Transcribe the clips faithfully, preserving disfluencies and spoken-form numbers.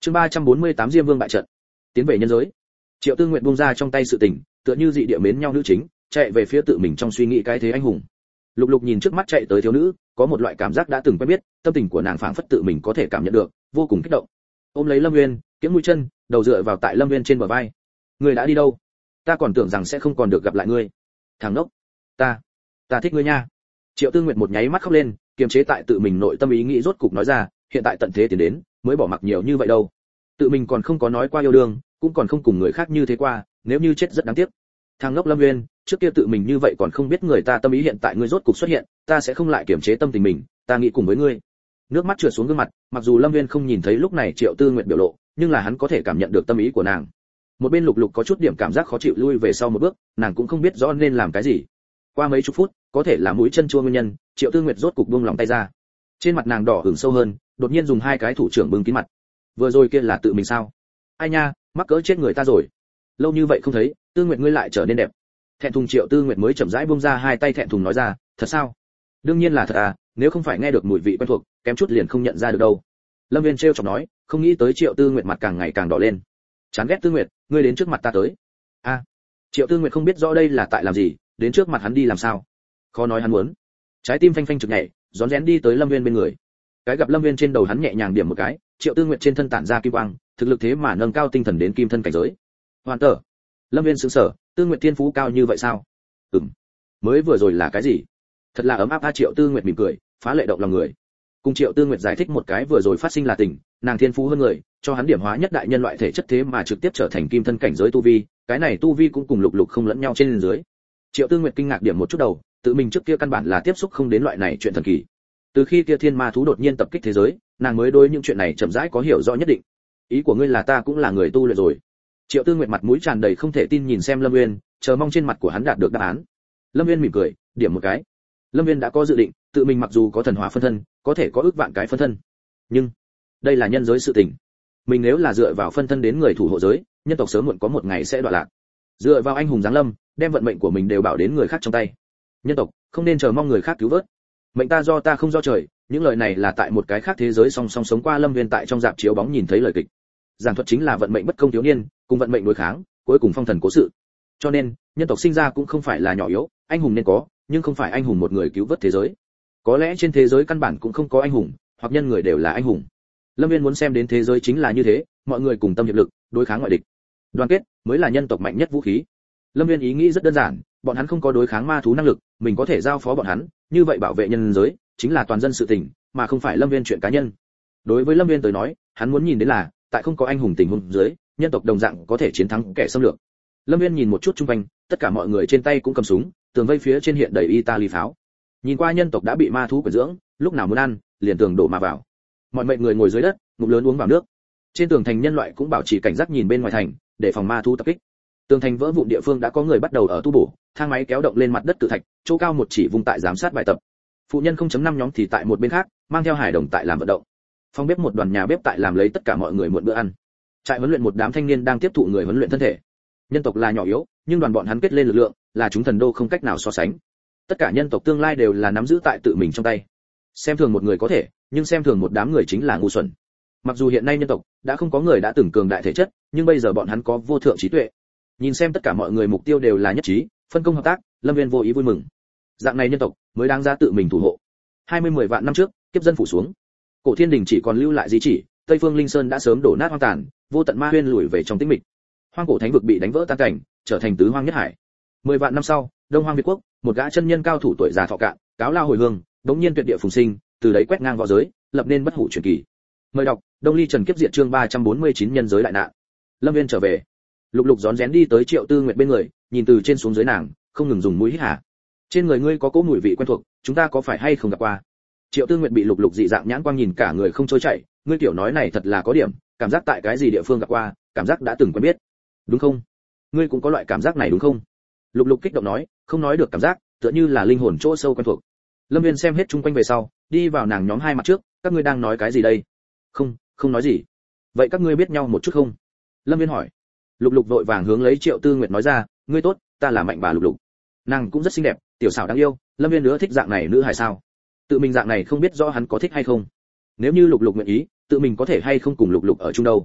Chương ba trăm bốn mươi tám Diêm Vương bại trận. Tiến về nhân giới. Triệu Tư Nguyệt buông ra trong tay sự tình, tựa như dị địa mến nhau nữ chính, chạy về phía tự mình trong suy nghĩ cái thế anh hùng. Lục Lục nhìn trước mắt chạy tới thiếu nữ, có một loại cảm giác đã từng quen biết, tâm tình của nàng phảng phất tự mình có thể cảm nhận được, vô cùng kích động. Ôm lấy Lâm Nguyên, kiễng mũi chân, đầu dựa vào tại Lâm Nguyên trên bờ vai. Ngươi đã đi đâu? Ta còn tưởng rằng sẽ không còn được gặp lại ngươi. Thằng ngốc, ta, ta thích ngươi nha. Triệu Tư Nguyệt một nháy mắt khóc lên, kiềm chế tại tự mình nội tâm ý nghĩ rốt cục nói ra, hiện tại tận thế tiến đến, mới bỏ mặc nhiều như vậy đâu. Tự mình còn không có nói qua yêu đương, cũng còn không cùng người khác như thế qua, nếu như chết rất đáng tiếc. Thằng ngốc Lâm Nguyên, trước kia tự mình như vậy còn không biết người ta tâm ý, hiện tại ngươi rốt cục xuất hiện, ta sẽ không lại kiềm chế tâm tình mình, ta nghĩ cùng với ngươi. Nước mắt trượt xuống gương mặt, mặc dù Lâm Nguyên không nhìn thấy lúc này Triệu Tư Nguyệt biểu lộ, nhưng là hắn có thể cảm nhận được tâm ý của nàng. Một bên Lục Lục có chút điểm cảm giác khó chịu lui về sau một bước, nàng cũng không biết rõ nên làm cái gì. Qua mấy chục phút, có thể là mũi chân chua nguyên nhân, Triệu Tư Nguyệt rốt cục buông lòng tay ra. Trên mặt nàng đỏ ửng sâu hơn, đột nhiên dùng hai cái thủ trưởng bưng kín mặt. Vừa rồi kia là tự mình sao? Ai nha, mắc cỡ chết người ta rồi. Lâu như vậy không thấy, Tư Nguyệt ngươi lại trở nên đẹp. Thẹn thùng Triệu Tư Nguyệt mới chậm rãi buông ra hai tay thẹn thùng nói ra, thật sao? Đương nhiên là thật à, nếu không phải nghe được mùi vị quen thuộc, kém chút liền không nhận ra được đâu. Lâm Viên trêu chọc nói, không nghĩ tới Triệu Tư Nguyệt mặt càng ngày càng đỏ lên. Chán ghét Tư Nguyệt, ngươi đến trước mặt ta tới. A. À, Triệu Tư Nguyệt không biết rõ đây là tại làm gì, đến trước mặt hắn đi làm sao? Khó nói hắn muốn. Trái tim phanh phanh trực nhảy, rón rén đi tới Lâm Viên bên người. Cái gặp Lâm Viên trên đầu hắn nhẹ nhàng điểm một cái, Triệu Tư Nguyệt trên thân tản ra kim quang, thực lực thế mà nâng cao tinh thần đến kim thân cảnh giới. Hoàn tở. Lâm Viên sững sờ, Tư Nguyệt thiên phú cao như vậy sao? Ừm. Mới vừa rồi là cái gì? Thật là ấm áp a. Triệu Tư Nguyệt mỉm cười, phá lệ động lòng người. Cùng Triệu Tư Nguyệt giải thích một cái vừa rồi phát sinh là tình, nàng thiên phú hơn người, cho hắn điểm hóa nhất đại nhân loại thể chất thế mà trực tiếp trở thành kim thân cảnh giới tu vi, cái này tu vi cũng cùng Lục Lục không lẫn nhau trên dưới. Triệu Tư Nguyệt kinh ngạc điểm một chút đầu, tự mình trước kia căn bản là tiếp xúc không đến loại này chuyện thần kỳ. Từ khi kia thiên ma thú đột nhiên tập kích thế giới, nàng mới đối những chuyện này chậm rãi có hiểu rõ nhất định. Ý của ngươi là ta cũng là người tu luyện rồi? Triệu Tư Nguyệt mặt mũi tràn đầy không thể tin nhìn xem Lâm Nguyên, chờ mong trên mặt của hắn đạt được đáp án. Lâm Nguyên mỉm cười, điểm một cái. Lâm Nguyên đã có dự định, tự mình mặc dù có thần hóa phân thân, có thể có ước vạn cái phân thân, nhưng đây là nhân giới sự tình. Mình nếu là dựa vào phân thân đến người thủ hộ giới, nhân tộc sớm muộn có một ngày sẽ đọa lạc. Dựa vào anh hùng giáng lâm, đem vận mệnh của mình đều bảo đến người khác trong tay. Nhân tộc không nên chờ mong người khác cứu vớt. Mệnh ta do ta không do trời, những lời này là tại một cái khác thế giới song song sống qua Lâm Nguyên tại trong dạp chiếu bóng nhìn thấy lời kịch. Giảng thuật chính là vận mệnh bất công thiếu niên, cùng vận mệnh đối kháng, cuối cùng phong thần cố sự. Cho nên, nhân tộc sinh ra cũng không phải là nhỏ yếu, anh hùng nên có, nhưng không phải anh hùng một người cứu vớt thế giới. Có lẽ trên thế giới căn bản cũng không có anh hùng, hoặc nhân người đều là anh hùng. Lâm Viên muốn xem đến thế giới chính là như thế, mọi người cùng tâm hiệp lực, đối kháng ngoại địch. Đoàn kết mới là nhân tộc mạnh nhất vũ khí. Lâm Viên ý nghĩ rất đơn giản, bọn hắn không có đối kháng ma thú năng lực, mình có thể giao phó bọn hắn, như vậy bảo vệ nhân giới chính là toàn dân sự tình, mà không phải Lâm Viên chuyện cá nhân. Đối với Lâm Viên tới nói, hắn muốn nhìn đến là, tại không có anh hùng tình huống dưới, nhân tộc đồng dạng có thể chiến thắng kẻ xâm lược. Lâm Viên nhìn một chút xung quanh, tất cả mọi người trên tay cũng cầm súng, tường vây phía trên hiện đầy Italy pháo. Nhìn qua nhân tộc đã bị ma thú quyển dưỡng, lúc nào muốn ăn, liền tường đổ mà vào. Mọi mệnh người ngồi dưới đất, ngụm lớn uống vào nước. Trên tường thành nhân loại cũng bảo trì cảnh giác nhìn bên ngoài thành, để phòng ma thú tập kích. Tường thành vỡ vụn địa phương đã có người bắt đầu ở tu bổ, thang máy kéo động lên mặt đất tự thạch, chỗ cao một chỉ vùng tại giám sát bài tập. Phụ nhân không chấm năm nhóm thì tại một bên khác, mang theo hải đồng tại làm vận động. Phòng bếp một đoàn nhà bếp tại làm lấy tất cả mọi người muộn bữa ăn. Trại huấn luyện một đám thanh niên đang tiếp thụ người huấn luyện thân thể. Nhân tộc là nhỏ yếu, nhưng đoàn bọn hắn kết lên lực lượng, là chúng thần đô không cách nào so sánh. Tất cả nhân tộc tương lai đều là nắm giữ tại tự mình trong tay. Xem thường một người có thể, nhưng xem thường một đám người chính là ngu xuẩn. Mặc dù hiện nay nhân tộc đã không có người đã từng cường đại thể chất, nhưng bây giờ bọn hắn có vô thượng trí tuệ. Nhìn xem tất cả mọi người mục tiêu đều là nhất trí, phân công hợp tác, Lâm Viên vô ý vui mừng. Dạng này nhân tộc mới đáng giá tự mình thủ hộ. hai mươi mười vạn năm trước, kiếp dân phủ xuống. Cổ Thiên Đình chỉ còn lưu lại di chỉ, Tây Phương Linh Sơn đã sớm đổ nát hoang tàn, vô tận ma huyên lùi về trong tĩnh mịch. Hoang cổ thánh vực bị đánh vỡ tan cảnh, trở thành tứ hoang nhất hải. Mười vạn năm sau, Đông Hoang Việt quốc, một gã chân nhân cao thủ tuổi già thọ cạn, cáo lao hồi hương, đống nhiên tuyệt địa phùng sinh, từ đấy quét ngang võ giới, lập nên bất hủ truyền kỳ. Mời đọc Đông Ly Trần Kiếp Diệt chương ba trăm bốn mươi chín nhân giới đại nạn. Lâm Viên trở về. Lục Lục rón rén đi tới Triệu Tư Nguyệt bên người, nhìn từ trên xuống dưới nàng, không ngừng dùng mũi hít hà. Trên người ngươi có cỗ mùi vị quen thuộc, chúng ta có phải hay không gặp qua? Triệu Tư Nguyệt bị Lục Lục dị dạng nhãn quang nhìn cả người không trôi chảy, ngươi tiểu nói này thật là có điểm, cảm giác tại cái gì địa phương gặp qua, cảm giác đã từng quen biết. Đúng không? Ngươi cũng có loại cảm giác này đúng không? Lục Lục kích động nói, không nói được cảm giác, tựa như là linh hồn chỗ sâu quen thuộc. Lâm Viên xem hết chung quanh về sau, đi vào nàng nhóm hai mặt trước, các ngươi đang nói cái gì đây? Không, không nói gì. Vậy các ngươi biết nhau một chút không? Lâm Viên hỏi. Lục Lục vội vàng hướng lấy Triệu Tư Nguyệt nói ra, ngươi tốt, ta là Mạnh bà Lục Lục. Nàng cũng rất xinh đẹp, tiểu xảo đáng yêu, Lâm Viên nữa thích dạng này nữ hài sao? Tự mình dạng này không biết rõ hắn có thích hay không. Nếu như Lục Lục nguyện ý, tự mình có thể hay không cùng Lục Lục ở chung đâu.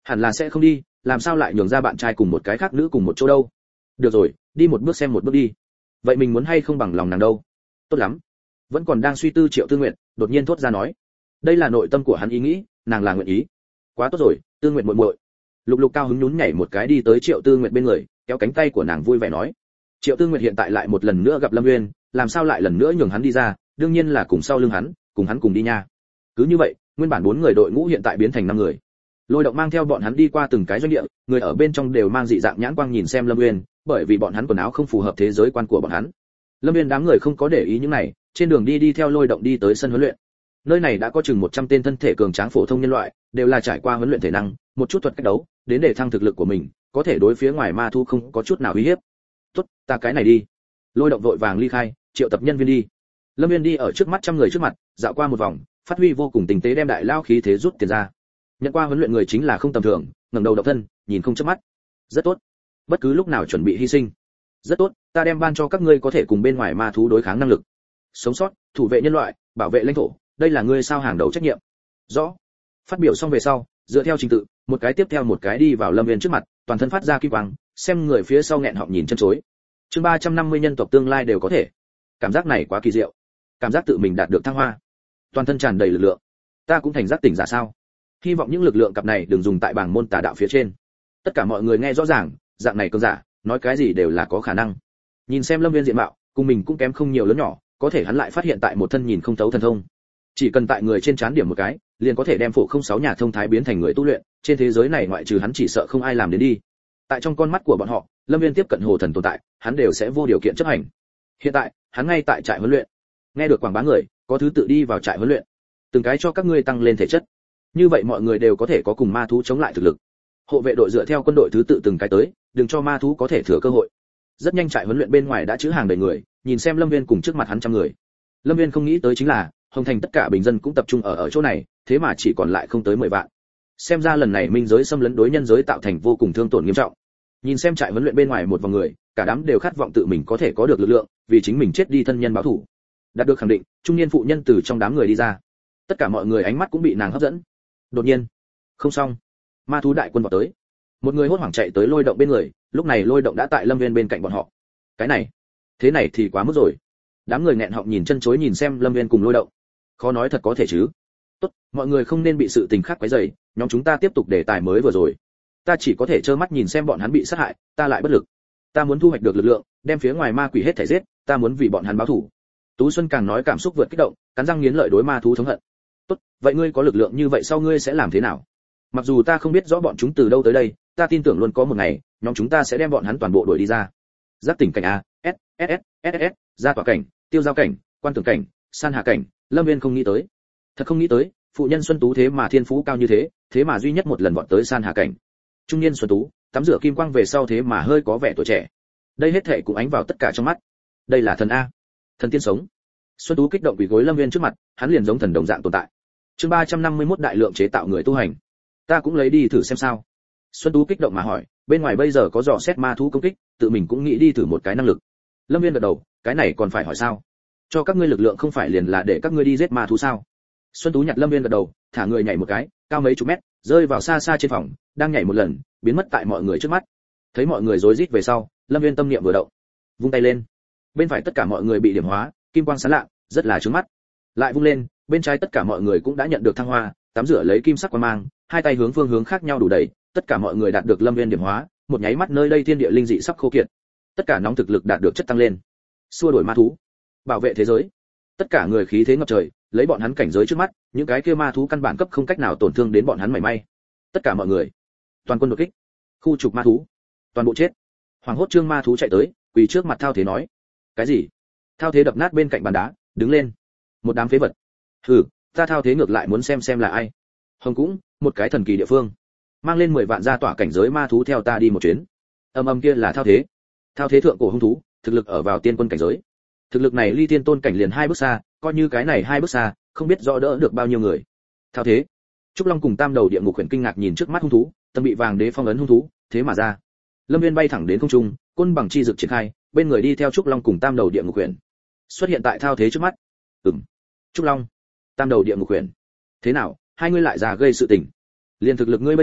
Hẳn là sẽ không đi, làm sao lại nhường ra bạn trai cùng một cái khác nữ cùng một chỗ đâu. Được rồi, đi một bước xem một bước đi. Vậy mình muốn hay không bằng lòng nàng đâu? Tốt lắm. Vẫn còn đang suy tư Triệu Tư Nguyện, đột nhiên thốt ra nói. Đây là nội tâm của hắn ý nghĩ, nàng là nguyện ý. Quá tốt rồi, Tư Nguyện muội muội. Lục Lục cao hứng nhún nhảy một cái đi tới Triệu Tư Nguyện bên người, kéo cánh tay của nàng vui vẻ nói. Triệu Tư Nguyện hiện tại lại một lần nữa gặp Lâm Nguyên, làm sao lại lần nữa nhường hắn đi ra, đương nhiên là cùng sau lưng hắn, cùng hắn cùng đi nha. Cứ như vậy, nguyên bản bốn người đội ngũ hiện tại biến thành năm người. Lôi Động mang theo bọn hắn đi qua từng cái doanh địa, người ở bên trong đều mang dị dạng nhãn quang nhìn xem Lâm Nguyên, bởi vì bọn hắn quần áo không phù hợp thế giới quan của bọn hắn. Lâm Nguyên đám người không có để ý những này, trên đường đi đi theo Lôi Động đi tới sân huấn luyện. Nơi này đã có chừng một trăm tên thân thể cường tráng phổ thông nhân loại, đều là trải qua huấn luyện thể năng, một chút thuật cách đấu, đến để thăng thực lực của mình, có thể đối phía ngoài ma thu không có chút nào uy hiếp. Tốt, ta cái này đi. Lôi Động vội vàng ly khai, triệu tập nhân viên đi. Lâm Nguyên đi ở trước mắt trăm người trước mặt, dạo qua một vòng, phát huy vô cùng tinh tế đem đại lao khí thế rút tiền ra. Nhận qua huấn luyện người chính là không tầm thường, ngẩng đầu độc thân, nhìn không chớp mắt. Rất tốt. Bất cứ lúc nào chuẩn bị hy sinh. Rất tốt, ta đem ban cho các ngươi có thể cùng bên ngoài ma thú đối kháng năng lực. Sống sót, thủ vệ nhân loại, bảo vệ lãnh thổ, đây là ngươi sao hàng đầu trách nhiệm. Rõ. Phát biểu xong về sau, dựa theo trình tự, một cái tiếp theo một cái đi vào Lâm Nguyên trước mặt, toàn thân phát ra kim quang, xem người phía sau nghẹn họng nhìn chân chối. Chương ba trăm năm mươi nhân tộc tương lai đều có thể. Cảm giác này quá kỳ diệu. Cảm giác tự mình đạt được thăng hoa. Toàn thân tràn đầy lực lượng. Ta cũng thành giác tỉnh giả sao? Hy vọng những lực lượng cặp này đừng dùng tại bảng môn tà đạo phía trên. Tất cả mọi người nghe rõ ràng, dạng này cường giả, nói cái gì đều là có khả năng. Nhìn xem Lâm Nguyên diện mạo, cùng mình cũng kém không nhiều lớn nhỏ, có thể hắn lại phát hiện tại một thân nhìn không thấu thần thông. Chỉ cần tại người trên trán điểm một cái, liền có thể đem phổ không sáu nhà thông thái biến thành người tu luyện, trên thế giới này ngoại trừ hắn chỉ sợ không ai làm đến đi. Tại trong con mắt của bọn họ, Lâm Nguyên tiếp cận hồ thần tồn tại, hắn đều sẽ vô điều kiện chấp hành. Hiện tại, hắn ngay tại trại huấn luyện. Nghe được quảng bá người, có thứ tự đi vào trại huấn luyện. Từng cái cho các ngươi tăng lên thể chất. Như vậy mọi người đều có thể có cùng ma thú chống lại thực lực. Hộ vệ đội dựa theo quân đội thứ tự từng cái tới, đừng cho ma thú có thể thừa cơ hội. Rất nhanh trại huấn luyện bên ngoài đã chứa hàng đầy người, nhìn xem Lâm Nguyên cùng trước mặt hắn trăm người. Lâm Nguyên không nghĩ tới chính là, Hồng Thành tất cả bình dân cũng tập trung ở ở chỗ này, thế mà chỉ còn lại không tới mười vạn. Xem ra lần này minh giới xâm lấn đối nhân giới tạo thành vô cùng thương tổn nghiêm trọng. Nhìn xem trại huấn luyện bên ngoài một vòng người, cả đám đều khát vọng tự mình có thể có được lực lượng, vì chính mình chết đi thân nhân báo thù. Đạt được khẳng định, trung niên phụ nhân từ trong đám người đi ra. Tất cả mọi người ánh mắt cũng bị nàng hấp dẫn. Đột nhiên, không xong, ma thú đại quân vào tới. Một người hốt hoảng chạy tới Lôi Động bên người, lúc này Lôi Động đã tại Lâm Nguyên bên cạnh bọn họ. Cái này, thế này thì quá mức rồi. Đám người nghẹn họng nhìn chân chối nhìn xem Lâm Nguyên cùng Lôi Động. Khó nói thật có thể chứ? Tốt, mọi người không nên bị sự tình khác quấy rầy, nhóm chúng ta tiếp tục đề tài mới vừa rồi. Ta chỉ có thể trơ mắt nhìn xem bọn hắn bị sát hại, ta lại bất lực. Ta muốn thu hoạch được lực lượng, đem phía ngoài ma quỷ hết thảy giết, ta muốn vì bọn hắn báo thù. Tú Xuân càng nói cảm xúc vượt kích động, cắn răng nghiến lợi đối ma thú thống hận. Tốt, vậy ngươi có lực lượng như vậy sau ngươi sẽ làm thế nào? Mặc dù ta không biết rõ bọn chúng từ đâu tới đây, ta tin tưởng luôn có một ngày, nhóm chúng ta sẽ đem bọn hắn toàn bộ đuổi đi ra. Giác tỉnh cảnh a, S, S S, S S, gia tỏa cảnh, tiêu giao cảnh, quan tưởng cảnh, san hà cảnh, Lâm Nguyên không nghĩ tới. Thật không nghĩ tới, phụ nhân Xuân Tú thế mà thiên phú cao như thế, thế mà duy nhất một lần vọt tới san hà cảnh. Trung niên Xuân Tú, tắm rửa kim quang về sau thế mà hơi có vẻ tuổi trẻ. Đây hết thảy cũng ánh vào tất cả trong mắt. Đây là thần a, thần tiên sống. Xuân Tú kích động quỳ gối Lâm Nguyên trước mặt, hắn liền giống thần đồng dạng tồn tại. Chương ba trăm năm mươi mốt đại lượng chế tạo người tu hành. Ta cũng lấy đi thử xem sao. Xuân Tú kích động mà hỏi, bên ngoài bây giờ có dò xét ma thú công kích, tự mình cũng nghĩ đi thử một cái năng lực. Lâm Nguyên gật đầu, cái này còn phải hỏi sao? Cho các ngươi lực lượng không phải liền là để các ngươi đi giết ma thú sao? Xuân Tú nhặt Lâm Nguyên gật đầu, thả người nhảy một cái, cao mấy chục mét, rơi vào xa xa trên phòng, đang nhảy một lần, biến mất tại mọi người trước mắt. Thấy mọi người rối rít về sau, Lâm Nguyên tâm niệm vừa động, vung tay lên. Bên phải tất cả mọi người bị điểm hóa, kim quang sáng lạng, rất là chói mắt. Lại vung lên, bên trái tất cả mọi người cũng đã nhận được thăng hoa, tắm rửa lấy kim sắc quang mang, hai tay hướng phương hướng khác nhau đủ đầy, tất cả mọi người đạt được Lâm Nguyên điểm hóa, một nháy mắt nơi đây thiên địa linh dị sắp khô kiệt. Tất cả nóng thực lực đạt được chất tăng lên. Xua đuổi ma thú, bảo vệ thế giới. Tất cả người khí thế ngập trời, lấy bọn hắn cảnh giới trước mắt, những cái kia ma thú căn bản cấp không cách nào tổn thương đến bọn hắn mảy may. Tất cả mọi người, toàn quân đột kích. Khu trục ma thú, toàn bộ chết. Hoàng hốt trương ma thú chạy tới, quỳ trước mặt Thao Thế nói: "Cái gì?" Thao Thế đập nát bên cạnh bàn đá, đứng lên. Một đám phế vật. Hừ, ta Thao Thế ngược lại muốn xem xem là ai. Hồng cũng, một cái thần kỳ địa phương. Mang lên mười vạn gia tỏa cảnh giới ma thú theo ta đi một chuyến. Âm âm kia là Thao Thế. Thao Thế thượng cổ hung thú, thực lực ở vào tiên quân cảnh giới. Thực lực này ly tiên tôn cảnh liền hai bước xa, coi như cái này hai bước xa, không biết rõ đỡ được bao nhiêu người. Thao Thế. Trúc Long cùng Tam Đầu Địa Ngục Huyền kinh ngạc nhìn trước mắt hung thú, tâm bị vàng đế phong ấn hung thú, thế mà ra. Lâm Nguyên bay thẳng đến không trung, côn bằng chi dực triển khai, bên người đi theo Trúc Long cùng Tam Đầu Địa Ngục Huyền. Xuất hiện tại Thao Thế trước mắt. Ừm. Trúc Long, Tam Đầu Địa Ngục Huyền. Thế nào, hai ngươi lại già gây sự tình? Liên thực lực ngươi bây giờ,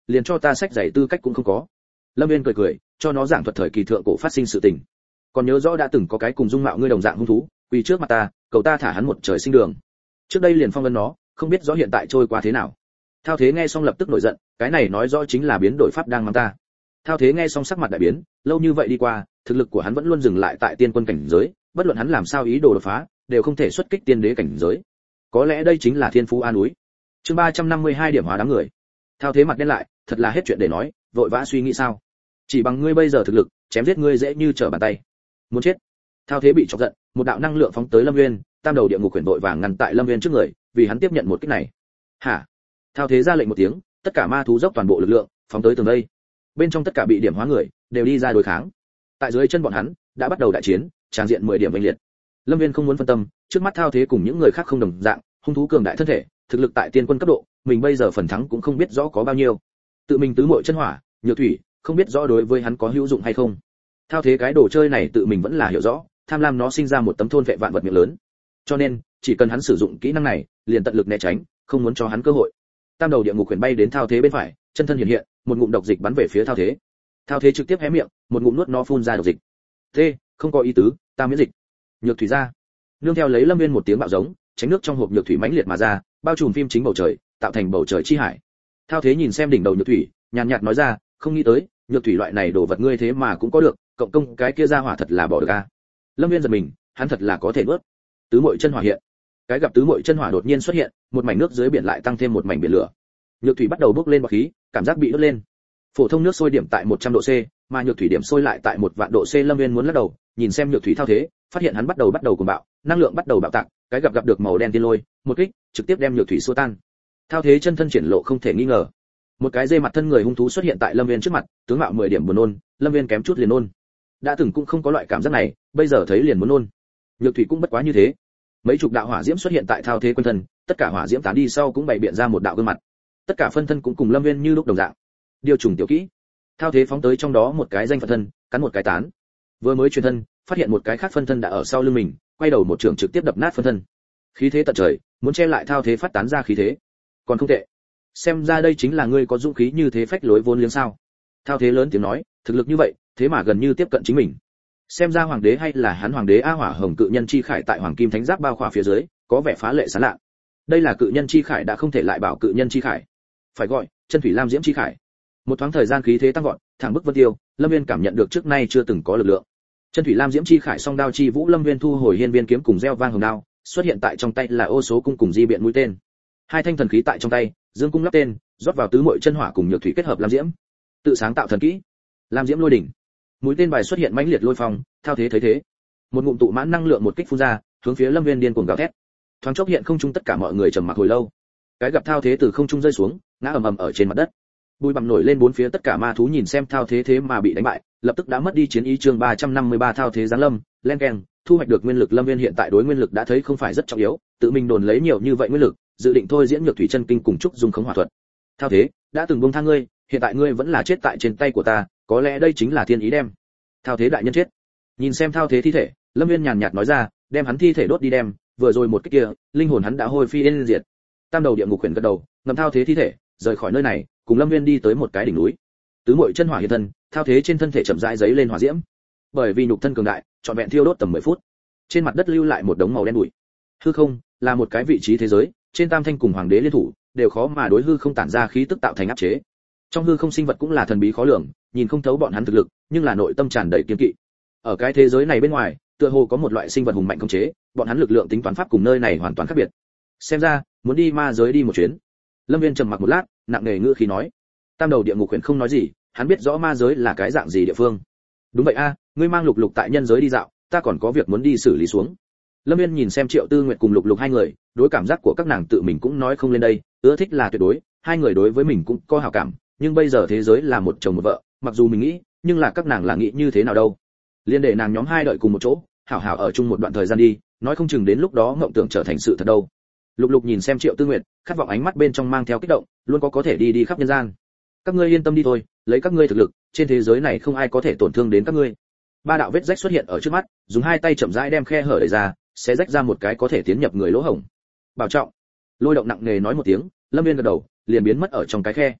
liền cho ta sách giày tư cách cũng không có. Lâm Viên cười cười, cho nó giảng thuật thời kỳ thượng cổ phát sinh sự tình. Còn nhớ rõ đã từng có cái cùng dung mạo ngươi đồng dạng hung thú, quỳ trước mặt ta, cầu ta thả hắn một trời sinh đường. Trước đây liền phong ấn nó, không biết rõ hiện tại trôi qua thế nào. Thao Thế nghe xong lập tức nổi giận, cái này nói rõ chính là biến đổi pháp đang mang ta. Thao Thế nghe xong sắc mặt đại biến, lâu như vậy đi qua, thực lực của hắn vẫn luôn dừng lại tại tiên quân cảnh giới, bất luận hắn làm sao ý đồ đột phá, đều không thể xuất kích tiên đế cảnh giới. Có lẽ đây chính là thiên phú an núi. Chương ba trăm năm mươi hai điểm hóa đám người. Thao Thế mặt đen lại, thật là hết chuyện để nói, vội vã suy nghĩ sao? Chỉ bằng ngươi bây giờ thực lực, chém giết ngươi dễ như trở bàn tay. Muốn chết. Thao Thế bị chọc giận, một đạo năng lượng phóng tới Lâm Nguyên, tam đầu địa ngục quyển vội vàng ngăn tại Lâm Nguyên trước người, vì hắn tiếp nhận một kích này. Hả? Thao Thế ra lệnh một tiếng, tất cả ma thú dốc toàn bộ lực lượng, phóng tới tường đây. Bên trong tất cả bị điểm hóa người, đều đi ra đối kháng. Tại dưới chân bọn hắn, đã bắt đầu đại chiến, tràng diện mười điểm oanh liệt. Lâm Viên không muốn phân tâm, trước mắt Thao Thế cùng những người khác không đồng dạng, hung thú cường đại thân thể, thực lực tại tiên quân cấp độ, mình bây giờ phần thắng cũng không biết rõ có bao nhiêu. Tự mình tứ muội chân hỏa, nhược thủy, không biết rõ đối với hắn có hữu dụng hay không. Thao Thế cái đồ chơi này tự mình vẫn là hiểu rõ, tham lam nó sinh ra một tấm thôn vệ vạn vật miệng lớn. Cho nên, chỉ cần hắn sử dụng kỹ năng này, liền tận lực né tránh, không muốn cho hắn cơ hội. Tam đầu địa ngục quyển bay đến Thao Thế bên phải, chân thân hiện hiện, một ngụm độc dịch bắn về phía Thao Thế. Thao Thế trực tiếp hé miệng, một ngụm nuốt nó phun ra độc dịch. "Thế, không có ý tứ, ta miễn dịch." Nhược thủy ra. Nương theo lấy Lâm Viên một tiếng bạo giống, tránh nước trong hộp nhược thủy mãnh liệt mà ra, bao trùm phim chính bầu trời, tạo thành bầu trời chi hải. Thao Thế nhìn xem đỉnh đầu nhược thủy, nhàn nhạt nói ra, "Không nghĩ tới, nhược thủy loại này đồ vật ngươi thế mà cũng có được, cộng công cái kia ra hỏa thật là bỏ được a." Lâm Viên giật mình, hắn thật là có thể nuốt. Tứ muội chân hỏa hiện. Cái gặp tứ muội chân hỏa đột nhiên xuất hiện, một mảnh nước dưới biển lại tăng thêm một mảnh biển lửa. Nhược thủy bắt đầu bốc lên bọt khí, cảm giác bị đốt lên. Phổ thông nước sôi điểm tại một trăm độ C, mà nhược thủy điểm sôi lại tại một vạn độ C. Lâm Viên muốn lắc đầu, nhìn xem nhược thủy Thao Thế, phát hiện hắn bắt đầu bắt đầu cuồng bạo, năng lượng bắt đầu bạo tạc, cái gặp gặp được màu đen tiên lôi, một kích, trực tiếp đem nhược thủy xua tan. Thao Thế chân thân triển lộ không thể nghi ngờ. Một cái dê mặt thân người hung thú xuất hiện tại Lâm Viên trước mặt, tướng mạo mười điểm buồn nôn, Lâm Viên kém chút liền nôn. Đã từng cũng không có loại cảm giác này, bây giờ thấy liền muốn nôn. Nhược thủy cũng bất quá như thế. Mấy chục đạo hỏa diễm xuất hiện tại Thao Thế quanh thân, tất cả hỏa diễm tán đi sau cũng bày biện ra một đạo gương mặt. Tất cả phân thân cũng cùng Lâm Viên như lúc đồng dạng. Điều trùng tiểu kỹ. Thao Thế phóng tới trong đó một cái danh phận thân, cắn một cái tán. Vừa mới truyền thân, phát hiện một cái khác phân thân đã ở sau lưng mình, quay đầu một trường trực tiếp đập nát phân thân. Khí thế tận trời, muốn che lại Thao Thế phát tán ra khí thế. Còn không tệ. Xem ra đây chính là ngươi có dũng khí như thế phách lối vốn liếng sao? Thao Thế lớn tiếng nói, thực lực như vậy, thế mà gần như tiếp cận chính mình. Xem ra hoàng đế hay là hắn hoàng đế A Hỏa Hồng cự nhân chi khải tại hoàng kim thánh giáp bao khỏa phía dưới, có vẻ phá lệ sáng lạ. Đây là cự nhân chi khải đã không thể lại bảo cự nhân chi khải, phải gọi chân thủy lam diễm chi khải. Một thoáng thời gian khí thế tăng vọt, thẳng bức vân tiêu, Lâm Viên cảm nhận được trước nay chưa từng có lực lượng. Chân thủy lam diễm chi khải song đao chi vũ, Lâm Viên thu hồi hiên viên kiếm cùng reo vang hồng đao, xuất hiện tại trong tay là ô số cung cùng di biện mũi tên. Hai thanh thần khí tại trong tay, dương cung lắp tên, rót vào tứ muội chân hỏa cùng nhược thủy kết hợp lam diễm, tự sáng tạo thần kỹ. Lam diễm lôi đỉnh. Mũi tên bài xuất hiện mãnh liệt lôi phong, Thao Thế thấy thế, một ngụm tụ mãn năng lượng một kích phun ra, hướng phía Lâm Viên điên cuồng gào thét. Thoáng chốc hiện không trung tất cả mọi người trầm mặc hồi lâu. Cái gặp Thao Thế từ không trung rơi xuống, ngã ầm ầm ở trên mặt đất. Bùi bặm nổi lên bốn phía, tất cả ma thú nhìn xem Thao Thế thế mà bị đánh bại, lập tức đã mất đi chiến ý. Chương ba trăm năm mươi ba Thao Thế giáng lâm, len keng, thu hoạch được nguyên lực. Lâm Viên hiện tại đối nguyên lực đã thấy không phải rất trọng yếu, tự mình đồn lấy nhiều như vậy nguyên lực, dự định thôi diễn nhược thủy chân kinh cùng trúc dung khống hỏa thuật. Thao Thế, đã từng buông tha ngươi, hiện tại ngươi vẫn là chết tại trên tay của ta, có lẽ đây chính là thiên ý đem. Thao Thế đại nhân chết. Nhìn xem Thao Thế thi thể, Lâm Viên nhàn nhạt nói ra, đem hắn thi thể đốt đi đem, vừa rồi một cái kia, linh hồn hắn đã hôi phi yên diệt. Tam đầu địa ngục quyển gật đầu, ngầm Thao Thế thi thể, rời khỏi nơi này, cùng Lâm Viên đi tới một cái đỉnh núi. Tứ muội chân hỏa hiện thân, Thao Thế trên thân thể chậm rãi giấy lên hỏa diễm. Bởi vì nhục thân cường đại, trọn vẹn thiêu đốt tầm mười phút. Trên mặt đất lưu lại một đống màu đen bụi. Hư không là một cái vị trí thế giới, trên Tam Thanh cùng Hoàng đế liên thủ, đều khó mà đối hư không tản ra khí tức tạo thành áp chế. Trong hư không sinh vật cũng là thần bí khó lường, nhìn không thấu bọn hắn thực lực, nhưng là nội tâm tràn đầy kiên kỵ. Ở cái thế giới này bên ngoài, tựa hồ có một loại sinh vật hùng mạnh khống chế, bọn hắn lực lượng tính toán pháp cùng nơi này hoàn toàn khác biệt. Xem ra, muốn đi ma giới đi một chuyến. Lâm Viên trầm mặc một lát, nặng nề ngữ khí nói. Tam đầu địa ngục quyển không nói gì, hắn biết rõ ma giới là cái dạng gì địa phương. Đúng vậy a, ngươi mang Lục Lục tại nhân giới đi dạo, ta còn có việc muốn đi xử lý xuống. Lâm Viên nhìn xem Triệu Tư Nguyệt cùng Lục Lục hai người, đối cảm giác của các nàng tự mình cũng nói không lên đây, ưa thích là tuyệt đối, hai người đối với mình cũng có hảo cảm, nhưng bây giờ thế giới là một chồng một vợ, mặc dù mình nghĩ, nhưng là các nàng là nghĩ như thế nào đâu. Liên để nàng nhóm hai đợi cùng một chỗ, hảo hảo ở chung một đoạn thời gian đi, nói không chừng đến lúc đó mộng tưởng trở thành sự thật đâu. Lục Lục nhìn xem Triệu Tư Nguyệt, khát vọng ánh mắt bên trong mang theo kích động, luôn có có thể đi đi khắp nhân gian. Các ngươi yên tâm đi thôi, lấy các ngươi thực lực, trên thế giới này không ai có thể tổn thương đến các ngươi. Ba đạo vết rách xuất hiện ở trước mắt, dùng hai tay chậm rãi đem khe hở đẩy ra, sẽ rách ra một cái có thể tiến nhập người lỗ hổng. Bảo trọng. Lôi động nặng nề nói một tiếng, Lâm Viên gật đầu, liền biến mất ở trong cái khe.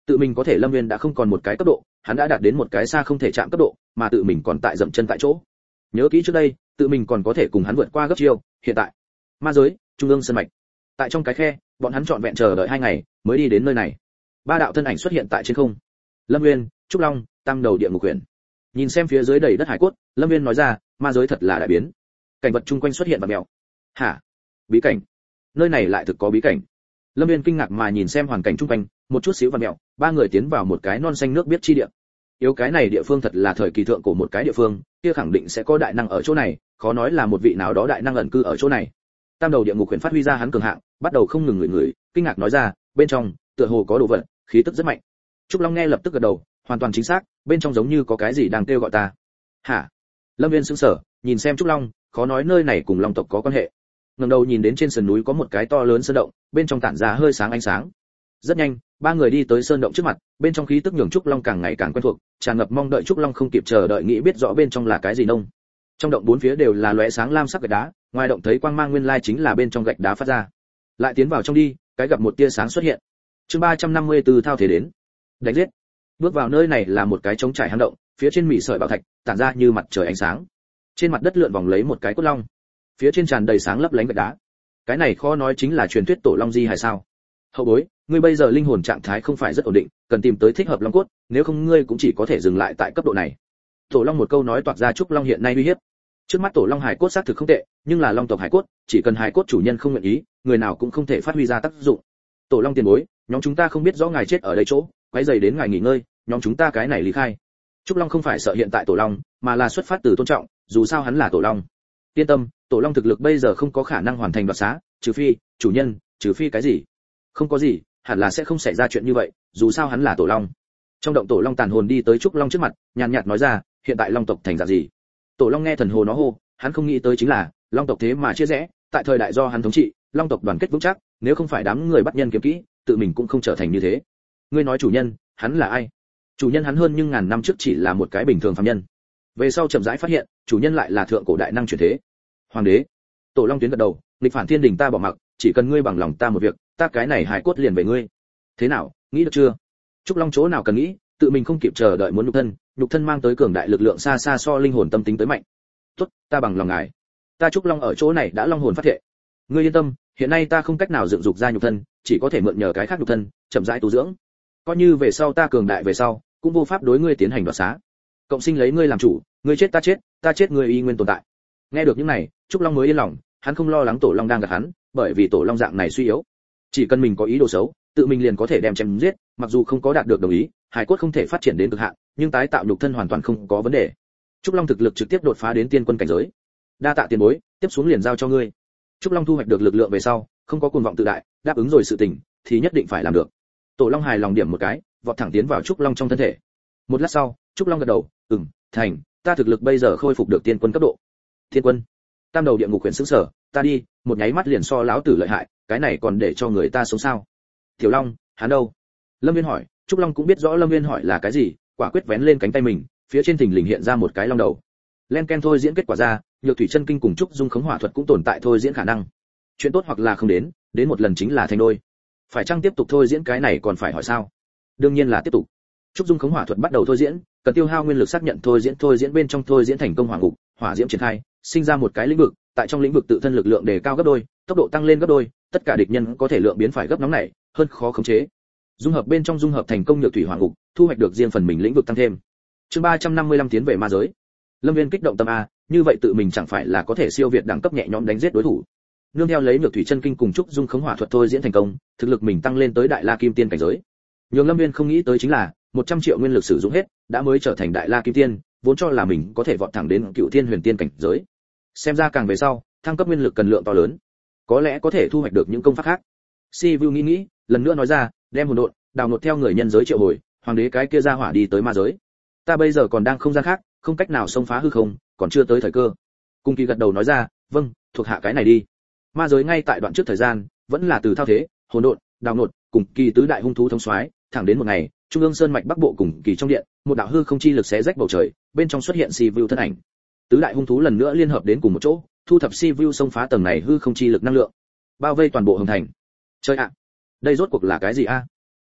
Tự mình có thể Lâm Nguyên đã không còn một cái cấp độ, hắn đã đạt đến một cái xa không thể chạm cấp độ, mà tự mình còn tại dậm chân tại chỗ. Nhớ kỹ trước đây, tự mình còn có thể cùng hắn vượt qua gấp chiêu, hiện tại, ma giới, trung ương sơn mạch. Tại trong cái khe, bọn hắn trọn vẹn chờ đợi hai ngày, mới đi đến nơi này. Ba đạo thân ảnh xuất hiện tại trên không. Lâm Nguyên, Trúc Long, Tam đầu địa ngục huyền. Nhìn xem phía dưới đầy đất hải cốt, Lâm Nguyên nói ra, ma giới thật là đại biến. Cảnh vật chung quanh xuất hiện và mèo. Hả? Bí cảnh? Nơi này lại thực có bí cảnh? Lâm Nguyên kinh ngạc mà nhìn xem hoàn cảnh chung quanh, một chút xíu và mèo, ba người tiến vào một cái non xanh nước biết chi địa. Yếu cái này địa phương thật là thời kỳ thượng cổ một cái địa phương, kia khẳng định sẽ có đại năng ở chỗ này, khó nói là một vị nào đó đại năng ẩn cư ở chỗ này. Tam đầu địa ngục huyền phát huy ra hắn cường hạng, bắt đầu không ngừng ngửi ngửi, kinh ngạc nói ra, bên trong tựa hồ có đồ vật, khí tức rất mạnh. Trúc Long nghe lập tức gật đầu, hoàn toàn chính xác, bên trong giống như có cái gì đang kêu gọi ta. Hả? Lâm Viên sững sờ, nhìn xem Trúc Long, khó nói nơi này cùng Long tộc có quan hệ. Ngẩng đầu nhìn đến trên sườn núi có một cái to lớn sơn động, bên trong tản ra hơi sáng ánh sáng. Rất nhanh, ba người đi tới sơn động trước mặt, bên trong khí tức nhường Trúc Long càng ngày càng quen thuộc, tràn ngập mong đợi. Trúc Long không kịp chờ đợi nghĩ biết rõ bên trong là cái gì nông. Trong động bốn phía đều là lóe sáng lam sắc gạch đá, ngoài động thấy quang mang nguyên lai chính là bên trong gạch đá phát ra. Lại tiến vào trong đi, cái gặp một tia sáng xuất hiện. Chương ba trăm năm mươi tư thao thế đến. Đánh giết. Bước vào nơi này là một cái trống trải hang động, phía trên mỉ sợi bảo thạch, tản ra như mặt trời ánh sáng. Trên mặt đất lượn vòng lấy một cái cốt long, phía trên tràn đầy sáng lấp lánh gạch đá. Cái này khó nói chính là truyền thuyết tổ long di hay sao? Hậu bối, ngươi bây giờ linh hồn trạng thái không phải rất ổn định, cần tìm tới thích hợp long cốt, nếu không ngươi cũng chỉ có thể dừng lại tại cấp độ này. Tổ long một câu nói toạc ra Trúc Long hiện nay uy hiếp. Trước mắt tổ long hải cốt xác thực không tệ, nhưng là long tộc hải cốt, chỉ cần hải cốt chủ nhân không nguyện ý, người nào cũng không thể phát huy ra tác dụng. Tổ long tiền bối, nhóm chúng ta không biết rõ ngài chết ở đây chỗ, quấy rầy đến ngài nghỉ ngơi, nhóm chúng ta cái này lý khai. Trúc Long không phải sợ hiện tại tổ long, mà là xuất phát từ tôn trọng, dù sao hắn là tổ long. Yên tâm, tổ long thực lực bây giờ không có khả năng hoàn thành đoạt xá, trừ phi, chủ nhân, trừ phi cái gì? Không có gì, hẳn là sẽ không xảy ra chuyện như vậy, dù sao hắn là tổ long. Trong động tổ long tàn hồn đi tới Trúc Long trước mặt, nhàn nhạt nói ra, hiện tại long tộc thành dạng gì? Tổ long nghe thần hồ nó hô, hắn không nghĩ tới chính là, long tộc thế mà chia rẽ, tại thời đại do hắn thống trị, long tộc đoàn kết vững chắc, nếu không phải đám người bắt nhân kiếm kỹ, tự mình cũng không trở thành như thế. Ngươi nói chủ nhân, hắn là ai? Chủ nhân hắn hơn nhưng ngàn năm trước chỉ là một cái bình thường phàm nhân. Về sau chậm rãi phát hiện, chủ nhân lại là thượng cổ đại năng chuyển thế. Hoàng đế. Tổ long tuyến gật đầu, nghịch phản thiên đình ta bỏ mặc, chỉ cần ngươi bằng lòng ta một việc, ta cái này hài cốt liền về ngươi. Thế nào, nghĩ được chưa? Trúc Long chỗ nào cần nghĩ, tự mình không kịp chờ đợi muốn nhục thân, nhục thân mang tới cường đại lực lượng xa xa so linh hồn tâm tính tới mạnh. Tốt, ta bằng lòng ngài. Ta Trúc Long ở chỗ này đã long hồn phát thệ. Ngươi yên tâm, hiện nay ta không cách nào dựng dục ra nhục thân, chỉ có thể mượn nhờ cái khác nhục thân, chậm rãi tu dưỡng. Coi như về sau ta cường đại về sau, cũng vô pháp đối ngươi tiến hành đoạt xá. Cộng sinh lấy ngươi làm chủ, ngươi chết ta chết, ta chết ngươi y nguyên tồn tại. Nghe được những này, Trúc Long mới yên lòng, hắn không lo lắng tổ long đang gạt hắn, bởi vì tổ long dạng này suy yếu, chỉ cần mình có ý đồ xấu, tự mình liền có thể đem chém giết, mặc dù không có đạt được đồng ý, hải cốt không thể phát triển đến cực hạn, nhưng tái tạo nhục thân hoàn toàn không có vấn đề. Trúc Long thực lực trực tiếp đột phá đến tiên quân cảnh giới. Đa tạ tiền bối, tiếp xuống liền giao cho ngươi. Trúc Long thu hoạch được lực lượng về sau, không có cuồng vọng tự đại, đáp ứng rồi sự tình thì nhất định phải làm được. Tổ long hài lòng điểm một cái, vọt thẳng tiến vào Trúc Long trong thân thể. Một lát sau, Trúc Long gật đầu, "Ừm, thành, ta thực lực bây giờ khôi phục được tiên quân cấp độ." Tiên quân? Tam đầu địa ngục huyền sững sờ, "Ta đi, một nháy mắt liền so lão tử lợi hại, cái này còn để cho người ta sống sao?" "Tiểu Long, hắn đâu?" Lâm Viên hỏi. Trúc Long cũng biết rõ Lâm Viên hỏi là cái gì, quả quyết vén lên cánh tay mình, phía trên thình lình hiện ra một cái long đầu. Len ken thôi diễn kết quả ra, Nhược Thủy Chân Kinh cùng Trúc Dung Khống Hỏa Thuật cũng tồn tại thôi diễn khả năng. Chuyện tốt hoặc là không đến, đến một lần chính là thành đôi. Phải chăng tiếp tục thôi diễn cái này còn phải hỏi sao? Đương nhiên là tiếp tục. Trúc Dung Khống Hỏa Thuật bắt đầu thôi diễn, cần tiêu hao nguyên lực xác nhận thôi diễn, thôi diễn bên trong thôi diễn thành công hỏa ngục, hỏa diễm triển khai, sinh ra một cái lĩnh vực, tại trong lĩnh vực tự thân lực lượng đề cao gấp đôi, tốc độ tăng lên gấp đôi, tất cả địch nhân có thể lượng biến phải gấp nóng này, hơn khó khống chế. Dung hợp bên trong dung hợp thành công Nhược Thủy Hỏa ngục, thu hoạch được riêng phần mình lĩnh vực tăng thêm. Chương ba trăm năm mươi lăm tiến về ma giới. Lâm Viên kích động tâm a, như vậy tự mình chẳng phải là có thể siêu việt đẳng cấp nhẹ nhõm đánh giết đối thủ. Nương theo lấy Nhược Thủy Chân Kinh cùng Trúc Dung Khống Hỏa Thuật thôi diễn thành công, thực lực mình tăng lên tới Đại La Kim Tiên cảnh giới. Nhưng Lâm Viên không nghĩ tới chính là, một trăm triệu nguyên lực sử dụng hết, đã mới trở thành Đại La Kim Tiên, vốn cho là mình có thể vọt thẳng đến Cựu Thiên Huyền Tiên cảnh giới. Xem ra càng về sau, thăng cấp nguyên lực cần lượng to lớn, có lẽ có thể thu hoạch được những công pháp khác. Si Vu nghĩ nghĩ, lần nữa nói ra, đem hồn độn, đào nột theo người nhân giới triệu hồi, hoàng đế cái kia ra hỏa đi tới ma giới. Ta bây giờ còn đang không gian khác, không cách nào xông phá hư không, còn chưa tới thời cơ. Cung Kỳ gật đầu nói ra, vâng, thuộc hạ cái này đi. Ma giới ngay tại đoạn trước thời gian, vẫn là từ thao thế, hồn độn, đào nột, cùng Kỳ tứ đại hung thú thống soái, thẳng đến một ngày, trung ương sơn mạch bắc bộ cùng Kỳ trong điện, một đạo hư không chi lực xé rách bầu trời, bên trong xuất hiện Si Vu thân ảnh. Tứ đại hung thú lần nữa liên hợp đến cùng một chỗ, thu thập Si Vu xông phá tầng này hư không chi lực năng lượng, bao vây toàn bộ hồng thành. Chơi ạ, đây rốt cuộc là cái gì a?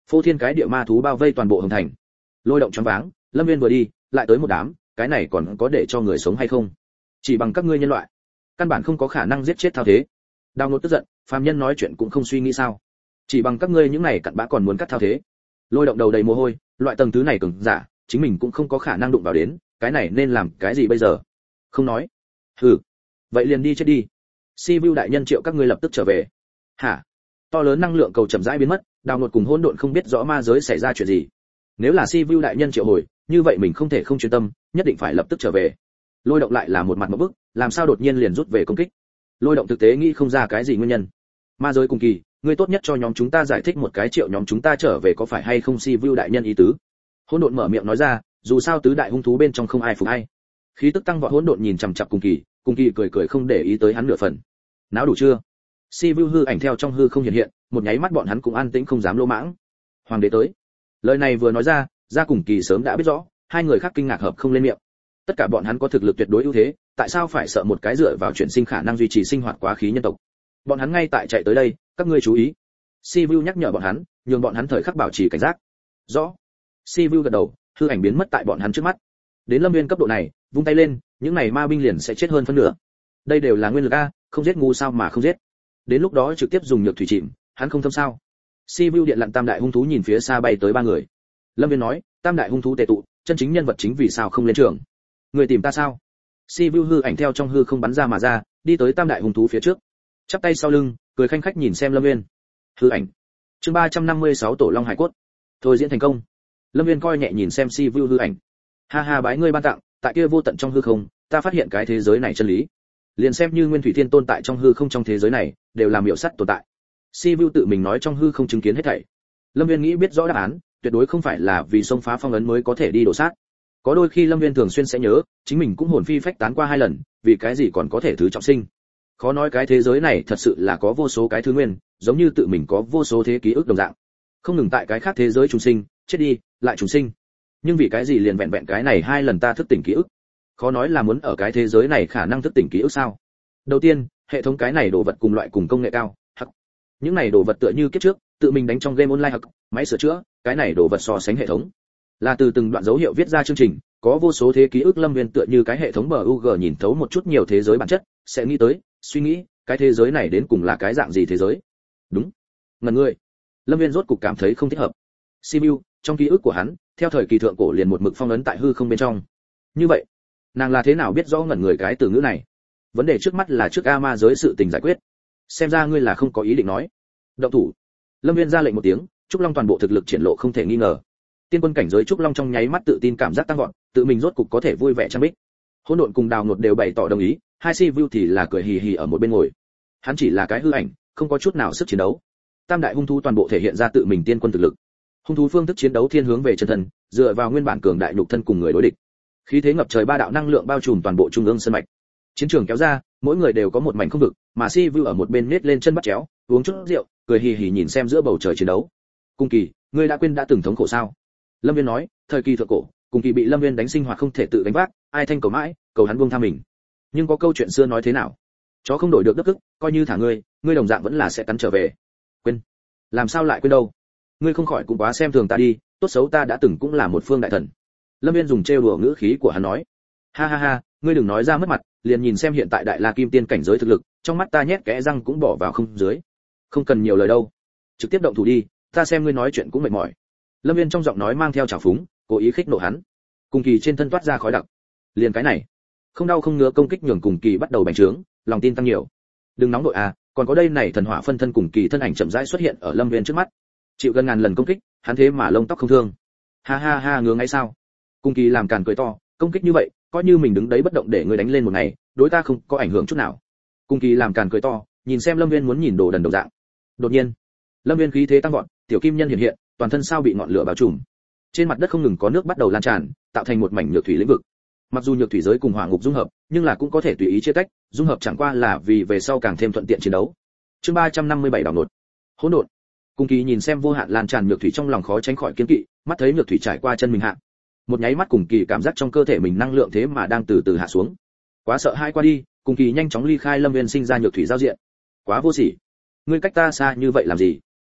phô thiên cái địa ma thú bao vây toàn bộ hồng thành. Lôi động choáng váng, Lâm Viên vừa đi, lại tới một đám, cái này còn có để cho người sống hay không? Chỉ bằng các ngươi nhân loại, căn bản không có khả năng giết chết Thao Thế. Đào Ngột tức giận, phàm nhân nói chuyện cũng không suy nghĩ sao? Chỉ bằng các ngươi những này cặn bã còn muốn cắt Thao Thế. Lôi động đầu đầy mồ hôi, loại tầng thứ này cường giả, chính mình cũng không có khả năng đụng vào đến, cái này nên làm cái gì bây giờ? Không nói. Hừ. Vậy liền đi chết đi. Sivu đại nhân triệu các ngươi lập tức trở về. Hả? To lớn năng lượng cầu chậm rãi biến mất, Đào Ngột cùng hỗn độn không biết rõ ma giới xảy ra chuyện gì. Nếu là Sivu đại nhân triệu hồi, như vậy mình không thể không chuyên tâm, nhất định phải lập tức trở về. Lôi động lại là một mặt một bức, làm sao đột nhiên liền rút về công kích? Lôi động thực tế nghĩ không ra cái gì nguyên nhân. Ma giới cùng kỳ, ngươi tốt nhất cho nhóm chúng ta giải thích một cái triệu nhóm chúng ta trở về có phải hay không Sivu đại nhân ý tứ. Hỗn độn mở miệng nói ra, dù sao tứ đại hung thú bên trong không ai phục ai. Khí tức tăng vọt hỗn độn nhìn chằm chằm cùng kỳ, cùng kỳ cười cười không để ý tới hắn nửa phần. Náo đủ chưa? Sivu hư ảnh theo trong hư không hiện hiện, một nháy mắt bọn hắn cũng an tĩnh không dám lô mãng. Hoàng đế tới. Lời này vừa nói ra, ra cùng kỳ sớm đã biết rõ, hai người khác kinh ngạc hợp không lên miệng. Tất cả bọn hắn có thực lực tuyệt đối ưu thế, tại sao phải sợ một cái dựa vào chuyển sinh khả năng duy trì sinh hoạt quá khí nhân tộc? Bọn hắn ngay tại chạy tới đây, các ngươi chú ý. Sivu nhắc nhở bọn hắn, nhường bọn hắn thời khắc bảo trì cảnh giác. Rõ. Sivu gật đầu, hư ảnh biến mất tại bọn hắn trước mắt. Đến Lâm Viên cấp độ này, vung tay lên, những này ma binh liền sẽ chết hơn phân nửa. Đây đều là nguyên lực a, không giết ngu sao mà không giết. Đến lúc đó trực tiếp dùng nhược thủy chìm, hắn không thâm sao? Sivu điện lặn tam đại hung thú nhìn phía xa bay tới ba người. Lâm Viên nói, tam đại hung thú tề tụ, chân chính nhân vật chính vì sao không lên trường? Người tìm ta sao? Sivu hư ảnh theo trong hư không bắn ra mà ra, đi tới tam đại hung thú phía trước, chắp tay sau lưng, cười khanh khách nhìn xem Lâm Viên. Hư ảnh. Chương ba trăm năm mươi sáu tổ long hải cốt. Thôi diễn thành công. Lâm Viên coi nhẹ nhìn xem Sivu hư ảnh. Ha ha bái ngươi ban tặng, tại kia vô tận trong hư không, ta phát hiện cái thế giới này chân lý. Liền xem như Nguyên Thủy Thiên Tôn tại trong hư không trong thế giới này, đều là miểu sắt tồn tại. Sivu tự mình nói trong hư không chứng kiến hết thảy. Lâm Viên nghĩ biết rõ đáp án, tuyệt đối không phải là vì xông phá phong ấn mới có thể đi đổ sát. Có đôi khi Lâm Viên thường xuyên sẽ nhớ, chính mình cũng hồn phi phách tán qua hai lần, vì cái gì còn có thể thứ trọng sinh. Khó nói cái thế giới này thật sự là có vô số cái thứ nguyên, giống như tự mình có vô số thế ký ức đồng dạng. Không ngừng tại cái khác thế giới trùng sinh, chết đi, lại trùng sinh. Nhưng vì cái gì liền vẹn vẹn cái này hai lần ta thức tỉnh ký ức? Khó nói là muốn ở cái thế giới này khả năng thức tỉnh ký ức sao? Đầu tiên, hệ thống cái này đồ vật cùng loại cùng công nghệ cao, hắc. Những này đồ vật tựa như kiếp trước, tự mình đánh trong game online hắc, máy sửa chữa, cái này đồ vật so sánh hệ thống. Là từ từng đoạn dấu hiệu viết ra chương trình, có vô số thế ký ức. Lâm Viên tựa như cái hệ thống bê u giê nhìn thấu một chút nhiều thế giới bản chất, sẽ nghĩ tới, suy nghĩ, cái thế giới này đến cùng là cái dạng gì thế giới? Đúng. Ngần người. Lâm Viên rốt cục cảm thấy không thích hợp. Simu, trong ký ức của hắn, theo thời kỳ thượng cổ liền một mực phong ấn tại hư không bên trong. Như vậy, nàng là thế nào biết rõ ngẩn người cái từ ngữ này? Vấn đề trước mắt là trước a ma giới sự tình giải quyết. Xem ra ngươi là không có ý định nói. Động thủ. Lâm Viên ra lệnh một tiếng, Trúc Long toàn bộ thực lực triển lộ không thể nghi ngờ. Tiên quân cảnh giới Trúc Long trong nháy mắt tự tin cảm giác tăng vọt, tự mình rốt cục có thể vui vẻ trang bích. Hỗn độn cùng Đào Ngột đều bày tỏ đồng ý, hai Sivu thì là cười hì hì ở một bên ngồi. Hắn chỉ là cái hư ảnh, không có chút nào sức chiến đấu. Tam đại hung thú toàn bộ thể hiện ra tự mình tiên quân thực lực. Hung thú phương thức chiến đấu thiên hướng về chân thân, dựa vào nguyên bản cường đại nhục thân cùng người đối địch. Khí thế ngập trời ba đạo năng lượng bao trùm toàn bộ trung ương sân mạch. Chiến trường kéo ra, mỗi người đều có một mảnh không vực, mà Sivu ở một bên nết lên chân bắt chéo, uống chút rượu, cười hì hì nhìn xem giữa bầu trời chiến đấu. Cung Kỳ, ngươi đã quên đã từng thống khổ sao? Lâm Viên nói, thời kỳ thượng cổ, Cung Kỳ bị Lâm Viên đánh sinh hoạt không thể tự gánh vác, ai thanh cầu mãi, cầu hắn buông tha mình. Nhưng có câu chuyện xưa nói thế nào? Chó không đổi được đất cức, coi như thả ngươi, ngươi đồng dạng vẫn là sẽ cắn trở về. Quên? Làm sao lại quên đâu? Ngươi không khỏi cũng quá xem thường ta đi, tốt xấu ta đã từng cũng là một phương đại thần. Lâm Viên dùng trêu đùa ngữ khí của hắn nói, ha ha ha, ngươi đừng nói ra mất mặt, liền nhìn xem hiện tại đại la kim tiên cảnh giới thực lực, trong mắt ta nhét kẽ răng cũng bỏ vào không dưới. Không cần nhiều lời đâu, trực tiếp động thủ đi, ta xem ngươi nói chuyện cũng mệt mỏi. Lâm Viên trong giọng nói mang theo trào phúng, cố ý khích nộ hắn. Cùng Kỳ trên thân toát ra khói đặc. Liền cái này, không đau không ngứa công kích nhường Cùng Kỳ bắt đầu bành trướng, lòng tin tăng nhiều. Đừng nóng đội à, còn có đây này thần hỏa phân thân Cùng Kỳ thân ảnh chậm rãi xuất hiện ở Lâm Viên trước mắt. Chịu gần ngàn lần công kích, hắn thế mà lông tóc không thương. Ha ha ha, ngứa ngay sao? Cùng Kỳ làm càn cười to, công kích như vậy, coi như mình đứng đấy bất động để ngươi đánh lên một ngày, đối ta không có ảnh hưởng chút nào. Cùng Kỳ làm càn cười to, nhìn xem Lâm Viên muốn nhìn đồ đần đầu dạng. Đột nhiên, Lâm Viên khí thế tăng vọt, tiểu kim nhân hiện hiện, toàn thân sao bị ngọn lửa bao trùm. Trên mặt đất không ngừng có nước bắt đầu lan tràn, tạo thành một mảnh nhược thủy lĩnh vực. Mặc dù nhược thủy giới cùng hỏa ngục dung hợp, nhưng là cũng có thể tùy ý chia tách, dung hợp chẳng qua là vì về sau càng thêm thuận tiện chiến đấu. Chương ba trăm năm mươi bảy đảo nột. Hỗn độn. Cung Kỳ nhìn xem vô hạn lan tràn nhược thủy trong lòng khó tránh khỏi kiêng kỵ, mắt thấy nhược thủy trải qua chân mình hạ. Một nháy mắt Cung Kỳ cảm giác trong cơ thể mình năng lượng thế mà đang từ từ hạ xuống. Quá sợ hãi qua đi, Cung Kỳ nhanh chóng ly khai Lâm Viên sinh ra nhược thủy giao diện. Quá vô sỉ. Ngươi cách ta xa như vậy làm gì?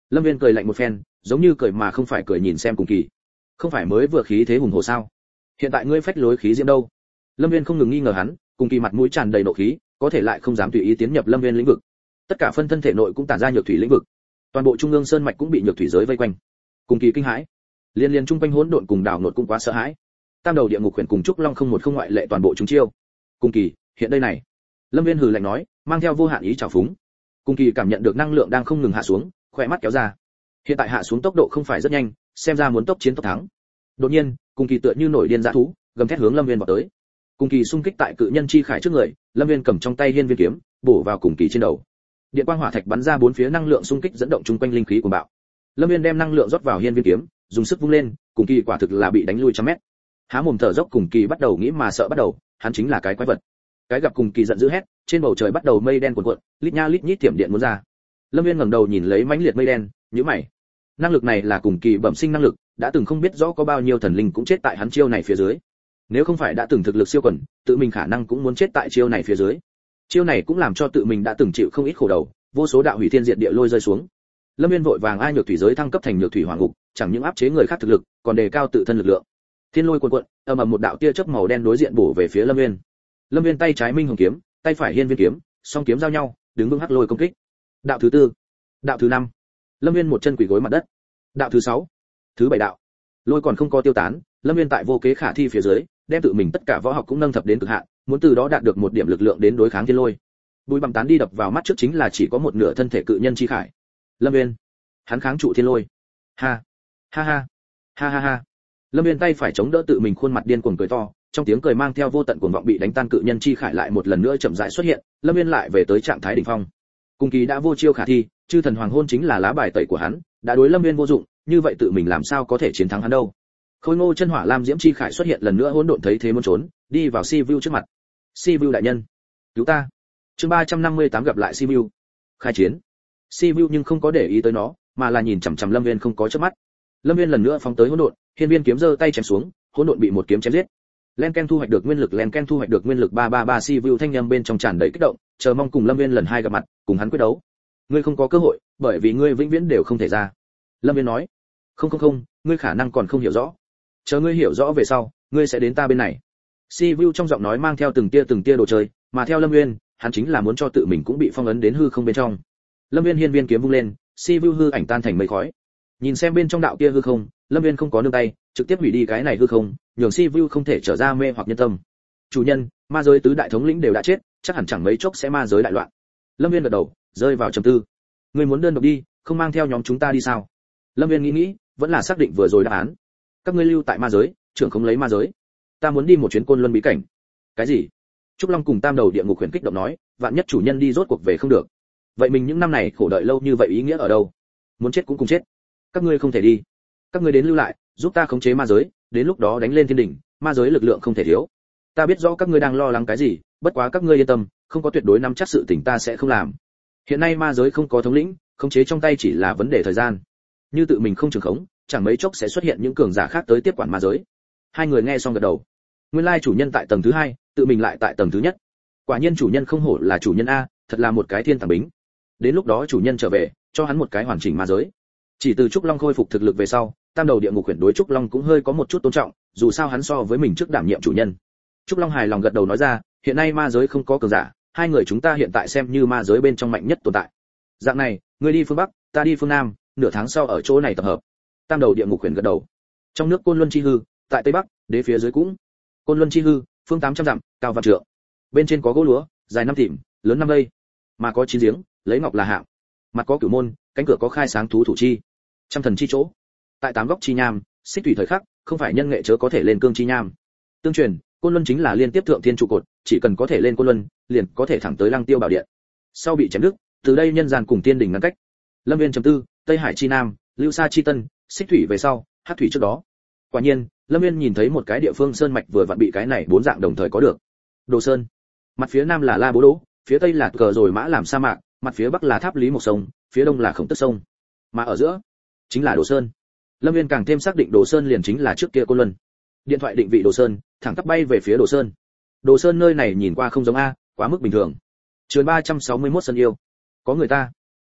Lâm Viên cười lạnh một phen, giống như cười mà không phải cười nhìn xem Cùng Kỳ. Không phải mới vừa khí thế hùng hồ sao? Hiện tại ngươi phách lối khí diễm đâu? Lâm Viên không ngừng nghi ngờ hắn, Cùng Kỳ mặt mũi tràn đầy nộ khí, có thể lại không dám tùy ý tiến nhập Lâm Viên lĩnh vực. Tất cả phân thân thể nội cũng tản ra nhược thủy lĩnh vực. Toàn bộ trung ương sơn mạch cũng bị nhược thủy giới vây quanh. Cùng Kỳ kinh hãi. Liên liên trung quanh hỗn độn cùng đảo nột cũng quá sợ hãi. Tam đầu địa ngục huyền cùng trúc long không một không ngoại lệ toàn bộ chúng chiêu. Cùng Kỳ, hiện đây này. Lâm Viên hừ lạnh nói, mang theo vô hạn ý trào phúng. Cùng Kỳ cảm nhận được năng lượng đang không ngừng hạ xuống, khỏe mắt kéo ra. Hiện tại hạ xuống tốc độ không phải rất nhanh, xem ra muốn tốc chiến tốc thắng. Đột nhiên, Cùng Kỳ tựa như nổi điên dã thú, gầm thét hướng Lâm Viên vọt tới. Cùng Kỳ xung kích tại cự nhân chi khải trước người, Lâm Viên cầm trong tay hiên viên kiếm, bổ vào Cùng Kỳ trên đầu. Điện quang hỏa thạch bắn ra bốn phía năng lượng xung kích dẫn động chung quanh linh khí của bạo. Lâm Viên đem năng lượng rót vào hiên viên kiếm, dùng sức vung lên, Cùng Kỳ quả thực là bị đánh lui trăm mét. Há mồm thở dốc Cùng Kỳ bắt đầu nghĩ mà sợ bắt đầu, hắn chính là cái quái vật. Cái gặp Cùng Kỳ giận dữ hét, trên bầu trời bắt đầu mây đen cuồn cuộn, lít nha lít nhít tiệm điện muốn ra. Lâm Viên ngẩng đầu nhìn lấy mãnh liệt mây đen, nhíu mày. Năng lực này là Cùng Kỳ bẩm sinh năng lực, đã từng không biết rõ có bao nhiêu thần linh cũng chết tại hắn chiêu này phía dưới. Nếu không phải đã từng thực lực siêu quần, tự mình khả năng cũng muốn chết tại chiêu này phía dưới. Chiêu này cũng làm cho tự mình đã từng chịu không ít khổ đầu, vô số đạo hủy thiên diệt địa lôi rơi xuống. Lâm Viên vội vàng ai nhược thủy giới thăng cấp thành nhược thủy hỏa ngục, chẳng những áp chế người khác thực lực, còn đề cao tự thân lực lượng. Thiên lôi cuồn cuộn, ầm ầm một đạo tia chớp màu đen đối diện bổ về phía Lâm Viên. Lâm Viên tay trái minh hồng kiếm, tay phải hiên viên kiếm, song kiếm giao nhau, đứng vững hắc lôi công kích. Đạo thứ tư, đạo thứ năm. Lâm Viên một chân quỳ gối mặt đất. Đạo thứ sáu, thứ bảy đạo. Lôi còn không có tiêu tán, Lâm Viên tại vô kế khả thi phía dưới, đem tự mình tất cả võ học cũng nâng thập đến cực hạn, muốn từ đó đạt được một điểm lực lượng đến đối kháng thiên lôi. Bùi bặm tán đi đập vào mắt trước chính là chỉ có một nửa thân thể cự nhân chi khải. Lâm Viên, hắn kháng trụ thiên lôi. Ha, ha ha, ha ha ha. Lâm Viên tay phải chống đỡ tự mình khuôn mặt điên cuồng cười to, trong tiếng cười mang theo vô tận cuồng vọng bị đánh tan cự nhân chi khải lại một lần nữa chậm rãi xuất hiện, Lâm Viên lại về tới trạng thái đỉnh phong. Cùng Kỳ đã vô chiêu khả thi, chư thần hoàng hôn chính là lá bài tẩy của hắn, đã đối Lâm Viên vô dụng, như vậy tự mình làm sao có thể chiến thắng hắn đâu? Khôi Ngô chân hỏa lam diễm chi khải xuất hiện lần nữa hỗn độn thấy thế muốn trốn, đi vào Sivu trước mặt. Sivu đại nhân, cứu ta. Chương ba trăm năm mươi tám gặp lại Sivu. Khai chiến. Sivu nhưng không có để ý tới nó, mà là nhìn chằm chằm Lâm Viên không có chớp mắt. Lâm Viên lần nữa phóng tới hỗn độn, hiên viên kiếm giơ tay chém xuống, hỗn độn bị một kiếm chém giết. Len Ken thu hoạch được nguyên lực, Len Ken thu hoạch được nguyên lực ba ba ba Sivu thanh âm bên trong tràn đầy kích động, chờ mong cùng Lâm Viên lần hai gặp mặt, cùng hắn quyết đấu. Ngươi không có cơ hội, bởi vì ngươi vĩnh viễn đều không thể ra. Lâm Viên nói. Không không không, ngươi khả năng còn không hiểu rõ. Chờ ngươi hiểu rõ về sau, ngươi sẽ đến ta bên này. Sivu trong giọng nói mang theo từng tia từng tia đồ chơi, mà theo Lâm Viên, hắn chính là muốn cho tự mình cũng bị phong ấn đến hư không bên trong. Lâm Viên hiên viên kiếm vung lên, Sivu hư ảnh tan thành mây khói. Nhìn xem bên trong đạo kia hư không, Lâm Viên không có nương tay, trực tiếp hủy đi cái này hư không, nhường Sivu không thể trở ra mê hoặc nhân tâm. Chủ nhân, ma giới tứ đại thống lĩnh đều đã chết, chắc hẳn chẳng mấy chốc sẽ ma giới đại loạn. Lâm Viên gật đầu, rơi vào trầm tư. Ngươi muốn đơn độc đi, không mang theo nhóm chúng ta đi sao? Lâm Viên nghĩ nghĩ, vẫn là xác định vừa rồi đáp án. Các ngươi lưu tại ma giới, trưởng không lấy ma giới. Ta muốn đi một chuyến côn luân bí cảnh. Cái gì? Trúc Long cùng Tam đầu địa ngục huyền kích động nói, vạn nhất chủ nhân đi rốt cuộc về không được. Vậy mình những năm này khổ đợi lâu như vậy ý nghĩa ở đâu? Muốn chết cũng cùng chết. Các ngươi không thể đi. Các ngươi đến lưu lại, giúp ta khống chế ma giới, đến lúc đó đánh lên thiên đỉnh, ma giới lực lượng không thể thiếu. Ta biết rõ các ngươi đang lo lắng cái gì, bất quá các ngươi yên tâm, không có tuyệt đối nắm chắc sự tình ta sẽ không làm. Hiện nay ma giới không có thống lĩnh, khống chế trong tay chỉ là vấn đề thời gian. Như tự mình không trường khống, chẳng mấy chốc sẽ xuất hiện những cường giả khác tới tiếp quản ma giới. Hai người nghe xong gật đầu. Nguyên lai chủ nhân tại tầng thứ hai, tự mình lại tại tầng thứ nhất. Quả nhiên chủ nhân không hổ là chủ nhân a, thật là một cái thiên tàng bính. Đến lúc đó chủ nhân trở về, cho hắn một cái hoàn chỉnh ma giới. Chỉ từ Trúc Long khôi phục thực lực về sau, Tam đầu địa ngục huyền đối Trúc Long cũng hơi có một chút tôn trọng, dù sao hắn so với mình trước đảm nhiệm chủ nhân. Trúc Long hài lòng gật đầu nói ra, hiện nay ma giới không có cường giả, hai người chúng ta hiện tại xem như ma giới bên trong mạnh nhất tồn tại. Dạng này, ngươi đi phương bắc, ta đi phương nam, nửa tháng sau ở chỗ này tập hợp. Tam đầu địa ngục huyền gật đầu. Trong nước Côn Luân chi hư, tại tây bắc, đế phía dưới cũng. Côn Luân chi hư, phương tám trăm dặm, cao vạn trượng. Bên trên có gỗ lúa, dài năm thỉm, lớn năm cây, mà có chín giếng, lấy ngọc là hạng. Mặt có cửu môn, cánh cửa có khai sáng thú thủ chi. Trăm thần chi chỗ. Tại tám góc chi nham, xích thủy thời khắc, không phải nhân nghệ chớ có thể lên cương chi nham. Tương truyền, Côn Luân chính là liên tiếp thượng thiên trụ cột, chỉ cần có thể lên Côn Luân, liền có thể thẳng tới Lăng Tiêu bảo điện. Sau bị chém đứt, từ đây nhân gian cùng tiên đỉnh ngăn cách. Lâm Viên trầm tư, Tây Hải chi nam, Lưu Sa chi tân, xích thủy về sau, hắc thủy trước đó. Quả nhiên, Lâm Viên nhìn thấy một cái địa phương sơn mạch vừa vặn bị cái này bốn dạng đồng thời có được. Đồ Sơn. Mặt phía nam là La Bố Đỗ, phía tây là Cờ Rồi Mã làm sa mạc, mặt phía bắc là Tháp Lý Mộc sông, phía đông là Khổng Tức sông, mà ở giữa chính là Đồ Sơn. Lâm Viên càng thêm xác định Đồ Sơn liền chính là trước kia Côn Luân. Điện thoại định vị Đồ Sơn, thẳng tắp bay về phía Đồ Sơn. Đồ Sơn nơi này nhìn qua không giống a, quá mức bình thường. Chương ba trăm sáu mươi mốt sân yêu. Có người ta.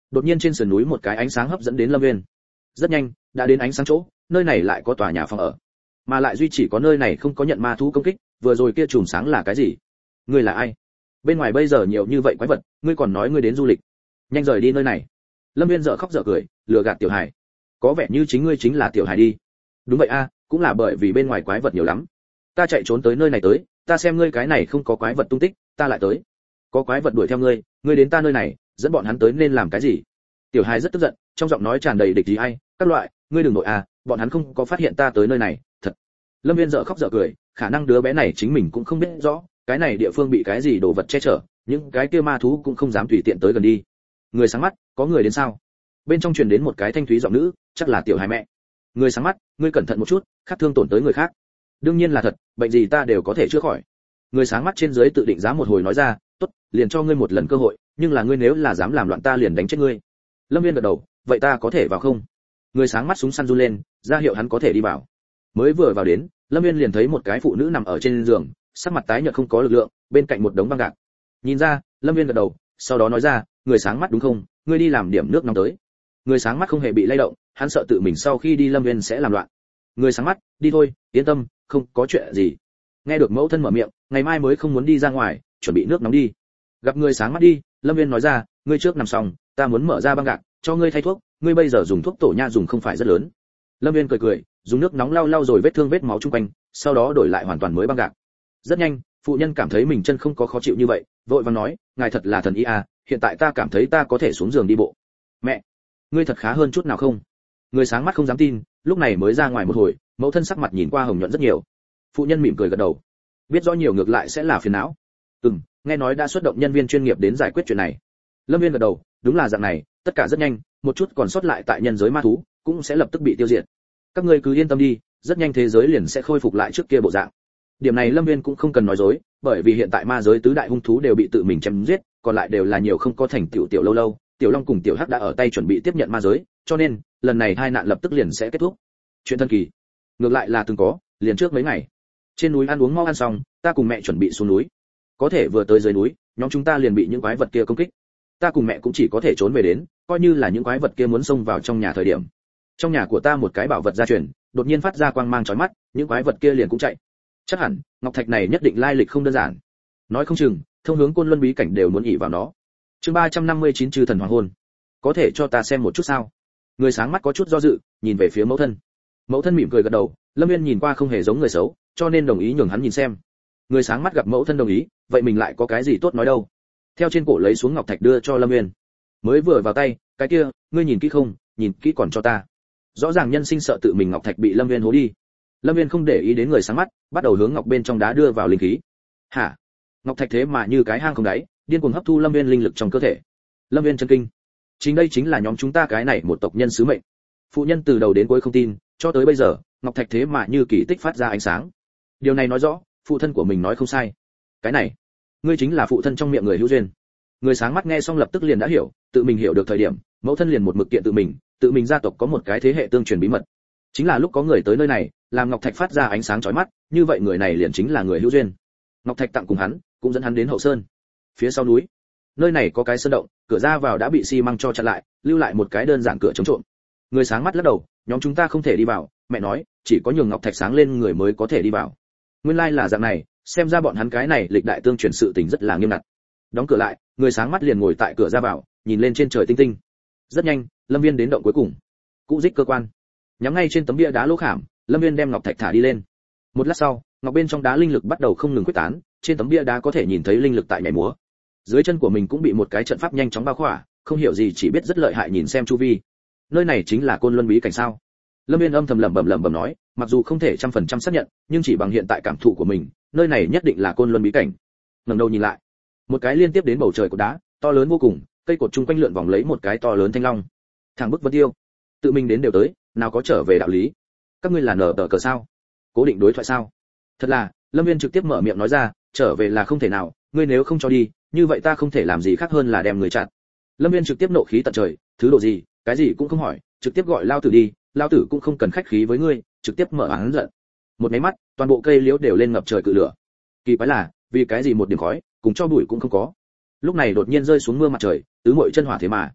đột nhiên trên sườn núi một cái ánh sáng hấp dẫn đến Lâm Viên. Rất nhanh, đã đến ánh sáng chỗ, nơi này lại có tòa nhà phòng ở, mà lại duy chỉ có nơi này không có nhận ma thú công kích. Vừa rồi kia chùm sáng là cái gì? Ngươi là ai? Bên ngoài bây giờ nhiều như vậy quái vật, ngươi còn nói ngươi đến du lịch? Nhanh rời đi nơi này. Lâm Viên dở khóc dở cười, lừa gạt Tiểu Hải. Có vẻ như chính ngươi chính là Tiểu Hải đi. Đúng vậy a, cũng là bởi vì bên ngoài quái vật nhiều lắm. Ta chạy trốn tới nơi này tới, ta xem ngươi cái này không có quái vật tung tích, ta lại tới. Có quái vật đuổi theo ngươi, ngươi đến ta nơi này, dẫn bọn hắn tới nên làm cái gì? Tiểu Hải rất tức giận, trong giọng nói tràn đầy địch ý ai, các loại, ngươi đừng nội à, bọn hắn không có phát hiện ta tới nơi này, thật. Lâm Viên dở khóc dở cười, khả năng đứa bé này chính mình cũng không biết rõ, cái này địa phương bị cái gì đồ vật che chở, những cái kia ma thú cũng không dám tùy tiện tới gần đi. Người sáng mắt, có người đến sao? Bên trong truyền đến một cái thanh thúy giọng nữ, chắc là Tiểu Hải mẹ. Người sáng mắt, ngươi cẩn thận một chút, khác thương tổn tới người khác. Đương nhiên là thật, bệnh gì ta đều có thể chữa khỏi. Người sáng mắt trên dưới tự định giá một hồi nói ra, tốt, liền cho ngươi một lần cơ hội, nhưng là ngươi nếu là dám làm loạn ta liền đánh chết ngươi. Lâm Viên gật đầu, vậy ta có thể vào không? Người sáng mắt súng săn run lên, ra hiệu hắn có thể đi vào. Mới vừa vào đến, Lâm Viên liền thấy một cái phụ nữ nằm ở trên giường, sắc mặt tái nhợt không có lực lượng, bên cạnh một đống băng gạc. Nhìn ra, Lâm Viên gật đầu, sau đó nói ra, người sáng mắt đúng không? Ngươi đi làm điểm nước nóng tới. Người sáng mắt không hề bị lay động, hắn sợ tự mình sau khi đi Lâm Viên sẽ làm loạn. Người sáng mắt, đi thôi, yên tâm, không có chuyện gì. Nghe được mẫu thân mở miệng, ngày mai mới không muốn đi ra ngoài, chuẩn bị nước nóng đi. Gặp người sáng mắt đi, Lâm Viên nói ra, ngươi trước nằm xong, ta muốn mở ra băng gạc, cho ngươi thay thuốc, ngươi bây giờ dùng thuốc tổ nha dùng không phải rất lớn. Lâm Viên cười cười, dùng nước nóng lau lau rồi vết thương vết máu chung quanh, sau đó đổi lại hoàn toàn mới băng gạc. Rất nhanh, phụ nhân cảm thấy mình chân không có khó chịu như vậy, vội vàng nói, ngài thật là thần y à, hiện tại ta cảm thấy ta có thể xuống giường đi bộ. Mẹ, ngươi thật khá hơn chút nào không? Người sáng mắt không dám tin, lúc này mới ra ngoài một hồi, mẫu thân sắc mặt nhìn qua hồng nhuận rất nhiều. Phụ nhân mỉm cười gật đầu, biết rõ nhiều ngược lại sẽ là phiền não. Ừm, nghe nói đã xuất động nhân viên chuyên nghiệp đến giải quyết chuyện này. Lâm Viên gật đầu, đúng là dạng này, tất cả rất nhanh, một chút còn sót lại tại nhân giới ma thú cũng sẽ lập tức bị tiêu diệt. Các ngươi cứ yên tâm đi, rất nhanh thế giới liền sẽ khôi phục lại trước kia bộ dạng. Điểm này Lâm Viên cũng không cần nói dối, bởi vì hiện tại ma giới tứ đại hung thú đều bị tự mình chém giết, còn lại đều là nhiều không có thành tiểu tiểu lâu lâu, Tiểu Long cùng Tiểu Hắc đã ở tay chuẩn bị tiếp nhận ma giới, cho nên, lần này hai nạn lập tức liền sẽ kết thúc. Chuyện thần kỳ, ngược lại là từng có, liền trước mấy ngày. Trên núi ăn uống mau ăn xong, ta cùng mẹ chuẩn bị xuống núi. Có thể vừa tới dưới núi, nhóm chúng ta liền bị những quái vật kia công kích. Ta cùng mẹ cũng chỉ có thể trốn về đến, coi như là những quái vật kia muốn xông vào trong nhà thời điểm. Trong nhà của ta một cái bảo vật gia truyền, đột nhiên phát ra quang mang chói mắt, những quái vật kia liền cũng chạy. Chắc hẳn, ngọc thạch này nhất định lai lịch không đơn giản. Nói không chừng, thông hướng Côn Luân bí cảnh đều muốn ỷ vào nó. Chương ba trăm năm mươi chín Chư thần hoàng hôn. Có thể cho ta xem một chút sao? Người sáng mắt có chút do dự, nhìn về phía mẫu thân. Mẫu thân mỉm cười gật đầu, Lâm Viên nhìn qua không hề giống người xấu, cho nên đồng ý nhường hắn nhìn xem. Người sáng mắt gặp mẫu thân đồng ý, vậy mình lại có cái gì tốt nói đâu? Theo trên cổ lấy xuống ngọc thạch đưa cho Lâm Viên. Mới vừa vào tay, cái kia, ngươi nhìn kỹ không, nhìn kỹ còn cho ta. Rõ ràng nhân sinh sợ tự mình ngọc thạch bị Lâm Viên hố đi. Lâm Viên không để ý đến người sáng mắt, bắt đầu hướng ngọc bên trong đá đưa vào linh khí. Hả? Ngọc thạch thế mà như cái hang không đáy, điên cuồng hấp thu Lâm Viên linh lực trong cơ thể. Lâm Viên chấn kinh. Chính đây chính là nhóm chúng ta cái này một tộc nhân sứ mệnh. Phụ nhân từ đầu đến cuối không tin, cho tới bây giờ, ngọc thạch thế mà như kỳ tích phát ra ánh sáng. Điều này nói rõ, phụ thân của mình nói không sai. Cái này, ngươi chính là phụ thân trong miệng người hữu duyên. Người sáng mắt nghe xong lập tức liền đã hiểu, tự mình hiểu được thời điểm, mẫu thân liền một mực kiện tự mình, tự mình gia tộc có một cái thế hệ tương truyền bí mật. Chính là lúc có người tới nơi này, làm ngọc thạch phát ra ánh sáng chói mắt, như vậy người này liền chính là người hữu duyên. Ngọc thạch tặng cùng hắn, cũng dẫn hắn đến hậu sơn. Phía sau núi, nơi này có cái sơn động, cửa ra vào đã bị xi măng cho chặn lại, lưu lại một cái đơn giản cửa chống trộm. Người sáng mắt lắc đầu, nhóm chúng ta không thể đi vào, mẹ nói, chỉ có nhường ngọc thạch sáng lên người mới có thể đi vào. Nguyên lai là dạng này, xem ra bọn hắn cái này lịch đại tương truyền sự tình rất là nghiêm ngặt. Đóng cửa lại, người sáng mắt liền ngồi tại cửa ra vào, nhìn lên trên trời tinh tinh. Rất nhanh, Lâm Viên đến động cuối cùng. Cũ dích cơ quan. Nhắm ngay trên tấm bia đá lỗ khảm, Lâm Viên đem ngọc thạch thả đi lên. Một lát sau, ngọc bên trong đá linh lực bắt đầu không ngừng quyết tán, trên tấm bia đá có thể nhìn thấy linh lực tại nhảy múa. Dưới chân của mình cũng bị một cái trận pháp nhanh chóng bao khỏa, không hiểu gì chỉ biết rất lợi hại nhìn xem chu vi. Nơi này chính là Côn Luân bí cảnh sao? Lâm Viên âm thầm lẩm bẩm lẩm bẩm nói, mặc dù không thể trăm phần trăm xác nhận, nhưng chỉ bằng hiện tại cảm thụ của mình, nơi này nhất định là Côn Luân bí cảnh. Ngẩng đầu nhìn lại, một cái liên tiếp đến bầu trời của đá, to lớn vô cùng, cây cột chung quanh lượn vòng lấy một cái to lớn thanh long. Thẳng bức vân tiêu, tự mình đến đều tới, nào có trở về đạo lý. Các ngươi là nở tờ cờ sao? Cố định đối thoại sao? Thật là, Lâm Viên trực tiếp mở miệng nói ra, trở về là không thể nào, ngươi nếu không cho đi, như vậy ta không thể làm gì khác hơn là đem người chặn. Lâm Viên trực tiếp nộ khí tận trời, thứ độ gì, cái gì cũng không hỏi, trực tiếp gọi lao tử đi, lao tử cũng không cần khách khí với ngươi, trực tiếp mở án giận. Một máy mắt, toàn bộ cây liễu đều lên ngập trời cự lửa. Kỳ quái là, vì cái gì một điểm khói, cùng cho bụi cũng không có. Lúc này đột nhiên rơi xuống mưa mặt trời, tứ muội chân hỏa thế mà.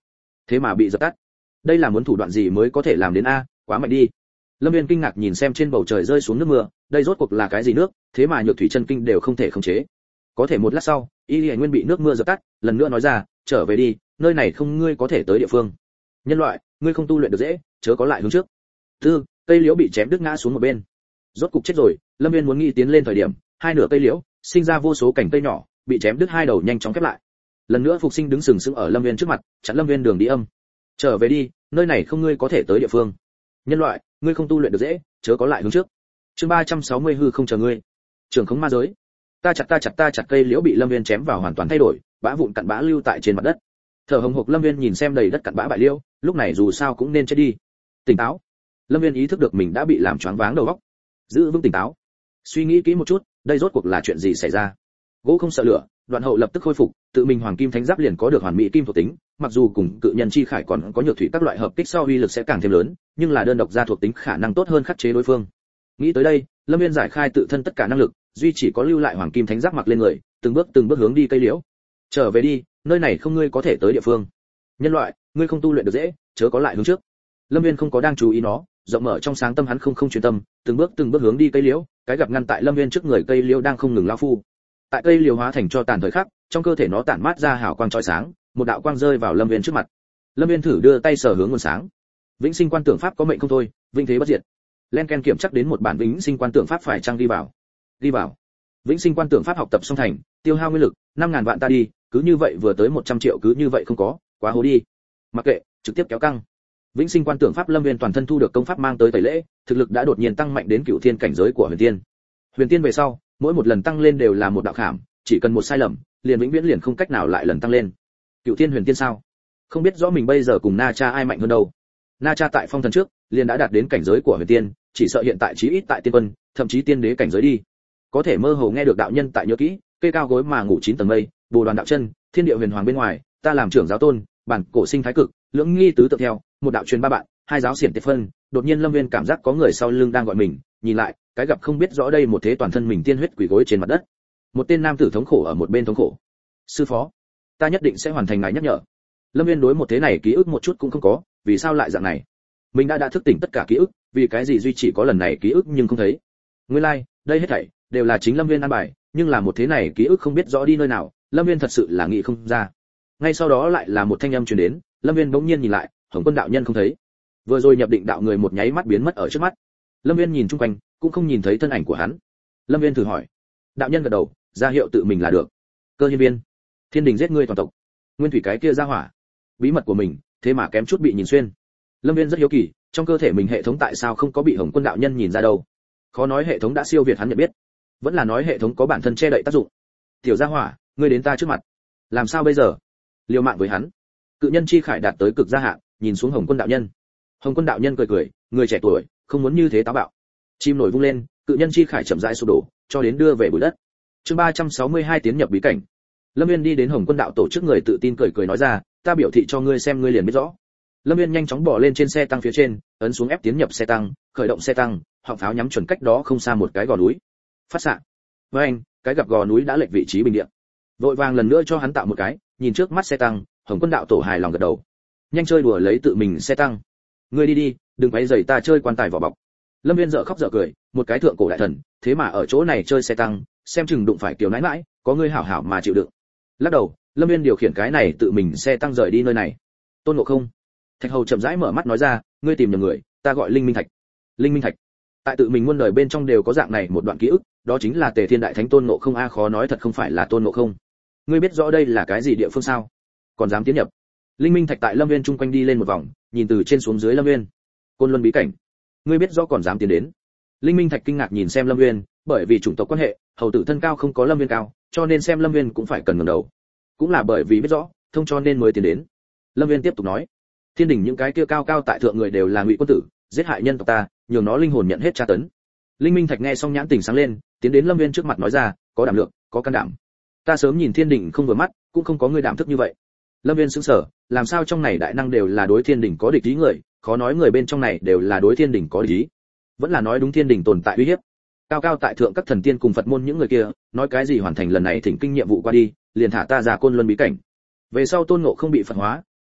thế mà bị dập tắt. Đây là muốn thủ đoạn gì mới có thể làm đến a, quá mạnh đi. Lâm Viên kinh ngạc nhìn xem trên bầu trời rơi xuống nước mưa, đây rốt cuộc là cái gì nước, thế mà Nhược Thủy chân kinh đều không thể khống chế. Có thể một lát sau, Y Lệ Nguyên bị nước mưa dập tắt, lần nữa nói ra, trở về đi, nơi này không ngươi có thể tới địa phương. Nhân loại, ngươi không tu luyện được dễ, chớ có lại hướng trước. Tư, cây liễu bị chém đứt ngã xuống một bên. Rốt cục chết rồi, Lâm Viên muốn nghĩ tiến lên thời điểm, hai nửa cây liễu, sinh ra vô số cành cây nhỏ, bị chém đứt hai đầu nhanh chóng khép lại. Lần nữa Phục Sinh đứng sừng sững ở Lâm Viên trước mặt, chặn Lâm Viên đường đi âm. Trở về đi, nơi này không ngươi có thể tới địa phương. Nhân loại, ngươi không tu luyện được dễ, chớ có lại hướng trước. Chương ba trăm sáu mươi hư không chờ ngươi. Trường khống ma giới. Ta chặt ta chặt ta chặt cây liễu bị Lâm Viên chém vào hoàn toàn thay đổi, bã vụn cặn bã lưu tại trên mặt đất. Thở hồng hộc Lâm Viên nhìn xem đầy đất cặn bã bại liễu, lúc này dù sao cũng nên chết đi. Tỉnh táo. Lâm Viên ý thức được mình đã bị làm choáng váng đầu óc. Giữ vững tỉnh táo. Suy nghĩ kỹ một chút, đây rốt cuộc là chuyện gì xảy ra? Gỗ không sợ lửa, Đoạn Hậu lập tức khôi phục, tự mình hoàng kim thánh giáp liền có được hoàn mỹ kim thuộc tính, mặc dù cùng cự nhân chi khải còn có nhược thủy các loại hợp kích sau uy lực sẽ càng thêm lớn, nhưng là đơn độc ra thuộc tính khả năng tốt hơn khắc chế đối phương. Nghĩ tới đây, Lâm Viên giải khai tự thân tất cả năng lực, duy chỉ có lưu lại hoàng kim thánh giáp mặc lên người, từng bước từng bước hướng đi cây liễu. Trở về đi, nơi này không ngươi có thể tới địa phương. Nhân loại, ngươi không tu luyện được dễ, chớ có lại hướng trước. Lâm Viên không có đang chú ý nó, rộng mở trong sáng tâm hắn không không chuyên tâm, từng bước từng bước hướng đi cây liễu, cái gặp ngăn tại Lâm Viên trước người cây liễu đang không ngừng lao phu. Tại cây liễu hóa thành cho tàn thời khắc, trong cơ thể nó tản mát ra hào quang chói sáng, một đạo quang rơi vào Lâm Viên trước mặt. Lâm Viên thử đưa tay sờ hướng nguồn sáng. Vĩnh sinh quan tưởng pháp có mệnh không thôi, vinh thế bất diệt. Len Ken kiểm chắc đến một bản vĩnh sinh quan tưởng pháp phải trang đi vào. Đi vào. Vĩnh sinh quan tưởng pháp học tập xong thành, tiêu hao nguyên lực năm ngàn vạn ta đi, cứ như vậy vừa tới một trăm triệu cứ như vậy không có, quá hố đi. Mặc kệ, trực tiếp kéo căng. Vĩnh sinh quan tưởng pháp Lâm Viên toàn thân thu được công pháp mang tới tẩy lễ, thực lực đã đột nhiên tăng mạnh đến cửu thiên cảnh giới của huyền tiên. Huyền tiên về sau, mỗi một lần tăng lên đều là một đạo khảm, chỉ cần một sai lầm, liền vĩnh viễn liền không cách nào lại lần tăng lên. Cửu thiên huyền tiên sao? Không biết rõ mình bây giờ cùng Na Cha ai mạnh hơn đâu. Na Cha tại phong thần trước, liền đã đạt đến cảnh giới của huyền tiên, chỉ sợ hiện tại chí ít tại tiên quân, thậm chí tiên đế cảnh giới đi. Có thể mơ hồ nghe được đạo nhân tại nhớ kỹ, cây cao gối mà ngủ chín tầng mây, bồ đoàn đạo chân, thiên địa huyền hoàng bên ngoài, ta làm trưởng giáo tôn, bản cổ sinh thái cực, lưỡng nghi tứ tự theo, một đạo truyền ba bạn, hai giáo xiển tiệt phân. Đột nhiên Lâm Viên cảm giác có người sau lưng đang gọi mình, nhìn lại, cái gặp không biết rõ đây một thế toàn thân mình tiên huyết quỳ gối trên mặt đất. Một tên nam tử thống khổ ở một bên thống khổ. Sư phó, ta nhất định sẽ hoàn thành ngài nhắc nhở. Lâm Viên đối một thế này ký ức một chút cũng không có, vì sao lại dạng này? Mình đã đã thức tỉnh tất cả ký ức, vì cái gì duy chỉ có lần này ký ức nhưng không thấy? Nguyên lai, like, đây hết thảy đều là chính Lâm Viên an bài, nhưng là một thế này ký ức không biết rõ đi nơi nào, Lâm Viên thật sự là nghĩ không ra. Ngay sau đó lại là một thanh âm truyền đến, Lâm Viên bỗng nhiên nhìn lại, Hồng Quân đạo nhân không thấy. Vừa rồi nhập định đạo người một nháy mắt biến mất ở trước mắt. Lâm Viên nhìn chung quanh, cũng không nhìn thấy thân ảnh của hắn. Lâm Viên thử hỏi. Đạo nhân gật đầu, ra hiệu tự mình là được. Cơ Hiên Viên, Thiên Đình giết ngươi toàn tộc. Nguyên thủy cái kia ra hỏa. Bí mật của mình, thế mà kém chút bị nhìn xuyên. Lâm Viên rất hiếu kỳ, trong cơ thể mình hệ thống tại sao không có bị Hồng Quân đạo nhân nhìn ra đâu? Khó nói hệ thống đã siêu việt hắn nhận biết, vẫn là nói hệ thống có bản thân che đậy tác dụng. Tiểu gia hỏa, ngươi đến ta trước mặt, làm sao bây giờ? Liều mạng với hắn. Cự nhân chi khải đạt tới cực gia hạn, nhìn xuống Hồng Quân đạo nhân. Hồng Quân đạo nhân cười cười, người trẻ tuổi, không muốn như thế táo bạo. Chim nổi vung lên, cự nhân chi khải chậm rãi sụp đổ, cho đến đưa về bụi đất. Chương ba trăm sáu mươi hai tiến nhập bí cảnh. Lâm Viên đi đến Hồng Quân đạo tổ trước người tự tin cười cười nói ra, ta biểu thị cho ngươi xem ngươi liền biết rõ. Lâm Viên nhanh chóng bỏ lên trên xe tăng phía trên, ấn xuống ép tiến nhập xe tăng, khởi động xe tăng, họng pháo nhắm chuẩn cách đó không xa một cái gò núi. Phát xạ. Với anh, cái gặp gò núi đã lệch vị trí bình địa. Vội vàng lần nữa cho hắn tạo một cái, nhìn trước mắt xe tăng, Hồng Quân đạo tổ hài lòng gật đầu. Nhanh chơi đùa lấy tự mình xe tăng. Ngươi đi đi, đừng quấy rầy ta chơi quan tài vỏ bọc. Lâm Viên dở khóc dở cười, một cái thượng cổ đại thần, thế mà ở chỗ này chơi xe tăng, xem chừng đụng phải kiểu nãi nãi, có ngươi hảo hảo mà chịu đựng. Lắc đầu, Lâm Viên điều khiển cái này tự mình xe tăng rời đi nơi này. Tôn Ngộ Không. Thạch Hầu chậm rãi mở mắt nói ra, ngươi tìm nhầm người, ta gọi Linh Minh Thạch. Linh Minh Thạch. Tại tự mình muôn đời bên trong đều có dạng này một đoạn ký ức, đó chính là Tề Thiên Đại Thánh Tôn Ngộ Không a, khó nói thật không phải là Tôn Ngộ Không. Ngươi biết rõ đây là cái gì địa phương sao? Còn dám tiến nhập? Linh Minh Thạch tại Lâm Viên chung quanh đi lên một vòng, nhìn từ trên xuống dưới Lâm Viên. Côn Luân bí cảnh. Ngươi biết rõ còn dám tiến đến? Linh Minh Thạch kinh ngạc nhìn xem Lâm Viên, bởi vì chủng tộc quan hệ, hầu tử thân cao không có Lâm Viên cao, cho nên xem Lâm Viên cũng phải cần ngẩng đầu. Cũng là bởi vì biết rõ, thông cho nên mới tiến đến. Lâm Viên tiếp tục nói, Thiên Đình những cái kia cao cao tại thượng người đều là ngụy quân tử, giết hại nhân tộc ta, nhường nó linh hồn nhận hết tra tấn. Linh Minh Thạch nghe xong nhãn tỉnh sáng lên, tiến đến Lâm Viên trước mặt nói ra, có đảm lượng, có can đảm. Ta sớm nhìn Thiên Đình không vừa mắt, cũng không có người đảm thức như vậy. Lâm Viên sững sờ, làm sao trong này đại năng đều là đối Thiên Đình có địch ý người, khó nói người bên trong này đều là đối Thiên Đình có địch ý. Vẫn là nói đúng Thiên Đình tồn tại uy hiếp. Cao cao tại thượng các thần tiên cùng Phật môn những người kia, nói cái gì hoàn thành lần này thỉnh kinh nhiệm vụ qua đi, liền thả ta ra Côn Luân bí cảnh. Về sau Tôn Ngộ không bị Phật hóa,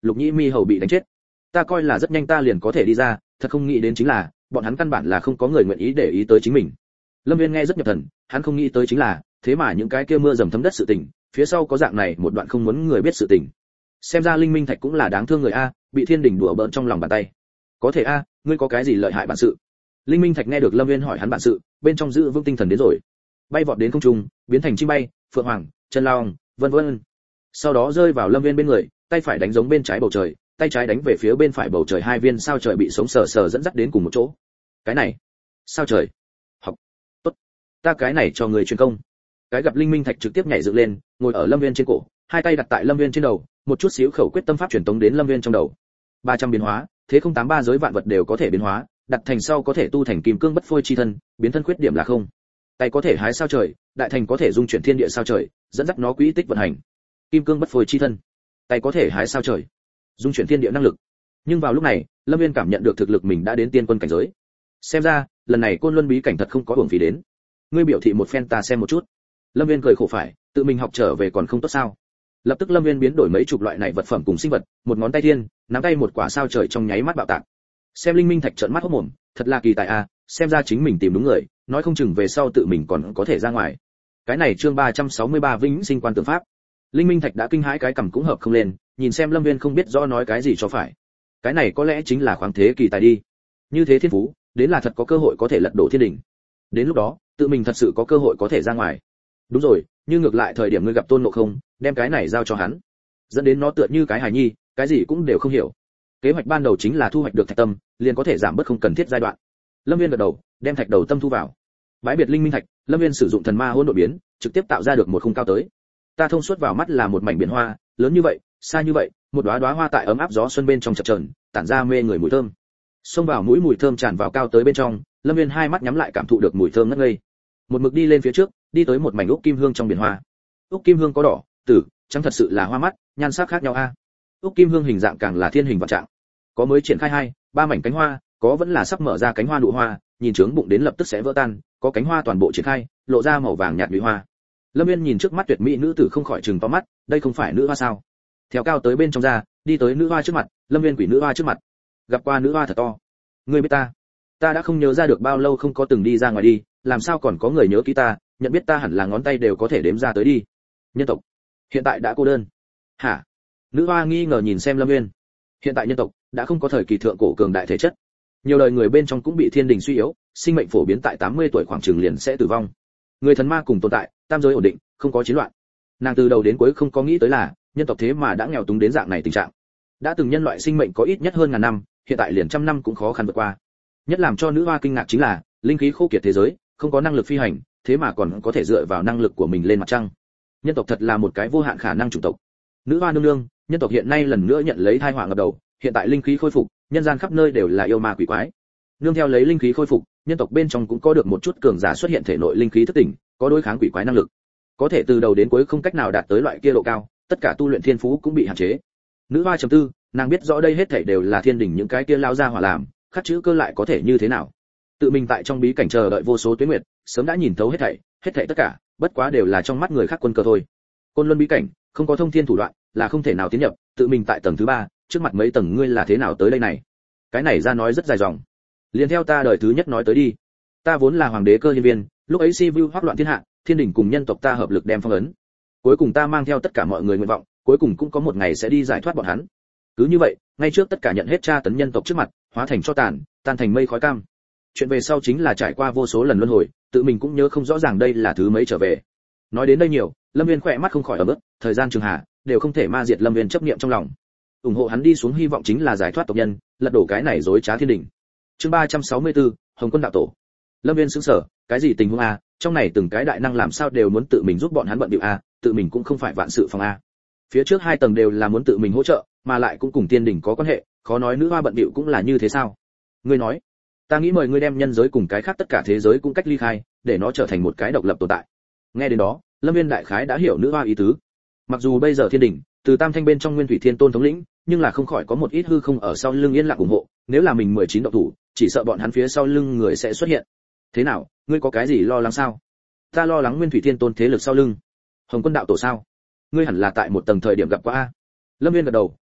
Lục Nhĩ Mi hầu bị đánh chết. Ta coi là rất nhanh ta liền có thể đi ra, thật không nghĩ đến chính là, bọn hắn căn bản là không có người nguyện ý để ý tới chính mình. Lâm Viên nghe rất nhập thần, hắn không nghĩ tới chính là, thế mà những cái kia mưa dầm thấm đất sự tình, phía sau có dạng này một đoạn không muốn người biết sự tình. Xem ra Linh Minh Thạch cũng là đáng thương người a, bị Thiên Đình đùa bỡn trong lòng bàn tay. Có thể a, ngươi có cái gì lợi hại bản sự? Linh Minh Thạch nghe được Lâm Viên hỏi hắn bản sự, bên trong giữ vững tinh thần đến rồi. Bay vọt đến không trung, biến thành chim bay, phượng hoàng, chân long, vân vân. Sau đó rơi vào Lâm Viên bên người, tay phải đánh giống bên trái bầu trời, tay trái đánh về phía bên phải bầu trời, hai viên sao trời bị sống sờ sờ dẫn dắt đến cùng một chỗ. Cái này, sao trời? Học. Tốt. Ta cái này cho người truyền công. Cái gặp Linh Minh Thạch trực tiếp nhảy dựng lên, ngồi ở Lâm Viên trên cổ, hai tay đặt tại Lâm Viên trên đầu, một chút xíu khẩu quyết tâm pháp truyền tống đến Lâm Viên trong đầu. ba trăm biến hóa, thế không tám ba giới vạn vật đều có thể biến hóa, đặt thành sau có thể tu thành kim cương bất phôi chi thân, biến thân khuyết điểm là không. Tay có thể hái sao trời, đại thành có thể dung chuyển thiên địa sao trời, dẫn dắt nó quỹ tích vận hành. Kim cương bất phôi chi thân. Tay có thể hái sao trời, dung chuyển thiên địa năng lực. Nhưng vào lúc này, Lâm Viên cảm nhận được thực lực mình đã đến tiên quân cảnh giới. Xem ra, lần này Côn Luân bí cảnh thật không có uổng phí đến. Ngươi biểu thị một phen ta xem một chút. Lâm Viên cười khổ phải, tự mình học trở về còn không tốt sao? Lập tức Lâm Viên biến đổi mấy chục loại này vật phẩm cùng sinh vật, một ngón tay thiên, nắm tay một quả sao trời trong nháy mắt bạo tạc. Xem Linh Minh Thạch trợn mắt hốt mồm, thật là kỳ tài a, xem ra chính mình tìm đúng người, nói không chừng về sau tự mình còn có thể ra ngoài. Cái này chương ba trăm sáu mươi ba vĩnh sinh quan tượng pháp. Linh Minh Thạch đã kinh hãi cái cằm cũng hợp không lên, nhìn xem Lâm Viên không biết rõ nói cái gì cho phải. Cái này có lẽ chính là khoáng thế kỳ tài đi. Như thế thiên phú, đến là thật có cơ hội có thể lật đổ thiên đình. Đến lúc đó, tự mình thật sự có cơ hội có thể ra ngoài. Đúng rồi, nhưng ngược lại thời điểm ngươi gặp Tôn Ngộ Không, đem cái này giao cho hắn, dẫn đến nó tựa như cái hài nhi, cái gì cũng đều không hiểu. Kế hoạch ban đầu chính là thu hoạch được thạch tâm, liền có thể giảm bớt không cần thiết giai đoạn. Lâm Viên gật đầu, đem thạch đầu tâm thu vào. Bái biệt Linh Minh Thạch, Lâm Viên sử dụng thần ma hỗn độn biến, trực tiếp tạo ra được một khung cao tới. Ta thông suốt vào mắt là một mảnh biển hoa, lớn như vậy, xa như vậy, một đóa đóa hoa tại ấm áp gió xuân bên trong chập chờn, tản ra mê người mùi thơm. Xông vào mũi mùi thơm tràn vào cao tới bên trong, Lâm Viên hai mắt nhắm lại cảm thụ được mùi thơm ngất ngây. Một mực đi lên phía trước, đi tới một mảnh úc kim hương trong biển hoa. Úc kim hương có đỏ, tử, trắng, thật sự là hoa mắt, nhan sắc khác nhau a. Úc kim hương hình dạng càng là thiên hình vạn trạng. Có mới triển khai hai, ba mảnh cánh hoa, có vẫn là sắp mở ra cánh hoa nụ hoa, nhìn trướng bụng đến lập tức sẽ vỡ tan, có cánh hoa toàn bộ triển khai, lộ ra màu vàng nhạt nhụy hoa. Lâm Viên nhìn trước mắt tuyệt mỹ nữ tử không khỏi trừng to mắt, đây không phải nữ hoa sao? Theo cao tới bên trong ra, đi tới nữ hoa trước mặt, Lâm Viên quỷ nữ hoa trước mặt. Gặp qua nữ hoa thật to. Ngươi biết ta? Ta đã không nhớ ra được bao lâu không có từng đi ra ngoài đi, làm sao còn có người nhớ kỹ ta, nhận biết ta hẳn là ngón tay đều có thể đếm ra tới đi. Nhân tộc hiện tại đã cô đơn. Hả? Nữ hoa nghi ngờ nhìn xem Lâm Viên. Hiện tại nhân tộc đã không có thời kỳ thượng cổ cường đại thể chất. Nhiều đời người bên trong cũng bị thiên đình suy yếu, sinh mệnh phổ biến tại tám mươi tuổi khoảng chừng liền sẽ tử vong. Người thần ma cùng tồn tại, tam giới ổn định, không có chiến loạn. Nàng từ đầu đến cuối không có nghĩ tới là, nhân tộc thế mà đã nghèo túng đến dạng này tình trạng. Đã từng nhân loại sinh mệnh có ít nhất hơn ngàn năm, hiện tại liền trăm năm cũng khó khăn vượt qua. Nhất làm cho nữ hoa kinh ngạc chính là, linh khí khô kiệt thế giới, không có năng lực phi hành, thế mà còn có thể dựa vào năng lực của mình lên mặt trăng. Nhân tộc thật là một cái vô hạn khả năng chủng tộc. Nữ hoa nương nương, nhân tộc hiện nay lần nữa nhận lấy tai họa ngập đầu, hiện tại linh khí khôi phục, nhân gian khắp nơi đều là yêu ma quỷ quái. Nương theo lấy linh khí khôi phục, nhân tộc bên trong cũng có được một chút cường giả xuất hiện thể nội linh khí thức tỉnh, có đối kháng quỷ quái năng lực. Có thể từ đầu đến cuối không cách nào đạt tới loại kia độ cao, tất cả tu luyện thiên phú cũng bị hạn chế. Nữ hoa trầm tư, nàng biết rõ đây hết thảy đều là thiên đình những cái kia lao ra hỏa làm, khắc chữ cơ lại có thể như thế nào? Tự mình tại trong bí cảnh chờ đợi vô số tuyết nguyệt, sớm đã nhìn thấu hết thảy, hết thảy tất cả, bất quá đều là trong mắt người khác quân cờ thôi. Côn Luân bí cảnh, không có thông thiên thủ đoạn, là không thể nào tiến nhập, tự mình tại tầng thứ ba, trước mặt mấy tầng ngươi là thế nào tới đây này? Cái này ra nói rất dài dòng. Liền theo ta đời thứ nhất nói tới đi. Ta vốn là hoàng đế cơ nhân viên, lúc ấy si vu hoắc loạn thiên hạ, thiên đình cùng nhân tộc ta hợp lực đem phong ấn. Cuối cùng ta mang theo tất cả mọi người nguyện vọng, cuối cùng cũng có một ngày sẽ đi giải thoát bọn hắn. Cứ như vậy, ngay trước tất cả nhận hết tra tấn nhân tộc trước mặt, hóa thành cho tàn, tan thành mây khói cam. Chuyện về sau chính là trải qua vô số lần luân hồi, tự mình cũng nhớ không rõ ràng đây là thứ mấy trở về. Nói đến đây nhiều, Lâm Viên khỏe mắt không khỏi ở bước, thời gian trường hạ, đều không thể ma diệt Lâm Viên chấp niệm trong lòng. Ủng hộ hắn đi xuống hy vọng chính là giải thoát tộc nhân, lật đổ cái này dối trá thiên đình. Chương ba trăm sáu mươi tư, Hồng Quân đạo tổ. Lâm Viên sững sờ, cái gì tình huống a, trong này từng cái đại năng làm sao đều muốn tự mình giúp bọn hắn bận bịu a, tự mình cũng không phải vạn sự phòng a. Phía trước hai tầng đều là muốn tự mình hỗ trợ, mà lại cũng cùng tiên đỉnh có quan hệ, khó nói nữ hoa bận bịu cũng là như thế sao? Ngươi nói, ta nghĩ mời ngươi đem nhân giới cùng cái khác tất cả thế giới cũng cách ly khai, để nó trở thành một cái độc lập tồn tại. Nghe đến đó, Lâm Viên đại khái đã hiểu nữ hoa ý tứ. Mặc dù bây giờ thiên đỉnh, từ tam thanh bên trong Nguyên Thủy Thiên Tôn thống lĩnh, nhưng là không khỏi có một ít hư không ở sau lưng yên lặng ủng hộ, nếu là mình mười chín độc thủ, chỉ sợ bọn hắn phía sau lưng người sẽ xuất hiện. Thế nào, ngươi có cái gì lo lắng sao? Ta lo lắng Nguyên Thủy Thiên Tôn thế lực sau lưng. Hồng Quân đạo tổ sao? Ngươi hẳn là tại một tầng thời điểm gặp qua a. Lâm Viên gật đầu,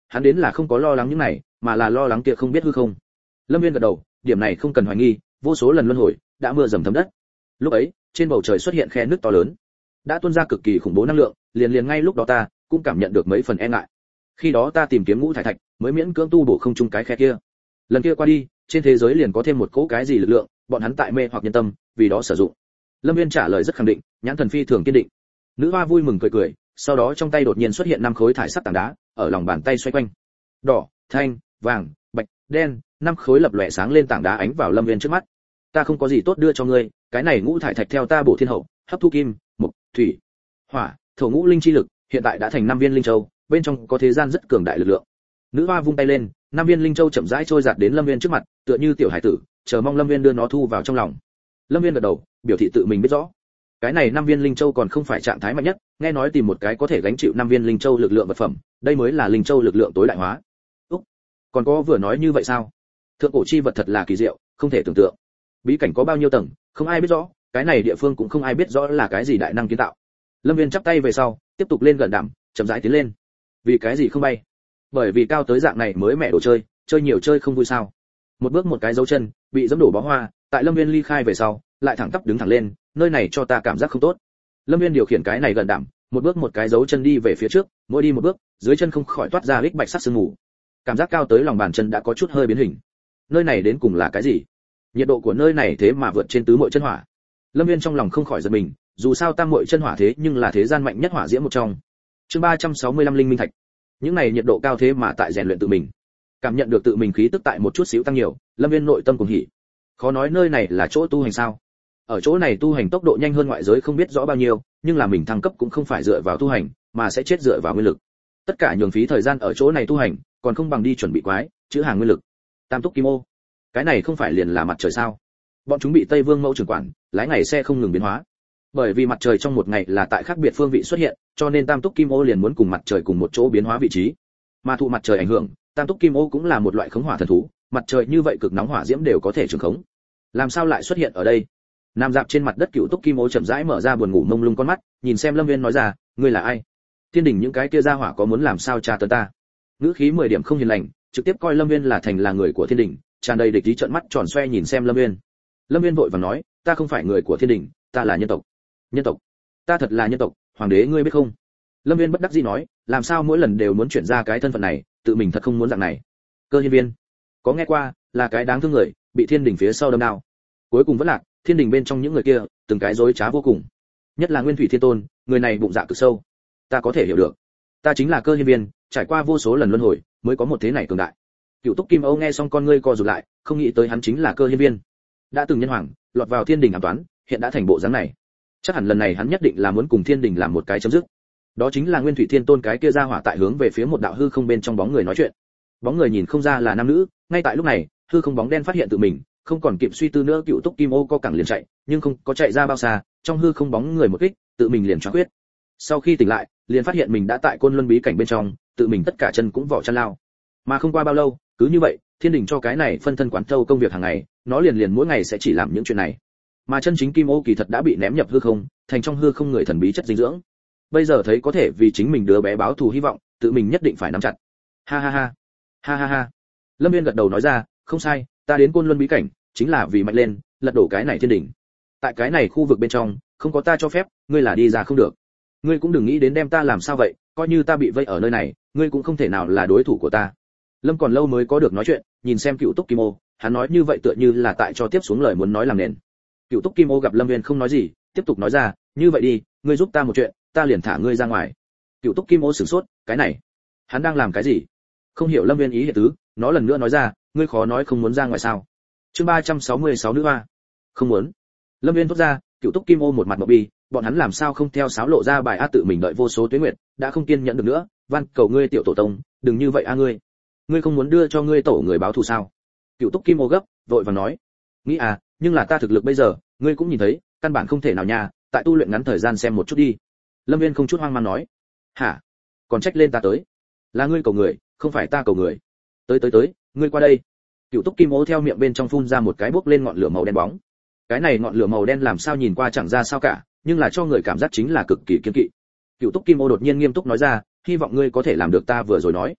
hắn đến là không có lo lắng những này, mà là lo lắng kia không biết hư không. Lâm Viên gật đầu, điểm này không cần hoài nghi, vô số lần luân hồi, đã mưa dầm thấm đất. Lúc ấy, trên bầu trời xuất hiện khe nước to lớn, đã tuôn ra cực kỳ khủng bố năng lượng, liền liền ngay lúc đó ta cũng cảm nhận được mấy phần e ngại. Khi đó ta tìm kiếm ngũ thải thạch, mới miễn cưỡng tu bổ không trung cái khe kia. Lần kia qua đi, trên thế giới liền có thêm một cỗ cái gì lực lượng, bọn hắn tại mê hoặc nhân tâm, vì đó sử dụng. Lâm Viên trả lời rất khẳng định, nhãn thần phi thường kiên định. Nữ hoa vui mừng cười cười, sau đó trong tay đột nhiên xuất hiện năm khối thải sắc tảng đá, ở lòng bàn tay xoay quanh. Đỏ, thanh, vàng, bạch, đen, năm khối lập lòe sáng lên tảng đá ánh vào Lâm Viên trước mắt. Ta không có gì tốt đưa cho ngươi, cái này ngũ thải thạch theo ta bổ thiên hậu, hấp thu kim, mộc, thủy, hỏa, thổ ngũ linh chi lực, hiện tại đã thành năm viên linh châu, bên trong có thế gian rất cường đại lực lượng. Nữ hoa vung tay lên, năm viên linh châu chậm rãi trôi giạt đến Lâm Viên trước mặt, tựa như tiểu hải tử, chờ mong Lâm Viên đưa nó thu vào trong lòng. Lâm Viên gật đầu, biểu thị tự mình biết rõ. Cái này năm viên linh châu còn không phải trạng thái mạnh nhất, nghe nói tìm một cái có thể gánh chịu năm viên linh châu lực lượng vật phẩm, đây mới là linh châu lực lượng tối đại hóa. Úc, còn có vừa nói như vậy sao? Thượng cổ chi vật thật là kỳ diệu, không thể tưởng tượng. Bí cảnh có bao nhiêu tầng, không ai biết rõ, cái này địa phương cũng không ai biết rõ là cái gì đại năng kiến tạo. Lâm Viên chắp tay về sau, tiếp tục lên gần đảm, chậm rãi tiến lên. Vì cái gì không bay? Bởi vì cao tới dạng này mới mẹ đồ chơi, chơi nhiều chơi không vui sao? Một bước một cái dấu chân, bị dẫm đổ bó hoa, tại Lâm Viên ly khai về sau, lại thẳng tắp đứng thẳng lên, nơi này cho ta cảm giác không tốt. Lâm Viên điều khiển cái này gần đảm, một bước một cái dấu chân đi về phía trước, mỗi đi một bước, dưới chân không khỏi toát ra hích bạch sắc sương mù. Cảm giác cao tới lòng bàn chân đã có chút hơi biến hình. Nơi này đến cùng là cái gì? Nhiệt độ của nơi này thế mà vượt trên tứ muội chân hỏa. Lâm Viên trong lòng không khỏi giật mình, dù sao tam muội chân hỏa thế nhưng là thế gian mạnh nhất hỏa diễm một trong. Chương ba trăm sáu mươi lăm linh minh thạch. Những này nhiệt độ cao thế mà tại rèn luyện tự mình. Cảm nhận được tự mình khí tức tại một chút xíu tăng nhiều, Lâm Viên nội tâm cuồng hỉ. Khó nói nơi này là chỗ tu hành sao? Ở chỗ này tu hành tốc độ nhanh hơn ngoại giới không biết rõ bao nhiêu, nhưng là mình thăng cấp cũng không phải dựa vào tu hành, mà sẽ chết dựa vào nguyên lực. Tất cả nhường phí thời gian ở chỗ này tu hành, còn không bằng đi chuẩn bị quái, chữ hàng nguyên lực. Tam túc kim ô, cái này không phải liền là mặt trời sao? Bọn chúng bị Tây Vương Mẫu trưởng quản, lái ngày xe không ngừng biến hóa. Bởi vì mặt trời trong một ngày là tại khác biệt phương vị xuất hiện, cho nên tam túc kim ô liền muốn cùng mặt trời cùng một chỗ biến hóa vị trí. Mà thụ mặt trời ảnh hưởng, tam túc kim ô cũng là một loại khống hỏa thần thú, mặt trời như vậy cực nóng hỏa diễm đều có thể trường khống. Làm sao lại xuất hiện ở đây? Nam dạp trên mặt đất cựu túc kim ô chậm rãi mở ra buồn ngủ mông lung con mắt, nhìn xem Lâm Viên nói ra, ngươi là ai? Thiên đình những cái kia gia hỏa có muốn làm sao tra tấn ta? Ngữ khí mười điểm không hiền lành, trực tiếp coi Lâm Viên là thành là người của thiên đình, tràn đầy địch ý trợn mắt tròn xoe nhìn xem Lâm Viên. Lâm Viên vội vàng nói, ta không phải người của thiên đình, ta là nhân tộc. Nhân tộc? Ta thật là nhân tộc, hoàng đế ngươi biết không? Lâm Viên bất đắc dĩ nói, làm sao mỗi lần đều muốn chuyển ra cái thân phận này, tự mình thật không muốn dạng này. Cơ Hiên Viên, có nghe qua, là cái đáng thương người, bị thiên đình phía sau đâm đao. Cuối cùng vẫn lạc, thiên đình bên trong những người kia, từng cái dối trá vô cùng. Nhất là Nguyên Thủy Thiên Tôn, người này bụng dạ cực sâu. Ta có thể hiểu được. Ta chính là Cơ Hiên Viên, trải qua vô số lần luân hồi, mới có một thế này cường đại. Cựu Túc Kim Âu nghe xong con ngươi co rụt lại, không nghĩ tới hắn chính là Cơ Hiên Viên. Đã từng nhân hoàng, lọt vào thiên đình ám toán, hiện đã thành bộ dáng này. Chắc hẳn lần này hắn nhất định là muốn cùng thiên đình làm một cái chấm dứt. Đó chính là Nguyên Thủy Thiên Tôn cái kia ra hỏa tại hướng về phía một đạo hư không bên trong bóng người nói chuyện. Bóng người nhìn không ra là nam nữ, ngay tại lúc này, hư không bóng đen phát hiện tự mình, không còn kịp suy tư nữa, Cựu Túc Kim Ô co cẳng liền chạy, nhưng không có chạy ra bao xa, trong hư không bóng người một kích, tự mình liền choáng huyết. Sau khi tỉnh lại, liền phát hiện mình đã tại Côn Luân bí cảnh bên trong, tự mình tất cả chân cũng vỏ chăn lao. Mà không qua bao lâu, cứ như vậy, thiên đình cho cái này phân thân quán thâu công việc hàng ngày, nó liền liền mỗi ngày sẽ chỉ làm những chuyện này. Mà chân chính Kim Ô kỳ thật đã bị ném nhập hư không, thành trong hư không người thần bí chất dinh dưỡng. Bây giờ thấy có thể vì chính mình đứa bé báo thù hy vọng, tự mình nhất định phải nắm chặt. Ha ha ha, ha ha ha. Lâm Viên gật đầu nói ra, không sai, ta đến Côn Luân bí cảnh, chính là vì mạnh lên, lật đổ cái này thiên đình. Tại cái này khu vực bên trong, không có ta cho phép, ngươi là đi ra không được. Ngươi cũng đừng nghĩ đến đem ta làm sao vậy, coi như ta bị vây ở nơi này, ngươi cũng không thể nào là đối thủ của ta. Lâm còn lâu mới có được nói chuyện, nhìn xem Cựu Túc Kim Ô, hắn nói như vậy tựa như là tại cho tiếp xuống lời muốn nói làm nền. Cựu Túc Kim Ô gặp Lâm Viên không nói gì, tiếp tục nói ra, như vậy đi, ngươi giúp ta một chuyện, ta liền thả ngươi ra ngoài. Cựu Túc Kim Ô sửng sốt, cái này, hắn đang làm cái gì? Không hiểu Lâm Viên ý hiện tứ, nó lần nữa nói ra, ngươi khó nói không muốn ra ngoài sao? Chương ba trăm sáu mươi sáu nữ hoa. Không muốn. Lâm Viên thốt ra, Cựu Túc Kim Ô một mặt ngộp bi, bọn hắn làm sao không theo sáo lộ ra bài a, tự mình đợi vô số tuế nguyệt, đã không kiên nhẫn được nữa, van cầu ngươi tiểu tổ tông, đừng như vậy a ngươi. Ngươi không muốn đưa cho ngươi tổ người báo thù sao? Cựu Túc Kim Ô gấp, vội vàng nói, nghĩ à, nhưng là ta thực lực bây giờ, ngươi cũng nhìn thấy, căn bản không thể nào nha, tại tu luyện ngắn thời gian xem một chút đi. Lâm Viên không chút hoang mang nói, hả? Còn trách lên ta tới? Là ngươi cầu người, không phải ta cầu người. Tới tới tới, ngươi qua đây. Cựu Túc Kim Ô theo miệng bên trong phun ra một cái bốc lên ngọn lửa màu đen bóng. Cái này ngọn lửa màu đen làm sao nhìn qua chẳng ra sao cả, nhưng là cho người cảm giác chính là cực kỳ kiên kỵ. Cựu Túc Kim Ô đột nhiên nghiêm túc nói ra, hy vọng ngươi có thể làm được ta vừa rồi nói.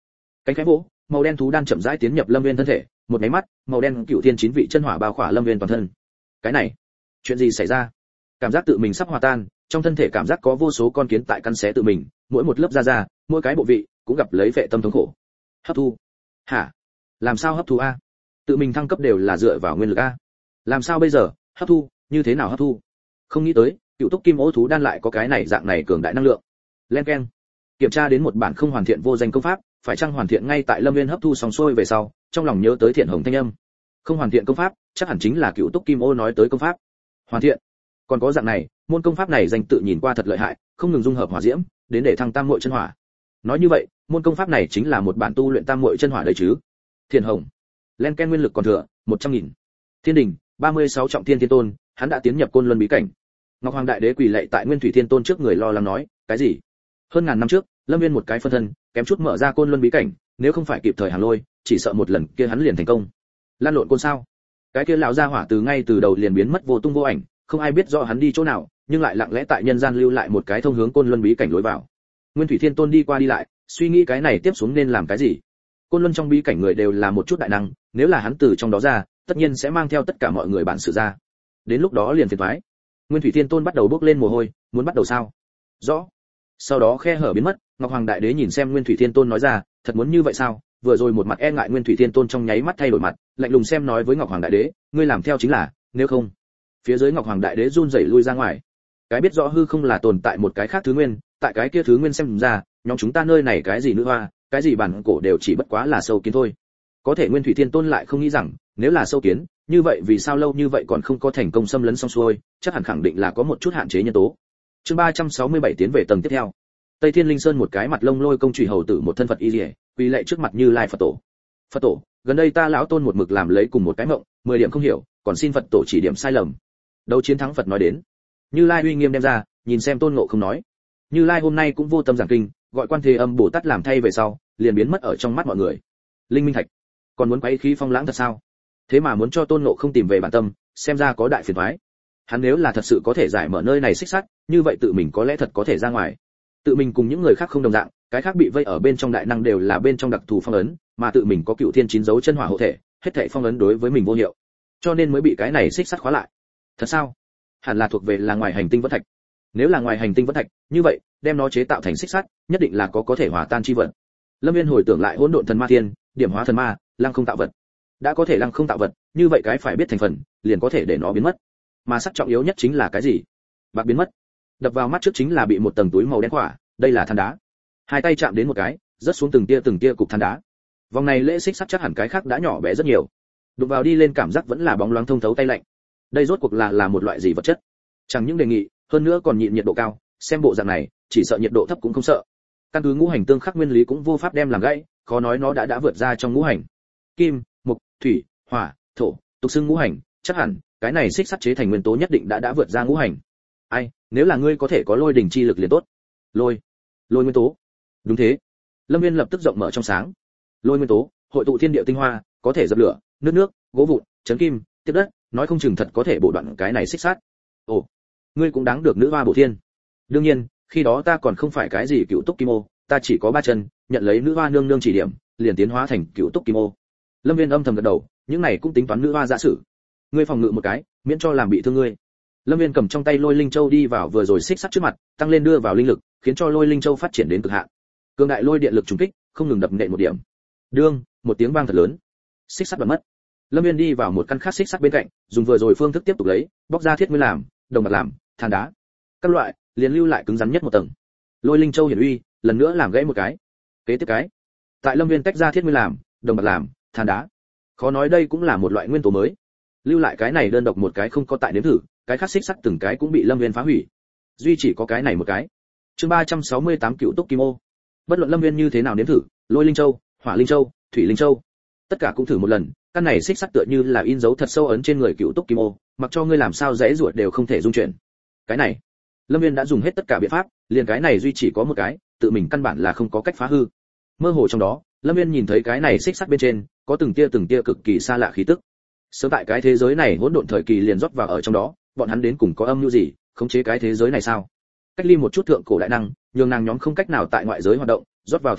Cánh khẽ vỗ, màu đen thú đan chậm rãi tiến nhập Lâm Viên thân thể, một cái mắt, màu đen cựu thiên chín vị chân hỏa bao khỏa Lâm Viên toàn thân. Cái này, chuyện gì xảy ra? Cảm giác tự mình sắp hòa tan, trong thân thể cảm giác có vô số con kiến tại cắn xé tự mình, mỗi một lớp da da, mỗi cái bộ vị cũng gặp lấy vệ tâm thống khổ. Hấp thu? Hả? Làm sao hấp thu a? Tự mình thăng cấp đều là dựa vào nguyên lực a. Làm sao bây giờ? Hấp thu, như thế nào hấp thu? Không nghĩ tới, cựu túc kim ô thú đan lại có cái này dạng này cường đại năng lượng. Len keng. Kiểm tra đến một bản không hoàn thiện vô danh công pháp, phải chăng hoàn thiện ngay tại Lâm Viên hấp thu xong xuôi về sau, trong lòng nhớ tới Thiện Hồng thanh âm. Không hoàn thiện công pháp, chắc hẳn chính là cựu túc kim ô nói tới công pháp. Hoàn thiện. Còn có dạng này, môn công pháp này danh tự nhìn qua thật lợi hại, không ngừng dung hợp hỏa diễm, đến để thăng tam muội chân hỏa. Nói như vậy, môn công pháp này chính là một bản tu luyện tam muội chân hỏa đấy chứ? Thiện Hồng. Len ken nguyên lực còn thừa, một trăm nghìn. Thiên đình, ba mươi sáu trọng thiên thiên tôn, hắn đã tiến nhập côn luân bí cảnh. Ngọc Hoàng đại đế quỳ lạy tại Nguyên Thủy Thiên Tôn trước người lo lắng nói, cái gì? Hơn ngàn năm trước, Lâm Viên một cái phân thân, kém chút mở ra côn luân bí cảnh, nếu không phải kịp thời hàng lôi, chỉ sợ một lần kia hắn liền thành công. Lan lộn côn sao? Cái kia lão gia hỏa từ ngay từ đầu liền biến mất vô tung vô ảnh, không ai biết rõ hắn đi chỗ nào, nhưng lại lặng lẽ tại nhân gian lưu lại một cái thông hướng côn luân bí cảnh lối vào. Nguyên Thủy Thiên Tôn đi qua đi lại, suy nghĩ cái này tiếp xuống nên làm cái gì. Côn luân trong bí cảnh người đều là một chút đại năng, nếu là hắn từ trong đó ra, tất nhiên sẽ mang theo tất cả mọi người bản sự ra. Đến lúc đó liền phiền toái. Nguyên Thủy Thiên Tôn bắt đầu bốc lên mồ hôi, muốn bắt đầu sao? Rõ. Sau đó khe hở biến mất, Ngọc Hoàng đại đế nhìn xem Nguyên Thủy Thiên Tôn nói ra, thật muốn như vậy sao? Vừa rồi một mặt e ngại Nguyên Thủy Thiên Tôn trong nháy mắt thay đổi mặt, lạnh lùng xem nói với Ngọc Hoàng đại đế, ngươi làm theo chính là, nếu không. Phía dưới Ngọc Hoàng đại đế run rẩy lui ra ngoài. Cái biết rõ hư không là tồn tại một cái khác thứ nguyên, tại cái kia thứ nguyên xem ra, nhóm chúng ta nơi này cái gì nữ hoa, cái gì bản cổ đều chỉ bất quá là sâu kiến thôi. Có thể Nguyên Thủy Thiên Tôn lại không nghĩ rằng, nếu là sâu kiến, như vậy vì sao lâu như vậy còn không có thành công xâm lấn xong xuôi, chắc hẳn khẳng định là có một chút hạn chế nhân tố. Chương ba trăm sáu mươi bảy tiến về tầng tiếp theo. Tây Thiên Linh Sơn một cái mặt lông lôi công chủy hầu tử một thân Phật y liễu, quỳ lạy trước mặt Như Lai Phật tổ. Phật tổ, gần đây ta lão tôn một mực làm lấy cùng một cái mộng, mười điểm không hiểu, còn xin Phật tổ chỉ điểm sai lầm. Đấu chiến thắng Phật nói đến. Như Lai uy nghiêm đem ra, nhìn xem Tôn Ngộ không nói. Như Lai hôm nay cũng vô tâm giảng kinh, gọi Quan Thế Âm Bồ Tát làm thay về sau, liền biến mất ở trong mắt mọi người. Linh Minh Thạch, còn muốn quấy khí phong lãng thật sao? Thế mà muốn cho Tôn Ngộ không tìm về bản tâm, xem ra có đại phiền toái. Hắn nếu là thật sự có thể giải mở nơi này xích sắt, như vậy tự mình có lẽ thật có thể ra ngoài. Tự mình cùng những người khác không đồng dạng, cái khác bị vây ở bên trong đại năng đều là bên trong đặc thù phong ấn, mà tự mình có cựu thiên chín dấu chân hỏa hộ thể, hết thảy phong ấn đối với mình vô hiệu, cho nên mới bị cái này xích sắt khóa lại. Thật sao? Hẳn là thuộc về là ngoài hành tinh vẫn thạch. Nếu là ngoài hành tinh vẫn thạch, như vậy đem nó chế tạo thành xích sắt, nhất định là có có thể hòa tan chi vật. Lâm Viên hồi tưởng lại hỗn độn thần ma thiên, điểm hóa thần ma, lăng không tạo vật. Đã có thể lăng không tạo vật, như vậy cái phải biết thành phần, liền có thể để nó biến mất. Mà sắc trọng yếu nhất chính là cái gì? Bạc biến mất. Đập vào mắt trước chính là bị một tầng túi màu đen khỏa, đây là than đá. Hai tay chạm đến một cái, rớt xuống từng tia từng tia cục than đá. Vòng này lễ xích sắt chắc hẳn cái khác đã nhỏ bé rất nhiều. Đụng vào đi lên cảm giác vẫn là bóng loáng thông thấu tay lạnh. Đây rốt cuộc là là một loại gì vật chất? Chẳng những đề nghị, hơn nữa còn nhịn nhiệt độ cao, xem bộ dạng này, chỉ sợ nhiệt độ thấp cũng không sợ. Căn cứ ngũ hành tương khắc nguyên lý cũng vô pháp đem làm gãy, khó nói nó đã đã vượt ra trong ngũ hành. Kim, mộc, thủy, hỏa, thổ, tục xưng ngũ hành, chắc hẳn cái này xích sắt chế thành nguyên tố nhất định đã đã vượt ra ngũ hành. Ai, nếu là ngươi có thể có lôi đỉnh chi lực liền tốt. Lôi, lôi nguyên tố. Đúng thế. Lâm Viên lập tức rộng mở trong sáng. Lôi nguyên tố, hội tụ thiên địa tinh hoa, có thể dập lửa, nước nước, gỗ vụn, chấn kim, tiếp đất, nói không chừng thật có thể bổ đoạn cái này xích sắt. Ồ, ngươi cũng đáng được nữ hoa bổ thiên. Đương nhiên, khi đó ta còn không phải cái gì cựu túc kim ô, ta chỉ có ba chân, nhận lấy nữ hoa nương nương chỉ điểm, liền tiến hóa thành cựu túc kim ô. Lâm Viên âm thầm gật đầu, những này cũng tính toán nữ hoa giả sử. Ngươi phòng ngự một cái, miễn cho làm bị thương ngươi. Lâm Viên cầm trong tay lôi linh châu đi vào vừa rồi xích sắt trước mặt, tăng lên đưa vào linh lực, khiến cho lôi linh châu phát triển đến cực hạn. Cường đại lôi điện lực trùng kích, không ngừng đập nện một điểm. Đương, một tiếng vang thật lớn. Xích sắt bật mất. Lâm Viên đi vào một căn khác xích sắt bên cạnh, dùng vừa rồi phương thức tiếp tục lấy, bóc ra thiết nguyên làm, đồng bạc làm, than đá, các loại, liền lưu lại cứng rắn nhất một tầng. Lôi linh châu hiển uy, lần nữa làm gãy một cái. Kế tiếp cái. Tại Lâm Viên tách ra thiết nguyên làm, đồng bạc làm, than đá. Khó nói đây cũng là một loại nguyên tố mới. Lưu lại cái này đơn độc một cái không có tại nếm thử, cái khác xích sắt từng cái cũng bị Lâm Viên phá hủy. Duy chỉ có cái này một cái. Chương ba trăm sáu mươi tám cựu túc kim ô. Bất luận Lâm Viên như thế nào nếm thử, lôi linh châu, hỏa linh châu, thủy linh châu, tất cả cũng thử một lần, căn này xích sắt tựa như là in dấu thật sâu ấn trên người cựu túc kim ô, mặc cho ngươi làm sao dễ ruột đều không thể dung chuyển. Cái này, Lâm Viên đã dùng hết tất cả biện pháp, liền cái này duy chỉ có một cái, tự mình căn bản là không có cách phá hư. Mơ hồ trong đó, Lâm Viên nhìn thấy cái này xích sắt bên trên, có từng tia từng tia cực kỳ xa lạ khí tức. Sớm tại cái thế giới này hỗn độn thời kỳ liền rót vào ở trong đó, bọn hắn đến cùng có âm mưu gì, khống chế cái thế giới này sao? Cách ly một chút thượng cổ đại năng, nhường nàng nhóm không cách nào tại ngoại giới hoạt động, rót vào thiên đỉnh,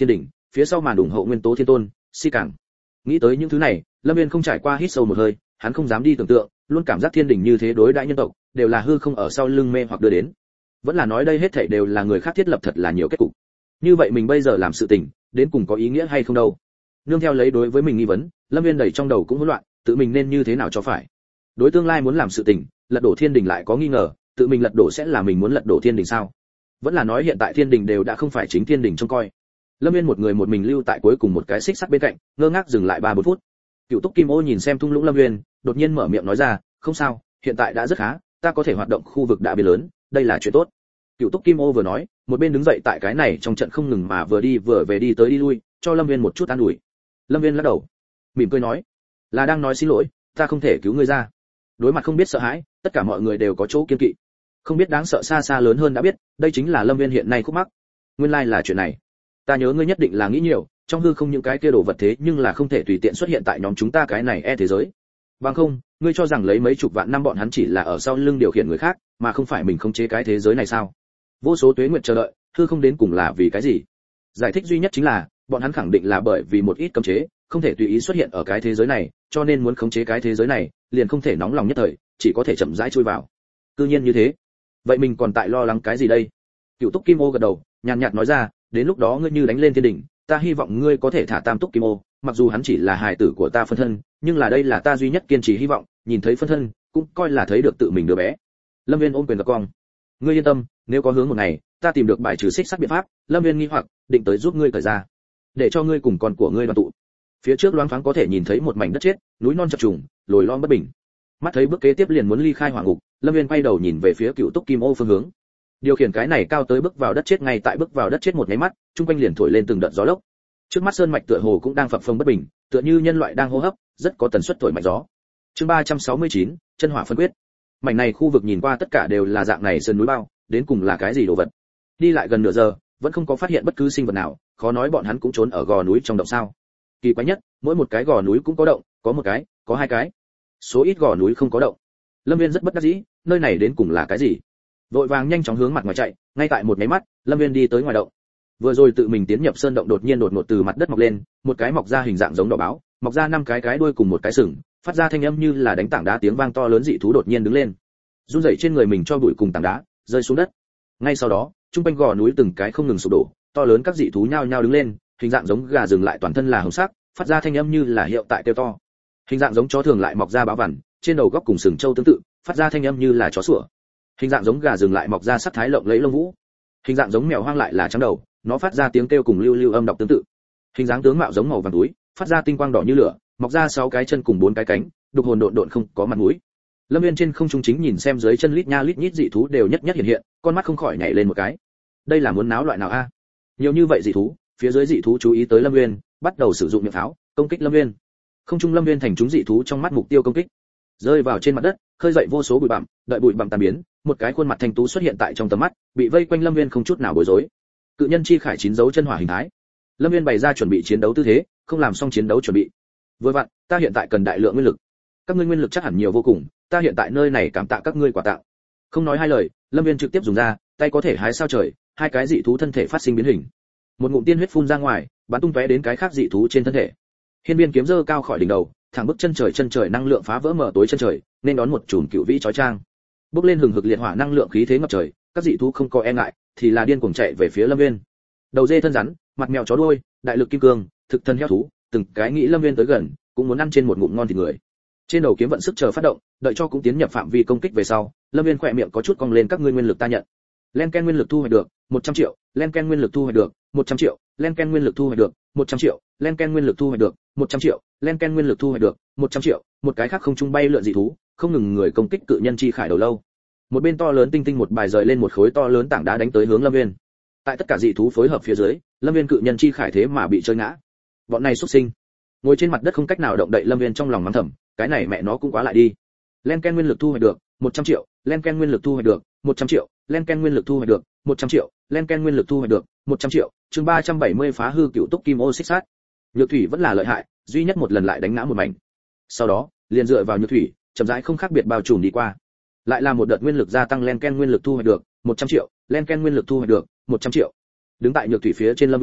phía sau màn ủng hộ nguyên tố thiên tôn, si càng. Nghĩ tới những thứ này, Lâm Viên không trải qua hít sâu một hơi, hắn không dám đi tưởng tượng, luôn cảm giác thiên đình như thế đối đãi nhân tộc, đều là hư không ở sau lưng mê hoặc đưa đến. Vẫn là nói đây hết thảy đều là người khác thiết lập thật là nhiều kết cục. Như vậy mình bây giờ làm sự tình, đến cùng có ý nghĩa hay không đâu? Nương theo lấy đối với mình nghi vấn, Lâm Viên đầy trong đầu cũng hỗn loạn, tự mình nên như thế nào cho phải. Đối tương lai muốn làm sự tình, lật đổ thiên đình lại có nghi ngờ, tự mình lật đổ sẽ là mình muốn lật đổ thiên đình sao? Vẫn là nói hiện tại thiên đình đều đã không phải chính thiên đình trông coi. Lâm Viên một người một mình lưu tại cuối cùng một cái xích sắt bên cạnh, ngơ ngác dừng lại ba bốn phút. Cựu Túc Kim Ô nhìn xem thung lũng Lâm Viên, đột nhiên mở miệng nói ra, "Không sao, hiện tại đã rất khá, ta có thể hoạt động khu vực đã biến lớn, đây là chuyện tốt." Cựu Túc Kim Ô vừa nói, một bên đứng dậy tại cái này trong trận không ngừng mà vừa đi vừa về đi tới đi lui, cho Lâm Viên một chút an ủi. Lâm Viên lắc đầu, mỉm cười nói, "Là đang nói xin lỗi, ta không thể cứu ngươi ra." Đối mặt không biết sợ hãi, tất cả mọi người đều có chỗ kiên kỵ. Không biết đáng sợ xa xa lớn hơn đã biết, đây chính là Lâm Viên hiện nay khúc mắc. Nguyên lai là chuyện này. Ta nhớ ngươi nhất định là nghĩ nhiều, trong hư không những cái kia đồ vật thế nhưng là không thể tùy tiện xuất hiện tại nhóm chúng ta cái này e thế giới. Bằng không, ngươi cho rằng lấy mấy chục vạn năm bọn hắn chỉ là ở sau lưng điều khiển người khác, mà không phải mình khống chế cái thế giới này sao? Vô số tuế nguyệt chờ đợi, hư không đến cùng là vì cái gì? Giải thích duy nhất chính là, bọn hắn khẳng định là bởi vì một ít cấm chế, không thể tùy ý xuất hiện ở cái thế giới này, cho nên muốn khống chế cái thế giới này, liền không thể nóng lòng nhất thời, chỉ có thể chậm rãi chui vào. Tự nhiên như thế. Vậy mình còn tại lo lắng cái gì đây? Cựu Túc Kim Ô gật đầu, nhàn nhạt nói ra, đến lúc đó ngươi như đánh lên thiên đỉnh, ta hy vọng ngươi có thể thả Tam Túc Kim Ô, mặc dù hắn chỉ là hài tử của ta phân thân, nhưng là đây là ta duy nhất kiên trì hy vọng, nhìn thấy phân thân, cũng coi là thấy được tự mình đứa bé. Lâm Viên ôm quyền gật cong. Ngươi yên tâm, nếu có hướng một ngày, ta tìm được bài trừ xích sắt biện pháp, Lâm Viên nghi hoặc, định tới giúp ngươi cởi ra, để cho ngươi cùng con của ngươi đoàn tụ. Phía trước loáng thoáng có thể nhìn thấy một mảnh đất chết, núi non chập trùng, lồi lõm bất bình. Mắt thấy bước kế tiếp liền muốn ly khai hỏa ngục, Lâm Viên quay đầu nhìn về phía Cựu Túc Kim Ô phương hướng. Điều khiển cái này cao tới bước vào đất chết, ngay tại bước vào đất chết một cái mắt, trung quanh liền thổi lên từng đợt gió lốc. Trước mắt sơn mạch tựa hồ cũng đang phập phồng bất bình, tựa như nhân loại đang hô hấp, rất có tần suất thổi mạnh gió. Chương ba trăm sáu mươi chín, chân hỏa phân quyết. Mảnh này khu vực nhìn qua tất cả đều là dạng này sơn núi bao, đến cùng là cái gì đồ vật? Đi lại gần nửa giờ, vẫn không có phát hiện bất cứ sinh vật nào, khó nói bọn hắn cũng trốn ở gò núi trong động sao? Kỳ quái nhất, mỗi một cái gò núi cũng có động, có một cái, có hai cái. Số ít gò núi không có động. Lâm Viên rất bất đắc dĩ, nơi này đến cùng là cái gì? Vội vàng nhanh chóng hướng mặt ngoài chạy, ngay tại một cái mắt, Lâm Viên đi tới ngoài động. Vừa rồi tự mình tiến nhập sơn động đột nhiên đột ngột từ mặt đất mọc lên, một cái mọc ra hình dạng giống đỏ báo, mọc ra năm cái cái đuôi cùng một cái sừng, phát ra thanh âm như là đánh tảng đá, tiếng vang to lớn, dị thú đột nhiên đứng lên, run rẩy trên người mình cho bụi cùng tảng đá rơi xuống đất. Ngay sau đó, trung quanh gò núi từng cái không ngừng sụp đổ, to lớn các dị thú nhao nhao đứng lên, hình dạng giống gà rừng lại toàn thân là hồng sắc, phát ra thanh âm như là hiệu tại kêu to. Hình dạng giống chó thường lại mọc ra báo vằn, trên đầu góc cùng sừng trâu tương tự, phát ra thanh âm như là chó sủa. Hình dạng giống gà rừng lại mọc ra sắc thái lộng lẫy lông vũ. Hình dạng giống mèo hoang lại là trắng đầu, nó phát ra tiếng kêu cùng lưu lưu âm đọc tương tự. Hình dáng tướng mạo giống màu vàng túi, phát ra tinh quang đỏ như lửa, mọc ra sáu cái chân cùng bốn cái cánh, đục hồn độn độn không có mặt mũi. Lâm Viên trên không trung chính nhìn xem dưới chân lít nha lít nhít dị thú đều nhất nhất hiện hiện, con mắt không khỏi nhảy lên một cái. Đây là muốn náo loại nào a? Nhiều như vậy dị thú, phía dưới dị thú chú ý tới Lâm Viên, bắt đầu sử dụng miệng pháo, công kích Lâm Viên. Không trung Lâm Viên thành chúng dị thú trong mắt mục tiêu công kích, rơi vào trên mặt đất, khơi dậy vô số bụi bặm, đợi bụi bặm tan biến, một cái khuôn mặt thanh tú xuất hiện tại trong tầm mắt, bị vây quanh Lâm Viên không chút nào bối rối. Cự nhân chi khải chín dấu chân hỏa hình thái. Lâm Viên bày ra chuẩn bị chiến đấu tư thế, không làm xong chiến đấu chuẩn bị. Vừa vặn, ta hiện tại cần đại lượng nguyên lực. Các ngươi nguyên lực chắc hẳn nhiều vô cùng, ta hiện tại nơi này cảm tạ các ngươi quà tặng. Không nói hai lời, Lâm Viên trực tiếp dùng ra, tay có thể hái sao trời, hai cái dị thú thân thể phát sinh biến hình. Một ngụm tiên huyết phun ra ngoài, bắn tung tóe đến cái khác dị thú trên thân thể. Hiên Viên kiếm giơ cao khỏi đỉnh đầu, thẳng bức chân trời, chân trời năng lượng phá vỡ mở tối chân trời, nên đón một chùm cựu vĩ chói chang. Bốc lên hừng hực liệt hỏa năng lượng khí thế ngập trời, các dị thú không có e ngại, thì là điên cuồng chạy về phía Lâm Viên. Đầu dê thân rắn, mặt mèo chó đuôi, đại lực kim cương, thực thân heo thú, từng cái nghĩ Lâm Viên tới gần, cũng muốn ăn trên một ngụm ngon thịt người. Trên đầu kiếm vận sức chờ phát động, đợi cho cũng tiến nhập phạm vi công kích về sau, Lâm Viên khỏe miệng có chút cong lên, các ngươi nguyên lực ta nhận. Len ken nguyên lực thu hoạch được một trăm triệu, len ken nguyên lực thu hoạch được một trăm triệu, len ken nguyên lực thu hoạch được một trăm triệu, len ken nguyên lực thu hoạch được một trăm triệu, len ken nguyên lực thu hoạch được một trăm triệu. Một cái khác không trung bay lượn dị thú, không ngừng người công kích cự nhân chi khải đầu lâu. Một bên to lớn tinh tinh một bài rời lên một khối to lớn tảng đá đánh tới hướng Lâm Viên. Tại tất cả dị thú phối hợp phía dưới, Lâm Viên cự nhân chi khải thế mà bị chơi ngã. Bọn này xuất sinh, ngồi trên mặt đất không cách nào động đậy, Lâm Viên trong lòng mắng thầm, cái này mẹ nó cũng quá lại đi. Len ken nguyên lực thu hoạch được một trăm triệu, len ken nguyên lực thu hoạch được một trăm triệu, len ken nguyên lực thu hoạch được một trăm triệu, len ken nguyên lực thu hoạch được một trăm triệu. Chương ba trăm bảy mươi phá hư Cựu Túc Kim Ô xích sát. Nhược Thủy vẫn là lợi hại, duy nhất một lần lại đánh ngã một mảnh. Sau đó, liền dựa vào Nhược Thủy, chậm rãi không khác biệt bao trùm đi qua. Lại là một đợt nguyên lực gia tăng, len ken nguyên lực thu hoạch được một trăm triệu, len ken nguyên lực thu hoạch được một trăm triệu. Đứng tại Nhược Thủy phía trên Lâm Nguyên,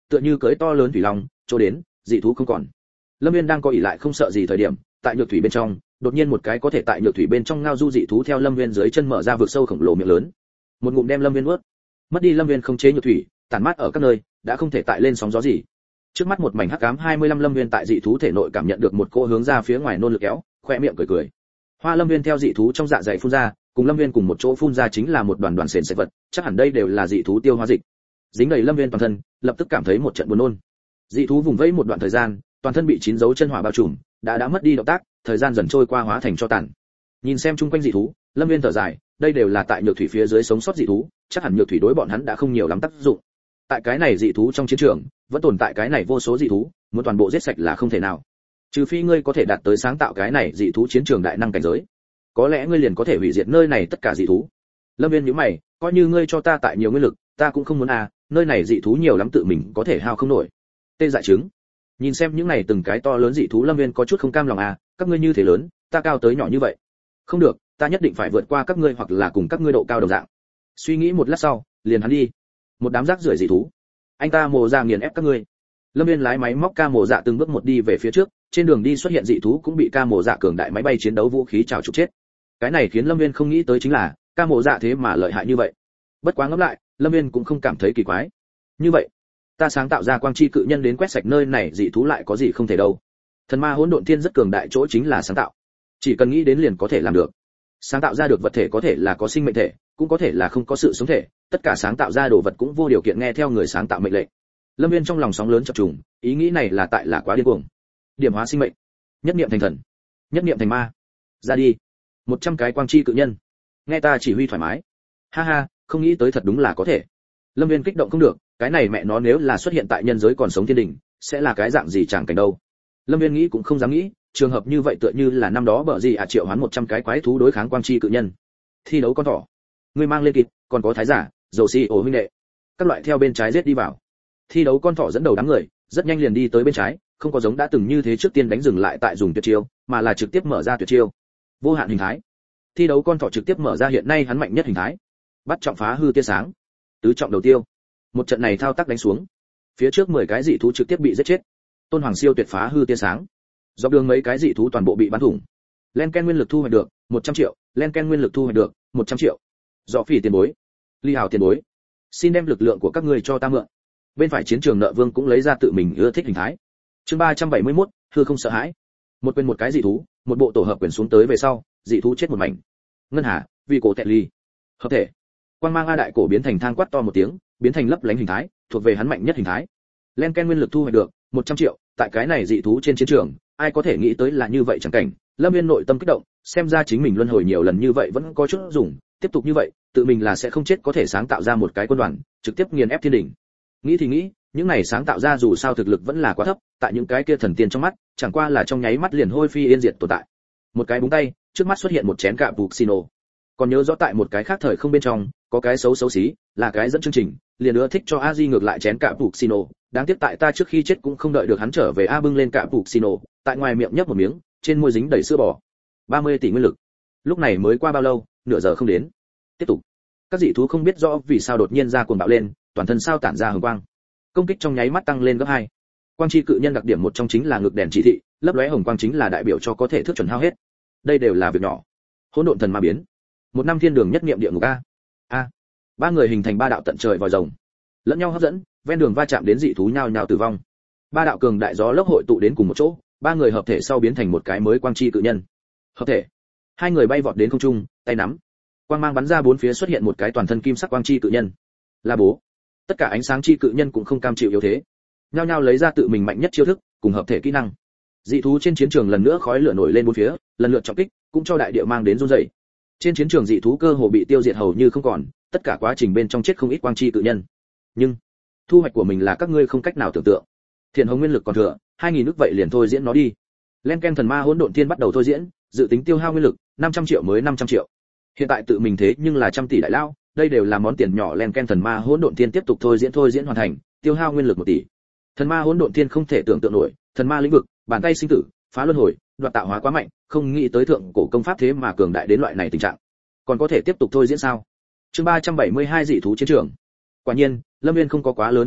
tựa như cưỡi to lớn thủy long, chỗ đến, dị thú không còn. Lâm Viên đang có ỷ lại không sợ gì thời điểm, tại nhược thủy bên trong, đột nhiên một cái có thể tại nhược thủy bên trong ngao du dị thú theo Lâm Viên dưới chân mở ra vực sâu khổng lồ miệng lớn. Một ngụm đem Lâm Viên nuốt. Mất đi Lâm Viên không chế nhược thủy, tản mát ở các nơi, đã không thể tại lên sóng gió gì. Trước mắt một mảnh hắc ám hai mươi lăm Lâm Viên tại dị thú thể nội cảm nhận được một cô hướng ra phía ngoài nôn lực kéo, khóe miệng cười cười. Hoa Lâm Viên theo dị thú trong dạ dày phun ra, cùng Lâm Viên cùng một chỗ phun ra chính là một đoàn đoàn sền sệt vật, chắc hẳn đây đều là dị thú tiêu hóa dịch. Dính đầy Lâm Viên toàn thân, lập tức cảm thấy một trận buồn nôn. Dị thú vùng vẫy một đoạn thời gian, toàn thân bị chín dấu chân hỏa bao trùm, đã đã mất đi động tác, thời gian dần trôi qua hóa thành cho tàn. Nhìn xem chung quanh dị thú, Lâm Viên thở dài, đây đều là tại nhược thủy phía dưới sống sót dị thú, chắc hẳn nhược thủy đối bọn hắn đã không nhiều lắm tác dụng. Tại cái này dị thú trong chiến trường, vẫn tồn tại cái này vô số dị thú, muốn toàn bộ giết sạch là không thể nào. Trừ phi ngươi có thể đạt tới sáng tạo cái này dị thú chiến trường đại năng cảnh giới, có lẽ ngươi liền có thể hủy diệt nơi này tất cả dị thú. Lâm Viên nhíu mày, coi như ngươi cho ta tại nhiều nguyên lực, ta cũng không muốn à, nơi này dị thú nhiều lắm tự mình có thể hao không nổi. Tê dại trứng. Nhìn xem những này từng cái to lớn dị thú, Lâm Viên có chút không cam lòng à, các ngươi như thế lớn, ta cao tới nhỏ như vậy. Không được, ta nhất định phải vượt qua các ngươi hoặc là cùng các ngươi độ cao đồng dạng. Suy nghĩ một lát sau, liền hắn đi. Một đám rác rưởi dị thú. Anh ta mồ ra nghiền ép các ngươi. Lâm Viên lái máy móc ca mồ dạ từng bước một đi về phía trước, trên đường đi xuất hiện dị thú cũng bị ca mồ dạ cường đại máy bay chiến đấu vũ khí trào trục chết. Cái này khiến Lâm Viên không nghĩ tới chính là, ca mồ dạ thế mà lợi hại như vậy. Bất quá ngẫm lại, Lâm Viên cũng không cảm thấy kỳ quái. Như vậy, ta sáng tạo ra quang chi cự nhân đến quét sạch nơi này dị thú lại có gì không thể đâu. Thần ma hỗn độn thiên rất cường đại chỗ chính là sáng tạo. Chỉ cần nghĩ đến liền có thể làm được. Sáng tạo ra được vật thể có thể là có sinh mệnh thể, cũng có thể là không có sự sống thể, tất cả sáng tạo ra đồ vật cũng vô điều kiện nghe theo người sáng tạo mệnh lệnh. Lâm Viên trong lòng sóng lớn chập trùng, ý nghĩ này là tại là quá điên cuồng. Điểm hóa sinh mệnh, nhất niệm thành thần, nhất niệm thành ma. Ra đi. một trăm cái quang chi cự nhân. Nghe ta chỉ huy thoải mái. Ha ha, không nghĩ tới thật đúng là có thể. Lâm Viên kích động không được, cái này mẹ nó nếu là xuất hiện tại nhân giới còn sống thiên đình, sẽ là cái dạng gì chẳng cảnh đâu. Lâm Viên nghĩ cũng không dám nghĩ, trường hợp như vậy tựa như là năm đó bở gì à triệu hoán một trăm cái quái thú đối kháng quang chi cự nhân. Thi đấu con thỏ. Người mang lên kịp, còn có thái giả, dầu xi ổ huynh đệ. Các loại theo bên trái giết đi vào. Thi đấu con thỏ dẫn đầu đám người, rất nhanh liền đi tới bên trái, không có giống đã từng như thế trước tiên đánh dừng lại tại dùng tuyệt chiêu, mà là trực tiếp mở ra tuyệt chiêu. Vô hạn hình thái. Thi đấu con thỏ trực tiếp mở ra hiện nay hắn mạnh nhất hình thái. Bắt trọng phá hư tia sáng. Tứ trọng đầu tiêu. Một trận này thao tác đánh xuống, phía trước mười cái dị thú trực tiếp bị giết chết. Tôn Hoàng siêu tuyệt phá hư tia sáng. Dọc đường mấy cái dị thú toàn bộ bị bắn thủng. Len Ken nguyên lực thu hoạch được một trăm triệu, Len Ken nguyên lực thu hoạch được một trăm triệu. Dọ phỉ tiền bối, Ly Hào tiền bối, xin đem lực lượng của các ngươi cho ta mượn. Bên phải chiến trường nợ vương cũng lấy ra tự mình ưa thích hình thái. Chương ba trăm bảy mươi mốt, hư không sợ hãi. Một quyền một cái dị thú, một bộ tổ hợp quyền xuống tới về sau, dị thú chết một mảnh. Ngân hà, vì cổ tẹt ly. Hợp thể. Quang mang a đại cổ biến thành thang quát to một tiếng, biến thành lấp lánh hình thái, thuộc về hắn mạnh nhất hình thái. Len Ken nguyên lực thu hoạch được một trăm triệu, tại cái này dị thú trên chiến trường, ai có thể nghĩ tới là như vậy chẳng cảnh. Lâm Viên nội tâm kích động, xem ra chính mình luân hồi nhiều lần như vậy vẫn có chút dùng, tiếp tục như vậy, tự mình là sẽ không chết, có thể sáng tạo ra một cái quân đoàn, trực tiếp nghiền ép thiên đỉnh. Nghĩ thì nghĩ, những này sáng tạo ra dù sao thực lực vẫn là quá thấp, tại những cái kia thần tiên trong mắt, chẳng qua là trong nháy mắt liền hôi phi yên diệt tồn tại. Một cái búng tay, trước mắt xuất hiện một chén cạ Puccino. Còn nhớ rõ tại một cái khác thời không bên trong, có cái xấu xấu xí, là cái dẫn chương trình, liền ưa thích cho A Di ngược lại chén cạ Puccino, đáng tiếc tại ta trước khi chết cũng không đợi được hắn trở về. A bưng lên cạ Puccino, tại ngoài miệng nhấp một miếng, trên môi dính đầy sữa bò. ba mươi tỷ nguyên lực. Lúc này mới qua bao lâu, nửa giờ không đến. Tiếp tục. Các dị thú không biết rõ vì sao đột nhiên ra cuồng bạo lên, toàn thân sao tản ra hồng quang. Công kích trong nháy mắt tăng lên gấp hai. Quang chi cự nhân đặc điểm một trong chính là ngực đèn chỉ thị, lấp lóe hồng quang chính là đại biểu cho có thể thước chuẩn hao hết. Đây đều là việc nhỏ. Hỗn độn thần ma biến. Một năm thiên đường nhất niệm địa ngục a. A. Ba người hình thành ba đạo tận trời vòi rồng, lẫn nhau hấp dẫn, ven đường va chạm đến dị thú nhao nhao tử vong. Ba đạo cường đại gió lốc hội tụ đến cùng một chỗ, ba người hợp thể sau biến thành một cái mới quang chi cự nhân. Hợp thể. Hai người bay vọt đến không trung, tay nắm. Quang mang bắn ra bốn phía, xuất hiện một cái toàn thân kim sắc quang chi cự nhân. Là bố. Tất cả ánh sáng chi cự nhân cũng không cam chịu yếu thế, nhao nhao lấy ra tự mình mạnh nhất chiêu thức, cùng hợp thể kỹ năng. Dị thú trên chiến trường lần nữa khói lửa nổi lên bốn phía, lần lượt trọng kích, cũng cho đại địa mang đến run rẩy. Trên chiến trường dị thú cơ hồ bị tiêu diệt hầu như không còn, tất cả quá trình bên trong chết không ít quang chi cự nhân. Nhưng thu hoạch của mình là các ngươi không cách nào tưởng tượng. Thiện hồng nguyên lực còn thừa, hai nghìn nước vậy liền thôi diễn nó đi. Len Ken thần ma hỗn độn thiên bắt đầu thôi diễn, dự tính tiêu hao nguyên lực năm trăm triệu mới năm trăm triệu. Hiện tại tự mình thế nhưng là trăm tỷ đại lao, đây đều là món tiền nhỏ. Len Ken thần ma hỗn độn thiên tiếp tục thôi diễn thôi diễn hoàn thành, tiêu hao nguyên lực một tỷ. Thần ma hỗn độn thiên không thể tưởng tượng nổi, thần ma lĩnh vực, bàn tay sinh tử, phá luân hồi, đoạt tạo hóa quá mạnh, không nghĩ tới thượng cổ công pháp thế mà cường đại đến loại này tình trạng. Còn có thể tiếp tục thôi diễn sao? Chương ba trăm bảy mươi hai dị thú chiến trường. Quả nhiên, Lâm Viên không có quá lớn thất vọng,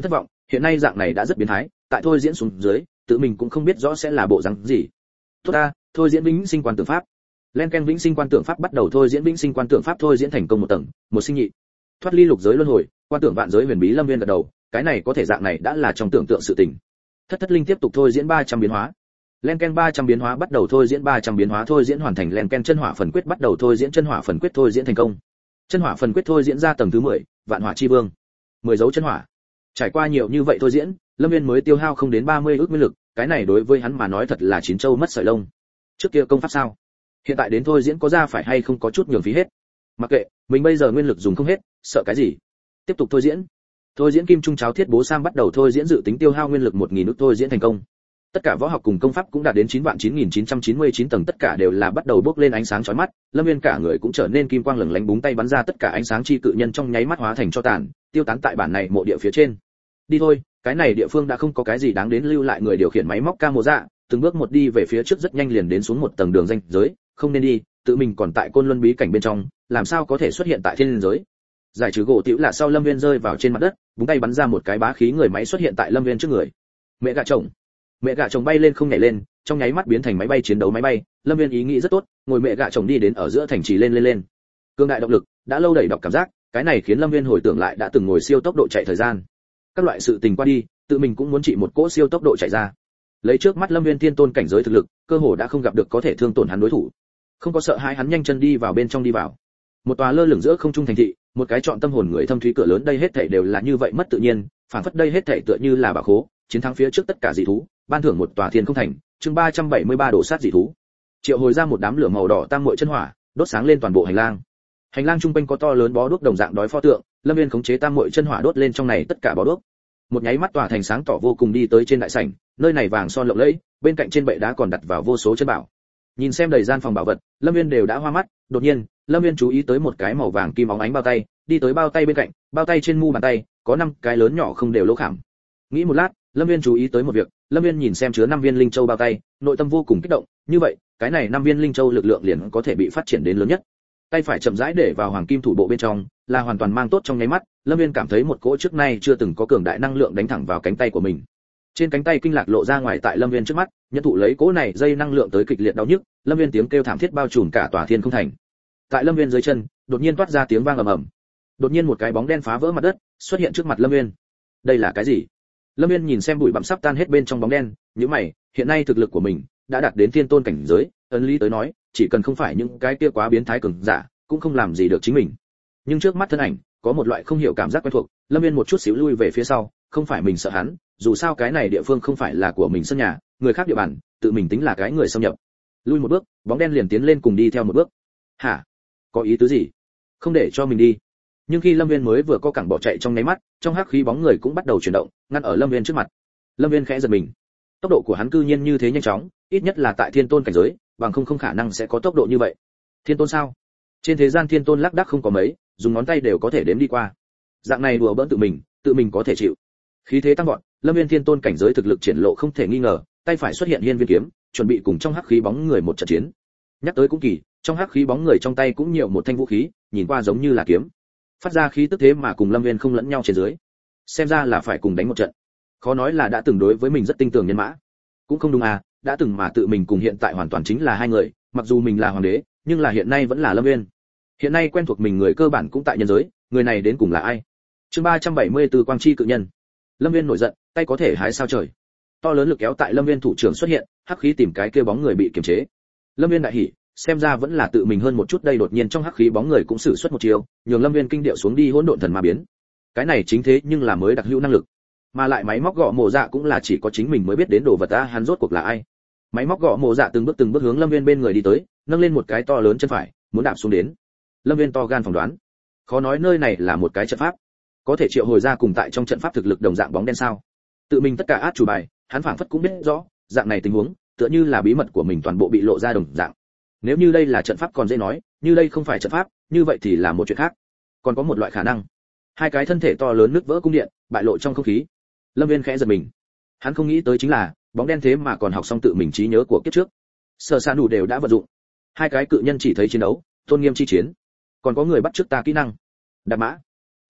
hiện nay dạng này đã rất biến thái, tại thôi diễn xuống dưới, tự mình cũng không biết rõ sẽ là bộ rắn gì. Tốt ta, thôi diễn vĩnh sinh quan tượng pháp. Len ken vĩnh sinh quan tượng pháp bắt đầu thôi diễn vĩnh sinh quan tượng pháp thôi diễn thành công một tầng, một sinh nhị. Thoát ly lục giới luân hồi, quan tưởng vạn giới huyền bí Lâm Viên gật đầu, cái này có thể dạng này đã là trong tưởng tượng sự tình. Thất thất linh tiếp tục thôi diễn ba trăm biến hóa. Len ken ba trăm biến hóa bắt đầu thôi diễn ba trăm biến hóa thôi diễn hoàn thành. Len ken chân hỏa phần quyết bắt đầu thôi diễn chân hỏa phần quyết thôi diễn thành công. Chân hỏa phần quyết thôi diễn ra tầng thứ mười, vạn hỏa chi vương. mười dấu chân hỏa. Trải qua nhiều như vậy thôi diễn, Lâm Viên mới tiêu hao không đến ba mươi ước nguyên lực, cái này đối với hắn mà nói thật là chín châu mất sợi lông. Trước kia công pháp sao? Hiện tại đến thôi diễn có ra phải hay không có chút nhường phí hết. Mặc kệ, mình bây giờ nguyên lực dùng không hết, sợ cái gì? Tiếp tục thôi diễn. Thôi diễn kim trung cháo thiết bố sam bắt đầu thôi diễn dự tính tiêu hao nguyên lực một nghìn ước thôi diễn thành công. Tất cả võ học cùng công pháp cũng đạt đến chín vạn chín nghìn chín trăm chín mươi chín tầng, tất cả đều là bắt đầu bốc lên ánh sáng chói mắt, Lâm Viên cả người cũng trở nên kim quang lừng lánh, búng tay bắn ra tất cả ánh sáng chi cự nhân trong nháy mắt hóa thành cho tàn, tiêu tán tại bản này mộ địa phía trên. Đi thôi, cái này địa phương đã không có cái gì đáng đến lưu lại. Người điều khiển máy móc ca mô dạ, từng bước một đi về phía trước, rất nhanh liền đến xuống một tầng đường ranh giới, không nên đi, tự mình còn tại côn luân bí cảnh bên trong, làm sao có thể xuất hiện tại thiên giới. Giải trừ gỗ tiểu là sau Lâm Viên rơi vào trên mặt đất, búng tay bắn ra một cái bá khí người máy xuất hiện tại Lâm Viên trước người. Mẹ gà chồng, mẹ gà chồng bay lên không nhảy lên, trong nháy mắt biến thành máy bay chiến đấu máy bay. Lâm Viên ý nghĩ rất tốt, ngồi mẹ gà chồng đi đến ở giữa thành trì lên lên lên. Cương đại động lực, đã lâu đẩy đọc cảm giác, cái này khiến Lâm Viên hồi tưởng lại đã từng ngồi siêu tốc độ chạy thời gian. Các loại sự tình qua đi, tự mình cũng muốn trị một cỗ siêu tốc độ chạy ra. Lấy trước mắt Lâm Viên thiên tôn cảnh giới thực lực, cơ hồ đã không gặp được có thể thương tổn hắn đối thủ. Không có sợ hãi, hắn nhanh chân đi vào bên trong đi vào. Một tòa lơ lửng giữa không trung thành thị, một cái chọn tâm hồn người thâm thúy cửa lớn, đây hết thảy đều là như vậy mất tự nhiên, phản phất đây hết thảy tựa như là bảo khố, chiến thắng phía trước tất cả dị thú, ban thưởng một tòa thiên không thành. Chương ba trăm bảy mươi ba đổ sát dị thú. Triệu hồi ra một đám lửa màu đỏ tam muội chân hỏa, đốt sáng lên toàn bộ hành lang. Hành lang trung quanh có to lớn bó đuốc đồng dạng đói pho tượng, Lâm Viên khống chế tam muội chân hỏa đốt lên trong này tất cả bó đuốc. Một nháy mắt tòa thành sáng tỏ vô cùng, đi tới trên đại sảnh, nơi này vàng son lộng lẫy, bên cạnh trên bệ đá còn đặt vào vô số chân bảo. Nhìn xem đầy gian phòng bảo vật, Lâm Viên đều đã hoa mắt. Đột nhiên, Lâm Viên chú ý tới một cái màu vàng kim óng ánh bao tay, đi tới bao tay bên cạnh, bao tay trên mu bàn tay có năm cái lớn nhỏ không đều lỗ khảm. Nghĩ một lát, Lâm Viên chú ý tới một việc, Lâm Viên nhìn xem chứa năm viên linh châu bao tay, nội tâm vô cùng kích động, như vậy, cái này năm viên linh châu lực lượng liền có thể bị phát triển đến lớn nhất. Tay phải chậm rãi để vào hoàng kim thủ bộ bên trong, là hoàn toàn mang tốt. Trong nháy mắt, Lâm Viên cảm thấy một cỗ trước nay chưa từng có cường đại năng lượng đánh thẳng vào cánh tay của mình. Trên cánh tay kinh lạc lộ ra ngoài tại Lâm Viên trước mắt, nhận thụ lấy cỗ này dây năng lượng tới kịch liệt đau nhức, Lâm Viên tiếng kêu thảm thiết bao trùm cả tòa thiên không thành. Tại Lâm Viên dưới chân, đột nhiên toát ra tiếng vang ầm ầm. Đột nhiên một cái bóng đen phá vỡ mặt đất, xuất hiện trước mặt Lâm Viên. Đây là cái gì? Lâm Viên nhìn xem bụi bặm sắp tan hết bên trong bóng đen, nhíu mày, hiện nay thực lực của mình đã đạt đến thiên tôn cảnh giới, ấn lý tới nói, chỉ cần không phải những cái kia quá biến thái cường giả, cũng không làm gì được chính mình. Nhưng trước mắt thân ảnh, có một loại không hiểu cảm giác quen thuộc, Lâm Viên một chút xíu lui về phía sau, không phải mình sợ hắn, dù sao cái này địa phương không phải là của mình sân nhà, người khác địa bàn, tự mình tính là cái người xâm nhập. Lui một bước, bóng đen liền tiến lên cùng đi theo một bước. Hả? Có ý tứ gì? Không để cho mình đi. Nhưng khi Lâm Viên mới vừa co cẳng bỏ chạy trong nháy mắt, trong hắc khí bóng người cũng bắt đầu chuyển động, ngăn ở Lâm Viên trước mặt. Lâm Viên khẽ giật mình. Tốc độ của hắn cư nhiên như thế nhanh chóng, ít nhất là tại thiên tôn cảnh giới, bằng không không khả năng sẽ có tốc độ như vậy. Thiên tôn sao? Trên thế gian thiên tôn lác đác không có mấy, dùng ngón tay đều có thể đếm đi qua. Dạng này đùa bỡn tự mình, tự mình có thể chịu. Khí thế tăng vọt, Lâm Viên thiên tôn cảnh giới thực lực triển lộ không thể nghi ngờ, tay phải xuất hiện hiên viên kiếm, chuẩn bị cùng trong hắc khí bóng người một trận chiến. Nhắc tới cũng kỳ, trong hắc khí bóng người trong tay cũng nhiều một thanh vũ khí, nhìn qua giống như là kiếm. Phát ra khí tức thế mà cùng Lâm Viên không lẫn nhau trên dưới. Xem ra là phải cùng đánh một trận. Khó nói là đã từng đối với mình rất tinh tường nhân mã. Cũng không đúng à, đã từng mà tự mình cùng hiện tại hoàn toàn chính là hai người, mặc dù mình là hoàng đế, nhưng là hiện nay vẫn là Lâm Viên. Hiện nay quen thuộc mình người cơ bản cũng tại nhân giới, người này đến cùng là ai? Chương ba trăm bảy mươi tư Quang chi cự nhân. Lâm Viên nổi giận, tay có thể hái sao trời. To lớn lực kéo tại Lâm Viên thủ trưởng xuất hiện, hắc khí tìm cái kia bóng người bị kiềm chế. Lâm Viên đại hỉ, xem ra vẫn là tự mình hơn một chút đây. Đột nhiên trong hắc khí bóng người cũng sử xuất một chiều, nhường Lâm Viên kinh điệu xuống đi hỗn độn thần ma biến. Cái này chính thế nhưng là mới đặc hữu năng lực, mà lại máy móc gõ mổ dạ cũng là chỉ có chính mình mới biết đến đồ vật ta. Hắn rốt cuộc là ai? Máy móc gõ mổ dạ từng bước từng bước hướng Lâm Viên bên người đi tới, nâng lên một cái to lớn chân phải, muốn đạp xuống đến. Lâm Viên to gan phỏng đoán, khó nói nơi này là một cái trận pháp, có thể triệu hồi ra cùng tại trong trận pháp thực lực đồng dạng bóng đen sao? Tự mình tất cả át chủ bài, hắn phảng phất cũng biết rõ, dạng này tình huống, tựa như là bí mật của mình toàn bộ bị lộ ra đồng dạng. Nếu như đây là trận pháp còn dễ nói, như đây không phải trận pháp, như vậy thì là một chuyện khác. Còn có một loại khả năng, hai cái thân thể to lớn nứt vỡ cung điện, bại lộ trong không khí. Lâm Viên khẽ giật mình, hắn không nghĩ tới chính là bóng đen thế mà còn học xong tự mình trí nhớ của kiếp trước. Sở Sa đủ đều đã vận dụng. Hai cái cự nhân chỉ thấy chiến đấu, tôn nghiêm chi chiến. Còn có người bắt chước ta kỹ năng. Đạp mã.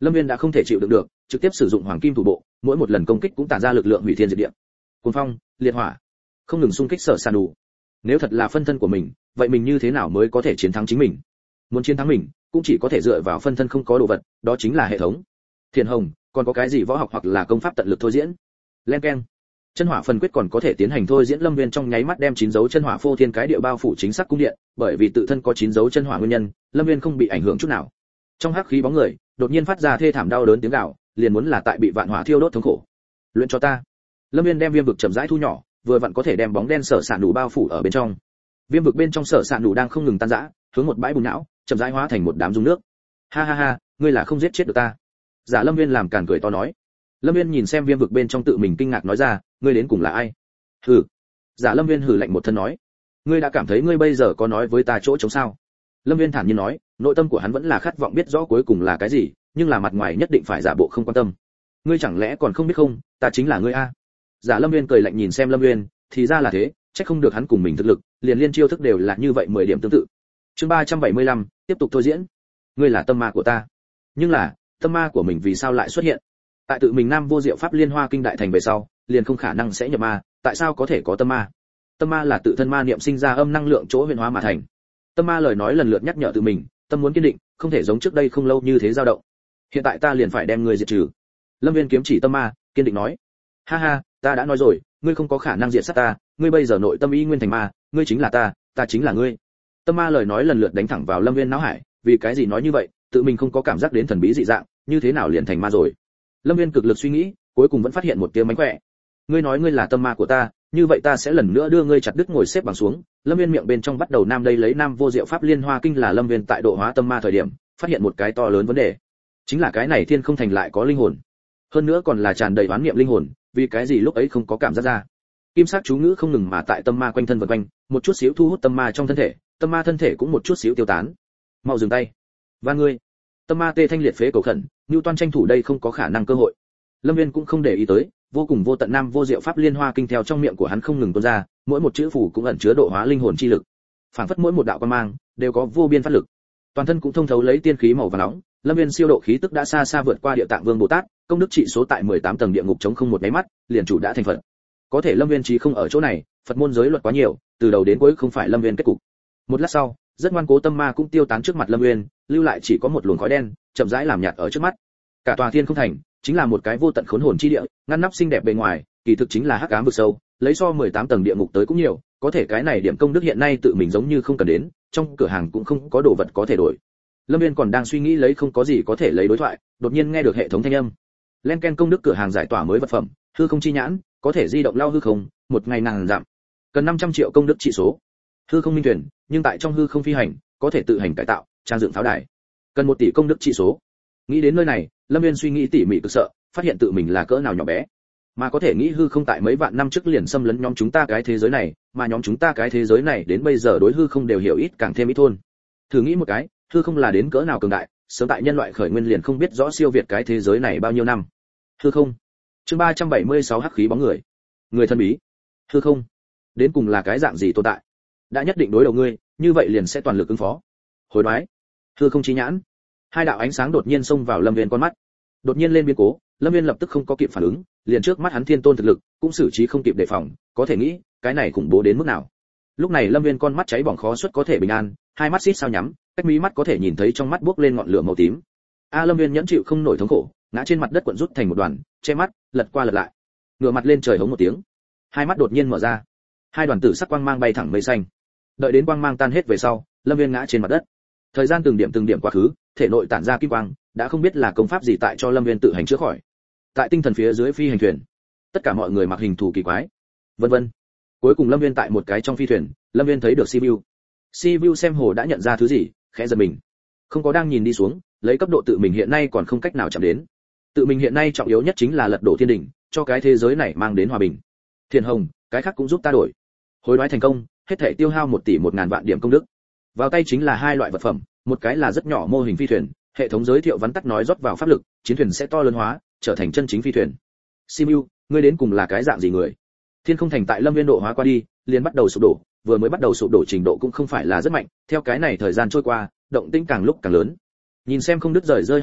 Lâm Viên đã không thể chịu đựng được, trực tiếp sử dụng hoàng kim thủ bộ, mỗi một lần công kích cũng tản ra lực lượng hủy thiên diệt địa. Cuồng phong, liệt hỏa, không ngừng xung kích Sở Sàn Đủ. Nếu thật là phân thân của mình, vậy mình như thế nào mới có thể chiến thắng chính mình? Muốn chiến thắng mình, cũng chỉ có thể dựa vào phân thân không có đồ vật, đó chính là hệ thống. Thiền Hồng, còn có cái gì võ học hoặc là công pháp tận lực thôi diễn? Len keng. Chân hỏa phần quyết còn có thể tiến hành thôi diễn. Lâm Viên trong nháy mắt đem chín dấu chân hỏa phô thiên cái địa bao phủ chính xác cung điện, bởi vì tự thân có chín dấu chân hỏa nguyên nhân, Lâm Viên không bị ảnh hưởng chút nào. Trong hắc khí bóng người, đột nhiên phát ra thê thảm đau đớn tiếng gào, liền muốn là tại bị vạn hỏa thiêu đốt thống khổ. Luyện cho ta. Lâm Viên đem viêm vực chậm rãi thu nhỏ, vừa vặn có thể đem bóng đen Sở Sạn Đủ bao phủ ở bên trong. Viêm vực bên trong Sở Sạn Đủ đang không ngừng tan rã, hướng một bãi bùn não, chậm rãi hóa thành một đám dung nước. Ha ha ha, ngươi là không giết chết được ta. Giả Lâm Viên làm càn cười to nói. Lâm Viên nhìn xem viêm vực bên trong tự mình kinh ngạc nói ra, ngươi đến cùng là ai? Hừ. Giả Lâm Viên hừ lạnh một thân nói, ngươi đã cảm thấy ngươi bây giờ có nói với ta chỗ chống sao? Lâm Viên thản nhiên nói, nội tâm của hắn vẫn là khát vọng biết rõ cuối cùng là cái gì, nhưng là mặt ngoài nhất định phải giả bộ không quan tâm. Ngươi chẳng lẽ còn không biết không, ta chính là ngươi a? Giả Lâm Viên cười lạnh nhìn xem Lâm Viên, thì ra là thế, chắc không được hắn cùng mình thực lực, liền liên chiêu thức đều là như vậy mười điểm tương tự. Chương ba trăm bảy mươi lăm, tiếp tục thôi diễn. Ngươi là tâm ma của ta. Nhưng là, tâm ma của mình vì sao lại xuất hiện? Tại tự mình Nam Vô Diệu Pháp Liên Hoa Kinh đại thành về sau, liền không khả năng sẽ nhập ma, tại sao có thể có tâm ma? Tâm ma là tự thân ma niệm sinh ra âm năng lượng chỗ huyền hóa mà thành. Tâm ma lời nói lần lượt nhắc nhở tự mình, tâm muốn kiên định, không thể giống trước đây không lâu như thế dao động. Hiện tại ta liền phải đem ngươi diệt trừ. Lâm Viên kiếm chỉ tâm ma, kiên định nói. Ha ha, ta đã nói rồi, ngươi không có khả năng diệt sát ta, ngươi bây giờ nội tâm ý nguyên thành ma, ngươi chính là ta, ta chính là ngươi. Tâm ma lời nói lần lượt đánh thẳng vào Lâm Viên não hải, vì cái gì nói như vậy, tự mình không có cảm giác đến thần bí dị dạng, như thế nào liền thành ma rồi? Lâm Viên cực lực suy nghĩ, cuối cùng vẫn phát hiện một tia mánh khỏe. Ngươi nói ngươi là tâm ma của ta, như vậy ta sẽ lần nữa đưa ngươi chặt đứt ngồi xếp bằng xuống. Lâm Viên miệng bên trong bắt đầu nam đây lấy Nam Vô Diệu Pháp Liên Hoa Kinh là Lâm Viên tại độ hóa tâm ma thời điểm, phát hiện một cái to lớn vấn đề. Chính là cái này thiên không thành lại có linh hồn. Hơn nữa còn là tràn đầy oán niệm linh hồn, vì cái gì lúc ấy không có cảm giác ra. Kim sắc chú ngữ không ngừng mà tại tâm ma quanh thân vần quanh, một chút xíu thu hút tâm ma trong thân thể, tâm ma thân thể cũng một chút xíu tiêu tán. Mau dừng tay. Và ngươi. Tâm ma tê thanh liệt phế cầu khẩn, Newton tranh thủ đây không có khả năng cơ hội. Lâm Viên cũng không để ý tới, vô cùng vô tận Nam Vô Diệu Pháp Liên Hoa Kinh theo trong miệng của hắn không ngừng tuôn ra, mỗi một chữ phù cũng ẩn chứa độ hóa linh hồn chi lực. Phản phất mỗi một đạo quan mang đều có vô biên phát lực. Toàn thân cũng thông thấu lấy tiên khí màu vàng nóng, Lâm Viên siêu độ khí tức đã xa xa vượt qua Địa Tạng Vương Bồ Tát, công đức trị số tại mười tám tầng địa ngục chống không một cái mắt, liền chủ đã thành Phật. Có thể Lâm Viên trí không ở chỗ này, Phật môn giới luật quá nhiều, từ đầu đến cuối không phải Lâm Viên kết cục. Một lát sau, rất ngoan cố tâm ma cũng tiêu tán trước mặt Lâm Viên, lưu lại chỉ có một luồng khói đen, chậm rãi làm nhạt ở trước mắt. Cả tòa thiên không thành chính là một cái vô tận khốn hồn chi địa, ngăn nắp xinh đẹp bề ngoài, kỳ thực chính là hắc ám vực sâu, lấy so mười tám tầng địa ngục tới cũng nhiều, có thể cái này điểm công đức hiện nay tự mình giống như không cần đến, trong cửa hàng cũng không có đồ vật có thể đổi. Lâm Viên còn đang suy nghĩ lấy không có gì có thể lấy đối thoại, đột nhiên nghe được hệ thống thanh âm. Len ken công đức cửa hàng giải tỏa mới vật phẩm, hư không chi nhãn, có thể di động lao hư không, một ngày ngàn giảm. Cần năm trăm triệu công đức trị số. Hư không minh thuyền, nhưng tại trong hư không phi hành, có thể tự hành cải tạo, trang dựng pháo đài. Cần một tỷ công đức trị số. Nghĩ đến nơi này, Lâm Viên suy nghĩ tỉ mỉ cực sợ, phát hiện tự mình là cỡ nào nhỏ bé. Mà có thể nghĩ hư không tại mấy vạn năm trước liền xâm lấn nhóm chúng ta cái thế giới này, mà nhóm chúng ta cái thế giới này đến bây giờ đối hư không đều hiểu ít càng thêm ít thôn. Thử nghĩ một cái, hư không là đến cỡ nào cường đại, sớm tại nhân loại khởi nguyên liền không biết rõ siêu việt cái thế giới này bao nhiêu năm. Hư không. Chương ba trăm bảy mươi sáu hắc khí bóng người. Người thân bí. Hư không. Đến cùng là cái dạng gì tồn tại? Đã nhất định đối đầu ngươi, như vậy liền sẽ toàn lực ứng phó. Hối đoái. Hư không chí nhãn. Hai đạo ánh sáng đột nhiên xông vào Lâm Viên con mắt. Đột nhiên lên biến cố, Lâm Viên lập tức không có kịp phản ứng, liền trước mắt hắn thiên tôn thực lực, cũng xử trí không kịp đề phòng, có thể nghĩ, cái này khủng bố đến mức nào. Lúc này Lâm Viên con mắt cháy bỏng khó xuất có thể bình an, hai mắt xít sao nhắm, cách mí mắt có thể nhìn thấy trong mắt bốc lên ngọn lửa màu tím. A Lâm Viên nhẫn chịu không nổi thống khổ, ngã trên mặt đất cuộn rút thành một đoàn, che mắt, lật qua lật lại. Ngửa mặt lên trời hống một tiếng. Hai mắt đột nhiên mở ra. Hai đoàn tử sắc quang mang bay thẳng mây xanh. Đợi đến quang mang tan hết về sau, Lâm Viên ngã trên mặt đất. Thời gian từng điểm từng điểm quá khứ, thể nội tản ra kim quang, đã không biết là công pháp gì tại cho Lâm Viên tự hành chữa khỏi. Tại tinh thần phía dưới phi hành thuyền, tất cả mọi người mặc hình thù kỳ quái, vân vân. Cuối cùng Lâm Viên tại một cái trong phi thuyền, Lâm Viên thấy được Sibiu. Sibiu xem hồ đã nhận ra thứ gì, khẽ giật mình. Không có đang nhìn đi xuống, lấy cấp độ tự mình hiện nay còn không cách nào chạm đến. Tự mình hiện nay trọng yếu nhất chính là lật đổ thiên đình, cho cái thế giới này mang đến hòa bình. Thiên Hồng, cái khác cũng giúp ta đổi. Hối đoái thành công, hết thảy tiêu hao một tỷ một ngàn vạn điểm công đức. Vào tay chính là hai loại vật phẩm, một cái là rất nhỏ mô hình phi thuyền, hệ thống giới thiệu vắn tắt nói rót vào pháp lực, chiến thuyền sẽ to lớn hóa, trở thành chân chính phi thuyền. Simu, ngươi đến cùng là cái dạng gì người? Thiên không thành tại Lâm Viên độ hóa qua đi, liền bắt đầu sụp đổ, vừa mới bắt đầu sụp đổ trình độ cũng không phải là rất mạnh, theo cái này thời gian trôi qua, động tĩnh càng lúc càng lớn. Nhìn xem không đứt rời rơi hòn đá,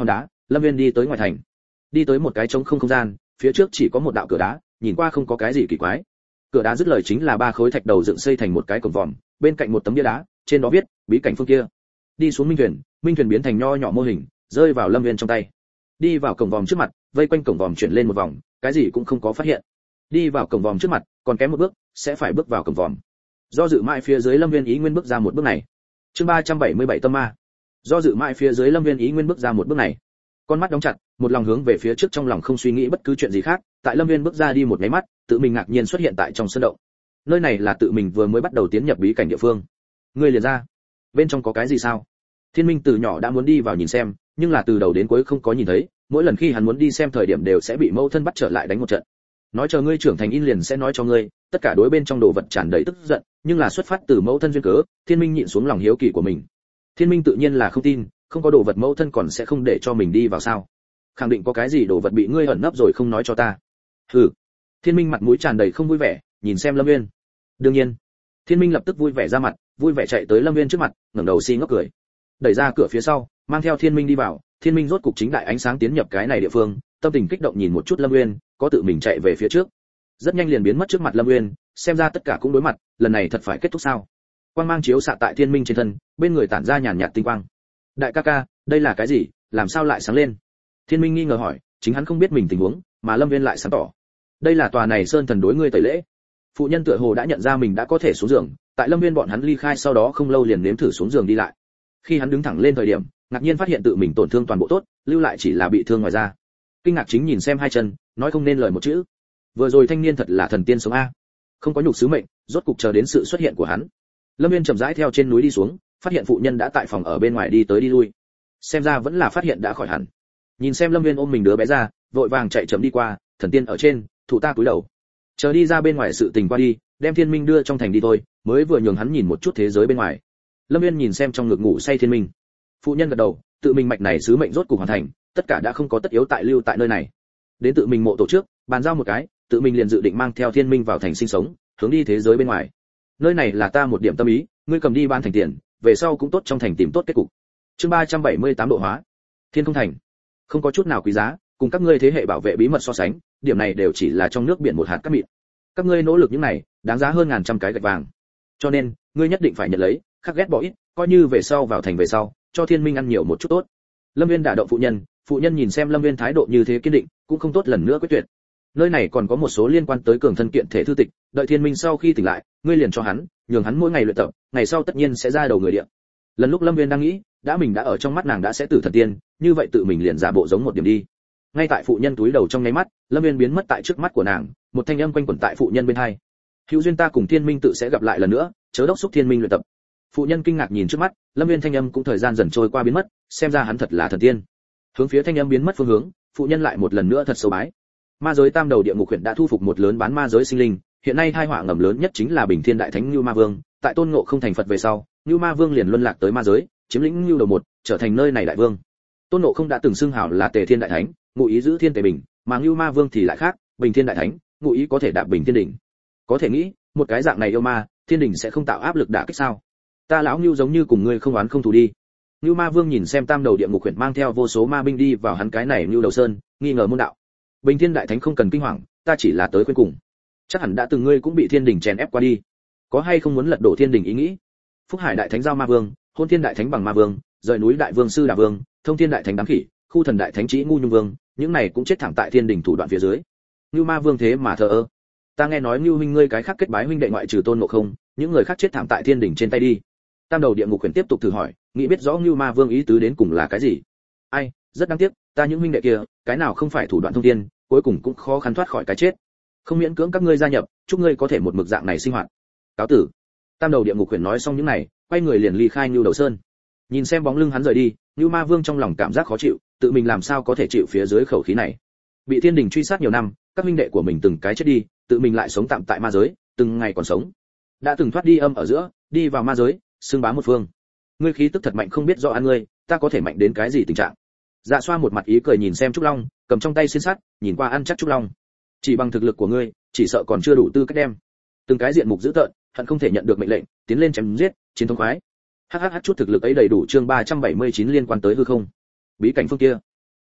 Lâm Viên đi tới ngoài thành, đi tới một cái trống không không gian, phía trước chỉ có một đạo cửa đá, nhìn qua không có cái gì kỳ quái. Cửa đá dứt lời chính là ba khối thạch đầu dựng xây thành một cái cổng vòm, bên cạnh một tấm bia đá, trên đó viết bí cảnh phương kia. Đi xuống minh thuyền, minh thuyền biến thành nho nhỏ mô hình, rơi vào Lâm Viên trong tay. Đi vào cổng vòm trước mặt, vây quanh cổng vòm chuyển lên một vòng, cái gì cũng không có phát hiện. Đi vào cổng vòm trước mặt, còn kém một bước, sẽ phải bước vào cổng vòm. Do dự mãi phía dưới Lâm Viên ý nguyên bước ra một bước này. Chương ba trăm bảy mươi bảy tâm ma. Do dự mãi phía dưới Lâm Viên ý nguyên bước ra một bước này. Con mắt đóng chặt, một lòng hướng về phía trước, trong lòng không suy nghĩ bất cứ chuyện gì khác. Tại Lâm Viên bước ra đi một cái mắt, tự mình ngạc nhiên xuất hiện tại trong sân động. Nơi này là tự mình vừa mới bắt đầu tiến nhập bí cảnh địa phương. Ngươi liền ra, bên trong có cái gì sao? Thiên Minh từ nhỏ đã muốn đi vào nhìn xem, nhưng là từ đầu đến cuối không có nhìn thấy, mỗi lần khi hắn muốn đi xem thời điểm đều sẽ bị mẫu thân bắt trở lại đánh một trận. Nói chờ ngươi trưởng thành in liền sẽ nói cho ngươi, tất cả đối bên trong đồ vật tràn đầy tức giận, nhưng là xuất phát từ mẫu thân duyên cớ, Thiên Minh nhịn xuống lòng hiếu kỳ của mình. Thiên Minh tự nhiên là không tin, không có đồ vật mẫu thân còn sẽ không để cho mình đi vào sao? Khẳng định có cái gì đồ vật bị ngươi ẩn nấp rồi không nói cho ta. Hừ. Thiên Minh mặt mũi tràn đầy không vui vẻ, nhìn xem Lâm Viên. Đương nhiên, Thiên Minh lập tức vui vẻ ra mặt, vui vẻ chạy tới Lâm Viên trước mặt, ngẩng đầu xi ngốc cười. Đẩy ra cửa phía sau, mang theo Thiên Minh đi vào, Thiên Minh rốt cục chính đại ánh sáng tiến nhập cái này địa phương, tâm tình kích động nhìn một chút Lâm Uyên, có tự mình chạy về phía trước. Rất nhanh liền biến mất trước mặt Lâm Uyên, xem ra tất cả cũng đối mặt, lần này thật phải kết thúc sao? Quang mang chiếu xạ tại Thiên Minh trên thân, bên người tản ra nhàn nhạt tinh quang. Đại ca ca, đây là cái gì, làm sao lại sáng lên? Thiên Minh nghi ngờ hỏi, chính hắn không biết mình tình huống, mà Lâm Uyên lại sáng tỏ. Đây là tòa này sơn thần đối ngươi tẩy lễ. Phụ nhân tựa hồ đã nhận ra mình đã có thể xuống giường, tại Lâm Uyên bọn hắn ly khai sau đó không lâu liền nếm thử xuống giường đi lại. Khi hắn đứng thẳng lên thời điểm, ngạc nhiên phát hiện tự mình tổn thương toàn bộ tốt, lưu lại chỉ là bị thương ngoài da. Kinh ngạc chính nhìn xem hai chân, nói không nên lời một chữ. Vừa rồi thanh niên thật là thần tiên sống a, không có nhục sứ mệnh, rốt cục chờ đến sự xuất hiện của hắn. Lâm Viên chậm rãi theo trên núi đi xuống, phát hiện phụ nhân đã tại phòng ở bên ngoài đi tới đi lui, xem ra vẫn là phát hiện đã khỏi hẳn. Nhìn xem Lâm Viên ôm mình đứa bé ra, vội vàng chạy chậm đi qua, thần tiên ở trên, thủ ta cúi đầu. Chờ đi ra bên ngoài sự tình qua đi, đem Thiên Minh đưa trong thành đi thôi, mới vừa nhường hắn nhìn một chút thế giới bên ngoài. Lâm Viên nhìn xem trong ngực ngủ say Thiên Minh. Phụ nhân gật đầu, tự mình mạch này sứ mệnh rốt cục hoàn thành, tất cả đã không có tất yếu tại lưu tại nơi này. Đến tự mình mộ tổ trước, bàn giao một cái, tự mình liền dự định mang theo Thiên Minh vào thành sinh sống, hướng đi thế giới bên ngoài. Nơi này là ta một điểm tâm ý, ngươi cầm đi ban thành tiền, về sau cũng tốt trong thành tìm tốt kết cục. Chương ba trăm bảy mươi tám độ hóa. Thiên Không Thành, không có chút nào quý giá, cùng các ngươi thế hệ bảo vệ bí mật so sánh, điểm này đều chỉ là trong nước biển một hạt cát mịn. Các ngươi nỗ lực những này, đáng giá hơn ngàn trăm cái gạch vàng. Cho nên, ngươi nhất định phải nhận lấy, khắc ghét bỏ ít, coi như về sau vào thành về sau, cho Thiên Minh ăn nhiều một chút tốt. Lâm Viên đả động phụ nhân, phụ nhân nhìn xem Lâm Viên thái độ như thế kiên định, cũng không tốt lần nữa quyết tuyệt. Nơi này còn có một số liên quan tới cường thân kiện thể thư tịch, đợi Thiên Minh sau khi tỉnh lại, ngươi liền cho hắn, nhường hắn mỗi ngày luyện tập, ngày sau tất nhiên sẽ ra đầu người địa. Lần lúc Lâm Viên đang nghĩ, đã mình đã ở trong mắt nàng đã sẽ tử thần tiên, như vậy tự mình liền giả bộ giống một điểm đi. Ngay tại phụ nhân túi đầu trong nháy mắt, Lâm Viên biến mất tại trước mắt của nàng, một thanh âm quanh quẩn tại phụ nhân bên hai. Hữu duyên ta cùng Thiên Minh tự sẽ gặp lại lần nữa, chớ đốc xúc Thiên Minh luyện tập. Phụ nhân kinh ngạc nhìn trước mắt, Lâm Viên thanh âm cũng thời gian dần trôi qua biến mất, xem ra hắn thật là thần tiên. Hướng phía thanh âm biến mất phương hướng, phụ nhân lại một lần nữa thật sâu bái. Ma giới tam đầu địa ngục huyện đã thu phục một lớn bán ma giới sinh linh, hiện nay tai họa ngầm lớn nhất chính là Bình Thiên Đại Thánh Nưu Ma Vương, tại Tôn Ngộ không thành Phật về sau, Nưu Ma Vương liền luân lạc tới ma giới, chiếm lĩnh Nưu đầu một, trở thành nơi này đại vương. Tôn Ngộ không đã từng xưng hào là Tề Thiên Đại Thánh, ngụ ý giữ thiên tề bình, mà Nưu Ma Vương thì lại khác, Bình Thiên Đại Thánh, ngụ ý có thể đạp bình thiên đỉnh. Có thể nghĩ, một cái dạng này yêu ma, thiên đỉnh sẽ không tạo áp lực đả kích sao? Ta lão Nưu giống như cùng ngươi không oán không thù đi. Nưu Ma Vương nhìn xem tam đầu địa ngục huyện mang theo vô số ma binh đi vào hắn cái này Nưu đầu sơn, nghi ngờ môn đạo. Bình Thiên Đại Thánh không cần kinh hoàng, ta chỉ là tới khuyên cùng. Chắc hẳn đã từng ngươi cũng bị thiên đình chèn ép qua đi, có hay không muốn lật đổ thiên đình ý nghĩ? Phúc Hải Đại Thánh giao ma vương, Hôn Thiên Đại Thánh bằng ma vương, rời núi Đại Vương sư Đà Vương, Thông Thiên Đại Thánh đám khỉ, Khu Thần Đại Thánh Chí ngu nhung vương, những này cũng chết thẳng tại thiên đình thủ đoạn phía dưới. Nưu Ma Vương thế mà thờ ơ. Ta nghe nói Nưu huynh ngươi cái khác kết bái huynh đệ ngoại trừ Tôn Ngộ Không, những người khác chết thẳng tại thiên đình trên tay đi. Tam đầu địa ngục quyền tiếp tục thử hỏi, nghĩ biết rõ Nưu Ma Vương ý tứ đến cùng là cái gì. Ai, rất đáng tiếc, ta những huynh đệ kia, cái nào không phải thủ đoạn thông thiên, cuối cùng cũng khó khăn thoát khỏi cái chết. Không miễn cưỡng các ngươi gia nhập, chúc ngươi có thể một mực dạng này sinh hoạt. Cáo tử. Tam đầu địa ngục quyền nói xong những này, quay người liền ly khai Nưu đầu sơn. Nhìn xem bóng lưng hắn rời đi, Nưu Ma Vương trong lòng cảm giác khó chịu, tự mình làm sao có thể chịu phía dưới khẩu khí này. Bị thiên đình truy sát nhiều năm, các huynh đệ của mình từng cái chết đi, tự mình lại sống tạm tại ma giới, từng ngày còn sống. Đã từng thoát đi âm ở giữa, đi vào ma giới, xưng bá một phương. Ngươi khí tức thật mạnh, không biết rõ ăn ngươi, ta có thể mạnh đến cái gì tình trạng. Dạ Xoa một mặt ý cười nhìn xem Trúc Long, cầm trong tay xiên sắt, nhìn qua ăn chắc Trúc Long. Chỉ bằng thực lực của ngươi, chỉ sợ còn chưa đủ tư cách đem. Từng cái diện mục dữ tợn, hận không thể nhận được mệnh lệnh, tiến lên chém giết, chiến thống khoái. Hắc hắc hắc chút thực lực ấy đầy đủ chương ba trăm bảy mươi chín liên quan tới hư không. Bí cảnh phương kia.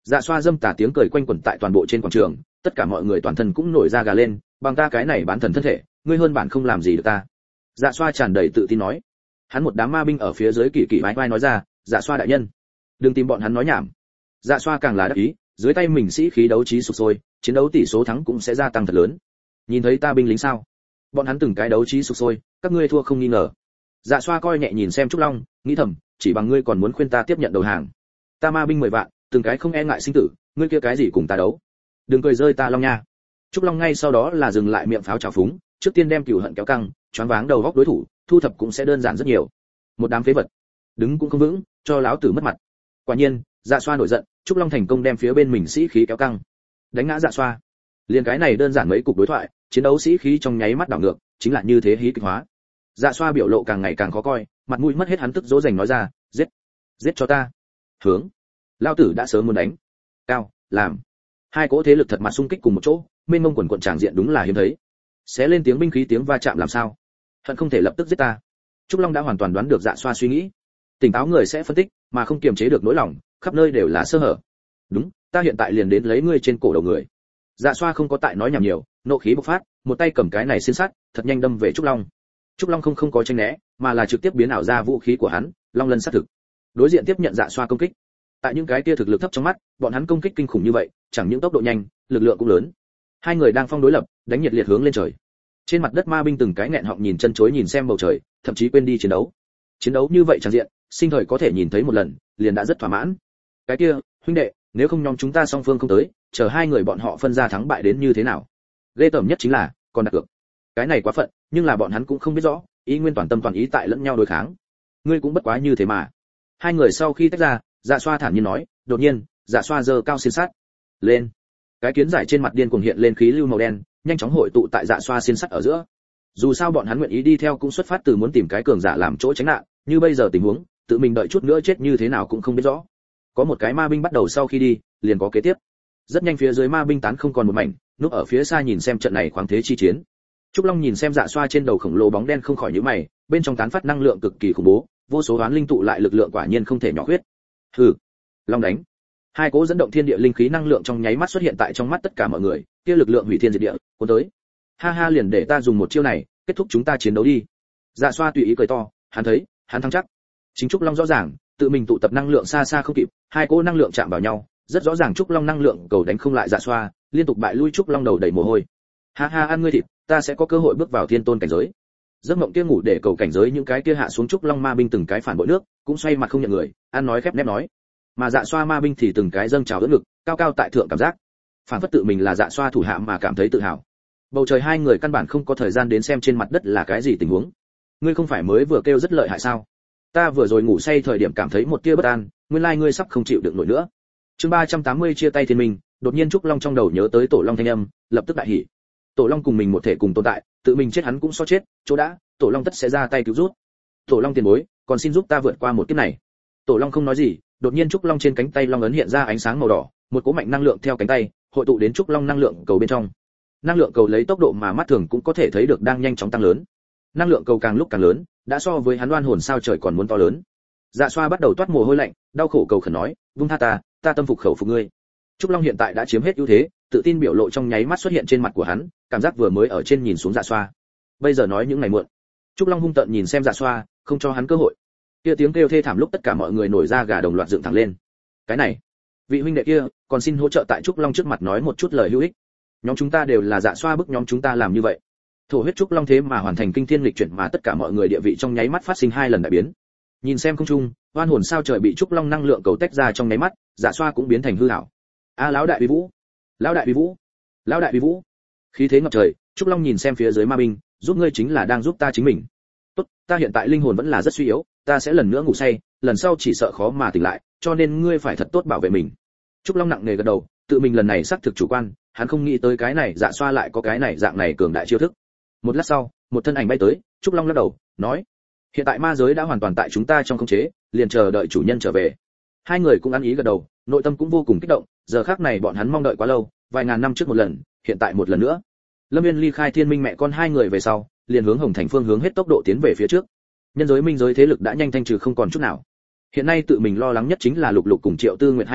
Dạ xoa dâm tà tiếng cười quanh quẩn tại toàn bộ trên quảng trường, tất cả mọi người toàn thân cũng nổi da gà lên, bằng ta cái này bán thần thân thể, ngươi hơn bản không làm gì được ta. Dạ xoa tràn đầy tự tin nói. Hắn một đám ma binh ở phía dưới kỳ kỳ vái vai nói ra, dạ xoa đại nhân, đừng tìm bọn hắn nói nhảm. Dạ xoa càng là đắc ý, dưới tay mình sĩ khí đấu trí sục sôi, chiến đấu tỷ số thắng cũng sẽ gia tăng thật lớn. Nhìn thấy ta binh lính sao? Bọn hắn từng cái đấu trí sục sôi, các ngươi thua không nghi ngờ. Dạ xoa coi nhẹ nhìn xem Trúc Long, nghĩ thầm, chỉ bằng ngươi còn muốn khuyên ta tiếp nhận đầu hàng. Ta ma binh mười vạn, từng cái không e ngại sinh tử, ngươi kia cái gì cùng ta đấu? Đừng cười rơi ta Long nha. Trúc Long ngay sau đó là dừng lại miệng pháo trào phúng, trước tiên đem cừu hận kéo căng, choáng váng đầu góc đối thủ, thu thập cũng sẽ đơn giản rất nhiều. Một đám phế vật, đứng cũng không vững, cho láo tử mất mặt. Quả nhiên, Dạ xoa nổi giận, Trúc Long thành công đem phía bên mình sĩ khí kéo căng, đánh ngã Dạ xoa. Liên cái này đơn giản mấy cục đối thoại, chiến đấu sĩ khí trong nháy mắt đảo ngược, chính là như thế hí kịch hóa. Dạ xoa biểu lộ càng ngày càng khó coi, mặt mũi mất hết, hắn tức dỗ dành nói ra, giết, giết cho ta. Hướng, lao tử đã sớm muốn đánh. Cao, làm. Hai cỗ thế lực thật mặt xung kích cùng một chỗ, mênh mông quần quần tràng diện đúng là hiếm thấy. Xé lên tiếng binh khí tiếng va chạm làm sao? Hận không thể lập tức giết ta. Trúc Long đã hoàn toàn đoán được Dạ xoa suy nghĩ. Tỉnh táo người sẽ phân tích, mà không kiềm chế được nỗi lòng, khắp nơi đều là sơ hở. Đúng, ta hiện tại liền đến lấy ngươi trên cổ đầu người. Dạ xoa không có tại nói nhảm nhiều, nộ khí bộc phát, một tay cầm cái này xiên sắt, thật nhanh đâm về Trúc Long. Trúc Long không không có tránh né, mà là trực tiếp biến ảo ra vũ khí của hắn, Long Lân sát thực. Đối diện tiếp nhận Dạ xoa công kích. Tại những cái kia thực lực thấp trong mắt, bọn hắn công kích kinh khủng như vậy, chẳng những tốc độ nhanh, lực lượng cũng lớn. Hai người đang phong đối lập, đánh nhiệt liệt hướng lên trời. Trên mặt đất ma binh từng cái nghẹn họng nhìn chân chối nhìn xem bầu trời, thậm chí quên đi chiến đấu. Chiến đấu như vậy tràn diện, sinh thời có thể nhìn thấy một lần, liền đã rất thỏa mãn. Cái kia, huynh đệ, nếu không nhóm chúng ta song phương không tới, chờ hai người bọn họ phân ra thắng bại đến như thế nào? Ghê tởm nhất chính là, còn đặt cược. Cái này quá phận, nhưng là bọn hắn cũng không biết rõ, ý nguyên toàn tâm toàn ý tại lẫn nhau đối kháng. Ngươi cũng bất quá như thế mà. Hai người sau khi tách ra, Dạ xoa thản nhiên nói, đột nhiên, Dạ xoa giơ cao xiên sắt lên. Cái kiến giải trên mặt điên cuồng hiện lên khí lưu màu đen, nhanh chóng hội tụ tại Dạ xoa xiên sắt ở giữa. Dù sao bọn hắn nguyện ý đi theo cũng xuất phát từ muốn tìm cái cường giả làm chỗ tránh nạn, như bây giờ tình huống, tự mình đợi chút nữa chết như thế nào cũng không biết rõ. Có một cái ma binh bắt đầu sau khi đi, liền có kế tiếp. Rất nhanh phía dưới ma binh tán không còn một mảnh, núp ở phía xa nhìn xem trận này khoáng thế chi chiến. Trúc Long nhìn xem Dạ xoa trên đầu khổng lồ bóng đen không khỏi nhíu mày, bên trong tán phát năng lượng cực kỳ khủng bố, vô số đoán linh tụ lại lực lượng quả nhiên không thể nhỏ khuyết. Hừ, Long đánh. Hai cỗ dẫn động thiên địa linh khí năng lượng trong nháy mắt xuất hiện tại trong mắt tất cả mọi người, kia lực lượng hủy thiên diệt địa, cuốn tới. Ha ha, liền để ta dùng một chiêu này, kết thúc chúng ta chiến đấu đi. Dạ xoa tùy ý cười to, hắn thấy, hắn thắng chắc. Chính Trúc Long rõ ràng, tự mình tụ tập năng lượng xa xa không kịp, hai cỗ năng lượng chạm vào nhau, rất rõ ràng Trúc Long năng lượng cầu đánh không lại Dạ xoa, liên tục bại lui Trúc Long đầu đầy mồ hôi. Ha ha, ăn ngươi thịt, ta sẽ có cơ hội bước vào thiên tôn cảnh giới. Giấc mộng kia ngủ để cầu cảnh giới những cái kia hạ xuống Trúc Long ma binh từng cái phản bội nước, cũng xoay mặt không nhận người, ăn nói khép nép nói. Mà Dạ xoa ma binh thì từng cái dâng trào ưỡn ngực, cao cao tại thượng cảm giác, phản phất tự mình là Dạ xoa thủ hạ mà cảm thấy tự hào. Bầu trời hai người căn bản không có thời gian đến xem trên mặt đất là cái gì tình huống. Ngươi không phải mới vừa kêu rất lợi hại sao? Ta vừa rồi ngủ say thời điểm cảm thấy một tia bất an, nguyên lai ngươi sắp không chịu đựng nổi nữa. Chương ba trăm tám mươi chia tay thiên minh, đột nhiên Trúc Long trong đầu nhớ tới Tổ Long thanh âm, lập tức đại hỉ. Tổ Long cùng mình một thể cùng tồn tại, tự mình chết hắn cũng so chết, chỗ đã, Tổ Long tất sẽ ra tay cứu rút. Tổ Long tiền bối, còn xin giúp ta vượt qua một kiếp này. Tổ Long không nói gì, đột nhiên Trúc Long trên cánh tay long ấn hiện ra ánh sáng màu đỏ, một cỗ mạnh năng lượng theo cánh tay, hội tụ đến Trúc Long năng lượng cầu bên trong. Năng lượng cầu lấy tốc độ mà mắt thường cũng có thể thấy được đang nhanh chóng tăng lớn. Năng lượng cầu càng lúc càng lớn, đã so với hắn oan hồn sao trời còn muốn to lớn. Dạ xoa bắt đầu toát mồ hôi lạnh, đau khổ cầu khẩn nói, vung tha ta, ta tâm phục khẩu phục ngươi. Trúc Long hiện tại đã chiếm hết ưu thế, tự tin biểu lộ trong nháy mắt xuất hiện trên mặt của hắn, cảm giác vừa mới ở trên nhìn xuống Dạ xoa. Bây giờ nói những ngày muộn. Trúc Long hung tợn nhìn xem Dạ xoa, không cho hắn cơ hội. Kia tiếng kêu thê thảm lúc tất cả mọi người nổi da gà đồng loạt dựng thẳng lên. Cái này, vị huynh đệ kia, còn xin hỗ trợ tại Trúc Long trước mặt nói một chút lời hữu ích. Nhóm chúng ta đều là Dạ xoa bức nhóm chúng ta làm như vậy. Thổ huyết Trúc Long thế mà hoàn thành kinh thiên lịch chuyển mà tất cả mọi người địa vị trong nháy mắt phát sinh hai lần đại biến. Nhìn xem không trung, oan hồn sao trời bị Trúc Long năng lượng cầu tách ra trong nháy mắt, Dạ xoa cũng biến thành hư ảo. A lão đại uy vũ, lão đại uy vũ, lão đại uy vũ. Khí thế ngập trời, Trúc Long nhìn xem phía dưới ma binh, giúp ngươi chính là đang giúp ta chính mình. Tốt, ta hiện tại linh hồn vẫn là rất suy yếu, ta sẽ lần nữa ngủ say, lần sau chỉ sợ khó mà tỉnh lại, cho nên ngươi phải thật tốt bảo vệ mình. Trúc Long nặng nề gật đầu, tự mình lần này xác thực chủ quan, hắn không nghĩ tới cái này Dạ xoa lại có cái này dạng này cường đại chiêu thức. Một lát sau, một thân ảnh bay tới, Trúc Long lắc đầu, nói: hiện tại ma giới đã hoàn toàn tại chúng ta trong khống chế, liền chờ đợi chủ nhân trở về. Hai người cũng ăn ý gật đầu, nội tâm cũng vô cùng kích động, giờ khắc này bọn hắn mong đợi quá lâu, vài ngàn năm trước một lần, hiện tại một lần nữa. Lâm Viên ly khai Thiên Minh mẹ con hai người về sau, liền hướng Hồng Thành phương hướng hết tốc độ tiến về phía trước. Nhân giới minh giới thế lực đã nhanh thanh trừ không còn chút nào. Hiện nay tự mình lo lắng nhất chính là Lục Lục cùng Triệu Tư Nguyệt hai người,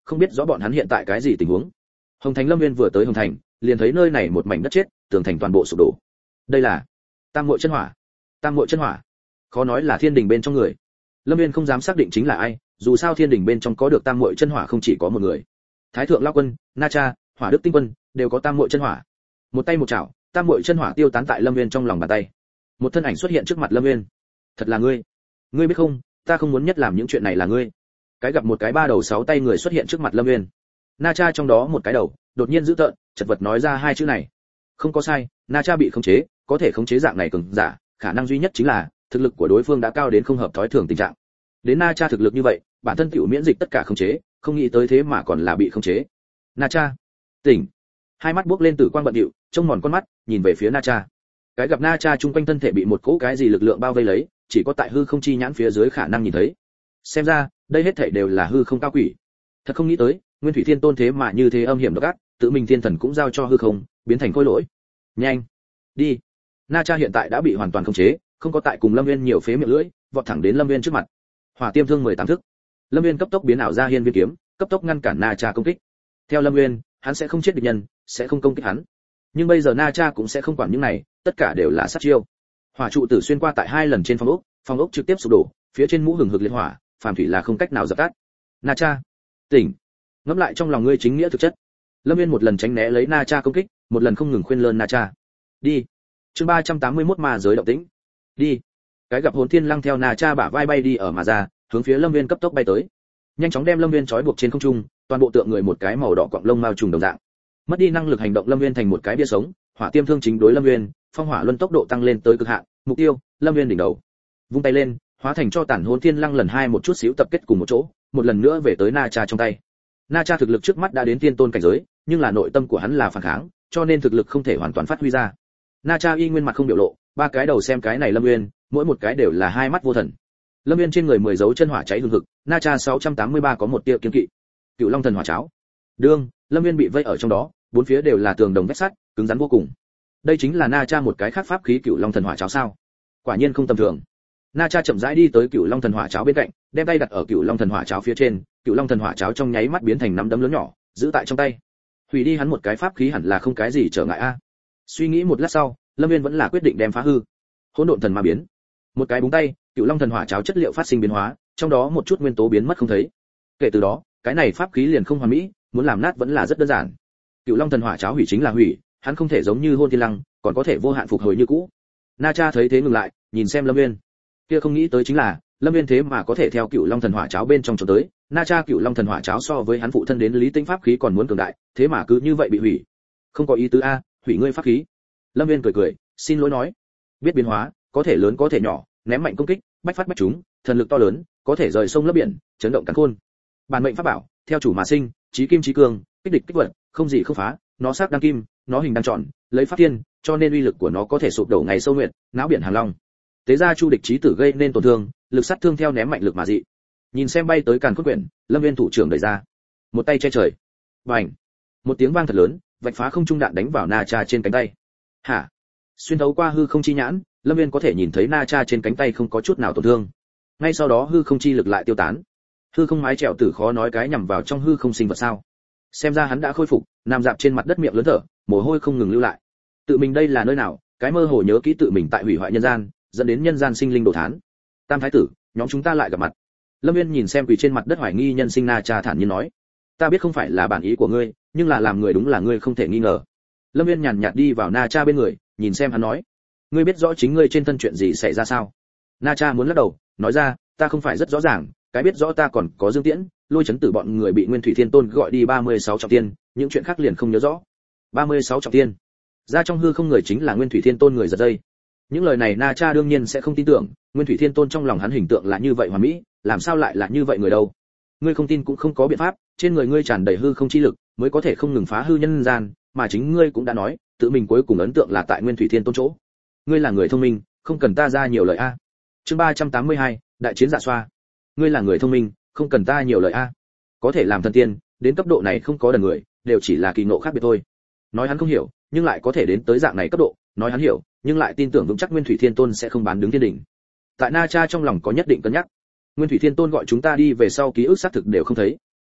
không biết rõ bọn hắn hiện tại cái gì tình huống. Hồng Thành Lâm Viên vừa tới Hồng Thành, liền thấy nơi này một mảnh đất chết, tường thành toàn bộ sụp đổ. Đây là Tam Muội chân hỏa. Tam Muội chân hỏa, khó nói là thiên đình bên trong người. Lâm Viên không dám xác định chính là ai, dù sao thiên đình bên trong có được Tam Muội chân hỏa không chỉ có một người. Thái thượng Lão Quân, Na Cha, Hỏa Đức Tinh Quân đều có Tam Muội chân hỏa. Một tay một chảo, Tam Muội chân hỏa tiêu tán tại Lâm Viên trong lòng bàn tay. Một thân ảnh xuất hiện trước mặt Lâm Viên. Thật là ngươi? Ngươi biết không, ta không muốn nhất làm những chuyện này là ngươi. Cái gặp một cái ba đầu sáu tay người xuất hiện trước mặt Lâm Viên. Na Cha trong đó một cái đầu, đột nhiên giữ tợn, chật vật nói ra hai chữ này. Không có sai, Na Cha bị khống chế, có thể khống chế dạng này cường giả, khả năng duy nhất chính là thực lực của đối phương đã cao đến không hợp thói thường tình trạng. Đến Na Cha thực lực như vậy, bản thân tiểu miễn dịch tất cả khống chế, không nghĩ tới thế mà còn là bị khống chế. Na Cha, tỉnh. Hai mắt buốc lên tử quang bận điệu, trông mòn con mắt, nhìn về phía Na Cha. Cái gặp Na Cha chung quanh thân thể bị một cỗ cái gì lực lượng bao vây lấy, chỉ có tại hư không chi nhãn phía dưới khả năng nhìn thấy. Xem ra, đây hết thảy đều là hư không cao quỷ. Thật không nghĩ tới, Nguyên Thủy Thiên Tôn thế mà như thế âm hiểm độc ác, tự mình thiên thần cũng giao cho hư không, biến thành khôi lỗi. Nhanh, đi. Na Cha hiện tại đã bị hoàn toàn khống chế, không có tại cùng Lâm Viên nhiều phế miệng lưỡi, vọt thẳng đến Lâm Viên trước mặt. Hỏa Tiêm Thương mười tám thức. Lâm Viên cấp tốc biến ảo ra hiên viên kiếm, cấp tốc ngăn cản Na Cha công kích. Theo Lâm Viên, hắn sẽ không chết địch nhân, sẽ không công kích hắn. Nhưng bây giờ Na Cha cũng sẽ không quản những này, tất cả đều là sát chiêu. Hỏa trụ tử xuyên qua tại hai lần trên phong ốc, phong ốc trực tiếp sụp đổ, phía trên mũ hừng hực liệt hỏa, phàm thủy là không cách nào dập tắt. Na Cha, tỉnh. Ngẫm lại trong lòng ngươi chính nghĩa thực chất. Lâm Viên một lần tránh né lấy Na Cha công kích, một lần không ngừng khuyên lơn Na Cha. Đi. Chương ba trăm tám mươi mốt ma giới động tĩnh. Đi. Cái gặp Hồn Thiên Lăng theo Na Cha bả vai bay đi ở mà ra, hướng phía Lâm Viên cấp tốc bay tới. Nhanh chóng đem Lâm Viên trói buộc trên không trung, toàn bộ tượng người một cái màu đỏ quặng lông mao trùng đồng dạng. Mất đi năng lực hành động Lâm Viên thành một cái bia sống, Hỏa Tiêm Thương chính đối Lâm Viên, phong hỏa luân tốc độ tăng lên tới cực hạn, mục tiêu, Lâm Viên đỉnh đầu. Vung tay lên, hóa thành cho tản Hồn Thiên Lăng lần hai một chút xíu tập kết cùng một chỗ, một lần nữa về tới Na Cha trong tay. Na Cha thực lực trước mắt đã đến tiên tôn cảnh giới, nhưng là nội tâm của hắn là phản kháng, cho nên thực lực không thể hoàn toàn phát huy ra. Na Cha y nguyên mặt không biểu lộ, ba cái đầu xem cái này Lâm Viên, mỗi một cái đều là hai mắt vô thần. Lâm Viên trên người mười dấu chân hỏa cháy hừng hực, Na Cha sáu trăm tám mươi ba có một tia kiên kỵ. Cựu Long Thần Hỏa Cháo. Đương, Lâm Viên bị vây ở trong đó, bốn phía đều là tường đồng vách sắt, cứng rắn vô cùng. Đây chính là Na Cha một cái khác pháp khí Cựu Long Thần Hỏa Cháo sao? Quả nhiên không tầm thường. Na Cha chậm rãi đi tới Cựu Long Thần Hỏa Cháo bên cạnh, đem tay đặt ở Cựu Long Thần Hỏa Cháo phía trên, Cựu Long Thần Hỏa Cháo trong nháy mắt biến thành nắm đấm lớn nhỏ, giữ tại trong tay. Hủy đi hắn một cái pháp khí hẳn là không cái gì trở ngại a. Suy nghĩ một lát sau, Lâm Viên vẫn là quyết định đem phá hư. Hỗn Độn Thần Ma biến. Một cái búng tay, Cựu Long Thần Hỏa Cháo chất liệu phát sinh biến hóa, trong đó một chút nguyên tố biến mất không thấy. Kể từ đó, cái này pháp khí liền không hoàn mỹ, muốn làm nát vẫn là rất đơn giản. Cựu Long Thần Hỏa Cháo hủy chính là hủy, hắn không thể giống như Hôn Thiên Lăng, còn có thể vô hạn phục hồi như cũ. Na Cha thấy thế ngừng lại, nhìn xem Lâm Viên. Kia không nghĩ tới chính là, Lâm Viên thế mà có thể theo Cựu Long Thần Hỏa Cháo bên trong trốn tới. Na Cha Cựu Long Thần Hỏa Cháo so với hắn phụ thân đến Lý Tinh pháp khí còn muốn cường đại, thế mà cứ như vậy bị hủy. Không có ý tứ a, hủy ngươi pháp khí. Lâm Viên cười cười, xin lỗi nói. Biết biến hóa, có thể lớn có thể nhỏ, ném mạnh công kích, bách phát bách trúng, thần lực to lớn, có thể rời sông lấp biển, chấn động càn khôn. Bản mệnh pháp bảo, theo chủ mà sinh, chí kim chí cường, kích địch kích vật, không gì không phá, nó sắc đăng kim, nó hình đăng tròn, lấy pháp thiên, cho nên uy lực của nó có thể sụp đổ ngày sâu nguyệt, náo biển hàn long. Tế ra chu địch chí tử gây nên tổn thương, lực sát thương theo ném mạnh lực mà dị. Nhìn xem bay tới càn khôn quyển, Lâm Viên thủ trưởng đẩy ra, một tay che trời. Bành! Một tiếng vang thật lớn, vạch phá không trung đạn đánh vào Na Cha trên cánh tay. Hả? Xuyên thấu qua hư không chi nhãn, Lâm Viên có thể nhìn thấy Na Cha trên cánh tay không có chút nào tổn thương. Ngay sau đó hư không chi lực lại tiêu tán. Hư không mái trèo tử khó nói cái nhằm vào trong hư không sinh vật sao? Xem ra hắn đã khôi phục, nằm dạp trên mặt đất miệng lớn thở, mồ hôi không ngừng lưu lại. Tự mình đây là nơi nào? Cái mơ hồ nhớ kỹ tự mình tại hủy hoại nhân gian, dẫn đến nhân gian sinh linh đồ thán. Tam thái tử, nhóm chúng ta lại gặp mặt. Lâm Viên nhìn xem quỳ trên mặt đất hoài nghi nhân sinh Na Cha thản nhiên nói, ta biết không phải là bản ý của ngươi, nhưng là làm người đúng là ngươi không thể nghi ngờ. Lâm Viên nhàn nhạt đi vào Na Cha bên người, nhìn xem hắn nói, ngươi biết rõ chính ngươi trên thân chuyện gì xảy ra sao? Na Cha muốn lắc đầu, nói ra, ta không phải rất rõ ràng, cái biết rõ ta còn có Dương Tiễn, Lôi Chấn Tử bọn người bị Nguyên Thủy Thiên Tôn gọi đi ba mươi sáu trọng tiên, những chuyện khác liền không nhớ rõ. ba mươi sáu trọng tiên. Ra trong hư không người chính là Nguyên Thủy Thiên Tôn người giật dây. Những lời này Na Cha đương nhiên sẽ không tin tưởng, Nguyên Thủy Thiên Tôn trong lòng hắn hình tượng là như vậy hoàn mỹ, làm sao lại là như vậy người đâu? Ngươi không tin cũng không có biện pháp, trên người ngươi tràn đầy hư không chi lực, mới có thể không ngừng phá hư nhân gian, mà chính ngươi cũng đã nói, tự mình cuối cùng ấn tượng là tại Nguyên Thủy Thiên Tôn chỗ. Ngươi là người thông minh, không cần ta ra nhiều lời a. Chương ba trăm tám mươi hai, đại chiến dạ xoa. Ngươi là người thông minh, không cần ta nhiều lời a. Có thể làm thần tiên, đến cấp độ này không có đần người, đều chỉ là kỳ ngộ khác biệt thôi. Nói hắn không hiểu, nhưng lại có thể đến tới dạng này cấp độ, nói hắn hiểu, nhưng lại tin tưởng vững chắc Nguyên Thủy Thiên Tôn sẽ không bán đứng thiên đỉnh. Tại Na Cha trong lòng có nhất định cân nhắc. Nguyên Thủy Thiên Tôn gọi chúng ta đi về sau ký ức xác thực đều không thấy.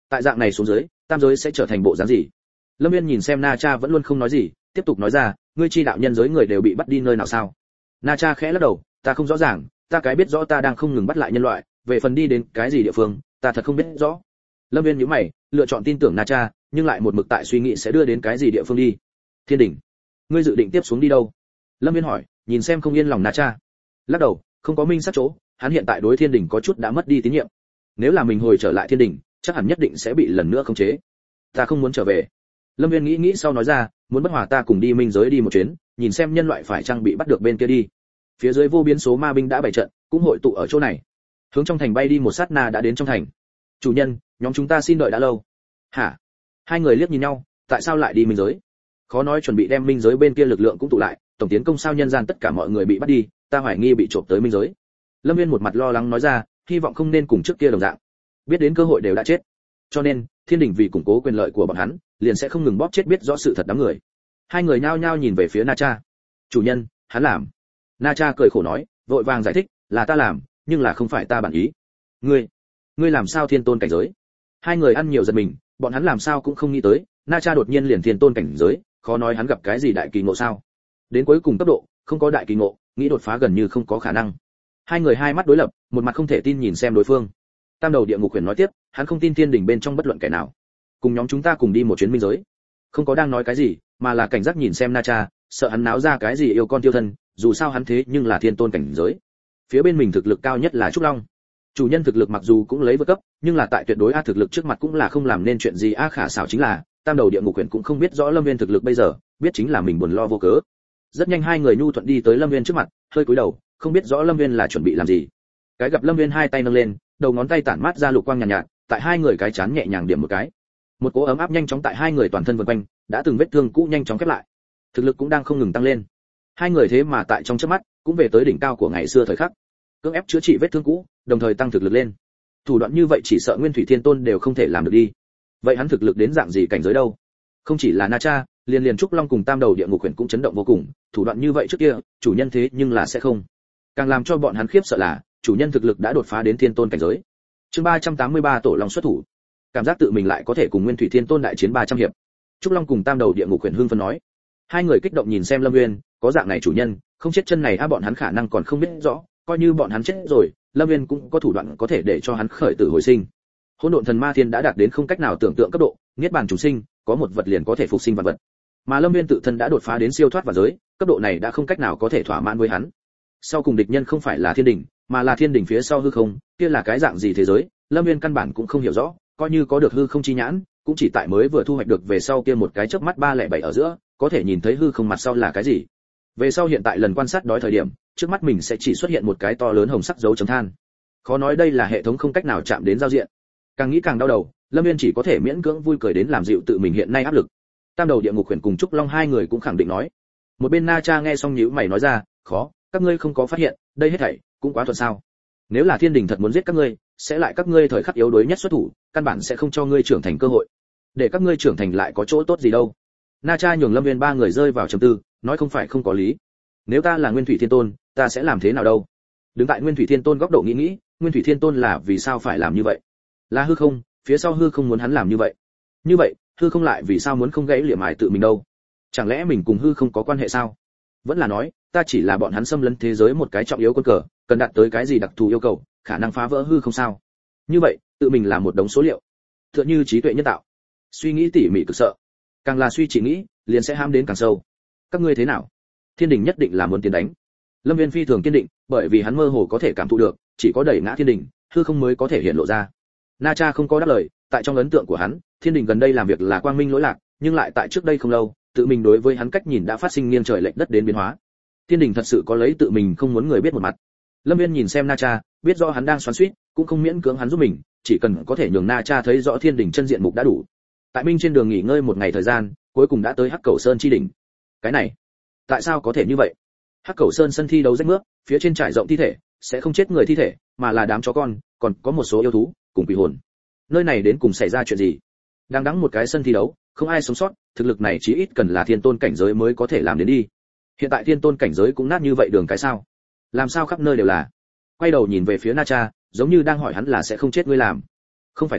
Tại dạng này xuống dưới, tam giới sẽ trở thành bộ dáng gì? Lâm Viên nhìn xem Na Cha vẫn luôn không nói gì, tiếp tục nói ra, ngươi chi đạo nhân giới người đều bị bắt đi nơi nào sao? Na Cha khẽ lắc đầu, ta không rõ ràng, ta cái biết rõ ta đang không ngừng bắt lại nhân loại, về phần đi đến cái gì địa phương, ta thật không biết rõ. Lâm Viên nhíu mày, lựa chọn tin tưởng Na Cha, nhưng lại một mực tại suy nghĩ sẽ đưa đến cái gì địa phương đi. Thiên đỉnh, ngươi dự định tiếp xuống đi đâu? Lâm Viên hỏi, nhìn xem không yên lòng Na Cha. Lắc đầu, không có minh xác chỗ, hắn hiện tại đối thiên đỉnh có chút đã mất đi tín nhiệm. Nếu là mình hồi trở lại thiên đỉnh, chắc hẳn nhất định sẽ bị lần nữa khống chế. Ta không muốn trở về. Lâm Viên nghĩ nghĩ sau nói ra, muốn bất hòa ta cùng đi minh giới đi một chuyến, nhìn xem nhân loại phải chăng bị bắt được bên kia đi. Phía dưới vô biến số ma binh đã bày trận, cũng hội tụ ở chỗ này. Hướng trong thành bay đi một sát na đã đến trong thành. Chủ nhân, nhóm chúng ta xin đợi đã lâu. Hả? Hai người liếc nhìn nhau, tại sao lại đi minh giới? Khó nói chuẩn bị đem minh giới bên kia lực lượng cũng tụ lại, tổng tiến công sao nhân gian tất cả mọi người bị bắt đi, ta hoài nghi bị trộm tới minh giới. Lâm Viên một mặt lo lắng nói ra, hy vọng không nên cùng trước kia đồng dạng. Biết đến cơ hội đều đã chết. Cho nên, thiên đình vì củng cố quyền lợi của bọn hắn, liền sẽ không ngừng bóp chết biết rõ sự thật đám người. Hai người nhao nhao nhìn về phía Na Cha. Chủ nhân, hắn làm. Na Cha cười khổ nói, vội vàng giải thích, là ta làm, nhưng là không phải ta bản ý. Ngươi, ngươi làm sao thiên tôn cảnh giới? Hai người ăn nhiều giật mình, bọn hắn làm sao cũng không nghĩ tới, Na Cha đột nhiên liền thiên tôn cảnh giới, khó nói hắn gặp cái gì đại kỳ ngộ sao? Đến cuối cùng cấp độ, không có đại kỳ ngộ, nghĩ đột phá gần như không có khả năng. Hai người hai mắt đối lập, một mặt không thể tin nhìn xem đối phương. Tam đầu địa ngục huyền nói tiếp, hắn không tin thiên đình bên trong bất luận kẻ nào. Cùng nhóm chúng ta cùng đi một chuyến minh giới. Không có đang nói cái gì, mà là cảnh giác nhìn xem Na Cha, sợ hắn náo ra cái gì yêu con tiêu thân, dù sao hắn thế nhưng là thiên tôn cảnh giới. Phía bên mình thực lực cao nhất là Trúc Long. Chủ nhân thực lực mặc dù cũng lấy vượt cấp, nhưng là tại tuyệt đối a thực lực trước mặt cũng là không làm nên chuyện gì a khả xảo chính là, tam đầu địa ngục huyền cũng không biết rõ Lâm Viên thực lực bây giờ, biết chính là mình buồn lo vô cớ. Rất nhanh hai người nhu thuận đi tới Lâm Viên trước mặt, hơi cúi đầu, không biết rõ Lâm Viên là chuẩn bị làm gì. Cái gặp Lâm Viên hai tay nâng lên, đầu ngón tay tản mát ra lục quang nhàn nhạt, nhạt, tại hai người cái chán nhẹ nhàng điểm một cái. Một cỗ ấm áp nhanh chóng tại hai người toàn thân vần quanh, đã từng vết thương cũ nhanh chóng khép lại. Thực lực cũng đang không ngừng tăng lên. Hai người thế mà tại trong chớp mắt, cũng về tới đỉnh cao của ngày xưa thời khắc. Cưỡng ép chữa trị vết thương cũ, đồng thời tăng thực lực lên. Thủ đoạn như vậy chỉ sợ Nguyên Thủy Thiên Tôn đều không thể làm được đi. Vậy hắn thực lực đến dạng gì cảnh giới đâu? Không chỉ là Na Cha, liền liền Trúc Long cùng Tam đầu địa ngục huyền cũng chấn động vô cùng, thủ đoạn như vậy trước kia, chủ nhân thế nhưng là sẽ không. Càng làm cho bọn hắn khiếp sợ là, chủ nhân thực lực đã đột phá đến Thiên Tôn cảnh giới. Chương ba trăm tám mươi ba Tổ Long xuất thủ. Cảm giác tự mình lại có thể cùng Nguyên Thủy Thiên Tôn đại chiến ba trăm hiệp. Trúc Long cùng Tam đầu địa ngục huyền hưng phấn nói. Hai người kích động nhìn xem Lâm Nguyên, có dạng này chủ nhân, không chết chân này a bọn hắn khả năng còn không biết rõ, coi như bọn hắn chết rồi, Lâm Nguyên cũng có thủ đoạn có thể để cho hắn khởi tử hồi sinh. Hỗn độn thần ma thiên đã đạt đến không cách nào tưởng tượng cấp độ, niết bàn chủ sinh, có một vật liền có thể phục sinh vạn vật. Mà Lâm Nguyên tự thân đã đột phá đến siêu thoát và giới, cấp độ này đã không cách nào có thể thỏa mãn với hắn. Sau cùng địch nhân không phải là thiên đình, mà là thiên đình phía sau hư không, kia là cái dạng gì thế giới, Lâm Nguyên căn bản cũng không hiểu rõ, coi như có được hư không chi nhãn, cũng chỉ tại mới vừa thu hoạch được về sau kia một cái chớp mắt ba lẻ bảy ở giữa, có thể nhìn thấy hư không mặt sau là cái gì. Về sau hiện tại lần quan sát đói thời điểm, trước mắt mình sẽ chỉ xuất hiện một cái to lớn hồng sắc dấu chấm than. Khó nói đây là hệ thống không cách nào chạm đến giao diện. Càng nghĩ càng đau đầu, Lâm Viên chỉ có thể miễn cưỡng vui cười đến làm dịu tự mình hiện nay áp lực. Tam đầu địa ngục huyền cùng Trúc Long hai người cũng khẳng định nói. Một bên Na Cha nghe xong nhíu mày nói ra, khó, các ngươi không có phát hiện, đây hết thảy cũng quá thuận sao? Nếu là thiên đình thật muốn giết các ngươi, sẽ lại các ngươi thời khắc yếu đuối nhất xuất thủ, căn bản sẽ không cho ngươi trưởng thành cơ hội. Để các ngươi trưởng thành lại có chỗ tốt gì đâu? Na Cha nhường Lâm Viên ba người rơi vào trầm tư, nói không phải không có lý. Nếu ta là Nguyên Thủy Thiên Tôn, ta sẽ làm thế nào đâu? Đứng tại Nguyên Thủy Thiên Tôn góc độ nghĩ nghĩ, Nguyên Thủy Thiên Tôn là vì sao phải làm như vậy? Là hư không, phía sau hư không muốn hắn làm như vậy. Như vậy, hư không lại vì sao muốn không gãy liệm mài tự mình đâu? Chẳng lẽ mình cùng hư không có quan hệ sao? Vẫn là nói, ta chỉ là bọn hắn xâm lấn thế giới một cái trọng yếu quân cờ, cần đạt tới cái gì đặc thù yêu cầu, khả năng phá vỡ hư không sao? Như vậy, tự mình là một đống số liệu, tựa như trí tuệ nhân tạo. Suy nghĩ tỉ mỉ cực sợ, càng là suy chỉ nghĩ, liền sẽ ham đến càng sâu. Các ngươi thế nào? Thiên đình nhất định là muốn tiến đánh. Lâm Viên phi thường kiên định, bởi vì hắn mơ hồ có thể cảm thụ được, chỉ có đẩy ngã thiên đình, hư không mới có thể hiện lộ ra. Na Cha không có đáp lời, tại trong ấn tượng của hắn, thiên đình gần đây làm việc là quang minh lỗi lạc, nhưng lại tại trước đây không lâu, tự mình đối với hắn cách nhìn đã phát sinh nghiêng trời lệch đất đến biến hóa. Thiên đình thật sự có lấy tự mình không muốn người biết một mặt. Lâm Viên nhìn xem Na Cha, biết rõ hắn đang xoắn xuýt, cũng không miễn cưỡng hắn giúp mình, chỉ cần có thể nhường Na Cha thấy rõ thiên đình chân diện mục đã đủ. Tại Minh trên đường nghỉ ngơi một ngày thời gian, cuối cùng đã tới Hắc Cẩu Sơn chi đỉnh. Cái này, tại sao có thể như vậy? Hắc Cẩu Sơn sân thi đấu rách mướp, phía trên trải rộng thi thể, sẽ không chết người thi thể, mà là đám chó con, còn có một số yêu thú, cùng quỷ hồn. Nơi này đến cùng xảy ra chuyện gì? Đang đắng một cái sân thi đấu, không ai sống sót, thực lực này chí ít cần là thiên tôn cảnh giới mới có thể làm đến đi. Hiện tại thiên tôn cảnh giới cũng nát như vậy đường cái sao? Làm sao khắp nơi đều là? Quay đầu nhìn về phía Na Cha, giống như đang hỏi hắn là sẽ không chết ngươi làm. Không phải ta,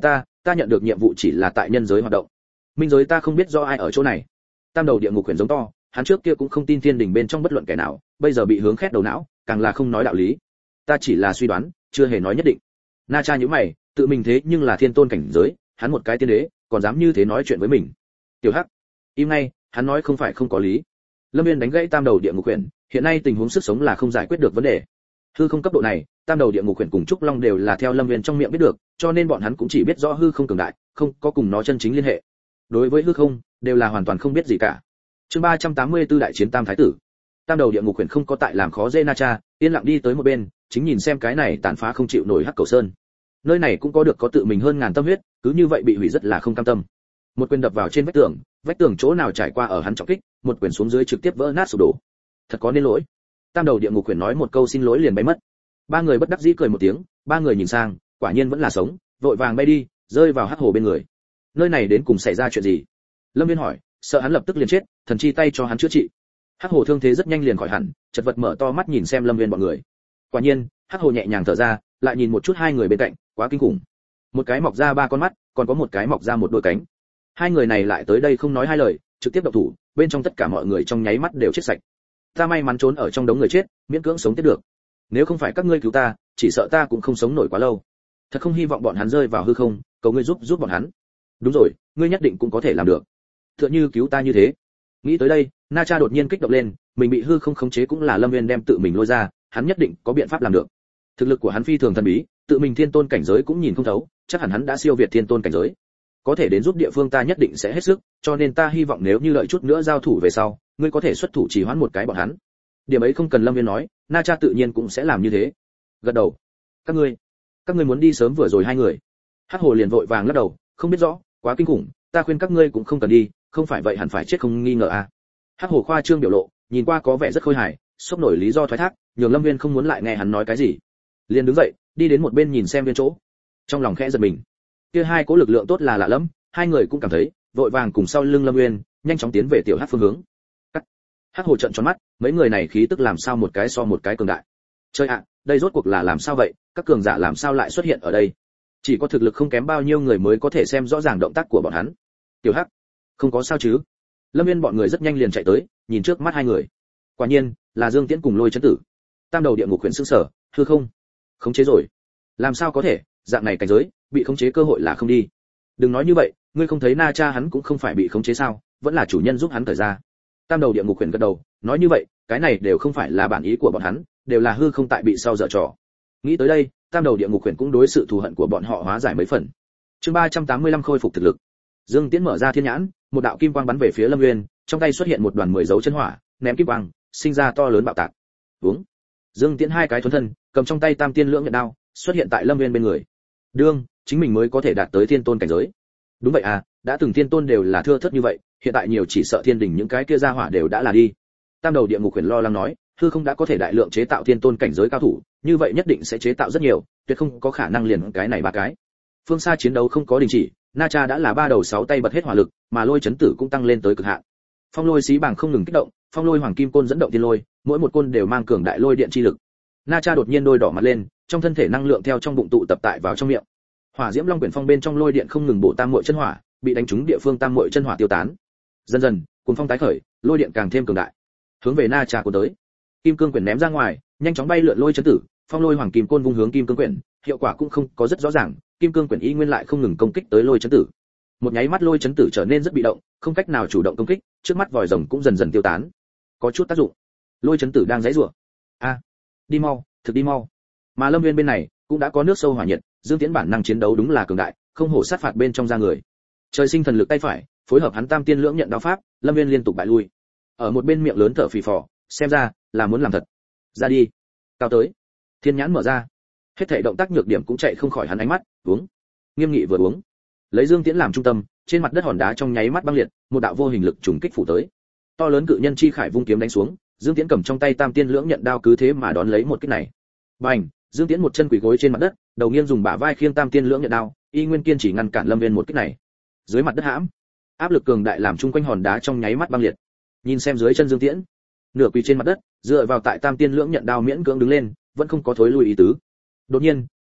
ta nhận được nhiệm vụ chỉ là tại nhân giới hoạt động, minh giới ta không biết do ai ở chỗ này. Tam đầu địa ngục quyển giống to, hắn trước kia cũng không tin thiên đình bên trong bất luận kẻ nào, bây giờ bị hướng khét đầu não, càng là không nói đạo lý. Ta chỉ là suy đoán, chưa hề nói nhất định. Na Cha nhíu mày, tự mình thế nhưng là thiên tôn cảnh giới, hắn một cái tiên đế, còn dám như thế nói chuyện với mình. Tiểu Hắc, im ngay, hắn nói không phải không có lý. Lâm Viên đánh gãy tam đầu địa ngục quyển, hiện nay tình huống sức sống là không giải quyết được vấn đề. Hư không cấp độ này, tam đầu địa ngục quyển cùng trúc long đều là theo Lâm Viên trong miệng biết được, cho nên bọn hắn cũng chỉ biết rõ hư không cường đại, không có cùng nó chân chính liên hệ. Đối với hư không, đều là hoàn toàn không biết gì cả. Chương ba trăm tám mươi tư đại chiến tam thái tử. Tam đầu địa ngục quyển không có tại làm khó dễ Na Cha, yên lặng đi tới một bên, chính nhìn xem cái này tàn phá không chịu nổi Hắc Cầu Sơn. Nơi này cũng có được có tự mình hơn ngàn tâm huyết, cứ như vậy bị hủy rất là không cam tâm. Một quyền đập vào trên vách tường, vách tường chỗ nào trải qua ở hắn trọng kích, một quyền xuống dưới trực tiếp vỡ nát sụp đổ. Thật có nên lỗi. Tam đầu địa ngục quyển nói một câu xin lỗi liền bay mất. Ba người bất đắc dĩ cười một tiếng, ba người nhìn sang, quả nhiên vẫn là sống, vội vàng bay đi, rơi vào Hắc Hồ bên người. Nơi này đến cùng xảy ra chuyện gì? Lâm Viên hỏi, sợ hắn lập tức liền chết, thần chi tay cho hắn chữa trị. Hắc Hồ thương thế rất nhanh liền khỏi hẳn, chật vật mở to mắt nhìn xem Lâm Viên bọn người. Quả nhiên, Hắc Hồ nhẹ nhàng thở ra, lại nhìn một chút hai người bên cạnh, quá kinh khủng. Một cái mọc ra ba con mắt, còn có một cái mọc ra một đôi cánh. Hai người này lại tới đây không nói hai lời, trực tiếp động thủ, bên trong tất cả mọi người trong nháy mắt đều chết sạch. Ta may mắn trốn ở trong đống người chết, miễn cưỡng sống tiếp được. Nếu không phải các ngươi cứu ta, chỉ sợ ta cũng không sống nổi quá lâu. Thật không hy vọng bọn hắn rơi vào hư không, cầu ngươi giúp giúp bọn hắn. Đúng rồi, ngươi nhất định cũng có thể làm được. Tựa như cứu ta như thế. Nghĩ tới đây, Na Cha đột nhiên kích động lên, mình bị hư không khống chế cũng là Lâm Viên đem tự mình lôi ra, hắn nhất định có biện pháp làm được. Thực lực của hắn phi thường thần bí, tự mình thiên tôn cảnh giới cũng nhìn không thấu, chắc hẳn hắn đã siêu việt thiên tôn cảnh giới. Có thể đến giúp địa phương ta nhất định sẽ hết sức, cho nên ta hy vọng nếu như lợi chút nữa giao thủ về sau, ngươi có thể xuất thủ chỉ hoãn một cái bọn hắn. Điểm ấy không cần Lâm Viên nói, Na Cha tự nhiên cũng sẽ làm như thế. Gật đầu. Các ngươi, các ngươi muốn đi sớm vừa rồi hai người. Hắc Hồ liền vội vàng lắc đầu, không biết rõ, quá kinh khủng, ta khuyên các ngươi cũng không cần đi, không phải vậy hẳn phải chết không nghi ngờ à. Hắc Hồ khoa trương biểu lộ, nhìn qua có vẻ rất khôi hài, xốc nổi lý do thoái thác, nhường Lâm Viên không muốn lại nghe hắn nói cái gì. Liền đứng dậy, đi đến một bên nhìn xem Viên chỗ. Trong lòng khẽ giật mình. Kia hai cố lực lượng tốt là lạ lắm, hai người cũng cảm thấy, vội vàng cùng sau lưng Lâm Viên, nhanh chóng tiến về tiểu Hắc phương hướng. Cắt. Hắc Hồ trợn tròn mắt, mấy người này khí tức làm sao một cái so một cái cường đại. Chơi ạ, đây rốt cuộc là làm sao vậy, các cường giả làm sao lại xuất hiện ở đây? Chỉ có thực lực không kém bao nhiêu người mới có thể xem rõ ràng động tác của bọn hắn. Tiểu Hắc, không có sao chứ? Lâm Viên bọn người rất nhanh liền chạy tới, nhìn trước mắt hai người. Quả nhiên, là Dương Tiễn cùng Lôi Chấn Tử. Tam đầu địa ngục huyền sững sở, hư không, khống chế rồi. Làm sao có thể, dạng này cảnh giới, bị khống chế cơ hội là không đi. Đừng nói như vậy, ngươi không thấy Na Cha hắn cũng không phải bị khống chế sao, vẫn là chủ nhân giúp hắn thời ra. Tam đầu địa ngục huyền gật đầu, nói như vậy, cái này đều không phải là bản ý của bọn hắn, đều là hư không tại bị sau dở trò. Nghĩ tới đây, tam đầu địa ngục huyền cũng đối sự thù hận của bọn họ hóa giải mấy phần. Chương ba trăm tám mươi lăm khôi phục thực lực. Dương Tiễn mở ra thiên nhãn, một đạo kim quang bắn về phía Lâm Nguyên, trong tay xuất hiện một đoàn mười dấu chân hỏa, ném kim quang, sinh ra to lớn bạo tạc. Vúng. Dương Tiễn hai cái thuần thân, cầm trong tay tam tiên lưỡng nhận đao, xuất hiện tại Lâm Nguyên bên người. Đương, chính mình mới có thể đạt tới thiên tôn cảnh giới. Đúng vậy à, đã từng thiên tôn đều là thưa thớt như vậy, hiện tại nhiều chỉ sợ thiên đình những cái kia ra hỏa đều đã là đi. Tam đầu địa ngục huyền lo lắng nói, hư không đã có thể đại lượng chế tạo thiên tôn cảnh giới cao thủ, như vậy nhất định sẽ chế tạo rất nhiều, tuyệt không có khả năng liền cái này ba cái. Phương xa chiến đấu không có đình chỉ, Na Cha đã là ba đầu sáu tay bật hết hỏa lực, mà Lôi Chấn Tử cũng tăng lên tới cực hạn. Phong lôi xí bảng không ngừng kích động, phong lôi hoàng kim côn dẫn động thiên lôi, mỗi một côn đều mang cường đại lôi điện chi lực. Na Cha đột nhiên đôi đỏ mặt lên, trong thân thể năng lượng theo trong bụng tụ tập tại vào trong miệng. Hỏa diễm long quyển phong bên trong lôi điện không ngừng bổ tam muội chân hỏa, bị đánh trúng địa phương tam muội chân hỏa tiêu tán. Dần dần, cuồng phong tái khởi, lôi điện càng thêm cường đại, hướng về Na Cha cuốn tới. Kim cương quyển ném ra ngoài, nhanh chóng bay lượn Lôi Chấn Tử, phong lôi hoàng kim côn vung hướng kim cương quyển, hiệu quả cũng không có rất rõ ràng, kim cương quyển y nguyên lại không ngừng công kích tới Lôi Chấn Tử. Một nháy mắt Lôi Chấn Tử trở nên rất bị động, không cách nào chủ động công kích, trước mắt vòi rồng cũng dần dần tiêu tán, có chút tác dụng. Lôi Chấn Tử đang giãy giụa. A, đi mau, thực đi mau. Mà Lâm Viên bên này cũng đã có nước sâu hỏa nhiệt, Dương Tiễn bản năng chiến đấu đúng là cường đại, không hổ sát phạt bên trong ra người. Trời sinh thần lực tay phải, phối hợp hắn tam tiên lưỡng nhận đao pháp, Lâm Viên liên tục bại lui. Ở một bên miệng lớn thở phì phò, xem ra là muốn làm thật. Ra đi. Cao tới. Thiên nhãn mở ra. Hết thảy động tác nhược điểm cũng chạy không khỏi hắn ánh mắt, uống. Nghiêm nghị vừa uống. Lấy Dương Tiễn làm trung tâm, trên mặt đất hòn đá trong nháy mắt băng liệt, một đạo vô hình lực trùng kích phủ tới. To lớn cự nhân chi khải vung kiếm đánh xuống, Dương Tiễn cầm trong tay tam tiên lưỡng nhận đao cứ thế mà đón lấy một kích này. Bành, Dương Tiễn một chân quỳ gối trên mặt đất, đầu nghiêng dùng bả vai khiêng tam tiên lưỡng nhận đao, y nguyên kiên chỉ ngăn cản Lâm Viên một kích này. Dưới mặt đất hãm, áp lực cường đại làm chung quanh hòn đá trong nháy mắt băng liệt. Nhìn xem dưới chân Dương Tiễn, nửa quỳ trên mặt đất, dựa vào tại tam tiên lưỡng nhận đao miễn cưỡng đứng lên, vẫn không có thối lui ý tứ. Đột nhiên,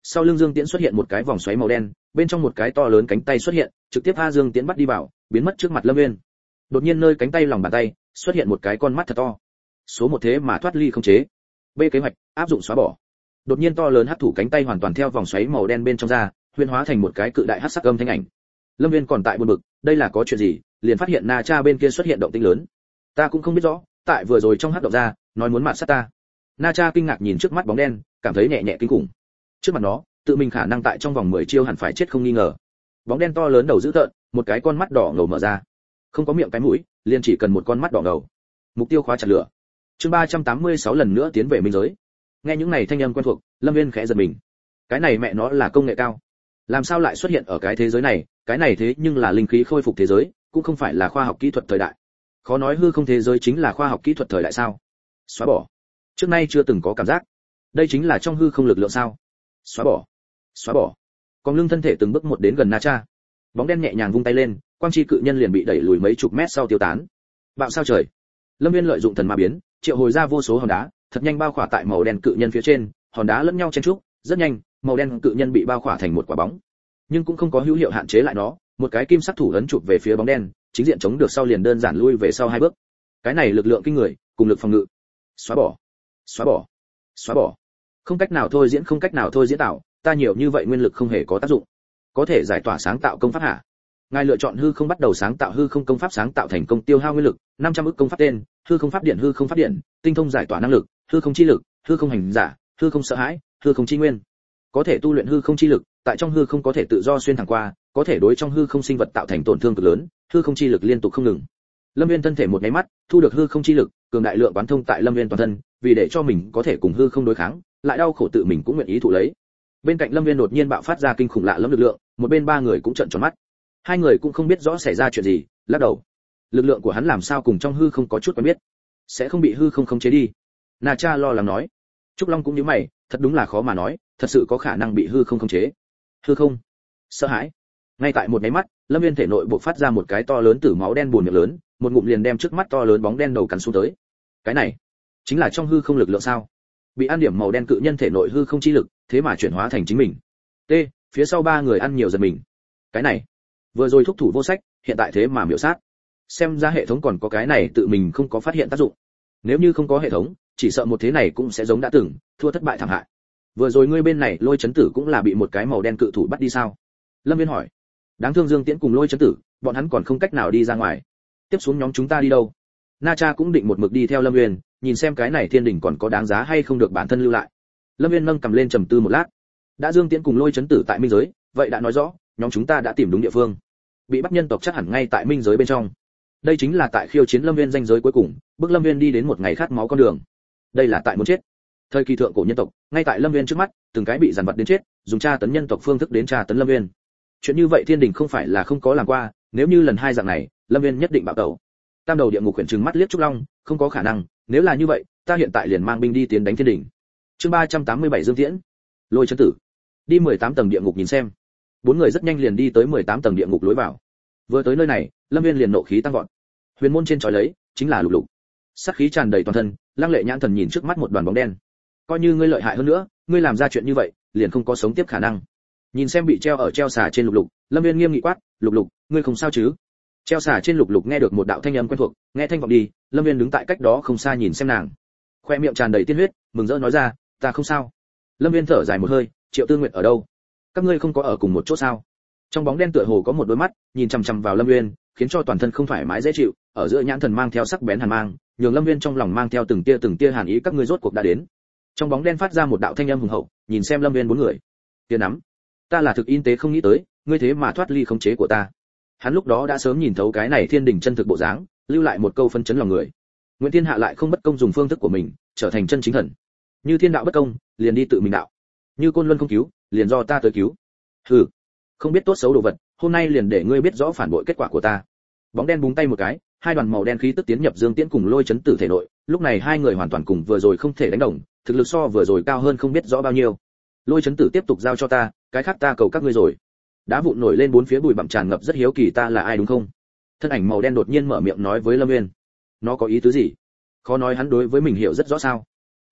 Sau lưng Dương Tiễn xuất hiện một cái vòng xoáy màu đen, bên trong một cái to lớn cánh tay xuất hiện, trực tiếp a Dương Tiễn bắt đi vào, biến mất trước mặt Lâm Nguyên. Đột nhiên nơi cánh tay lòng bàn tay xuất hiện một cái con mắt thật to. Số một thế mà thoát ly không chế. B kế hoạch áp dụng xóa bỏ. Đột nhiên to lớn hắc thủ cánh tay hoàn toàn theo vòng xoáy màu đen bên trong ra, huyễn hóa thành một cái cự đại hắc sắc âm thanh ảnh. Lâm Viên còn tại buồn bực, đây là có chuyện gì, liền phát hiện Na Cha bên kia xuất hiện động tĩnh lớn. Ta cũng không biết rõ, tại vừa rồi trong hắc động ra, nói muốn mạt sát ta. Na Cha kinh ngạc nhìn trước mắt bóng đen, cảm thấy nhẹ nhẹ kinh khủng. Trước mặt nó, tự mình khả năng tại trong vòng mười chiêu hẳn phải chết không nghi ngờ. Bóng đen to lớn đầu dữ tợn, một cái con mắt đỏ ngầu mở ra. Không có miệng cái mũi, liền chỉ cần một con mắt đỏ ngầu. Mục tiêu khóa chặt lửa. Chương ba trăm tám mươi sáu lần nữa tiến về minh giới. Nghe những này thanh âm quen thuộc, Lâm Viên khẽ giật mình. Cái này mẹ nó là công nghệ cao. Làm sao lại xuất hiện ở cái thế giới này, cái này thế nhưng là linh khí khôi phục thế giới, cũng không phải là khoa học kỹ thuật thời đại. Khó nói hư không thế giới chính là khoa học kỹ thuật thời đại sao? Xóa bỏ. Trước nay chưa từng có cảm giác. Đây chính là trong hư không lực lượng sao? Xóa bỏ. Xóa bỏ. Còn lưng thân thể từng bước một đến gần Na Cha. Bóng đen nhẹ nhàng vung tay lên, quang chi cự nhân liền bị đẩy lùi mấy chục mét sau tiêu tán. Bạo sao trời. Lâm Viên lợi dụng thần ma biến, triệu hồi ra vô số hòn đá, thật nhanh bao khỏa tại màu đen cự nhân phía trên, hòn đá lẫn nhau chen chúc, rất nhanh, màu đen cự nhân bị bao khỏa thành một quả bóng. Nhưng cũng không có hữu hiệu hạn chế lại nó, một cái kim sắc thủ ấn chụp về phía bóng đen, chính diện chống được sau liền đơn giản lui về sau hai bước. Cái này lực lượng kinh người, cùng lực phòng ngự. Xóa bỏ, xóa bỏ, xóa bỏ. Không cách nào thôi diễn, không cách nào thôi diễn tạo, ta nhiều như vậy nguyên lực không hề có tác dụng. Có thể giải tỏa sáng tạo công pháp hả? Ngài lựa chọn hư không bắt đầu sáng tạo hư không công pháp, sáng tạo thành công tiêu hao nguyên lực năm trăm ức công pháp tên, hư không pháp điện, hư không pháp điện, tinh thông giải tỏa năng lực, hư không chi lực, hư không hành giả, hư không sợ hãi, hư không chi nguyên. Có thể tu luyện hư không chi lực, tại trong hư không có thể tự do xuyên thẳng qua, có thể đối trong hư không sinh vật tạo thành tổn thương cực lớn, hư không chi lực liên tục không ngừng. Lâm Viên thân thể một cái mắt, thu được hư không chi lực, cường đại lượng quán thông tại Lâm Viên toàn thân, vì để cho mình có thể cùng hư không đối kháng, lại đau khổ tự mình cũng nguyện ý thụ lấy. Bên cạnh Lâm Viên đột nhiên bạo phát ra kinh khủng lạ lẫm lực lượng, một bên ba người cũng trợn tròn mắt. Hai người cũng không biết rõ xảy ra chuyện gì, lắc đầu. Lực lượng của hắn làm sao cùng trong hư không có chút quen biết, sẽ không bị hư không khống chế đi. Na Cha lo lắng nói. Trúc Long cũng nhíu mày, thật đúng là khó mà nói, thật sự có khả năng bị hư không khống chế. Hư không? Sợ hãi. Ngay tại một cái mắt, Lâm Viên thể nội bộc phát ra một cái to lớn tử máu đen buồn miệng lớn, một ngụm liền đem trước mắt to lớn bóng đen đầu cắn xuống tới. Cái này, chính là trong hư không lực lượng sao? Bị ăn điểm màu đen cự nhân thể nội hư không chi lực, thế mà chuyển hóa thành chính mình. T, phía sau ba người ăn nhiều giật mình. Cái này, vừa rồi thúc thủ vô sách, hiện tại thế mà miểu sát. Xem ra hệ thống còn có cái này tự mình không có phát hiện tác dụng. Nếu như không có hệ thống, chỉ sợ một thế này cũng sẽ giống đã từng, thua thất bại thảm hại. Vừa rồi ngươi bên này Lôi Chấn Tử cũng là bị một cái màu đen cự thủ bắt đi sao? Lâm Viên hỏi. Đáng thương Dương Tiễn cùng Lôi Chấn Tử, bọn hắn còn không cách nào đi ra ngoài. Tiếp xuống nhóm chúng ta đi đâu? Na Cha cũng định một mực đi theo Lâm Viên, nhìn xem cái này thiên đỉnh còn có đáng giá hay không được bản thân lưu lại. Lâm Viên nâng cầm lên trầm tư một lát. Đã Dương Tiễn cùng Lôi Chấn Tử tại minh giới, vậy đã nói rõ, nhóm chúng ta đã tìm đúng địa phương. Bị bắt nhân tộc chắc hẳn ngay tại minh giới bên trong. Đây chính là tại khiêu chiến Lâm Viên danh giới cuối cùng, bước Lâm Viên đi đến một ngày khát máu con đường. Đây là tại muốn chết. Thời kỳ thượng cổ nhân tộc, ngay tại Lâm Viên trước mắt, từng cái bị giàn vật đến chết, dùng tra tấn nhân tộc phương thức đến tra tấn Lâm Viên. Chuyện như vậy thiên đình không phải là không có làm qua, nếu như lần hai dạng này, Lâm Viên nhất định bạo tẩu. Tam đầu địa ngục khuyển trừng mắt liếc Trúc Long, không có khả năng, nếu là như vậy, ta hiện tại liền mang binh đi tiến đánh thiên đình. Chương ba trăm tám mươi bảy Dương Tiễn, Lôi Chấn Tử. Đi mười tám tầng địa ngục nhìn xem. Bốn người rất nhanh liền đi tới mười tám tầng địa ngục lối vào. Vừa tới nơi này, Lâm Viên liền nộ khí tăng vọt. Huyền môn trên trói lấy, chính là Lục Lục. Sát khí tràn đầy toàn thân, Lăng Lệ nhãn thần nhìn trước mắt một đoàn bóng đen. Coi như ngươi lợi hại hơn nữa, ngươi làm ra chuyện như vậy, liền không có sống tiếp khả năng. Nhìn xem bị treo ở treo xà trên Lục Lục, Lâm Viên nghiêm nghị quát, "Lục Lục, ngươi không sao chứ?" Treo xà trên Lục Lục nghe được một đạo thanh âm quen thuộc, nghe thanh vọng đi, Lâm Viên đứng tại cách đó không xa nhìn xem nàng. Khoe miệng tràn đầy tiên huyết, mừng rỡ nói ra, "Ta không sao." Lâm Viên thở dài một hơi, "Triệu Tư Nguyệt ở đâu? Các ngươi không có ở cùng một chỗ sao?" Trong bóng đen tựa hồ có một đôi mắt, nhìn chằm chằm vào Lâm Viên, khiến cho toàn thân không thoải mái dễ chịu, ở giữa nhãn thần mang theo sắc bén hàn mang, nhường Lâm Viên trong lòng mang theo từng tia từng tia hàn ý, các ngươi rốt cuộc đã đến. Trong bóng đen phát ra một đạo thanh âm hùng hậu, nhìn xem Lâm Viên bốn người. "Tia nắm, ta là thực in tế không nghĩ tới, ngươi thế mà thoát ly khống chế của ta." Hắn lúc đó đã sớm nhìn thấu cái này thiên đình chân thực bộ dáng, lưu lại một câu phân chấn lòng người. Nguyễn Thiên Hạ lại không bất công dùng phương thức của mình, trở thành chân chính thần. Như thiên đạo bất công, liền đi tự mình đạo. Như côn luân không cứu, liền do ta tới cứu. Hừ, không biết tốt xấu đồ vật, hôm nay liền để ngươi biết rõ phản bội kết quả của ta. Bóng đen búng tay một cái, hai đoàn màu đen khí tức tiến nhập Dương Tiễn cùng Lôi Chấn Tử thể nội, lúc này hai người hoàn toàn cùng vừa rồi không thể đánh đồng, thực lực so vừa rồi cao hơn không biết rõ bao nhiêu. Lôi Chấn Tử tiếp tục giao cho ta, cái khác ta cầu các ngươi rồi. Đá vụn nổi lên bốn phía bụi bặm tràn ngập, rất hiếu kỳ ta là ai đúng không? Thân ảnh màu đen đột nhiên mở miệng nói với Lâm Viên. Nó có ý tứ gì? Khó nói hắn đối với mình hiểu rất rõ sao?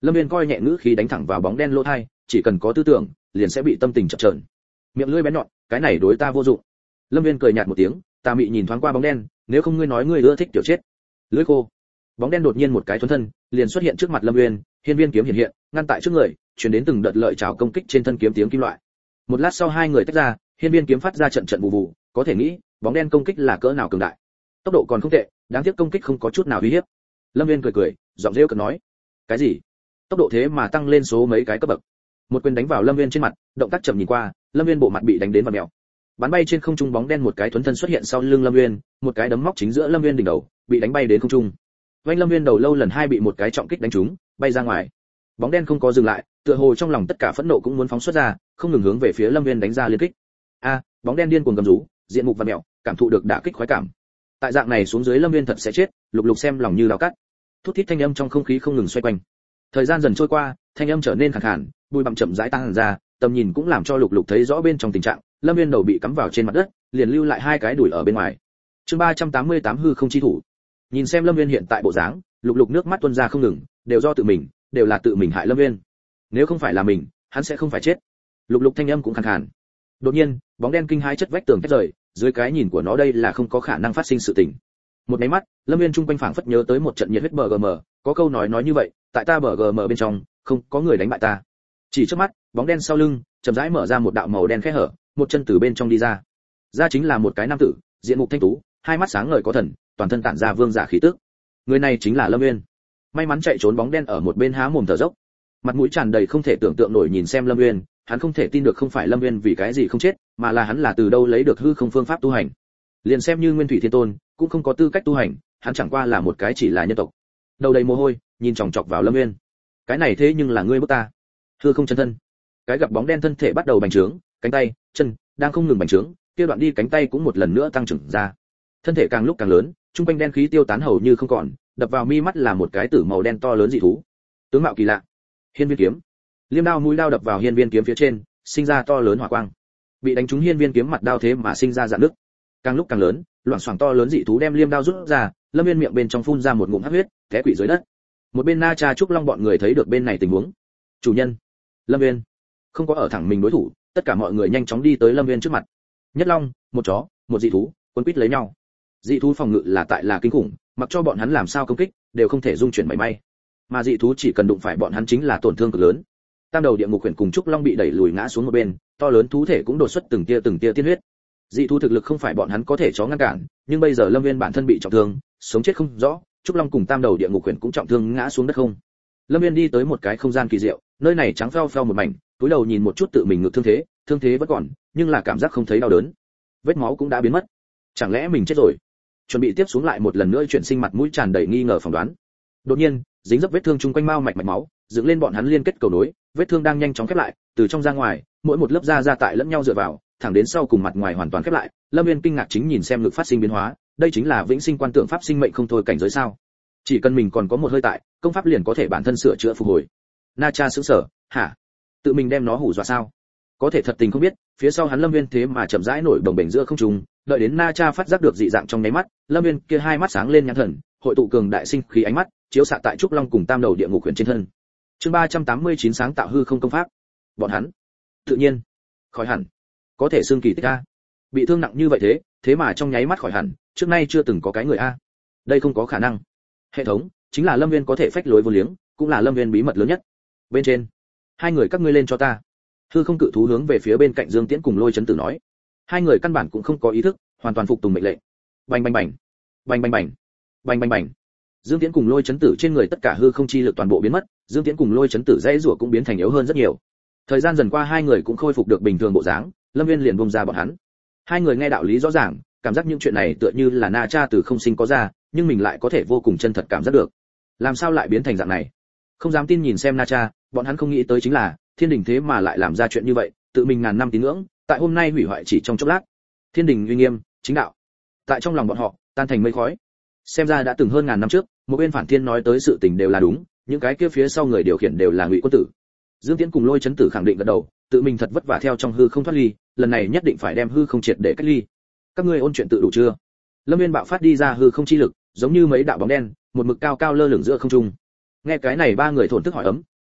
Lâm Viên coi nhẹ ngữ khí đánh thẳng vào bóng đen lỗ tai, chỉ cần có tư tưởng, liền sẽ bị tâm tình chập chờn. Miệng lưỡi bén nhọn, cái này đối ta vô dụng. Lâm Viên cười nhạt một tiếng, tà mị nhìn thoáng qua bóng đen, nếu không ngươi nói ngươi ưa thích tiểu chết. Lưỡi khô. Bóng đen đột nhiên một cái thuần thân, liền xuất hiện trước mặt Lâm Viên, hiên viên kiếm hiện hiện, ngăn tại trước người, truyền đến từng đợt lợi chảo công kích trên thân kiếm tiếng kim loại. Một lát sau hai người tách ra, hiên viên kiếm phát ra trận trận bù bù, có thể nghĩ, bóng đen công kích là cỡ nào cường đại. Tốc độ còn không tệ, đáng tiếc công kích không có chút nào uy hiếp. Lâm Viên cười cười, giọng rêu cợt nói, cái gì? Tốc độ thế mà tăng lên số mấy cái cấp bậc. Một quyền đánh vào Lâm Viên trên mặt, động tác chậm nhìn qua, Lâm Viên bộ mặt bị đánh đến vặn mèo. Bắn bay trên không trung bóng đen một cái thuần thân xuất hiện sau lưng Lâm Viên, một cái đấm móc chính giữa Lâm Viên đỉnh đầu, bị đánh bay đến không trung. Vành Lâm Viên đầu lâu lần hai bị một cái trọng kích đánh trúng, bay ra ngoài. Bóng đen không có dừng lại, tựa hồ trong lòng tất cả phẫn nộ cũng muốn phóng xuất ra, không ngừng hướng về phía Lâm Viên đánh ra liên kích. A, bóng đen điên cuồng gầm rú, diện mục vặn mèo, cảm thụ được đả kích khoái cảm. Tại dạng này xuống dưới Lâm Viên thật sẽ chết, Lục Lục xem lòng như dao cắt. Thút thít thanh âm trong không khí không ngừng xoay quanh. Thời gian dần trôi qua, thanh âm trở nên khàn khàn, bụi bặm chậm rãi tan ra, tầm nhìn cũng làm cho Lục Lục thấy rõ bên trong tình trạng, Lâm Viên đầu bị cắm vào trên mặt đất, liền lưu lại hai cái đùi ở bên ngoài. Chương ba trăm tám mươi tám hư không chi thủ. Nhìn xem Lâm Viên hiện tại bộ dáng, Lục Lục nước mắt tuôn ra không ngừng, đều do tự mình, đều là tự mình hại Lâm Viên. Nếu không phải là mình, hắn sẽ không phải chết. Lục Lục thanh âm cũng khàn khàn. Đột nhiên, bóng đen kinh hãi chất vách tường tách rời, dưới cái nhìn của nó đây là không có khả năng phát sinh sự tình. Một cái mắt, Lâm Viên trung quanh phảng phất nhớ tới một trận nhiệt huyết bờ gờ mờ, có câu nói nói như vậy, tại ta bờ gờ mờ bên trong, không có người đánh bại ta. Chỉ trước mắt, bóng đen sau lưng chậm rãi mở ra một đạo màu đen khe hở, một chân từ bên trong đi ra. Ra chính là một cái nam tử, diện mục thanh tú, hai mắt sáng ngời có thần, toàn thân tản ra vương giả khí tức. Người này chính là Lâm Viên. May mắn chạy trốn bóng đen ở một bên há mồm thở dốc, mặt mũi tràn đầy không thể tưởng tượng nổi nhìn xem Lâm Viên, hắn không thể tin được không phải Lâm Viên vì cái gì không chết, mà là hắn là từ đâu lấy được hư không phương pháp tu hành. Liền xem như Nguyên Thủy Thiên Tôn, cũng không có tư cách tu hành, hắn chẳng qua là một cái chỉ là nhân tộc. Đầu đầy mồ hôi, nhìn chòng chọc vào Lâm Viên. Cái này thế nhưng là ngươi bức ta. Hư không chân thân. Cái gặp bóng đen thân thể bắt đầu bành trướng, cánh tay, chân đang không ngừng bành trướng, kia đoạn đi cánh tay cũng một lần nữa tăng trưởng ra. Thân thể càng lúc càng lớn, trung quanh đen khí tiêu tán hầu như không còn, đập vào mi mắt là một cái tử màu đen to lớn dị thú. Tướng mạo kỳ lạ. Hiên viên kiếm. Liêm đao mũi đao đập vào hiên viên kiếm phía trên, sinh ra to lớn hỏa quang. Bị đánh trúng hiên viên kiếm mặt đao thế mà sinh ra rạn nứt. Càng lúc càng lớn, loảng xoảng to lớn dị thú đem liêm đao rút ra, Lâm Viên miệng bên trong phun ra một ngụm hắc huyết, té quỵ dưới đất. Một bên Na Cha Trúc Long bọn người thấy được bên này tình huống. Chủ nhân, Lâm Viên không có ở thẳng mình đối thủ, tất cả mọi người nhanh chóng đi tới Lâm Viên trước mặt. Nhất Long, một chó, một dị thú, quấn quýt lấy nhau. Dị thú phòng ngự là tại là kinh khủng, mặc cho bọn hắn làm sao công kích, đều không thể dung chuyển mảy may. Mà dị thú chỉ cần đụng phải bọn hắn chính là tổn thương cực lớn. Tam đầu địa ngục huyền cùng Trúc Long bị đẩy lùi ngã xuống một bên, to lớn thú thể cũng đột xuất từng tia từng tia tiên huyết. Dị thú thực lực không phải bọn hắn có thể chó ngăn cản, nhưng bây giờ Lâm Viên bản thân bị trọng thương, sống chết không rõ, Trúc Long cùng Tam đầu địa ngục huyền cũng trọng thương ngã xuống đất không. Lâm Viên đi tới một cái không gian kỳ diệu, nơi này trắng phèo phèo một mảnh, túi đầu nhìn một chút tự mình ngược thương thế, thương thế vẫn còn, nhưng là cảm giác không thấy đau đớn. Vết máu cũng đã biến mất. Chẳng lẽ mình chết rồi? Chuẩn bị tiếp xuống lại một lần nữa chuyển sinh mặt mũi tràn đầy nghi ngờ phỏng đoán. Đột nhiên, dính dấp vết thương chung quanh mao mạch mạch máu, dựng lên bọn hắn liên kết cầu nối, vết thương đang nhanh chóng khép lại, từ trong ra ngoài, mỗi một lớp da da tại lẫn nhau dựa vào, thẳng đến sau cùng mặt ngoài hoàn toàn khép lại. Lâm Viên kinh ngạc chính nhìn xem lực phát sinh biến hóa, đây chính là vĩnh sinh quan tượng pháp sinh mệnh không thôi cảnh giới sao? Chỉ cần mình còn có một hơi tại, công pháp liền có thể bản thân sửa chữa phục hồi. Na Cha sững sờ, hả? Tự mình đem nó hủ dọa sao? Có thể thật tình không biết, phía sau hắn Lâm Viên thế mà chậm rãi nổi đồng bềnh giữa không trung, đợi đến Na Cha phát giác được dị dạng trong nháy mắt, Lâm Viên kia hai mắt sáng lên nhãn thần, hội tụ cường đại sinh khí ánh mắt, chiếu xạ tại Trúc Long cùng Tam đầu địa ngục huyền trên thân. Chương ba trăm tám mươi chín sáng tạo hư không công pháp. Bọn hắn, tự nhiên, khỏi hẳn. Có thể xương kỳ tích a. Bị thương nặng như vậy thế, thế mà trong nháy mắt khỏi hẳn, trước nay chưa từng có cái người a. Đây không có khả năng. Hệ thống, chính là Lâm Viên có thể phách lối vô liếng, cũng là Lâm Viên bí mật lớn nhất. Bên trên, hai người các ngươi lên cho ta. Hư không cự thú hướng về phía bên cạnh Dương Tiễn cùng Lôi Chấn Tử nói. Hai người căn bản cũng không có ý thức, hoàn toàn phục tùng mệnh lệnh. Bành bành bành, bành bành bành, bành bành bành. Dương Tiễn cùng Lôi Chấn Tử trên người tất cả hư không chi lực toàn bộ biến mất, Dương Tiễn cùng Lôi Chấn Tử dãy rủa cũng biến thành yếu hơn rất nhiều. Thời gian dần qua hai người cũng khôi phục được bình thường bộ dáng, Lâm Viên liền buông ra bọn hắn. Hai người nghe đạo lý rõ ràng, cảm giác những chuyện này tựa như là Na Cha từ không sinh có ra, nhưng mình lại có thể vô cùng chân thật cảm giác được. Làm sao lại biến thành dạng này? Không dám tin nhìn xem Na Cha, bọn hắn không nghĩ tới chính là, Thiên Đình thế mà lại làm ra chuyện như vậy, tự mình ngàn năm tín ngưỡng, tại hôm nay hủy hoại chỉ trong chốc lát. Thiên Đình uy nghiêm, chính đạo, tại trong lòng bọn họ, tan thành mây khói. Xem ra đã từng hơn ngàn năm trước, một bên Phản Thiên nói tới sự tình đều là đúng, những cái kia phía sau người điều khiển đều là Ngụy Quân Tử. Dương Tiễn cùng Lôi Chấn Tử khẳng định gật đầu, tự mình thật vất vả theo trong hư không thoát ly, lần này nhất định phải đem hư không triệt để cách ly. Các ngươi ôn chuyện tự đủ chưa? Lâm Viên bạo phát đi ra hư không chi lực, giống như mấy đạo bóng đen, một mực cao cao lơ lửng giữa không trung. Nghe cái này ba người thổn thức hỏi ấm,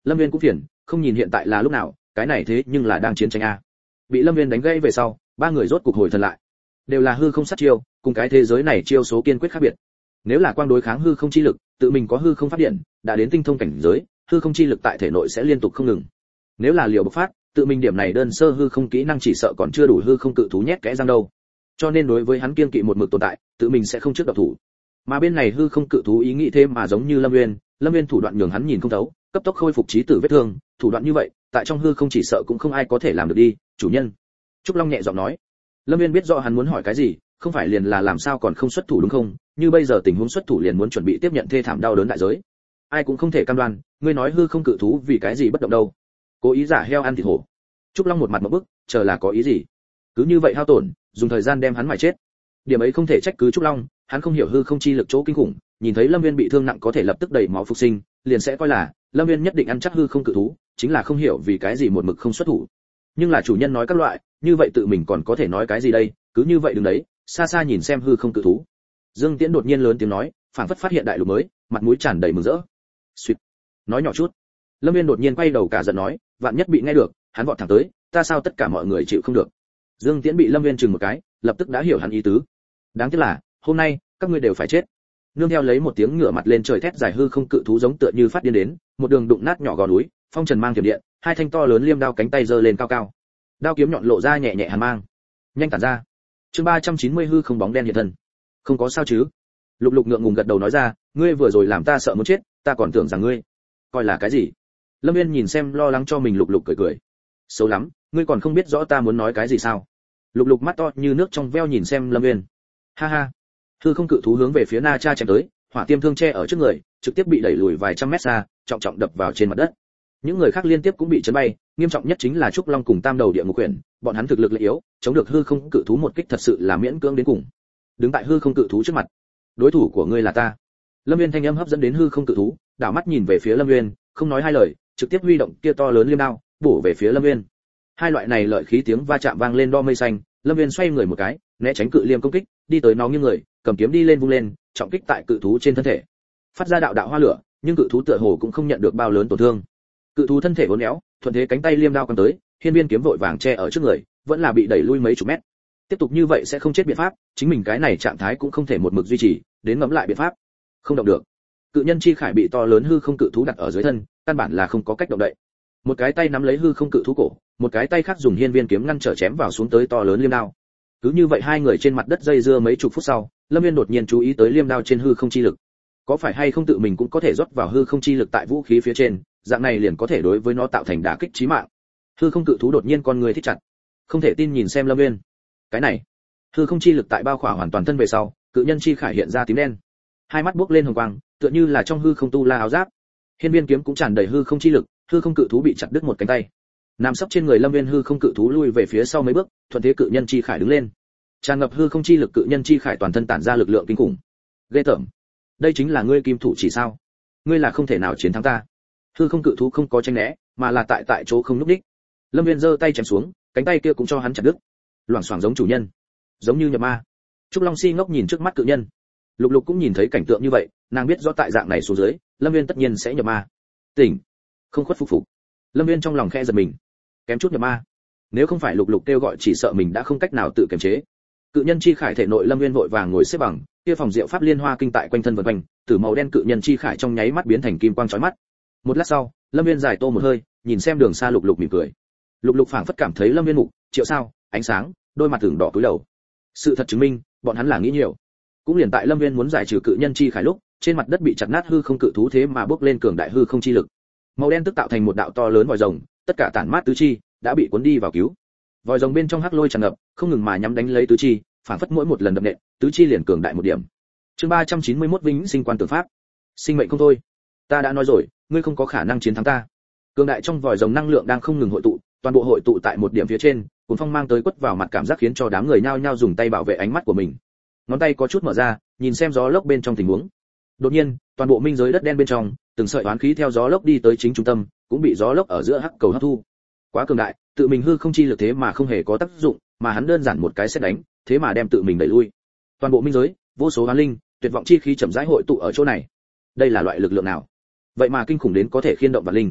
Lâm Viên cũng phiền, không nhìn hiện tại là lúc nào, cái này thế nhưng là đang chiến tranh a. Bị Lâm Viên đánh gãy về sau, ba người rốt cục hồi thần lại. Đều là hư không sát chiêu, cùng cái thế giới này chiêu số kiên quyết khác biệt. Nếu là quang đối kháng hư không chi lực, tự mình có hư không phát điện, đã đến tinh thông cảnh giới, hư không chi lực tại thể nội sẽ liên tục không ngừng. Nếu là liều bộc phát, tự mình điểm này đơn sơ hư không kỹ năng chỉ sợ còn chưa đủ hư không cự thú nhét kẽ răng đâu. Cho nên đối với hắn kiên kỵ một mực tồn tại, tự mình sẽ không trước độc thủ. Mà bên này hư không cự thú ý nghĩ thêm mà giống như Lâm Nguyên, Lâm Nguyên thủ đoạn nhường hắn nhìn không thấu, cấp tốc khôi phục trí tử vết thương, thủ đoạn như vậy, tại trong hư không chỉ sợ cũng không ai có thể làm được đi, chủ nhân. Trúc Long nhẹ giọng nói. Lâm Nguyên biết rõ hắn muốn hỏi cái gì, không phải liền là làm sao còn không xuất thủ đúng không? Như bây giờ tình huống xuất thủ liền muốn chuẩn bị tiếp nhận thê thảm đau đớn đại giới. Ai cũng không thể cam đoan, ngươi nói hư không cự thú vì cái gì bất động đâu? Cố ý giả heo ăn thịt hổ. Trúc Long một mặt ngộp bức, chờ là có ý gì? Cứ như vậy hao tổn, dùng thời gian đem hắn mài chết. Điểm ấy không thể trách cứ Trúc Long, hắn không hiểu hư không chi lực chỗ kinh khủng, nhìn thấy Lâm Viên bị thương nặng có thể lập tức đẩy máu phục sinh, liền sẽ coi là Lâm Viên nhất định ăn chắc hư không cự thú, chính là không hiểu vì cái gì một mực không xuất thủ. Nhưng là chủ nhân nói các loại, như vậy tự mình còn có thể nói cái gì đây? Cứ như vậy đứng đấy, xa xa nhìn xem hư không cự thú. Dương Tiễn đột nhiên lớn tiếng nói, phảng phất phát hiện đại lục mới, mặt mũi tràn đầy mừng rỡ. Xuyệt. Nói nhỏ chút. Lâm Viên đột nhiên quay đầu cả giận nói, vạn nhất bị nghe được, hắn vọt thẳng tới, ta sao tất cả mọi người chịu không được. Dương Tiễn bị Lâm Viên chừng một cái, lập tức đã hiểu hắn ý tứ. Đáng tiếc là, hôm nay, các ngươi đều phải chết. Nương theo lấy một tiếng ngửa mặt lên trời thét dài hư không cự thú giống tựa như phát điên đến, một đường đụng nát nhỏ gò núi, phong trần mang thiểm điện, hai thanh to lớn liêm đao cánh tay giơ lên cao cao. Đao kiếm nhọn lộ ra nhẹ nhẹ hàn mang. Nhanh tản ra. Chương ba trăm chín mươi hư không bóng đen hiện thân. Không có sao chứ? Lục Lục ngượng ngùng gật đầu nói ra, ngươi vừa rồi làm ta sợ muốn chết, ta còn tưởng rằng ngươi coi là cái gì? Lâm Viên nhìn xem lo lắng cho mình Lục Lục cười cười. Xấu lắm, ngươi còn không biết rõ ta muốn nói cái gì sao? Lục Lục mắt to như nước trong veo nhìn xem Lâm Viên. Ha ha. Hư không cự thú hướng về phía Na Cha chém tới, hỏa tiêm thương che ở trước người, trực tiếp bị đẩy lùi vài trăm mét xa, trọng trọng đập vào trên mặt đất. Những người khác liên tiếp cũng bị chấn bay, nghiêm trọng nhất chính là Trúc Long cùng Tam Đầu Địa Ngục Quyển, bọn hắn thực lực lại yếu, chống được hư không cự thú một kích thật sự là miễn cưỡng đến cùng. Đứng tại hư không cự thú trước mặt, đối thủ của ngươi là ta. Lâm Viên thanh âm hấp dẫn đến hư không cự thú, đảo mắt nhìn về phía Lâm Viên, không nói hai lời, trực tiếp huy động kia to lớn liêm đao, bổ về phía Lâm Viên. Hai loại này lợi khí tiếng va chạm vang lên đo mây xanh, Lâm Viên xoay người một cái, né tránh cự liêm công kích, đi tới nó nghiêng người, cầm kiếm đi lên vung lên, trọng kích tại cự thú trên thân thể. Phát ra đạo đạo hoa lửa, nhưng cự thú tựa hồ cũng không nhận được bao lớn tổn thương. Cự thú thân thể uốn éo, thuận thế cánh tay liêm đao cầm tới, hiên viên kiếm vội vàng che ở trước người, vẫn là bị đẩy lui mấy chục mét. Tiếp tục như vậy sẽ không chết biện pháp, chính mình cái này trạng thái cũng không thể một mực duy trì, đến ngẫm lại biện pháp. Không động được. Cự nhân chi khải bị to lớn hư không cự thú đặt ở dưới thân, căn bản là không có cách động đậy. Một cái tay nắm lấy hư không cự thú cổ, một cái tay khác dùng hiên viên kiếm ngăn trở chém vào xuống tới to lớn liêm đao. Cứ như vậy hai người trên mặt đất dây dưa mấy chục phút sau, Lâm Viên đột nhiên chú ý tới liêm đao trên hư không chi lực. Có phải hay không tự mình cũng có thể rót vào hư không chi lực tại vũ khí phía trên, dạng này liền có thể đối với nó tạo thành đả kích chí mạng. Hư không cự thú đột nhiên con người thích chặt, không thể tin nhìn xem Lâm Viên. Cái này, hư không chi lực tại bao khỏa hoàn toàn thân về sau, cự nhân chi khải hiện ra tím đen, hai mắt buốc lên hồng quang, tựa như là trong hư không tu la áo giáp. Hiên viên kiếm cũng tràn đầy hư không chi lực, hư không cự thú bị chặt đứt một cánh tay. Nằm sấp trên người Lâm Viên hư không cự thú lui về phía sau mấy bước, thuận thế cự nhân chi khải đứng lên. Tràn ngập hư không chi lực cự nhân chi khải toàn thân tản ra lực lượng kinh khủng. Ghê tởm. Đây chính là ngươi kim thủ chỉ sao? Ngươi là không thể nào chiến thắng ta. Hư không cự thú không có tranh né, mà là tại tại chỗ không lúc đích. Lâm Viên giơ tay chém xuống, cánh tay kia cũng cho hắn chặt đứt. Loảng xoảng giống chủ nhân, giống như nhập ma. Trúc Long si ngốc nhìn trước mắt cự nhân. Lục Lục cũng nhìn thấy cảnh tượng như vậy, nàng biết rõ tại dạng này xuống dưới, Lâm Viên tất nhiên sẽ nhập ma. Tỉnh, không khuất phục phục. Lâm Viên trong lòng khe giật mình, kém chút nhập ma. Nếu không phải Lục Lục kêu gọi chỉ sợ mình đã không cách nào tự kiềm chế. Cự nhân chi khải thể nội Lâm Viên vội vàng ngồi xếp bằng, kia phòng diệu pháp liên hoa kinh tại quanh thân vần quanh, từ màu đen cự nhân chi khải trong nháy mắt biến thành kim quang chói mắt. Một lát sau, Lâm Viên giải tô một hơi, nhìn xem đường xa Lục Lục mỉm cười. Lục Lục phảng phất cảm thấy Lâm Viên mục, triệu sao, ánh sáng, đôi mặt tưởng đỏ cúi đầu. Sự thật chứng minh, bọn hắn là nghĩ nhiều. Cũng liền tại Lâm Viên muốn giải trừ cự nhân chi khải lúc, trên mặt đất bị chặt nát hư không cự thú thế mà bước lên cường đại hư không chi lực. Màu đen tức tạo thành một đạo to lớn vòi rồng, tất cả tản mát tứ chi đã bị cuốn đi vào cứu. Vòi rồng bên trong hắc lôi tràn ngập, không ngừng mà nhắm đánh lấy tứ chi, phảng phất mỗi một lần đập nện, tứ chi liền cường đại một điểm. Chương ba trăm chín mươi mốt vĩnh sinh quan tưởng pháp. Sinh mệnh không thôi. Ta đã nói rồi, ngươi không có khả năng chiến thắng ta. Cường đại trong vòi rồng năng lượng đang không ngừng hội tụ, toàn bộ hội tụ tại một điểm phía trên, cuốn phong mang tới quất vào mặt cảm giác khiến cho đám người nhao nhao dùng tay bảo vệ ánh mắt của mình. Ngón tay có chút mở ra, nhìn xem gió lốc bên trong tình huống. Đột nhiên, toàn bộ minh giới đất đen bên trong, từng sợi oán khí theo gió lốc đi tới chính trung tâm, cũng bị gió lốc ở giữa hắc cầu hấp thu. Quá cường đại, tự mình hư không chi lực thế mà không hề có tác dụng, mà hắn đơn giản một cái xét đánh, thế mà đem tự mình đẩy lui. Toàn bộ minh giới, vô số oán linh, tuyệt vọng chi khí chậm rãi hội tụ ở chỗ này. Đây là loại lực lượng nào? Vậy mà kinh khủng đến có thể khiên động vạn linh.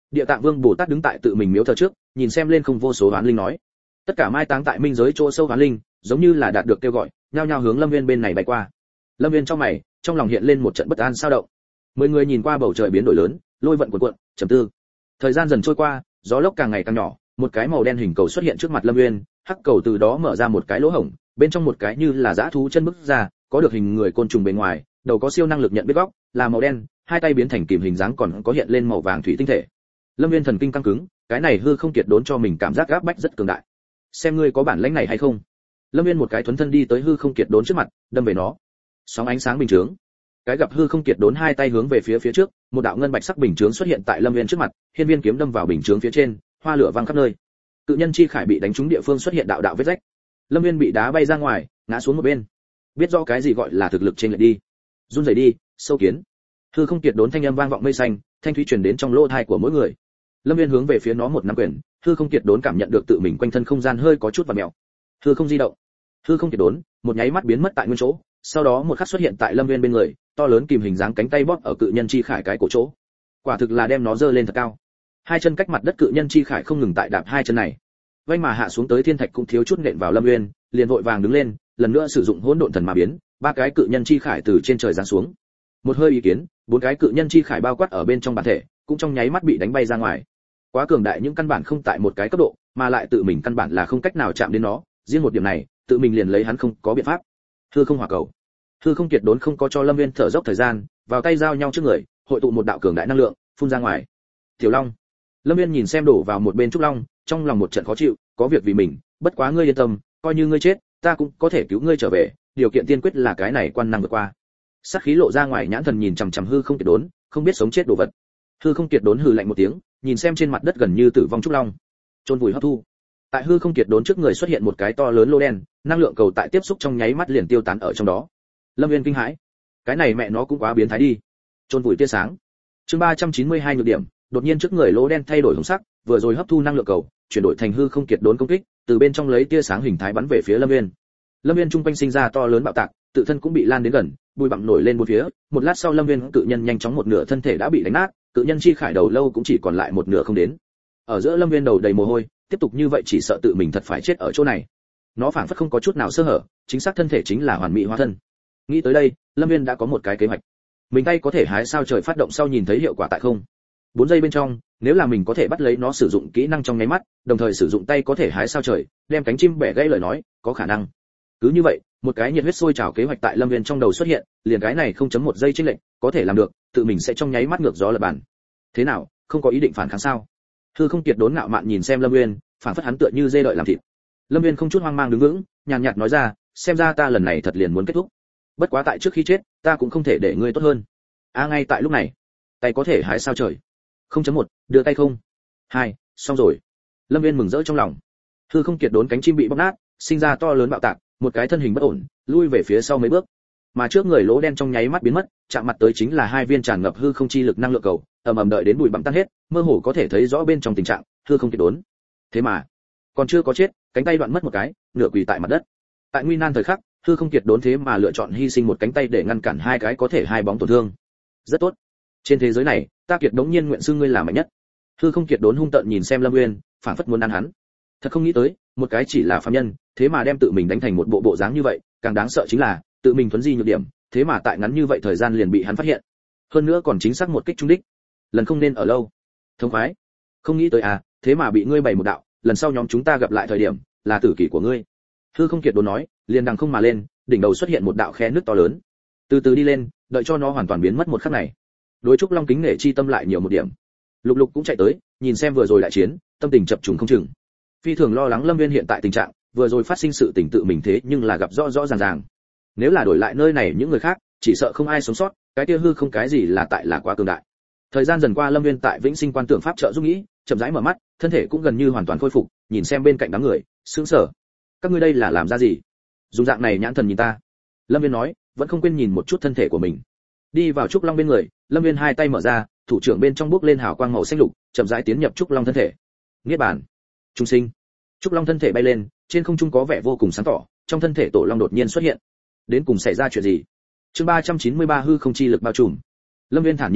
Địa Tạng Vương Bồ Tát đứng tại tự mình miếu thờ trước, nhìn xem lên không vô số oán linh nói: tất cả mai táng tại minh giới chỗ sâu oán linh, giống như là đạt được kêu gọi, nhao nhao hướng Lâm Viên bên này bay qua. Lâm Viên trong mày, trong lòng hiện lên một trận bất an sao động. Mười người nhìn qua bầu trời biến đổi lớn, lôi vận cuộn cuộn, trầm tư. Thời gian dần trôi qua, gió lốc càng ngày càng nhỏ, một cái màu đen hình cầu xuất hiện trước mặt Lâm Viên, hắc cầu từ đó mở ra một cái lỗ hổng, bên trong một cái như là dã thú chân bước ra, có được hình người côn trùng bên ngoài, đầu có siêu năng lực nhận biết góc, là màu đen, hai tay biến thành kìm hình dáng còn có hiện lên màu vàng thủy tinh thể. Lâm Viên thần kinh căng cứng, cái này hư không kiệt đốn cho mình cảm giác gáp bách rất cường đại. Xem ngươi có bản lĩnh này hay không. Lâm Viên một cái thuấn thân đi tới hư không kiệt đốn trước mặt, đâm về nó. Sóng ánh sáng bình chướng. Cái gặp hư không kiệt đốn hai tay hướng về phía phía trước, một đạo ngân bạch sắc bình chướng xuất hiện tại Lâm Viên trước mặt, hiên viên kiếm đâm vào bình chướng phía trên, hoa lửa vang khắp nơi. Cự nhân chi khải bị đánh trúng địa phương xuất hiện đạo đạo vết rách. Lâm Viên bị đá bay ra ngoài, ngã xuống một bên. Biết rõ cái gì gọi là thực lực trên lệch đi. Run rẩy đi, sâu kiến. Hư không kiệt đốn thanh âm vang vọng mây xanh, thanh thúy truyền đến trong lỗ tai của mỗi người. Lâm Viên hướng về phía nó một nắm quyền, hư không kiệt đốn cảm nhận được tự mình quanh thân không gian hơi có chút vặn mèo. Hư không di động. Hư không kiệt đốn, một nháy mắt biến mất tại nguyên chỗ, sau đó một khắc xuất hiện tại Lâm Viên bên người, to lớn kìm hình dáng cánh tay bóp ở cự nhân chi khải cái cổ chỗ. Quả thực là đem nó dơ lên thật cao. Hai chân cách mặt đất cự nhân chi khải không ngừng tại đạp hai chân này. Vành mà hạ xuống tới thiên thạch cũng thiếu chút nện vào Lâm Viên, liền vội vàng đứng lên, lần nữa sử dụng hỗn độn thần ma biến, ba cái cự nhân chi khải từ trên trời giáng xuống. Một hơi ý kiến, bốn cái cự nhân chi khải bao quát ở bên trong bản thể, cũng trong nháy mắt bị đánh bay ra ngoài. Quá cường đại những căn bản không tại một cái cấp độ, mà lại tự mình căn bản là không cách nào chạm đến nó, riêng một điểm này, tự mình liền lấy hắn không có biện pháp. Hư không hỏa cầu. Hư không kiệt đốn không có cho Lâm Viên thở dốc thời gian, vào tay giao nhau trước người, hội tụ một đạo cường đại năng lượng, phun ra ngoài. Tiểu Long. Lâm Viên nhìn xem đổ vào một bên trúc long, trong lòng một trận khó chịu, có việc vì mình, bất quá ngươi yên tâm, coi như ngươi chết, ta cũng có thể cứu ngươi trở về, điều kiện tiên quyết là cái này quan năng vượt qua. Sát khí lộ ra ngoài, nhãn thần nhìn chằm chằm hư không kiệt đốn, không biết sống chết đồ vật. Hư không kiệt đốn hừ lạnh một tiếng, nhìn xem trên mặt đất gần như tử vong trúc long, chôn vùi hấp thu. Tại hư không kiệt đốn trước người xuất hiện một cái to lớn lô đen, năng lượng cầu tại tiếp xúc trong nháy mắt liền tiêu tán ở trong đó. Lâm Viên kinh hãi, cái này mẹ nó cũng quá biến thái đi. Chôn vùi tia sáng. Chương ba trăm chín mươi hai nhược điểm, đột nhiên trước người lỗ đen thay đổi hồng sắc, vừa rồi hấp thu năng lượng cầu, chuyển đổi thành hư không kiệt đốn công kích, từ bên trong lấy tia sáng hình thái bắn về phía Lâm Viên. Lâm Viên trung quanh sinh ra to lớn bạo tạc, tự thân cũng bị lan đến gần, bụi bặm nổi lên bốn phía, một lát sau Lâm Viên cự nhân nhanh chóng một nửa thân thể đã bị đánh nát, cự nhân chi khải đầu lâu cũng chỉ còn lại một nửa không đến. Ở giữa Lâm Viên đầu đầy mồ hôi, tiếp tục như vậy chỉ sợ tự mình thật phải chết ở chỗ này. Nó phảng phất không có chút nào sơ hở, chính xác thân thể chính là hoàn mỹ hóa thân. Nghĩ tới đây, Lâm Viên đã có một cái kế hoạch. Mình tay có thể hái sao trời phát động sau nhìn thấy hiệu quả tại không. bốn giây bên trong, nếu là mình có thể bắt lấy nó sử dụng kỹ năng trong nháy mắt, đồng thời sử dụng tay có thể hái sao trời, đem cánh chim bẻ gãy lời nói, có khả năng. Cứ như vậy, một cái nhiệt huyết sôi trào kế hoạch tại Lâm Viên trong đầu xuất hiện, liền cái này không chấm một giây chênh lệch, có thể làm được, tự mình sẽ trong nháy mắt ngược gió lật bàn. Thế nào, không có ý định phản kháng sao? Hư không kiệt đốn ngạo mạn nhìn xem Lâm Viên, phản phất hắn tựa như dê đợi làm thịt. Lâm Viên không chút hoang mang đứng vững, nhàn nhạt nói ra, xem ra ta lần này thật liền muốn kết thúc. Bất quá tại trước khi chết, ta cũng không thể để ngươi tốt hơn. A à, ngay tại lúc này, tay có thể hái sao trời. không chấm một, đưa tay không. hai, xong rồi. Lâm Viên mừng rỡ trong lòng. Hư không kiệt đốn cánh chim bị bóp nát, sinh ra to lớn bạo tạc, một cái thân hình bất ổn, lui về phía sau mấy bước. Mà trước người lỗ đen trong nháy mắt biến mất, chạm mặt tới chính là hai viên tràn ngập hư không chi lực năng lượng cầu, ầm ầm đợi đến bụi bặm tan hết, mơ hồ có thể thấy rõ bên trong tình trạng, hư không kiệt đốn. Thế mà, còn chưa có chết, cánh tay đoạn mất một cái, nửa quỳ tại mặt đất. Tại nguy nan thời khắc, hư không kiệt đốn thế mà lựa chọn hy sinh một cánh tay để ngăn cản hai cái có thể hai bóng tổn thương. Rất tốt. Trên thế giới này, ta kiệt đống nhiên nguyện xưng ngươi là mạnh nhất. Hư không kiệt đốn hung tợn nhìn xem Lâm Uyên, phảng phất muốn ăn hắn. Thật không nghĩ tới, một cái chỉ là phàm nhân, thế mà đem tự mình đánh thành một bộ bộ dáng như vậy, càng đáng sợ chính là, tự mình thuấn di nhược điểm, thế mà tại ngắn như vậy thời gian liền bị hắn phát hiện. Hơn nữa còn chính xác một kích trúng đích. Lần không nên ở lâu. Thông khoái. Không nghĩ tới à, thế mà bị ngươi bày một đạo, lần sau nhóm chúng ta gặp lại thời điểm, là tử kỷ của ngươi. Hư không kiệt đốn nói, liền đằng không mà lên, đỉnh đầu xuất hiện một đạo khe nước to lớn. Từ từ đi lên, đợi cho nó hoàn toàn biến mất một khắc này. Đối trúc long kính nể chi tâm lại nhiều một điểm. Lục Lục cũng chạy tới, nhìn xem vừa rồi đại chiến, tâm tình chập trùng không chừng. Phi thường lo lắng Lâm Viên hiện tại tình trạng, vừa rồi phát sinh sự tình tự mình thế nhưng là gặp rõ rõ ràng ràng. Nếu là đổi lại nơi này những người khác, chỉ sợ không ai sống sót, cái kia hư không cái gì là tại là quá cường đại. Thời gian dần qua Lâm Viên tại Vĩnh Sinh Quan Tượng pháp trợ giúp nghĩ, chậm rãi mở mắt, thân thể cũng gần như hoàn toàn khôi phục, nhìn xem bên cạnh đám người, sững sờ. Các ngươi đây là làm ra gì? Dùng dạng này nhãn thần nhìn ta. Lâm Viên nói, vẫn không quên nhìn một chút thân thể của mình. Đi vào trúc long bên người, Lâm Viên hai tay mở ra, thủ trưởng bên trong bước lên hào quang màu xanh lục, chậm rãi tiến nhập trúc long thân thể. Niết bàn. Trung sinh. Trúc long thân thể bay lên, trên không trung có vẻ vô cùng sáng tỏ, trong thân thể tổ long đột nhiên xuất hiện. Đến cùng xảy ra chuyện gì? Chương ba trăm chín mươi ba hư không chi lực bao trùm. Lâm Viên thản nhiên nói,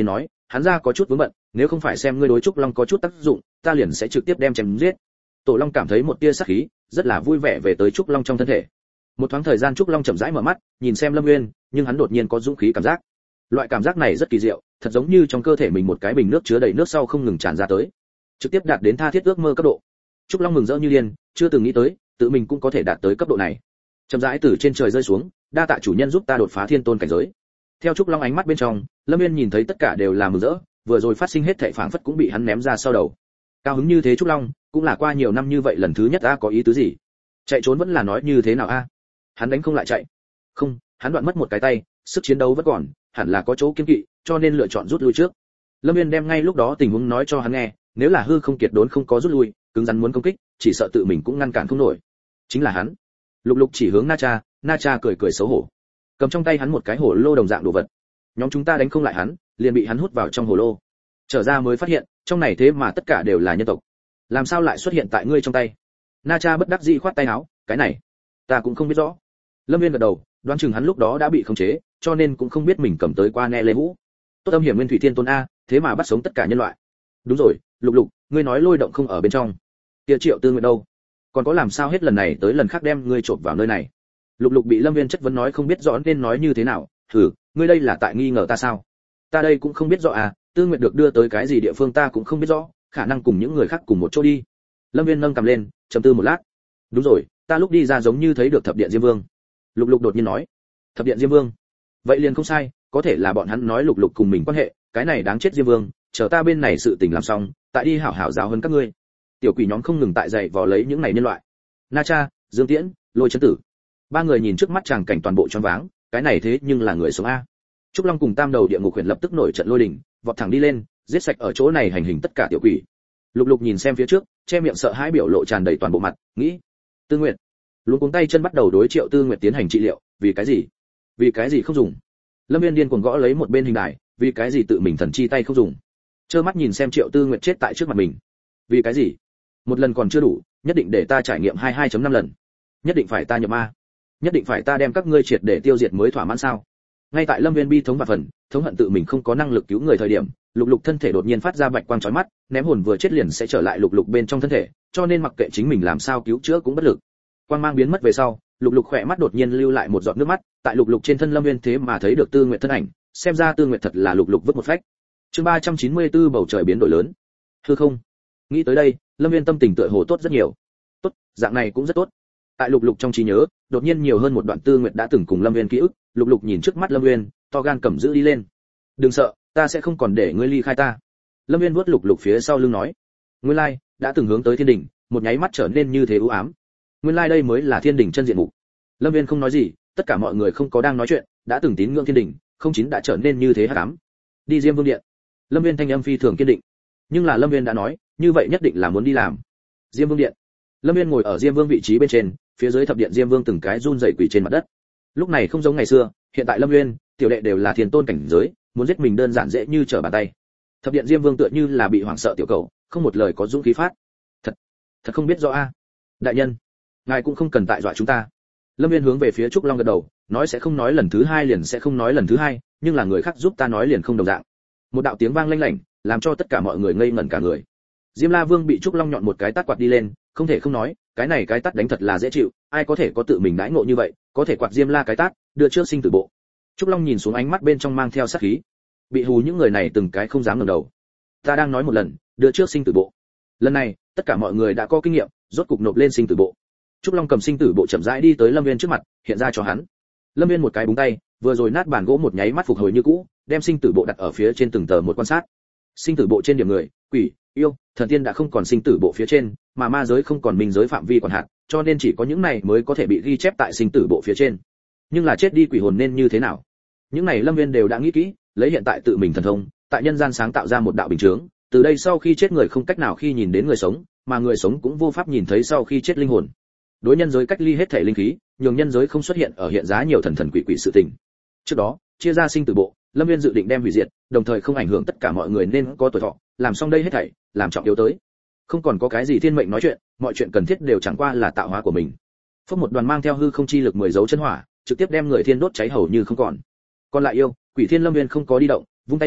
hắn ra có chút vướng bận, nếu không phải xem ngươi đối trúc long có chút tác dụng, ta liền sẽ trực tiếp đem chém giết. Tổ long cảm thấy một tia sát khí, rất là vui vẻ về tới trúc long trong thân thể. Một thoáng thời gian trúc long chậm rãi mở mắt, nhìn xem Lâm Nguyên, nhưng hắn đột nhiên có dũng khí cảm giác. Loại cảm giác này rất kỳ diệu, thật giống như trong cơ thể mình một cái bình nước chứa đầy nước sau không ngừng tràn ra tới, trực tiếp đạt đến tha thiết ước mơ cấp độ. Trúc long mừng rỡ như điên, chưa từng nghĩ tới, tự mình cũng có thể đạt tới cấp độ này. Chậm rãi từ trên trời rơi xuống, đa tạ chủ nhân giúp ta đột phá thiên tôn cảnh giới. Theo Trúc long ánh mắt bên trong, Lâm Nguyên nhìn thấy tất cả đều là mừng rỡ, vừa rồi phát sinh hết thảy phảng phất cũng bị hắn ném ra sau đầu. Cao hứng như thế Trúc long, cũng là qua nhiều năm như vậy lần thứ nhất a, có ý tứ gì? Chạy trốn vẫn là nói như thế nào a? Hắn đánh không lại chạy. Không, hắn đoạn mất một cái tay, sức chiến đấu vẫn còn, hẳn là có chỗ kiêng kỵ, cho nên lựa chọn rút lui trước. Lâm Nguyên đem ngay lúc đó tình huống nói cho hắn nghe, nếu là hư không kiệt đốn không có rút lui, cứng rắn muốn công kích, chỉ sợ tự mình cũng ngăn cản không nổi. Chính là hắn. Lục Lục chỉ hướng Na Cha, Na Cha cười cười xấu hổ, cầm trong tay hắn một cái hồ lô đồng dạng đồ vật. Nhóm chúng ta đánh không lại hắn, liền bị hắn hút vào trong hồ lô. Trở ra mới phát hiện, trong này thế mà tất cả đều là nhân tộc. Làm sao lại xuất hiện tại ngươi trong tay? Na Cha bất đắc dĩ khoát tay áo, cái này, ta cũng không biết rõ. Lâm Nguyên gật đầu, đoán chừng hắn lúc đó đã bị khống chế, cho nên cũng không biết mình cầm tới qua nẹ lê vũ. Tốt âm hiểm nguyên thủy thiên tôn a, thế mà bắt sống tất cả nhân loại. Đúng rồi, Lục Lục, ngươi nói lôi động không ở bên trong. Kia Triệu Tư Nguyệt đâu? Còn có làm sao hết lần này tới lần khác đem ngươi trộn vào nơi này? Lục Lục bị Lâm Nguyên chất vấn nói không biết rõ nên nói như thế nào, "Hừ, ngươi đây là tại nghi ngờ ta sao? Ta đây cũng không biết rõ à, Tư Nguyệt được đưa tới cái gì địa phương ta cũng không biết rõ, khả năng cùng những người khác cùng một chỗ đi." Lâm Nguyên nâng cầm lên, trầm tư một lát. "Đúng rồi, ta lúc đi ra giống như thấy được thập điện Diêm Vương." Lục Lục đột nhiên nói. "Thập điện Diêm Vương?" Vậy liền không sai, có thể là bọn hắn nói Lục Lục cùng mình quan hệ, cái này đáng chết Diêm Vương, chờ ta bên này sự tình làm xong, tại đi hảo hảo giáo hơn các ngươi. Tiểu quỷ nhóm không ngừng tại dạy vò lấy những này nhân loại. Na Cha, Dương Tiễn, Lôi Chấn Tử. Ba người nhìn trước mắt chàng cảnh toàn bộ choáng váng, cái này thế nhưng là người sống a. Trúc Long cùng Tam Đầu Địa Ngục Huyền lập tức nổi trận lôi đình, vọt thẳng đi lên, giết sạch ở chỗ này hành hình tất cả tiểu quỷ. Lục Lục nhìn xem phía trước, che miệng sợ hãi biểu lộ tràn đầy toàn bộ mặt, nghĩ: Tư Nguyệt. Luống cuống tay chân bắt đầu đối Triệu Tư Nguyệt tiến hành trị liệu, vì cái gì? Vì cái gì không dùng? Lâm Viên điên cuồng gõ lấy một bên hình đài, vì cái gì tự mình thần chi tay không dùng? Trơ mắt nhìn xem Triệu Tư Nguyệt chết tại trước mặt mình. Vì cái gì? Một lần còn chưa đủ, nhất định để ta trải nghiệm hai mươi hai phẩy năm lần. Nhất định phải ta nhập ma. Nhất định phải ta đem các ngươi triệt để tiêu diệt mới thỏa mãn sao? Ngay tại Lâm Viên bi thống và phần, thống hận tự mình không có năng lực cứu người thời điểm, Lục Lục thân thể đột nhiên phát ra bạch quang chói mắt, ném hồn vừa chết liền sẽ trở lại Lục Lục bên trong thân thể, cho nên mặc kệ chính mình làm sao cứu chữa cũng bất lực. Quang mang biến mất về sau, Lục Lục khỏe mắt đột nhiên lưu lại một giọt nước mắt, tại Lục Lục trên thân Lâm Viên thế mà thấy được Tư Nguyệt thân ảnh, xem ra Tư Nguyệt thật là Lục Lục vứt một phách. Chương ba trăm chín mươi tư bầu trời biến đổi lớn. Hư không. Nghĩ tới đây, Lâm Viên tâm tình tựa hồ tốt rất nhiều. Tốt, dạng này cũng rất tốt. Tại Lục Lục trong trí nhớ, đột nhiên nhiều hơn một đoạn Tư Nguyệt đã từng cùng Lâm Viên ký ức, Lục Lục nhìn trước mắt Lâm Viên, to gan cầm giữ đi lên. Đừng sợ, ta sẽ không còn để ngươi ly khai ta. Lâm Viên vuốt Lục Lục phía sau lưng nói. Nguyên lai, đã từng hướng tới thiên đỉnh, một nháy mắt trở nên như thế u ám. Nguyên lai đây mới là thiên đỉnh chân diện mục. Lâm Viên không nói gì, tất cả mọi người không có đang nói chuyện, đã từng tín ngưỡng thiên đỉnh, không chín đã trở nên như thế hắc ám. Đi Diêm Vương điện. Lâm Viên thanh âm phi thường kiên định. Nhưng là Lâm Viên đã nói, như vậy nhất định là muốn đi làm. Diêm Vương điện. Lâm Viên ngồi ở Diêm Vương vị trí bên trên, phía dưới thập điện Diêm Vương từng cái run rẩy quỳ trên mặt đất. Lúc này không giống ngày xưa, hiện tại Lâm Viên, tiểu đệ đều là thiên tôn cảnh giới, muốn giết mình đơn giản dễ như trở bàn tay. Thập điện Diêm Vương tựa như là bị hoảng sợ tiểu cầu, không một lời có dũng khí phát. Thật, thật không biết rõ a. Đại nhân, ngài cũng không cần tại dọa chúng ta. Lâm Viên hướng về phía Trúc Long gật đầu, nói sẽ không nói lần thứ hai liền sẽ không nói lần thứ hai, nhưng là người khác giúp ta nói liền không đồng dạng. Một đạo tiếng vang lanh lảnh, làm cho tất cả mọi người ngây ngẩn cả người. Diêm La Vương bị Trúc Long nhọn một cái tát quạt đi lên, không thể không nói, cái này cái tát đánh thật là dễ chịu, ai có thể có tự mình đãi ngộ như vậy, có thể quạt Diêm La cái tát, đưa trước sinh tử bộ. Trúc Long nhìn xuống ánh mắt bên trong mang theo sát khí. Bị hù những người này từng cái không dám ngẩng đầu. Ta đang nói một lần, đưa trước sinh tử bộ. Lần này, tất cả mọi người đã có kinh nghiệm, rốt cục nộp lên sinh tử bộ. Trúc Long cầm sinh tử bộ chậm rãi đi tới Lâm Viên trước mặt, hiện ra cho hắn. Lâm Viên một cái búng tay, vừa rồi nát bàn gỗ một nháy mắt phục hồi như cũ, đem sinh tử bộ đặt ở phía trên từng tờ một quan sát. Sinh tử bộ trên điểm người, quỷ, yêu, thần tiên đã không còn sinh tử bộ phía trên, mà ma giới không còn minh giới phạm vi quản hạt, cho nên chỉ có những này mới có thể bị ghi chép tại sinh tử bộ phía trên. Nhưng là chết đi quỷ hồn nên như thế nào? Những này Lâm Viên đều đã nghĩ kỹ, lấy hiện tại tự mình thần thông, tại nhân gian sáng tạo ra một đạo bình chướng, từ đây sau khi chết người không cách nào khi nhìn đến người sống, mà người sống cũng vô pháp nhìn thấy sau khi chết linh hồn. Đối nhân giới cách ly hết thể linh khí, nhường nhân giới không xuất hiện ở hiện giá nhiều thần thần quỷ quỷ sự tình. Trước đó, chia ra sinh tử bộ, Lâm Viên dự định đem hủy diệt, đồng thời không ảnh hưởng tất cả mọi người nên có tuổi thọ, làm xong đây hết thảy, làm trọng yếu tới. Không còn có cái gì thiên mệnh nói chuyện, mọi chuyện cần thiết đều chẳng qua là tạo hóa của mình. Phốc một đoàn mang theo hư không chi lực mười dấu chân hỏa, trực tiếp đem người thiên đốt cháy hầu như không còn. Còn lại yêu, quỷ thiên Lâm Viên không có đi động, vung tay lên,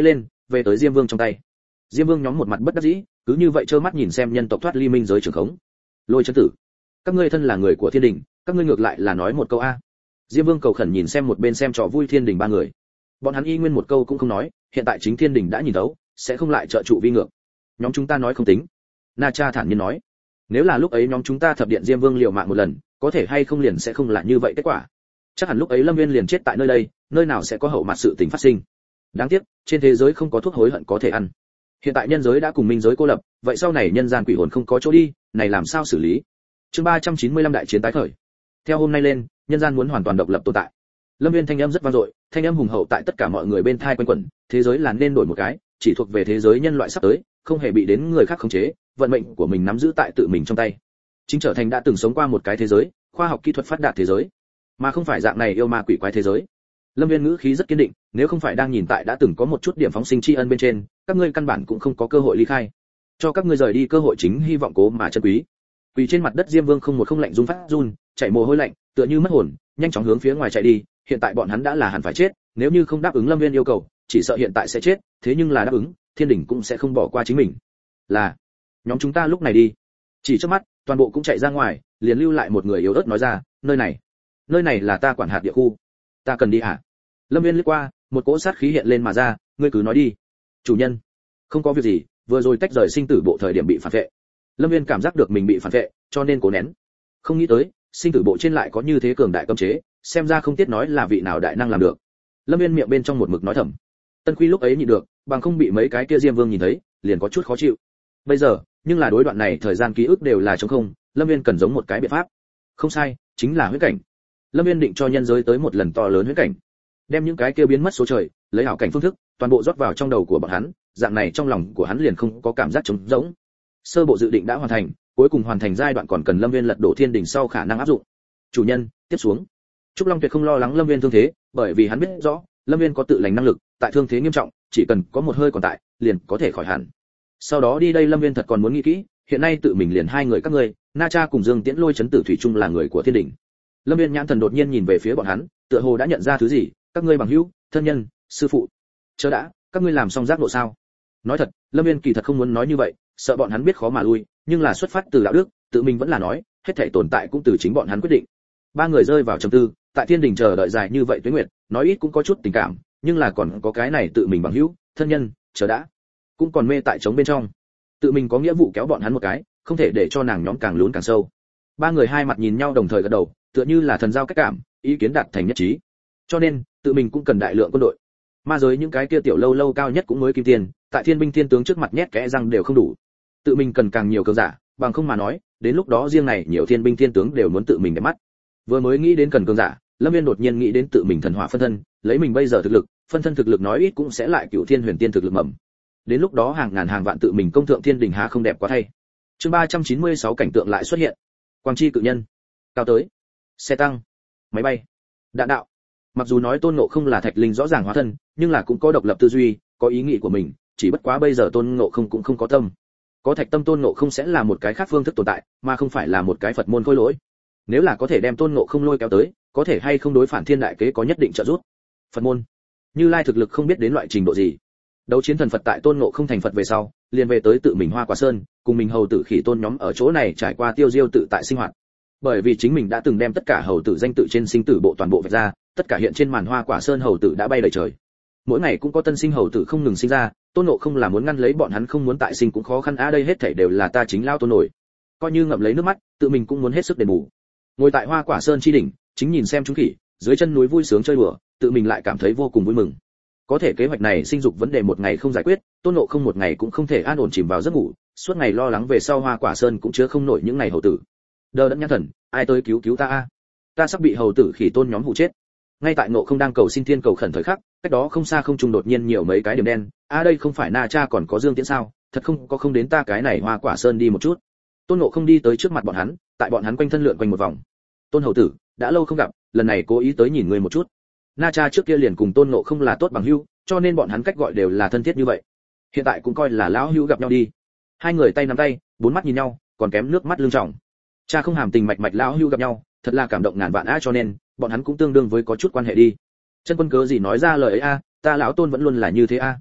về tới Diêm Vương trong tay. Diêm Vương nhóm một mặt bất đắc dĩ, cứ như vậy trơ mắt nhìn xem nhân tộc thoát ly minh giới trường khống. Lôi Chấn Tử, các ngươi thân là người của Thiên Đình, các ngươi ngược lại là nói một câu a. Diêm Vương cầu khẩn nhìn xem một bên xem trò vui Thiên Đình ba người. Bọn hắn y nguyên một câu cũng không nói, hiện tại chính Thiên Đình đã nhìn thấu, sẽ không lại trợ trụ vi ngược. Nhóm chúng ta nói không tính. Na Cha thản nhiên nói, nếu là lúc ấy nhóm chúng ta thập điện Diêm Vương liều mạng một lần, có thể hay không liền sẽ không là như vậy kết quả. Chắc hẳn lúc ấy Lâm Viên liền chết tại nơi đây, nơi nào sẽ có hậu mặt sự tình phát sinh. Đáng tiếc, trên thế giới không có thuốc hối hận có thể ăn. Hiện tại nhân giới đã cùng minh giới cô lập, vậy sau này nhân gian quỷ hồn không có chỗ đi, này làm sao xử lý? Chương ba trăm chín mươi lăm đại chiến tái khởi. Theo hôm nay lên, nhân gian muốn hoàn toàn độc lập tồn tại. Lâm Viên thanh âm rất vang dội, thanh âm hùng hậu tại tất cả mọi người bên thai quanh quẩn, thế giới là nên đổi một cái, chỉ thuộc về thế giới nhân loại sắp tới, không hề bị đến người khác khống chế, vận mệnh của mình nắm giữ tại tự mình trong tay. Chính trở thành đã từng sống qua một cái thế giới, khoa học kỹ thuật phát đạt thế giới, mà không phải dạng này yêu ma quỷ quái thế giới. Lâm Viên ngữ khí rất kiên định, nếu không phải đang nhìn tại đã từng có một chút điểm phóng sinh tri ân bên trên, các ngươi căn bản cũng không có cơ hội ly khai. Cho các ngươi rời đi cơ hội chính hy vọng cố mà chân quý. Quỳ trên mặt đất Diêm Vương không một không lạnh run phát run, chảy mồ hôi lạnh, tựa như mất hồn, nhanh chóng hướng phía ngoài chạy đi, hiện tại bọn hắn đã là hẳn phải chết, nếu như không đáp ứng Lâm Viên yêu cầu, chỉ sợ hiện tại sẽ chết, thế nhưng là đáp ứng, Thiên Đình cũng sẽ không bỏ qua chính mình. Là, nhóm chúng ta lúc này đi. Chỉ trước mắt, toàn bộ cũng chạy ra ngoài, liền lưu lại một người yếu ớt nói ra, nơi này, nơi này là ta quản hạt địa khu, ta cần đi hả? Lâm Viên liếc qua, một cỗ sát khí hiện lên mà ra, ngươi cứ nói đi. Chủ nhân, không có việc gì, vừa rồi tách rời sinh tử bộ thời điểm bị phản vệ. Lâm Viên cảm giác được mình bị phản vệ, cho nên cố nén. Không nghĩ tới, sinh tử bộ trên lại có như thế cường đại cấm chế, xem ra không tiết nói là vị nào đại năng làm được. Lâm Viên miệng bên trong một mực nói thầm. Tân Quy lúc ấy nhịn được, bằng không bị mấy cái kia Diêm Vương nhìn thấy, liền có chút khó chịu. Bây giờ, nhưng là đối đoạn này thời gian ký ức đều là trống không, Lâm Viên cần giống một cái biện pháp. Không sai, chính là huyễn cảnh. Lâm Viên định cho nhân giới tới một lần to lớn huyễn cảnh, đem những cái kia biến mất số trời, lấy ảo cảnh phương thức, toàn bộ rót vào trong đầu của bọn hắn, dạng này trong lòng của hắn liền không có cảm giác trống rỗng. Sơ bộ dự định đã hoàn thành, cuối cùng hoàn thành giai đoạn còn cần Lâm Viên lật đổ Thiên Đình sau khả năng áp dụng. Chủ nhân, tiếp xuống. Trúc Long Tuyệt không lo lắng Lâm Viên thương thế, bởi vì hắn biết rõ, Lâm Viên có tự lành năng lực, tại thương thế nghiêm trọng, chỉ cần có một hơi còn tại, liền có thể khỏi hẳn. Sau đó đi đây Lâm Viên thật còn muốn nghĩ kỹ, hiện nay tự mình liền hai người các ngươi, Na Cha cùng Dương Tiễn Lôi Chấn Tử thủy chung là người của Thiên Đình. Lâm Viên nhãn thần đột nhiên nhìn về phía bọn hắn, tựa hồ đã nhận ra thứ gì, các ngươi bằng hữu, thân nhân, sư phụ. Chớ đã, các ngươi làm xong giác ngộ sao? Nói thật, Lâm Viên kỳ thật không muốn nói như vậy, sợ bọn hắn biết khó mà lui, nhưng là xuất phát từ đạo đức, tự mình vẫn là nói, hết thảy tồn tại cũng từ chính bọn hắn quyết định. Ba người rơi vào trầm tư, tại Thiên Đình chờ đợi dài như vậy tuế nguyệt, nói ít cũng có chút tình cảm, nhưng là còn có cái này tự mình bằng hữu, thân nhân, chờ đã, cũng còn mê tại trống bên trong. Tự mình có nghĩa vụ kéo bọn hắn một cái, không thể để cho nàng nhóm càng lún càng sâu. Ba người hai mặt nhìn nhau đồng thời gật đầu, tựa như là thần giao cách cảm, ý kiến đạt thành nhất trí. Cho nên, tự mình cũng cần đại lượng quân đội. Ma giới những cái kia tiểu lâu lâu cao nhất cũng mới kim tiền, tại Thiên binh thiên tướng trước mặt nhét kẽ răng đều không đủ. Tự mình cần càng nhiều cường giả, bằng không mà nói, đến lúc đó riêng này nhiều Thiên binh thiên tướng đều muốn tự mình để mắt. Vừa mới nghĩ đến cần cường giả, Lâm Viên đột nhiên nghĩ đến tự mình thần hỏa phân thân, lấy mình bây giờ thực lực, phân thân thực lực nói ít cũng sẽ lại cửu thiên huyền tiên thực lực mầm. Đến lúc đó hàng ngàn hàng vạn tự mình công thượng Thiên Đình há không đẹp quá thay. Chương ba trăm chín mươi sáu cảnh tượng lại xuất hiện. Quang chi cự nhân, cao tới, xe tăng, máy bay, đạn đạo. Mặc dù nói Tôn Ngộ Không là Thạch Linh rõ ràng hóa thân, nhưng là cũng có độc lập tư duy, có ý nghĩ của mình, chỉ bất quá bây giờ Tôn Ngộ Không cũng không có tâm. Có Thạch Tâm Tôn Ngộ Không sẽ là một cái khác phương thức tồn tại, mà không phải là một cái Phật môn khôi lỗi. Nếu là có thể đem Tôn Ngộ Không lôi kéo tới, có thể hay không đối phản thiên đại kế có nhất định trợ giúp. Phật môn, Như Lai thực lực không biết đến loại trình độ gì. Đấu chiến thần Phật tại Tôn Ngộ Không thành Phật về sau, liền về tới tự mình Hoa Quả Sơn, cùng mình hầu tử Khỉ Tôn nhóm ở chỗ này trải qua tiêu diêu tự tại sinh hoạt. Bởi vì chính mình đã từng đem tất cả hầu tử danh tự trên sinh tử bộ toàn bộ vạch ra, tất cả hiện trên màn Hoa Quả Sơn hầu tử đã bay đầy trời. Mỗi ngày cũng có tân sinh hầu tử không ngừng sinh ra, Tôn Ngộ Không là muốn ngăn lấy bọn hắn không muốn tại sinh cũng khó khăn, a đây hết thảy đều là ta chính lao Tôn nổi. Coi như ngậm lấy nước mắt, tự mình cũng muốn hết sức đền bù. Ngồi tại Hoa Quả Sơn chi đỉnh, chính nhìn xem chúng khỉ, dưới chân núi vui sướng chơi đùa, tự mình lại cảm thấy vô cùng vui mừng. Có thể kế hoạch này sinh dục vấn đề một ngày không giải quyết, Tôn Ngộ Không một ngày cũng không thể an ổn chìm vào giấc ngủ, suốt ngày lo lắng về sau Hoa Quả Sơn cũng chứa không nổi những ngày hầu tử. Đờ đẫn nhãn thần, ai tới cứu cứu ta a? Ta sắp bị hầu tử Khỉ Tôn nhóm hù chết. Ngay tại Ngộ Không đang cầu xin thiên cầu khẩn thời khắc, cách đó không xa không trung đột nhiên nhiều mấy cái điểm đen, a đây không phải Na Cha còn có Dương Tiễn sao? Thật không có không đến ta cái này Hoa Quả Sơn đi một chút. Tôn Ngộ Không đi tới trước mặt bọn hắn, tại bọn hắn quanh thân lượn quanh một vòng. Tôn hầu tử, đã lâu không gặp, lần này cố ý tới nhìn ngươi một chút. Na Cha trước kia liền cùng Tôn Ngộ Không là tốt bằng hữu, cho nên bọn hắn cách gọi đều là thân thiết như vậy. Hiện tại cũng coi là lão hữu gặp nhau đi. Hai người tay nắm tay, bốn mắt nhìn nhau, còn kém nước mắt lưng tròng. Cha không hàm tình mạch mạch lão hữu gặp nhau, thật là cảm động ngàn vạn a, cho nên bọn hắn cũng tương đương với có chút quan hệ đi. Chân Quân cớ gì nói ra lời ấy a, ta lão Tôn vẫn luôn là như thế a.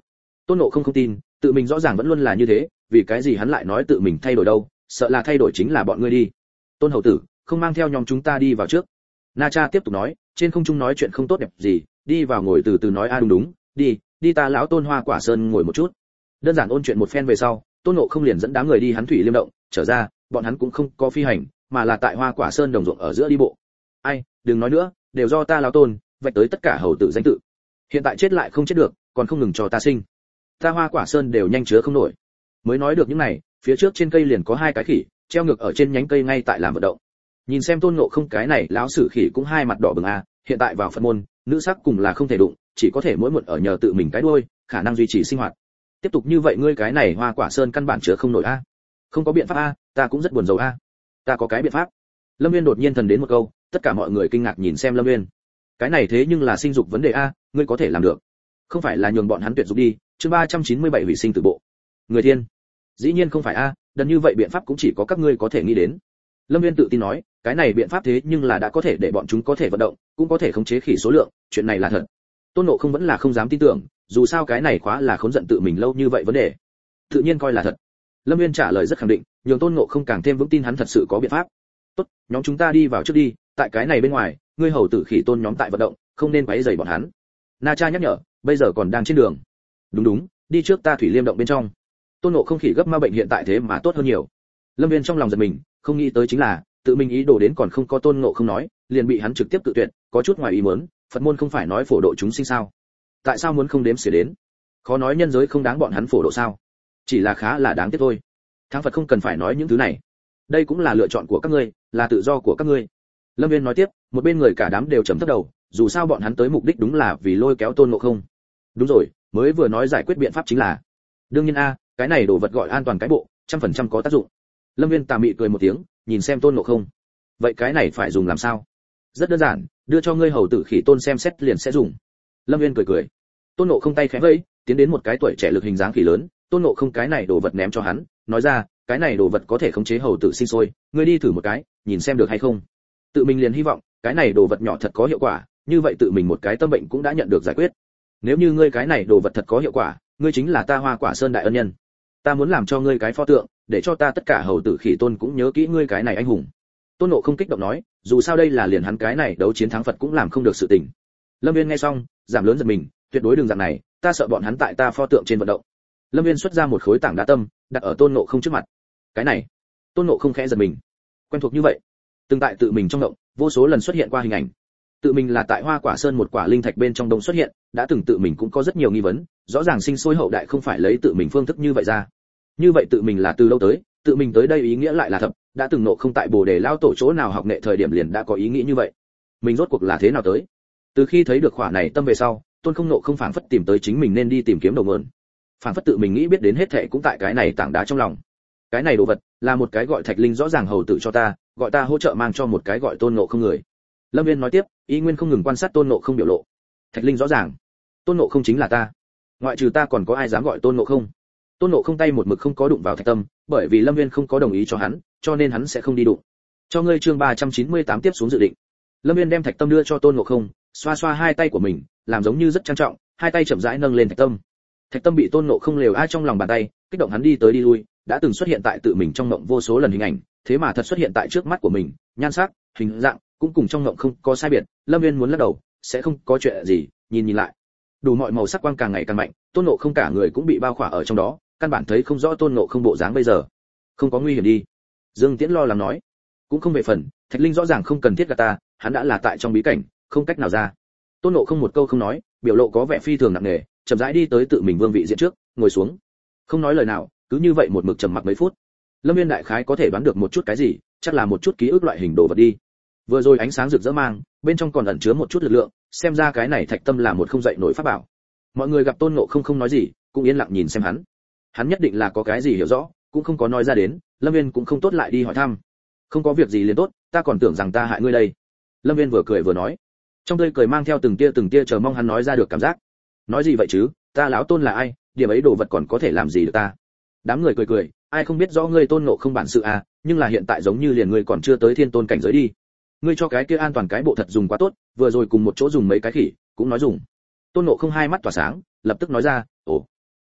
Tôn Ngộ không không tin, tự mình rõ ràng vẫn luôn là như thế, vì cái gì hắn lại nói tự mình thay đổi đâu, sợ là thay đổi chính là bọn ngươi đi. Tôn hầu tử, không mang theo nhóm chúng ta đi vào trước. Na Cha tiếp tục nói, trên không trung nói chuyện không tốt đẹp gì, đi vào ngồi từ từ nói a đúng đúng, đi, đi ta lão Tôn Hoa Quả Sơn ngồi một chút. Đơn giản ôn chuyện một phen về sau, Tôn Ngộ không liền dẫn đám người đi hắn thủy liêm động, trở ra, bọn hắn cũng không có phi hành, mà là tại Hoa Quả Sơn đồng ruộng ở giữa đi bộ. Ai, đừng nói nữa, đều do ta lão Tôn, vạch tới tất cả hầu tử danh tự. Hiện tại chết lại không chết được, còn không ngừng cho ta sinh. Ta Hoa Quả Sơn đều nhanh chứa không nổi. Mới nói được những này, phía trước trên cây liền có hai cái khỉ, treo ngược ở trên nhánh cây ngay tại làm vận động. Nhìn xem Tôn Ngộ không cái này lão sử khỉ cũng hai mặt đỏ bừng a, hiện tại vào Phật môn, nữ sắc cùng là không thể đụng, chỉ có thể mỗi một ở nhờ tự mình cái đuôi, khả năng duy trì sinh hoạt. Tiếp tục như vậy ngươi cái này Hoa Quả Sơn căn bản chứa không nổi a. Không có biện pháp a, ta cũng rất buồn rầu a. Ta có cái biện pháp. Lâm Nguyên đột nhiên thần đến một câu, tất cả mọi người kinh ngạc nhìn xem Lâm Nguyên. Cái này thế nhưng là sinh dục vấn đề a, ngươi có thể làm được. Không phải là nhường bọn hắn tuyệt dục đi, chương ba trăm chín mươi bảy hủy sinh tử bộ. Người thiên. Dĩ nhiên không phải a, đần như vậy biện pháp cũng chỉ có các ngươi có thể nghĩ đến. Lâm Nguyên tự tin nói, cái này biện pháp thế nhưng là đã có thể để bọn chúng có thể vận động, cũng có thể khống chế khỉ số lượng, chuyện này là thật. Tôn Ngộ không vẫn là không dám tin tưởng, dù sao cái này khóa là khốn giận tự mình lâu như vậy vấn đề. Tự nhiên coi là thật. Lâm Nguyên trả lời rất khẳng định, nhường Tôn Ngộ không càng thêm vững tin hắn thật sự có biện pháp. Tốt, nhóm chúng ta đi vào trước đi, tại cái này bên ngoài, ngươi hầu tử khỉ Tôn nhóm tại vận động, không nên quấy rầy bọn hắn. Na Cha nhắc nhở, bây giờ còn đang trên đường. Đúng đúng, đi trước ta thủy liêm động bên trong. Tôn Ngộ không khỉ gấp ma bệnh hiện tại thế mà tốt hơn nhiều. Lâm Viên trong lòng giật mình, không nghĩ tới chính là tự mình ý đồ đến còn không có Tôn Ngộ không nói, liền bị hắn trực tiếp tự tuyệt, có chút ngoài ý muốn, Phật môn không phải nói phổ độ chúng sinh sao? Tại sao muốn không đếm xỉa đến? Khó nói nhân giới không đáng bọn hắn phổ độ sao? Chỉ là khá là đáng tiếc thôi. Thắng Phật không cần phải nói những thứ này. Đây cũng là lựa chọn của các ngươi, là tự do của các ngươi. Lâm Viên nói tiếp, một bên người cả đám đều trầm thấp đầu, dù sao bọn hắn tới mục đích đúng là vì lôi kéo Tôn Ngộ không. Đúng rồi, mới vừa nói giải quyết biện pháp chính là. Đương nhiên a, cái này đồ vật gọi an toàn cái bộ, trăm phần trăm có tác dụng. Lâm Viên tà mị cười một tiếng, nhìn xem Tôn Ngộ không. Vậy cái này phải dùng làm sao? Rất đơn giản, đưa cho ngươi hầu tử khỉ Tôn xem xét liền sẽ dùng. Lâm Viên cười cười. Tôn Ngộ không tay khẽ vẫy, tiến đến một cái tuổi trẻ lực hình dáng khỉ lớn, Tôn Ngộ không cái này đồ vật ném cho hắn, nói ra, cái này đồ vật có thể khống chế hầu tử sinh sôi, ngươi đi thử một cái, nhìn xem được hay không. Tự mình liền hy vọng, cái này đồ vật nhỏ thật có hiệu quả, như vậy tự mình một cái tâm bệnh cũng đã nhận được giải quyết. Nếu như ngươi cái này đồ vật thật có hiệu quả, ngươi chính là ta Hoa Quả Sơn đại ân nhân. Ta muốn làm cho ngươi cái pho tượng, để cho ta tất cả hầu tử khỉ Tôn cũng nhớ kỹ ngươi cái này anh hùng. Tôn Ngộ không kích động nói, dù sao đây là liền hắn cái này đấu chiến thắng Phật cũng làm không được sự tình. Lâm Viên nghe xong, giảm lớn giật mình, tuyệt đối đừng dạng này, ta sợ bọn hắn tại ta pho tượng trên vận động. Lâm Viên xuất ra một khối tảng đá tâm, đặt ở Tôn Ngộ không trước mặt. Cái này, Tôn Ngộ không khẽ giật mình. Quen thuộc như vậy, từng tại tự mình trong động, vô số lần xuất hiện qua hình ảnh. Tự mình là tại Hoa Quả Sơn một quả linh thạch bên trong đông xuất hiện, đã từng tự mình cũng có rất nhiều nghi vấn, rõ ràng sinh sôi hậu đại không phải lấy tự mình phương thức như vậy ra. Như vậy tự mình là từ lâu tới, tự mình tới đây ý nghĩa lại là thập, đã từng Ngộ không tại Bồ Đề lao tổ chỗ nào học nghệ thời điểm liền đã có ý nghĩ như vậy. Mình rốt cuộc là thế nào tới? Từ khi thấy được khỏa này tâm về sau, Tôn không Ngộ không phảng phất tìm tới chính mình nên đi tìm kiếm đầu nguồn. Phảng phất tự mình nghĩ biết đến hết thảy cũng tại cái này tảng đá trong lòng. Cái này đồ vật là một cái gọi Thạch Linh rõ ràng hầu tử cho ta, gọi ta hỗ trợ mang cho một cái gọi Tôn Ngộ không người. Lâm Viên nói tiếp, ý nguyên không ngừng quan sát Tôn Ngộ không biểu lộ. Thạch Linh rõ ràng, Tôn Ngộ không chính là ta. Ngoại trừ ta còn có ai dám gọi Tôn Ngộ không? Tôn Ngộ không tay một mực không có đụng vào thạch tâm, bởi vì Lâm Viên không có đồng ý cho hắn, cho nên hắn sẽ không đi đụng. Cho ngươi chương ba trăm chín mươi tám tiếp xuống dự định. Lâm Viên đem thạch tâm đưa cho Tôn Ngộ không, xoa xoa hai tay của mình, làm giống như rất trang trọng, hai tay chậm rãi nâng lên thạch tâm. Thạch tâm bị Tôn Ngộ không lều ai trong lòng bàn tay, kích động hắn đi tới đi lui, đã từng xuất hiện tại tự mình trong mộng vô số lần hình ảnh, thế mà thật xuất hiện tại trước mắt của mình, nhan sắc, hình dạng cũng cùng trong mộng không có sai biệt. Lâm Viên muốn lắc đầu, sẽ không có chuyện gì, nhìn nhìn lại, đủ mọi màu sắc quang càng ngày càng mạnh, Tôn Ngộ không cả người cũng bị bao khỏa ở trong đó, căn bản thấy không rõ Tôn Ngộ không bộ dáng bây giờ. Không có nguy hiểm đi. Dương Tiễn lo lắng nói. Cũng không về phần, Thạch Linh rõ ràng không cần thiết gạt ta, hắn đã là tại trong bí cảnh, không cách nào ra. Tôn Ngộ không một câu không nói, biểu lộ có vẻ phi thường nặng nề, chậm rãi đi tới tự mình vương vị diện trước, ngồi xuống, không nói lời nào, cứ như vậy một mực trầm mặc mấy phút. Lâm Viên đại khái có thể đoán được một chút cái gì, chắc là một chút ký ức loại hình đồ vật đi. Vừa rồi ánh sáng rực rỡ mang, bên trong còn ẩn chứa một chút lực lượng, xem ra cái này thạch tâm là một không dậy nổi pháp bảo. Mọi người gặp Tôn Ngộ không không nói gì, cũng yên lặng nhìn xem hắn. Hắn nhất định là có cái gì hiểu rõ, cũng không có nói ra đến, Lâm Viên cũng không tốt lại đi hỏi thăm. Không có việc gì liền tốt, ta còn tưởng rằng ta hại ngươi đây. Lâm Viên vừa cười vừa nói, trong tươi cười mang theo từng tia từng tia chờ mong hắn nói ra được cảm giác. Nói gì vậy chứ, ta lão Tôn là ai, điểm ấy đồ vật còn có thể làm gì được ta. Đám người cười cười, ai không biết rõ ngươi Tôn Ngộ không bản sự à, nhưng là hiện tại giống như liền ngươi còn chưa tới thiên tôn cảnh giới đi. Ngươi cho cái kia an toàn cái bộ thật dùng quá tốt, vừa rồi cùng một chỗ dùng mấy cái khỉ, cũng nói dùng. Tôn Ngộ không hai mắt tỏa sáng, lập tức nói ra, ồ,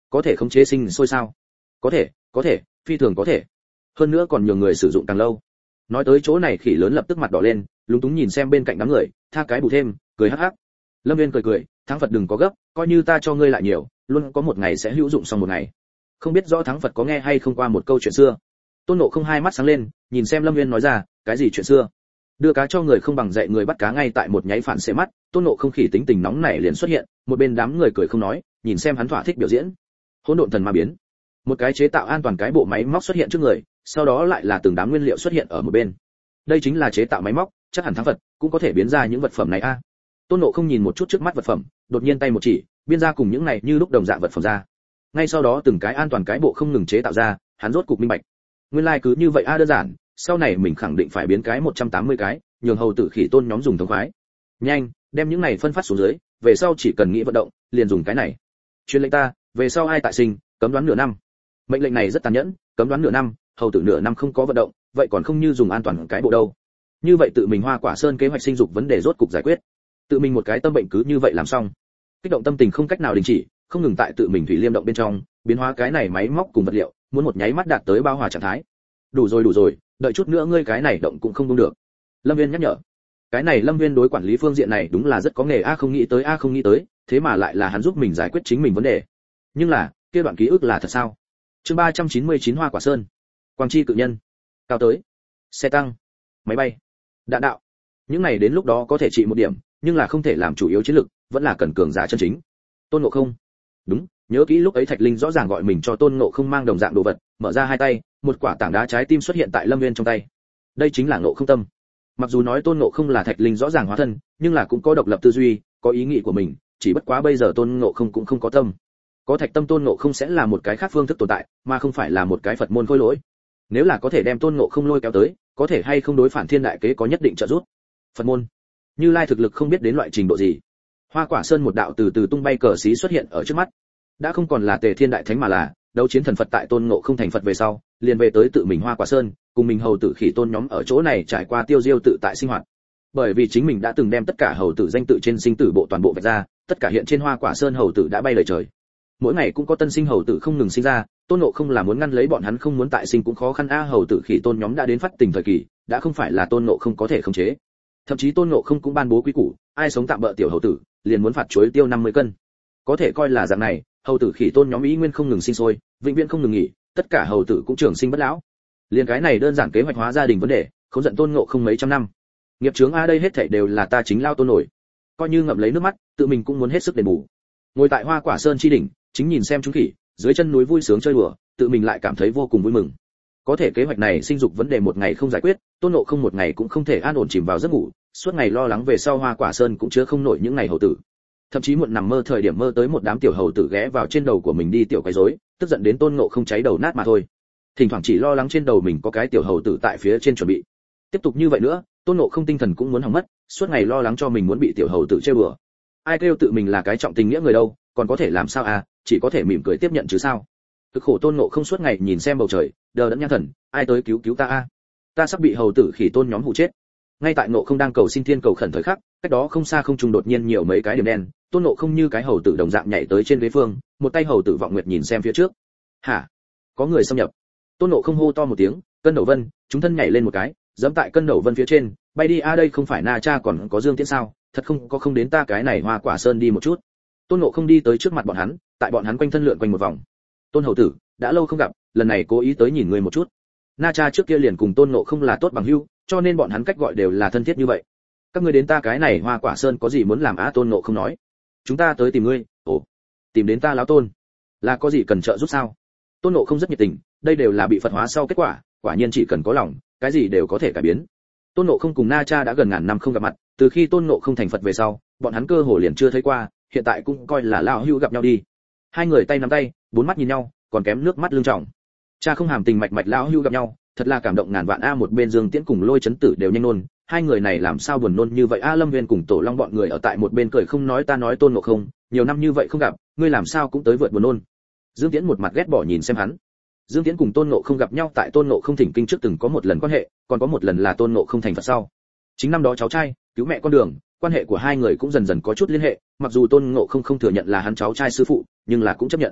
có thể khống chế sinh sôi sao? Có thể, có thể, phi thường có thể. Hơn nữa còn nhiều người sử dụng càng lâu. Nói tới chỗ này khỉ lớn lập tức mặt đỏ lên, lúng túng nhìn xem bên cạnh đám người, tha cái bù thêm, cười hắc hắc. Lâm Viên cười cười, thắng Phật đừng có gấp, coi như ta cho ngươi lại nhiều, luôn có một ngày sẽ hữu dụng xong một ngày. Không biết rõ thắng Phật có nghe hay không qua một câu chuyện xưa. Tôn Ngộ không hai mắt sáng lên, nhìn xem Lâm Viên nói ra, cái gì chuyện xưa? Đưa cá cho người không bằng dạy người bắt cá, ngay tại một nháy phản xạ mắt, Tôn Ngộ không khỉ tính tình nóng nảy liền xuất hiện, một bên đám người cười không nói, nhìn xem hắn thỏa thích biểu diễn. Hỗn độn thần ma biến. Một cái chế tạo an toàn cái bộ máy móc xuất hiện trước người, sau đó lại là từng đám nguyên liệu xuất hiện ở một bên. Đây chính là chế tạo máy móc, chắc hẳn thắng Phật cũng có thể biến ra những vật phẩm này a. Tôn Ngộ không nhìn một chút trước mắt vật phẩm, đột nhiên tay một chỉ, biên ra cùng những này như lúc đồng dạng vật phẩm ra. Ngay sau đó từng cái an toàn cái bộ không ngừng chế tạo ra, hắn rốt cục minh bạch. Nguyên lai like cứ như vậy a, đơn giản, sau này mình khẳng định phải biến cái một trăm tám mươi cái, nhường hầu tử khỉ tôn nhóm dùng thống khoái. Nhanh, đem những này phân phát xuống dưới, về sau chỉ cần nghĩ vận động, liền dùng cái này. Truyền lệnh ta, về sau ai tại sinh, cấm đoán nửa năm. Mệnh lệnh này rất tàn nhẫn, cấm đoán nửa năm, hầu tử nửa năm không có vận động, vậy còn không như dùng an toàn cái bộ đâu. Như vậy tự mình Hoa Quả Sơn kế hoạch sinh dục vấn đề rốt cục giải quyết. Tự mình một cái tâm bệnh cứ như vậy làm xong. Kích động tâm tình không cách nào đình chỉ, không ngừng tại tự mình thủy liêm động bên trong, biến hóa cái này máy móc cùng vật liệu, muốn một nháy mắt đạt tới bao hòa trạng thái. Đủ rồi đủ rồi, đợi chút nữa ngươi cái này động cũng không đúng được. Lâm Viên nhắc nhở. Cái này Lâm Viên đối quản lý phương diện này đúng là rất có nghề a, không nghĩ tới a không nghĩ tới, thế mà lại là hắn giúp mình giải quyết chính mình vấn đề. Nhưng là, kia đoạn ký ức là thật sao? Chương ba trăm chín mươi chín Hoa Quả Sơn. Quang chi cự nhân. Cao tới. Xe tăng. Máy bay. Đạn đạo. Những này đến lúc đó có thể trị một điểm, nhưng là không thể làm chủ yếu chiến lực, vẫn là cần cường giả chân chính. Tôn Ngộ không. Đúng, nhớ kỹ lúc ấy Thạch Linh rõ ràng gọi mình cho Tôn Ngộ không mang đồng dạng đồ vật, mở ra hai tay, một quả tảng đá trái tim xuất hiện tại Lâm Viên trong tay. Đây chính là Ngộ không tâm. Mặc dù nói Tôn Ngộ không là Thạch Linh rõ ràng hóa thân, nhưng là cũng có độc lập tư duy, có ý nghĩ của mình, chỉ bất quá bây giờ Tôn Ngộ không cũng không có tâm. Có Thạch tâm Tôn Ngộ không sẽ là một cái khác phương thức tồn tại, mà không phải là một cái Phật môn khôi lỗi. Nếu là có thể đem Tôn Ngộ không lôi kéo tới, có thể hay không đối phản thiên đại kế có nhất định trợ giúp. Phật môn, Như Lai thực lực không biết đến loại trình độ gì. Hoa Quả Sơn một đạo từ từ tung bay cờ xí xuất hiện ở trước mắt. Đã không còn là Tề Thiên đại thánh mà là đấu chiến thần Phật, tại Tôn Ngộ không thành Phật về sau, liền về tới tự mình Hoa Quả Sơn, cùng mình hầu tử khỉ tôn nhóm ở chỗ này trải qua tiêu diêu tự tại sinh hoạt. Bởi vì chính mình đã từng đem tất cả hầu tử danh tự trên sinh tử bộ toàn bộ vạch ra, tất cả hiện trên Hoa Quả Sơn hầu tử đã bay lời trời. Mỗi ngày cũng có tân sinh hầu tử không ngừng sinh ra, Tôn Ngộ không là muốn ngăn lấy bọn hắn không muốn tại sinh cũng khó khăn a, hầu tử khỉ tôn nhóm đã đến phát tình thời kỳ, đã không phải là Tôn Ngộ không có thể khống chế. Thậm chí Tôn Ngộ không cũng ban bố quy củ, ai sống tạm bợ tiểu hầu tử, liền muốn phạt chuối tiêu năm mươi cân. Có thể coi là dạng này, hầu tử khỉ tôn nhóm ý nguyên không ngừng sinh sôi, vĩnh viễn không ngừng nghỉ, tất cả hầu tử cũng trường sinh bất lão. Liên cái này đơn giản kế hoạch hóa gia đình vấn đề, không giận Tôn Ngộ không mấy trăm năm. Nghiệp chướng a, đây hết thảy đều là ta chính lao Tôn nổi. Coi như ngậm lấy nước mắt, tự mình cũng muốn hết sức đền bù. Ngồi tại Hoa Quả Sơn chi đỉnh, chính nhìn xem chúng khỉ, dưới chân núi vui sướng chơi đùa, tự mình lại cảm thấy vô cùng vui mừng. Có thể kế hoạch này sinh dục vấn đề một ngày không giải quyết, Tôn Ngộ không một ngày cũng không thể an ổn chìm vào giấc ngủ, suốt ngày lo lắng về sau Hoa Quả Sơn cũng chứa không nổi những ngày hầu tử. Thậm chí muộn nằm mơ thời điểm mơ tới một đám tiểu hầu tử ghé vào trên đầu của mình đi tiểu quấy rối, tức giận đến Tôn Ngộ không cháy đầu nát mà thôi. Thỉnh thoảng chỉ lo lắng trên đầu mình có cái tiểu hầu tử tại phía trên chuẩn bị. Tiếp tục như vậy nữa, Tôn Ngộ không tinh thần cũng muốn hỏng mất, suốt ngày lo lắng cho mình muốn bị tiểu hầu tử chơi bừa. Ai kêu tự mình là cái trọng tình nghĩa người đâu, còn có thể làm sao à, chỉ có thể mỉm cười tiếp nhận chứ sao. Cực khổ Tôn Ngộ không suốt ngày nhìn xem bầu trời, đờ đẫn nhãn thần, ai tới cứu cứu ta a? Ta sắp bị hầu tử khỉ tôn nhóm hù chết. Ngay tại Ngộ không đang cầu xin thiên cầu khẩn thời khắc, cách đó không xa không trung đột nhiên nhiều mấy cái điểm đen, Tôn Ngộ không như cái hầu tử đồng dạng nhảy tới trên ghế phương, một tay hầu tử vọng nguyệt nhìn xem phía trước. Hả? Có người xâm nhập. Tôn Ngộ không hô to một tiếng, cân đầu vân, chúng thân nhảy lên một cái, giẫm tại cân đầu vân phía trên, bay đi a, đây không phải Na Cha còn có Dương Tiễn sao? Thật không có không đến ta cái này Hoa Quả Sơn đi một chút. Tôn Ngộ không đi tới trước mặt bọn hắn, tại bọn hắn quanh thân lượn quanh một vòng. Tôn hầu tử, đã lâu không gặp, lần này cố ý tới nhìn ngươi một chút. Na Cha trước kia liền cùng Tôn Ngộ không là tốt bằng hữu, cho nên bọn hắn cách gọi đều là thân thiết như vậy. Các ngươi đến ta cái này Hoa Quả Sơn có gì muốn làm á? Tôn Ngộ không nói. Chúng ta tới tìm ngươi. Ồ, tìm đến ta lão Tôn, là có gì cần trợ giúp sao? Tôn Ngộ không rất nhiệt tình, đây đều là bị Phật hóa sau kết quả, quả nhiên chỉ cần có lòng, cái gì đều có thể cải biến. Tôn Ngộ không cùng Na Cha đã gần ngàn năm không gặp mặt, từ khi Tôn Ngộ không thành Phật về sau, bọn hắn cơ hồ liền chưa thấy qua, hiện tại cũng coi là lão hữu gặp nhau đi. Hai người tay nắm tay, bốn mắt nhìn nhau, còn kém nước mắt lưng tròng. Cha không hàm tình mạch mạch lão hữu gặp nhau, thật là cảm động ngàn vạn a. Một bên Dương Tiễn cùng Lôi Chấn Tử đều nhanh nôn, hai người này làm sao buồn nôn như vậy a. Lâm Viên cùng Tổ Long bọn người ở tại một bên cười không nói ta nói Tôn Ngộ không, nhiều năm như vậy không gặp, ngươi làm sao cũng tới vượt buồn nôn. Dương Tiễn một mặt ghét bỏ nhìn xem hắn. Dương Tiễn cùng Tôn Ngộ không gặp nhau tại Tôn Ngộ không thỉnh kinh trước từng có một lần quan hệ, còn có một lần là Tôn Ngộ không thành Phật sau. Chính năm đó cháu trai cứu mẹ con đường, quan hệ của hai người cũng dần dần có chút liên hệ, mặc dù Tôn Ngộ không không thừa nhận là hắn cháu trai sư phụ, nhưng là cũng chấp nhận.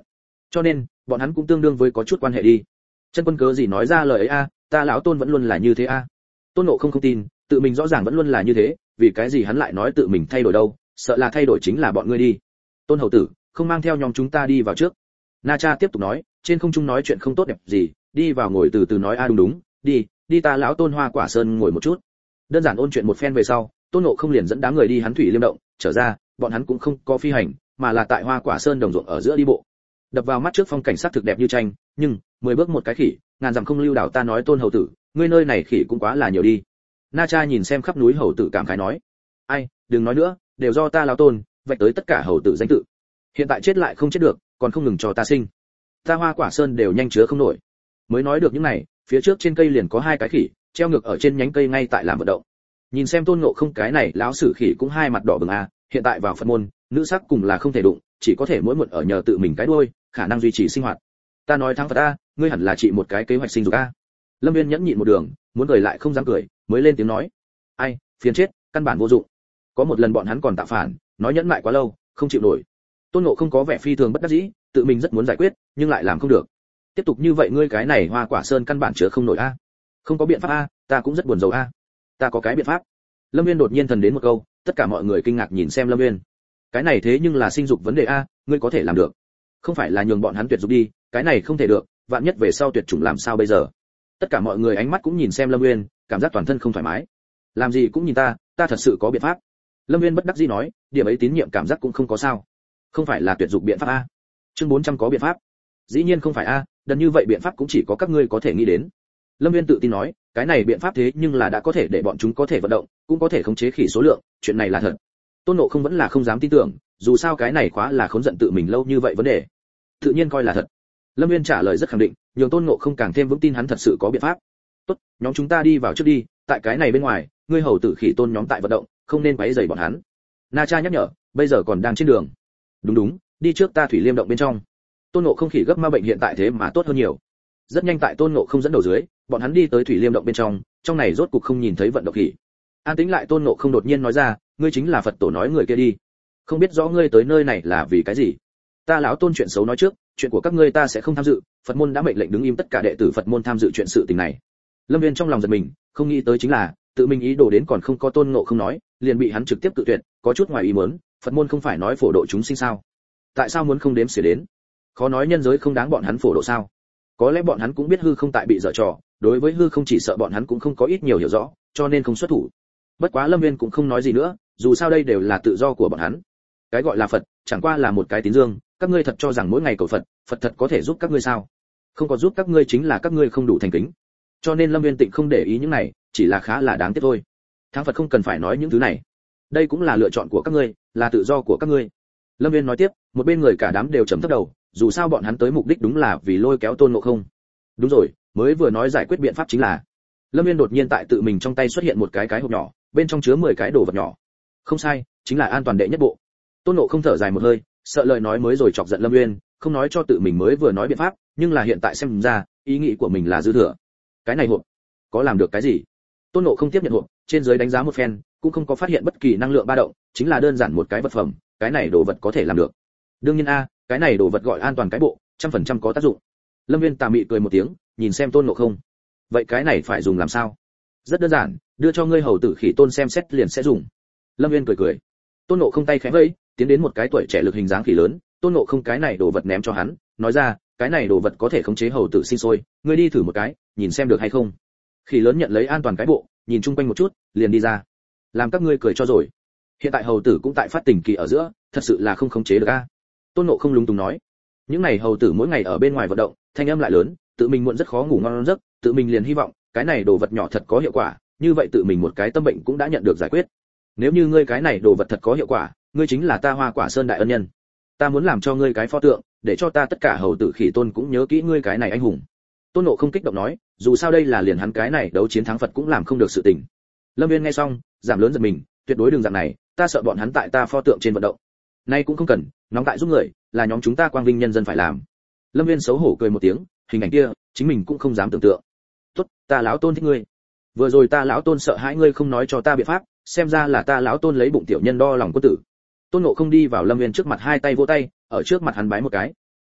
cho nên bọn hắn cũng tương đương với có chút quan hệ đi. Chân Quân cớ gì nói ra lời ấy a, ta lão Tôn vẫn luôn là như thế a. Tôn Ngộ không không tin, tự mình rõ ràng vẫn luôn là như thế, vì cái gì hắn lại nói tự mình thay đổi đâu, sợ là thay đổi chính là bọn ngươi đi. Tôn hầu tử, không mang theo nhóm chúng ta đi vào trước. Na Cha tiếp tục nói, trên không trung nói chuyện không tốt đẹp gì, đi vào ngồi từ từ nói a đúng đúng, đi, đi ta lão Tôn Hoa Quả Sơn ngồi một chút. Đơn giản ôn chuyện một phen về sau, Tôn Ngộ không liền dẫn đám người đi hắn thủy liêm động, trở ra, bọn hắn cũng không có phi hành, mà là tại Hoa Quả Sơn đồng ruộng ở giữa đi bộ. Đập vào mắt trước phong cảnh sắc thực đẹp như tranh, nhưng mười bước một cái khỉ, ngàn dặm không lưu đảo ta nói Tôn hầu tử, ngươi nơi này khỉ cũng quá là nhiều đi. Na Cha nhìn xem khắp núi hầu tử cảm khái nói, ai, đừng nói nữa, đều do ta lão Tôn, vạch tới tất cả hầu tử danh tự. Hiện tại chết lại không chết được, còn không ngừng cho ta sinh. Ta Hoa Quả Sơn đều nhanh chứa không nổi. Mới nói được những này, phía trước trên cây liền có hai cái khỉ, treo ngược ở trên nhánh cây ngay tại làm vận động. Nhìn xem Tôn Ngộ không cái này lão sử khỉ cũng hai mặt đỏ bừng a, hiện tại vào Phật môn, nữ sắc cùng là không thể đụng, chỉ có thể mỗi một ở nhờ tự mình cái đuôi, khả năng duy trì sinh hoạt. Ta nói thắng Phật a, ngươi hẳn là trị một cái kế hoạch sinh dục a. Lâm Viên nhẫn nhịn một đường, muốn cười lại không dám cười, mới lên tiếng nói, ai, phiền chết, căn bản vô dụng. Có một lần bọn hắn còn tạo phản, nói nhẫn mại quá lâu, không chịu nổi. Tôn Ngộ không có vẻ phi thường bất đắc dĩ, tự mình rất muốn giải quyết, nhưng lại làm không được. Tiếp tục như vậy ngươi cái này Hoa Quả Sơn căn bản chứa không nổi a. Không có biện pháp a, ta cũng rất buồn rầu a. Ta có cái biện pháp. Lâm Viên đột nhiên thần đến một câu, tất cả mọi người kinh ngạc nhìn xem Lâm Viên. Cái này thế nhưng là sinh dục vấn đề a, ngươi có thể làm được. Không phải là nhường bọn hắn tuyệt dục đi, cái này không thể được, vạn nhất về sau tuyệt chủng làm sao bây giờ. Tất cả mọi người ánh mắt cũng nhìn xem Lâm Viên, cảm giác toàn thân không thoải mái. Làm gì cũng nhìn ta, ta thật sự có biện pháp. Lâm Viên bất đắc dĩ nói, điểm ấy tín nhiệm cảm giác cũng không có sao. Không phải là tuyệt dục biện pháp a. Chương bốn trăm có biện pháp. Dĩ nhiên không phải a, đần như vậy biện pháp cũng chỉ có các ngươi có thể nghĩ đến. Lâm Viên tự tin nói, cái này biện pháp thế nhưng là đã có thể để bọn chúng có thể vận động, cũng có thể khống chế khỉ số lượng, chuyện này là thật. Tôn Ngộ không vẫn là không dám tin tưởng, dù sao cái này khóa là khốn giận tự mình lâu như vậy vấn đề. Tự nhiên coi là thật. Lâm Viên trả lời rất khẳng định, nhường Tôn Ngộ không càng thêm vững tin hắn thật sự có biện pháp. Tốt, nhóm chúng ta đi vào trước đi, tại cái này bên ngoài, ngươi hầu tử khỉ Tôn nhóm tại vận động, không nên quấy rầy bọn hắn. Na Cha nhắc nhở, bây giờ còn đang trên đường. Đúng đúng, đi trước ta thủy liêm động bên trong. Tôn Ngộ không khỉ gấp ma bệnh hiện tại thế mà tốt hơn nhiều. Rất nhanh tại Tôn Ngộ không dẫn đầu dưới, bọn hắn đi tới thủy liêm động bên trong, trong này rốt cục không nhìn thấy vận động khỉ. An tĩnh lại Tôn Ngộ không đột nhiên nói ra, ngươi chính là Phật tổ nói người kia đi. Không biết rõ ngươi tới nơi này là vì cái gì? Ta lão Tôn chuyện xấu nói trước, chuyện của các ngươi ta sẽ không tham dự, Phật môn đã mệnh lệnh đứng im tất cả đệ tử Phật môn tham dự chuyện sự tình này. Lâm Viên trong lòng giật mình, không nghĩ tới chính là, tự mình ý đồ đến còn không có Tôn Ngộ không nói, liền bị hắn trực tiếp cự tuyệt, có chút ngoài ý muốn, Phật môn không phải nói phổ độ chúng sinh sao? Tại sao muốn không đếm xỉa đến? Khó nói nhân giới không đáng bọn hắn phổ độ sao? Có lẽ bọn hắn cũng biết hư không tại bị dở trò, đối với hư không chỉ sợ bọn hắn cũng không có ít nhiều hiểu rõ, cho nên không xuất thủ. Bất quá Lâm Viên cũng không nói gì nữa, dù sao đây đều là tự do của bọn hắn. Cái gọi là Phật, chẳng qua là một cái tín dương, các ngươi thật cho rằng mỗi ngày cầu Phật, Phật thật có thể giúp các ngươi sao? Không có giúp các ngươi chính là các ngươi không đủ thành kính. Cho nên Lâm Viên Tịnh không để ý những này, chỉ là khá là đáng tiếc thôi. Thắng Phật không cần phải nói những thứ này. Đây cũng là lựa chọn của các ngươi, là tự do của các ngươi. Lâm Viên nói tiếp, một bên người cả đám đều trầm thấp đầu, dù sao bọn hắn tới mục đích đúng là vì lôi kéo Tôn Ngộ không. Đúng rồi, mới vừa nói giải quyết biện pháp chính là. Lâm Viên đột nhiên tại tự mình trong tay xuất hiện một cái cái hộp nhỏ, bên trong chứa mười cái đồ vật nhỏ. Không sai, chính là an toàn đệ nhất bộ. Tôn Ngộ không thở dài một hơi, sợ lời nói mới rồi chọc giận Lâm Viên, không nói cho tự mình mới vừa nói biện pháp, nhưng là hiện tại xem ra, ý nghĩ của mình là dư thừa. Cái này hộp, có làm được cái gì? Tôn Ngộ không tiếp nhận hộp, trên dưới đánh giá một phen, cũng không có phát hiện bất kỳ năng lượng ba động, chính là đơn giản một cái vật phẩm, cái này đồ vật có thể làm được. Đương nhiên a, cái này đồ vật gọi an toàn cái bộ, trăm phần trăm có tác dụng. Lâm Viên tà mị cười một tiếng, nhìn xem Tôn Ngộ không. Vậy cái này phải dùng làm sao? Rất đơn giản, đưa cho ngươi hầu tử khỉ Tôn xem xét liền sẽ dùng. Lâm Viên cười cười. Tôn Ngộ không tay khẽ vẫy, tiến đến một cái tuổi trẻ lực hình dáng khỉ lớn, Tôn Ngộ không cái này đồ vật ném cho hắn, nói ra, cái này đồ vật có thể khống chế hầu tử sinh sôi, ngươi đi thử một cái, nhìn xem được hay không. Khỉ lớn nhận lấy an toàn cái bộ, nhìn chung quanh một chút, liền đi ra. Làm các ngươi cười cho rồi. Hiện tại hầu tử cũng tại phát tình kỳ ở giữa, thật sự là không khống chế được a. Tôn Ngộ không lúng túng nói. Những này hầu tử mỗi ngày ở bên ngoài vận động, thanh âm lại lớn, tự mình muộn rất khó ngủ ngon giấc, tự mình liền hy vọng, cái này đồ vật nhỏ thật có hiệu quả, như vậy tự mình một cái tâm bệnh cũng đã nhận được giải quyết. Nếu như ngươi cái này đồ vật thật có hiệu quả, ngươi chính là ta Hoa Quả Sơn đại ân nhân. Ta muốn làm cho ngươi cái pho tượng, để cho ta tất cả hầu tử khỉ Tôn cũng nhớ kỹ ngươi cái này anh hùng. Tôn Ngộ không kích động nói, dù sao đây là liền hắn cái này đấu chiến thắng Phật cũng làm không được sự tình. Lâm Viên nghe xong, giảm lớn giật mình, tuyệt đối đừng dạng này, ta sợ bọn hắn tại ta pho tượng trên vận động. Nay cũng không cần, nóng tại giúp người, là nhóm chúng ta quang vinh nhân dân phải làm. Lâm Viên xấu hổ cười một tiếng, hình ảnh kia, chính mình cũng không dám tưởng tượng. Tốt, ta lão Tôn thích ngươi. Vừa rồi ta lão Tôn sợ hãi ngươi không nói cho ta biện pháp, xem ra là ta lão Tôn lấy bụng tiểu nhân đo lòng quân tử. Tôn Ngộ không đi vào Lâm Viên trước mặt hai tay vỗ tay, ở trước mặt hắn bái một cái.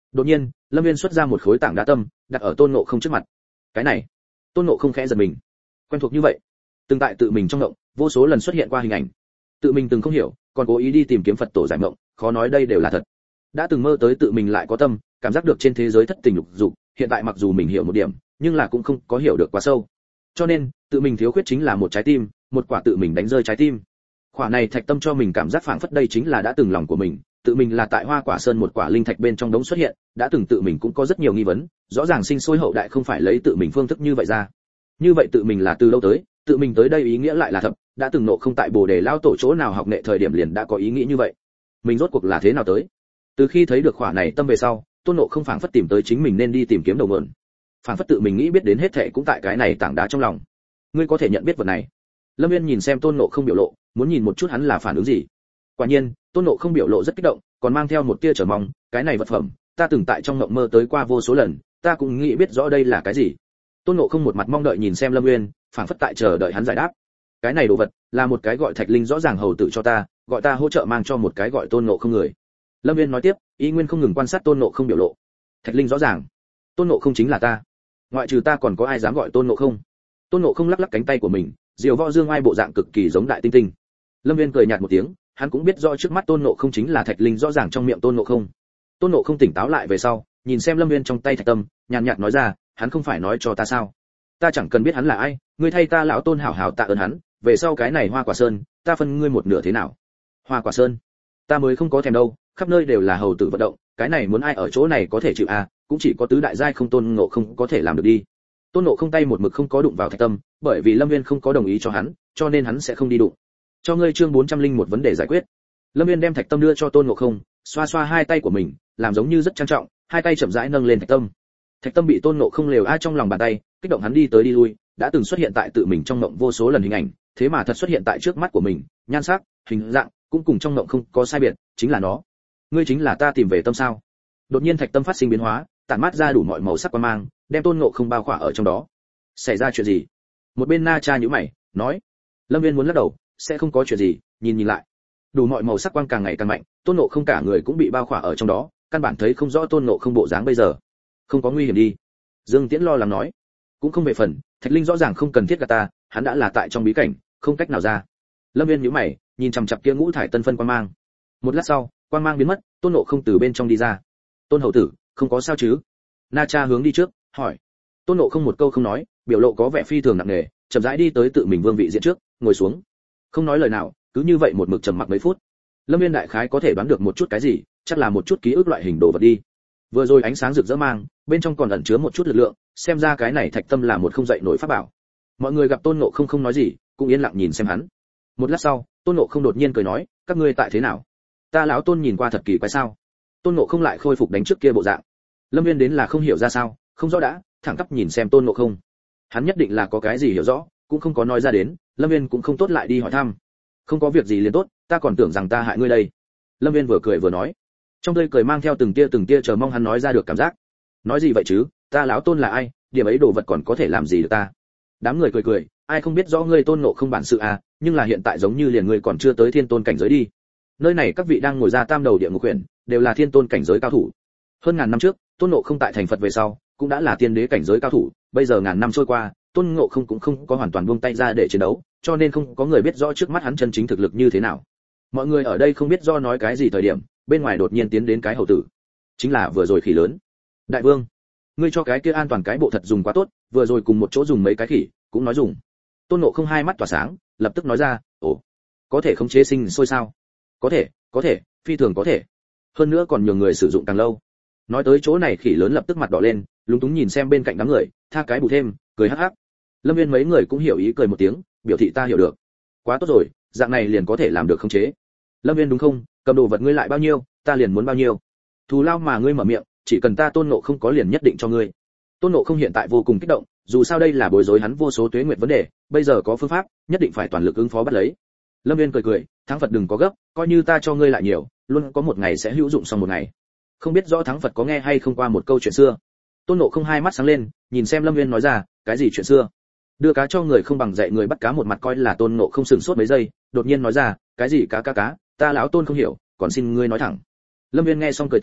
Đột nhiên, Lâm Viên xuất ra một khối tảng đá tâm, đặt ở Tôn Ngộ Không trước mặt. Cái này, Tôn Ngộ Không khẽ giật mình. Quen thuộc như vậy, từng tại tự mình trong động, vô số lần xuất hiện qua hình ảnh. Tự mình từng không hiểu, còn cố ý đi tìm kiếm Phật tổ giải mộng, khó nói đây đều là thật. Đã từng mơ tới tự mình lại có tâm, cảm giác được trên thế giới thất tình lục dục, hiện tại mặc dù mình hiểu một điểm, nhưng là cũng không có hiểu được quá sâu. Cho nên, tự mình thiếu khuyết chính là một trái tim, một quả tự mình đánh rơi trái tim. Quả này thạch tâm cho mình cảm giác phảng phất đây chính là đã từng lòng của mình, tự mình là tại Hoa Quả Sơn một quả linh thạch bên trong đống xuất hiện, đã từng tự mình cũng có rất nhiều nghi vấn, rõ ràng sinh sôi hậu đại không phải lấy tự mình phương thức như vậy ra. Như vậy tự mình là từ đâu tới, tự mình tới đây ý nghĩa lại là thật, đã từng nộ không tại Bồ Đề lao tổ chỗ nào học nghệ thời điểm liền đã có ý nghĩ như vậy. Mình rốt cuộc là thế nào tới? Từ khi thấy được quả này tâm về sau, Tôn Ngộ Không phảng phất tìm tới chính mình nên đi tìm kiếm đầu nguồn. Phảng phất tự mình nghĩ biết đến hết thảy cũng tại cái này tảng đá trong lòng. Ngươi có thể nhận biết vật này? Lâm Viên nhìn xem Tôn Ngộ Không biểu lộ, muốn nhìn một chút hắn là phản ứng gì. Quả nhiên, Tôn Ngộ Không biểu lộ rất kích động, còn mang theo một tia chờ mong, cái này vật phẩm, ta từng tại trong mộng mơ tới qua vô số lần, ta cũng nghĩ biết rõ đây là cái gì. Tôn Ngộ Không một mặt mong đợi nhìn xem Lâm Viên, phảng phất tại chờ đợi hắn giải đáp. Cái này đồ vật, là một cái gọi Thạch Linh rõ ràng hầu tử cho ta, gọi ta hỗ trợ mang cho một cái gọi Tôn Ngộ Không người. Lâm Viên nói tiếp, ý nguyên không ngừng quan sát Tôn Ngộ Không biểu lộ. Thạch Linh rõ ràng, Tôn Ngộ Không chính là ta. Ngoại trừ ta còn có ai dám gọi Tôn Ngộ Không? Tôn Ngộ Không lắc lắc cánh tay của mình, diều võ dương oai bộ dạng cực kỳ giống đại tinh tinh. Lâm Viên cười nhạt một tiếng, hắn cũng biết rõ trước mắt Tôn Ngộ Không chính là Thạch Linh rõ ràng trong miệng Tôn Ngộ Không. Tôn Ngộ Không tỉnh táo lại về sau, nhìn xem Lâm Viên trong tay thạch tâm, nhàn nhạt nói ra, hắn không phải nói cho ta sao? Ta chẳng cần biết hắn là ai, ngươi thay ta lão Tôn hảo hảo tạ ơn hắn, về sau cái này Hoa Quả Sơn, ta phân ngươi một nửa thế nào? Hoa Quả Sơn, ta mới không có thèm đâu, khắp nơi đều là hầu tử vận động, cái này muốn ai ở chỗ này có thể chịu à, cũng chỉ có tứ đại giai không Tôn Ngộ Không có thể làm được đi. Tôn Ngộ Không tay một mực không có đụng vào thạch tâm, bởi vì Lâm Viên không có đồng ý cho hắn, cho nên hắn sẽ không đi đụng. Cho ngươi chương bốn trăm linh một vấn đề giải quyết. Lâm Viên đem thạch tâm đưa cho Tôn Ngộ Không, xoa xoa hai tay của mình, làm giống như rất trang trọng, hai tay chậm rãi nâng lên thạch tâm. Thạch tâm bị Tôn Ngộ Không lều a trong lòng bàn tay, kích động hắn đi tới đi lui, đã từng xuất hiện tại tự mình trong mộng vô số lần hình ảnh, thế mà thật xuất hiện tại trước mắt của mình, nhan sắc, hình dạng, cũng cùng trong mộng không có sai biệt, chính là nó. Ngươi chính là ta tìm về tâm sao? Đột nhiên thạch tâm phát sinh biến hóa, tản mát ra đủ mọi màu sắc quang mang, đem Tôn Ngộ Không bao khỏa ở trong đó. Xảy ra chuyện gì? Một bên Na Cha nhíu mày, nói. Lâm Viên muốn lắc đầu, sẽ không có chuyện gì, nhìn nhìn lại. Đủ mọi màu sắc quang càng ngày càng mạnh, Tôn Ngộ Không cả người cũng bị bao khỏa ở trong đó, căn bản thấy không rõ Tôn Ngộ Không bộ dáng bây giờ. Không có nguy hiểm đi. Dương Tiễn lo lắng nói. Cũng không về phần, Thạch Linh rõ ràng không cần thiết gạt ta, hắn đã là tại trong bí cảnh, không cách nào ra. Lâm Viên nhíu mày, nhìn chằm chằm kia ngũ thải tân phân quang mang. Một lát sau, quang mang biến mất, Tôn Ngộ Không từ bên trong đi ra. Tôn hầu tử, không có sao chứ? Na Cha hướng đi trước, hỏi. Tôn Ngộ Không một câu không nói, biểu lộ có vẻ phi thường nặng nề, chậm rãi đi tới tự mình vương vị diện trước, ngồi xuống. Không nói lời nào, cứ như vậy một mực trầm mặc mấy phút. Lâm Viên đại khái có thể đoán được một chút cái gì, chắc là một chút ký ức loại hình đồ vật đi. Vừa rồi ánh sáng rực rỡ mang, bên trong còn ẩn chứa một chút lực lượng, xem ra cái này thạch tâm là một không dậy nổi pháp bảo. Mọi người gặp Tôn Ngộ Không không nói gì, cũng yên lặng nhìn xem hắn. Một lát sau, Tôn Ngộ Không đột nhiên cười nói, các ngươi tại thế nào? Ta lão Tôn nhìn qua thật kỳ quái sao? Tôn Ngộ Không lại khôi phục đánh trước kia bộ dạng. Lâm Viên đến là không hiểu ra sao, không rõ đã, thẳng tắp nhìn xem Tôn Ngộ Không. Hắn nhất định là có cái gì hiểu rõ, cũng không có nói ra đến, Lâm Viên cũng không tốt lại đi hỏi thăm. Không có việc gì liền tốt, ta còn tưởng rằng ta hại ngươi đây. Lâm Viên vừa cười vừa nói, trong tươi cười mang theo từng tia từng tia chờ mong hắn nói ra được cảm giác. Nói gì vậy chứ, ta lão Tôn là ai, điểm ấy đồ vật còn có thể làm gì được ta? Đám người cười cười, ai không biết rõ ngươi Tôn Ngộ Không bản sự à, nhưng là hiện tại giống như liền ngươi còn chưa tới thiên tôn cảnh giới đi. Nơi này các vị đang ngồi ra tam đầu địa ngục huyền, đều là thiên tôn cảnh giới cao thủ. Hơn ngàn năm trước, Tôn Ngộ Không tại thành Phật về sau, cũng đã là tiên đế cảnh giới cao thủ, bây giờ ngàn năm trôi qua, Tôn Ngộ Không cũng không có hoàn toàn buông tay ra để chiến đấu, cho nên không có người biết rõ trước mắt hắn chân chính thực lực như thế nào. Mọi người ở đây không biết do nói cái gì thời điểm, bên ngoài đột nhiên tiến đến cái hầu tử, chính là vừa rồi khỉ lớn. Đại vương, ngươi cho cái kia an toàn cái bộ thật dùng quá tốt, vừa rồi cùng một chỗ dùng mấy cái khỉ, cũng nói dùng. Tôn Ngộ Không hai mắt tỏa sáng, lập tức nói ra, ồ, có thể khống chế sinh sôi sao? Có thể, có thể, phi thường có thể. Hơn nữa còn nhiều người sử dụng càng lâu. Nói tới chỗ này khỉ lớn lập tức mặt đỏ lên, lúng túng nhìn xem bên cạnh đám người, tha cái bù thêm, cười hắc hắc. Lâm Viên mấy người cũng hiểu ý cười một tiếng, biểu thị ta hiểu được. Quá tốt rồi, dạng này liền có thể làm được khống chế. Lâm Viên đúng không, cầm đồ vật ngươi lại bao nhiêu, ta liền muốn bao nhiêu. Thù lao mà ngươi mở miệng, chỉ cần ta Tôn Ngộ Không có liền nhất định cho ngươi. Tôn Ngộ Không hiện tại vô cùng kích động, dù sao đây là bối rối hắn vô số tuế nguyệt vấn đề, bây giờ có phương pháp, nhất định phải toàn lực ứng phó bắt lấy. Lâm Viên cười cười, thắng Phật đừng có gấp, coi như ta cho ngươi lại nhiều, luôn có một ngày sẽ hữu dụng sau một ngày. Không biết rõ thắng Phật có nghe hay không qua một câu chuyện xưa. Tôn Ngộ Không hai mắt sáng lên, nhìn xem Lâm Viên nói ra, cái gì chuyện xưa? Đưa cá cho người không bằng dạy người bắt cá, một mặt coi là Tôn Ngộ Không sửng sốt mấy giây, đột nhiên nói ra, cái gì cá cá cá, ta lão Tôn không hiểu, còn xin ngươi nói thẳng. Lâm Viên nghe xong cười to,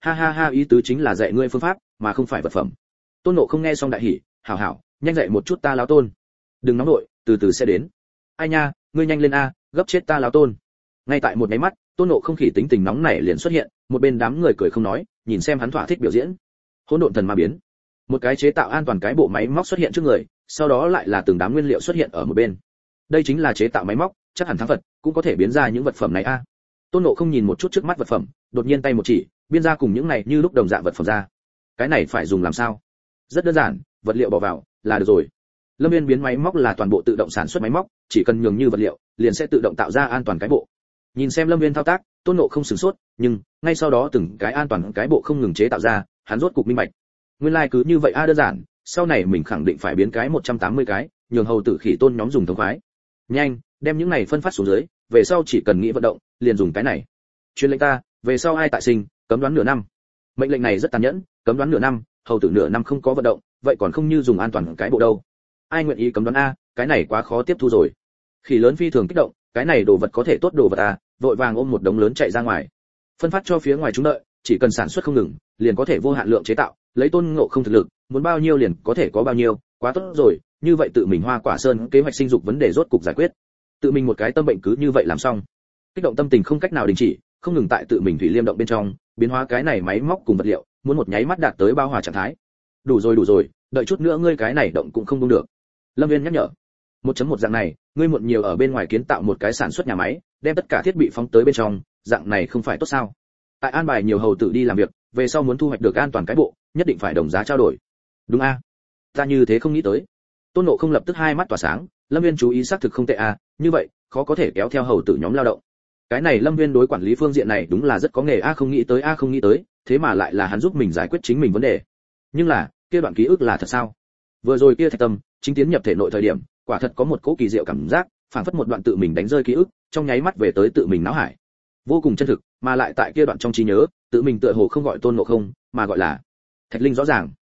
ha ha ha, ý tứ chính là dạy ngươi phương pháp mà không phải vật phẩm. Tôn Ngộ không nghe xong đại hỉ, hảo hảo, nhanh dạy một chút ta lão tôn. Đừng nóng nội, từ từ sẽ đến. Ai nha, ngươi nhanh lên a, gấp chết ta lão tôn. Ngay tại một cái mắt, Tôn Ngộ không khỉ tính tình nóng nảy liền xuất hiện, một bên đám người cười không nói, nhìn xem hắn thỏa thích biểu diễn. Hỗn độn thần ma biến. Một cái chế tạo an toàn cái bộ máy móc xuất hiện trước người, sau đó lại là từng đám nguyên liệu xuất hiện ở một bên. Đây chính là chế tạo máy móc, chắc hẳn thắng vật cũng có thể biến ra những vật phẩm này a. Tôn Ngộ không nhìn một chút trước mắt vật phẩm, đột nhiên tay một chỉ, biên ra cùng những này như lúc đồng dạng vật phẩm ra. Cái này phải dùng làm sao? Rất đơn giản, vật liệu bỏ vào là được rồi. Lâm Viên biến máy móc là toàn bộ tự động sản xuất máy móc, chỉ cần nhường như vật liệu, liền sẽ tự động tạo ra an toàn cái bộ. Nhìn xem Lâm Viên thao tác, Tôn Ngộ không sửng sốt, nhưng ngay sau đó từng cái an toàn cái bộ không ngừng chế tạo ra, hắn rốt cục minh bạch. Nguyên lai like cứ như vậy a, đơn giản, sau này mình khẳng định phải biến cái một trăm tám mươi cái, nhường hầu tử khỉ tôn nhóm dùng thống khoái. Nhanh, đem những này phân phát xuống dưới, về sau chỉ cần nghĩ vận động, liền dùng cái này. Truyền lệnh ta, về sau ai tại sinh, cấm đoán nửa năm. Mệnh lệnh này rất tàn nhẫn, cấm đoán nửa năm, hầu tử nửa năm không có vận động, vậy còn không như dùng an toàn cái bộ đâu. Ai nguyện ý cấm đoán a, cái này quá khó tiếp thu rồi. Khỉ lớn phi thường kích động, cái này đồ vật có thể tốt đồ vật à, vội vàng ôm một đống lớn chạy ra ngoài. Phân phát cho phía ngoài chúng đợi, chỉ cần sản xuất không ngừng, liền có thể vô hạn lượng chế tạo, lấy Tôn Ngộ không thực lực, muốn bao nhiêu liền có thể có bao nhiêu, quá tốt rồi, như vậy tự mình Hoa Quả Sơn kế hoạch sinh dục vấn đề rốt cục giải quyết. Tự mình một cái tâm bệnh cứ như vậy làm xong. Kích động tâm tình không cách nào đình chỉ, không ngừng tại tự mình thủy liêm động bên trong, biến hóa cái này máy móc cùng vật liệu, muốn một nháy mắt đạt tới bao hòa trạng thái. Đủ rồi đủ rồi, đợi chút nữa ngươi cái này động cũng không đúng được. Lâm Viên nhắc nhở. một chấm một dạng này, ngươi muộn nhiều ở bên ngoài kiến tạo một cái sản xuất nhà máy, đem tất cả thiết bị phóng tới bên trong, dạng này không phải tốt sao? Tại an bài nhiều hầu tử đi làm việc, về sau muốn thu hoạch được an toàn cái bộ, nhất định phải đồng giá trao đổi. Đúng a? Ta như thế không nghĩ tới. Tôn Ngộ không lập tức hai mắt tỏa sáng, Lâm Viên chú ý xác thực không tệ a, như vậy, khó có thể kéo theo hầu tử nhóm lao động. Cái này Lâm Viên đối quản lý phương diện này đúng là rất có nghề a, không nghĩ tới a không nghĩ tới, thế mà lại là hắn giúp mình giải quyết chính mình vấn đề. Nhưng là, kia đoạn ký ức là thật sao? Vừa rồi kia Thạch Tâm, chính tiến nhập thể nội thời điểm, quả thật có một cỗ kỳ diệu cảm giác, phảng phất một đoạn tự mình đánh rơi ký ức, trong nháy mắt về tới tự mình não hải. Vô cùng chân thực, mà lại tại kia đoạn trong trí nhớ, tự mình tựa hồ không gọi Tôn Ngộ không, mà gọi là Thạch Linh rõ ràng.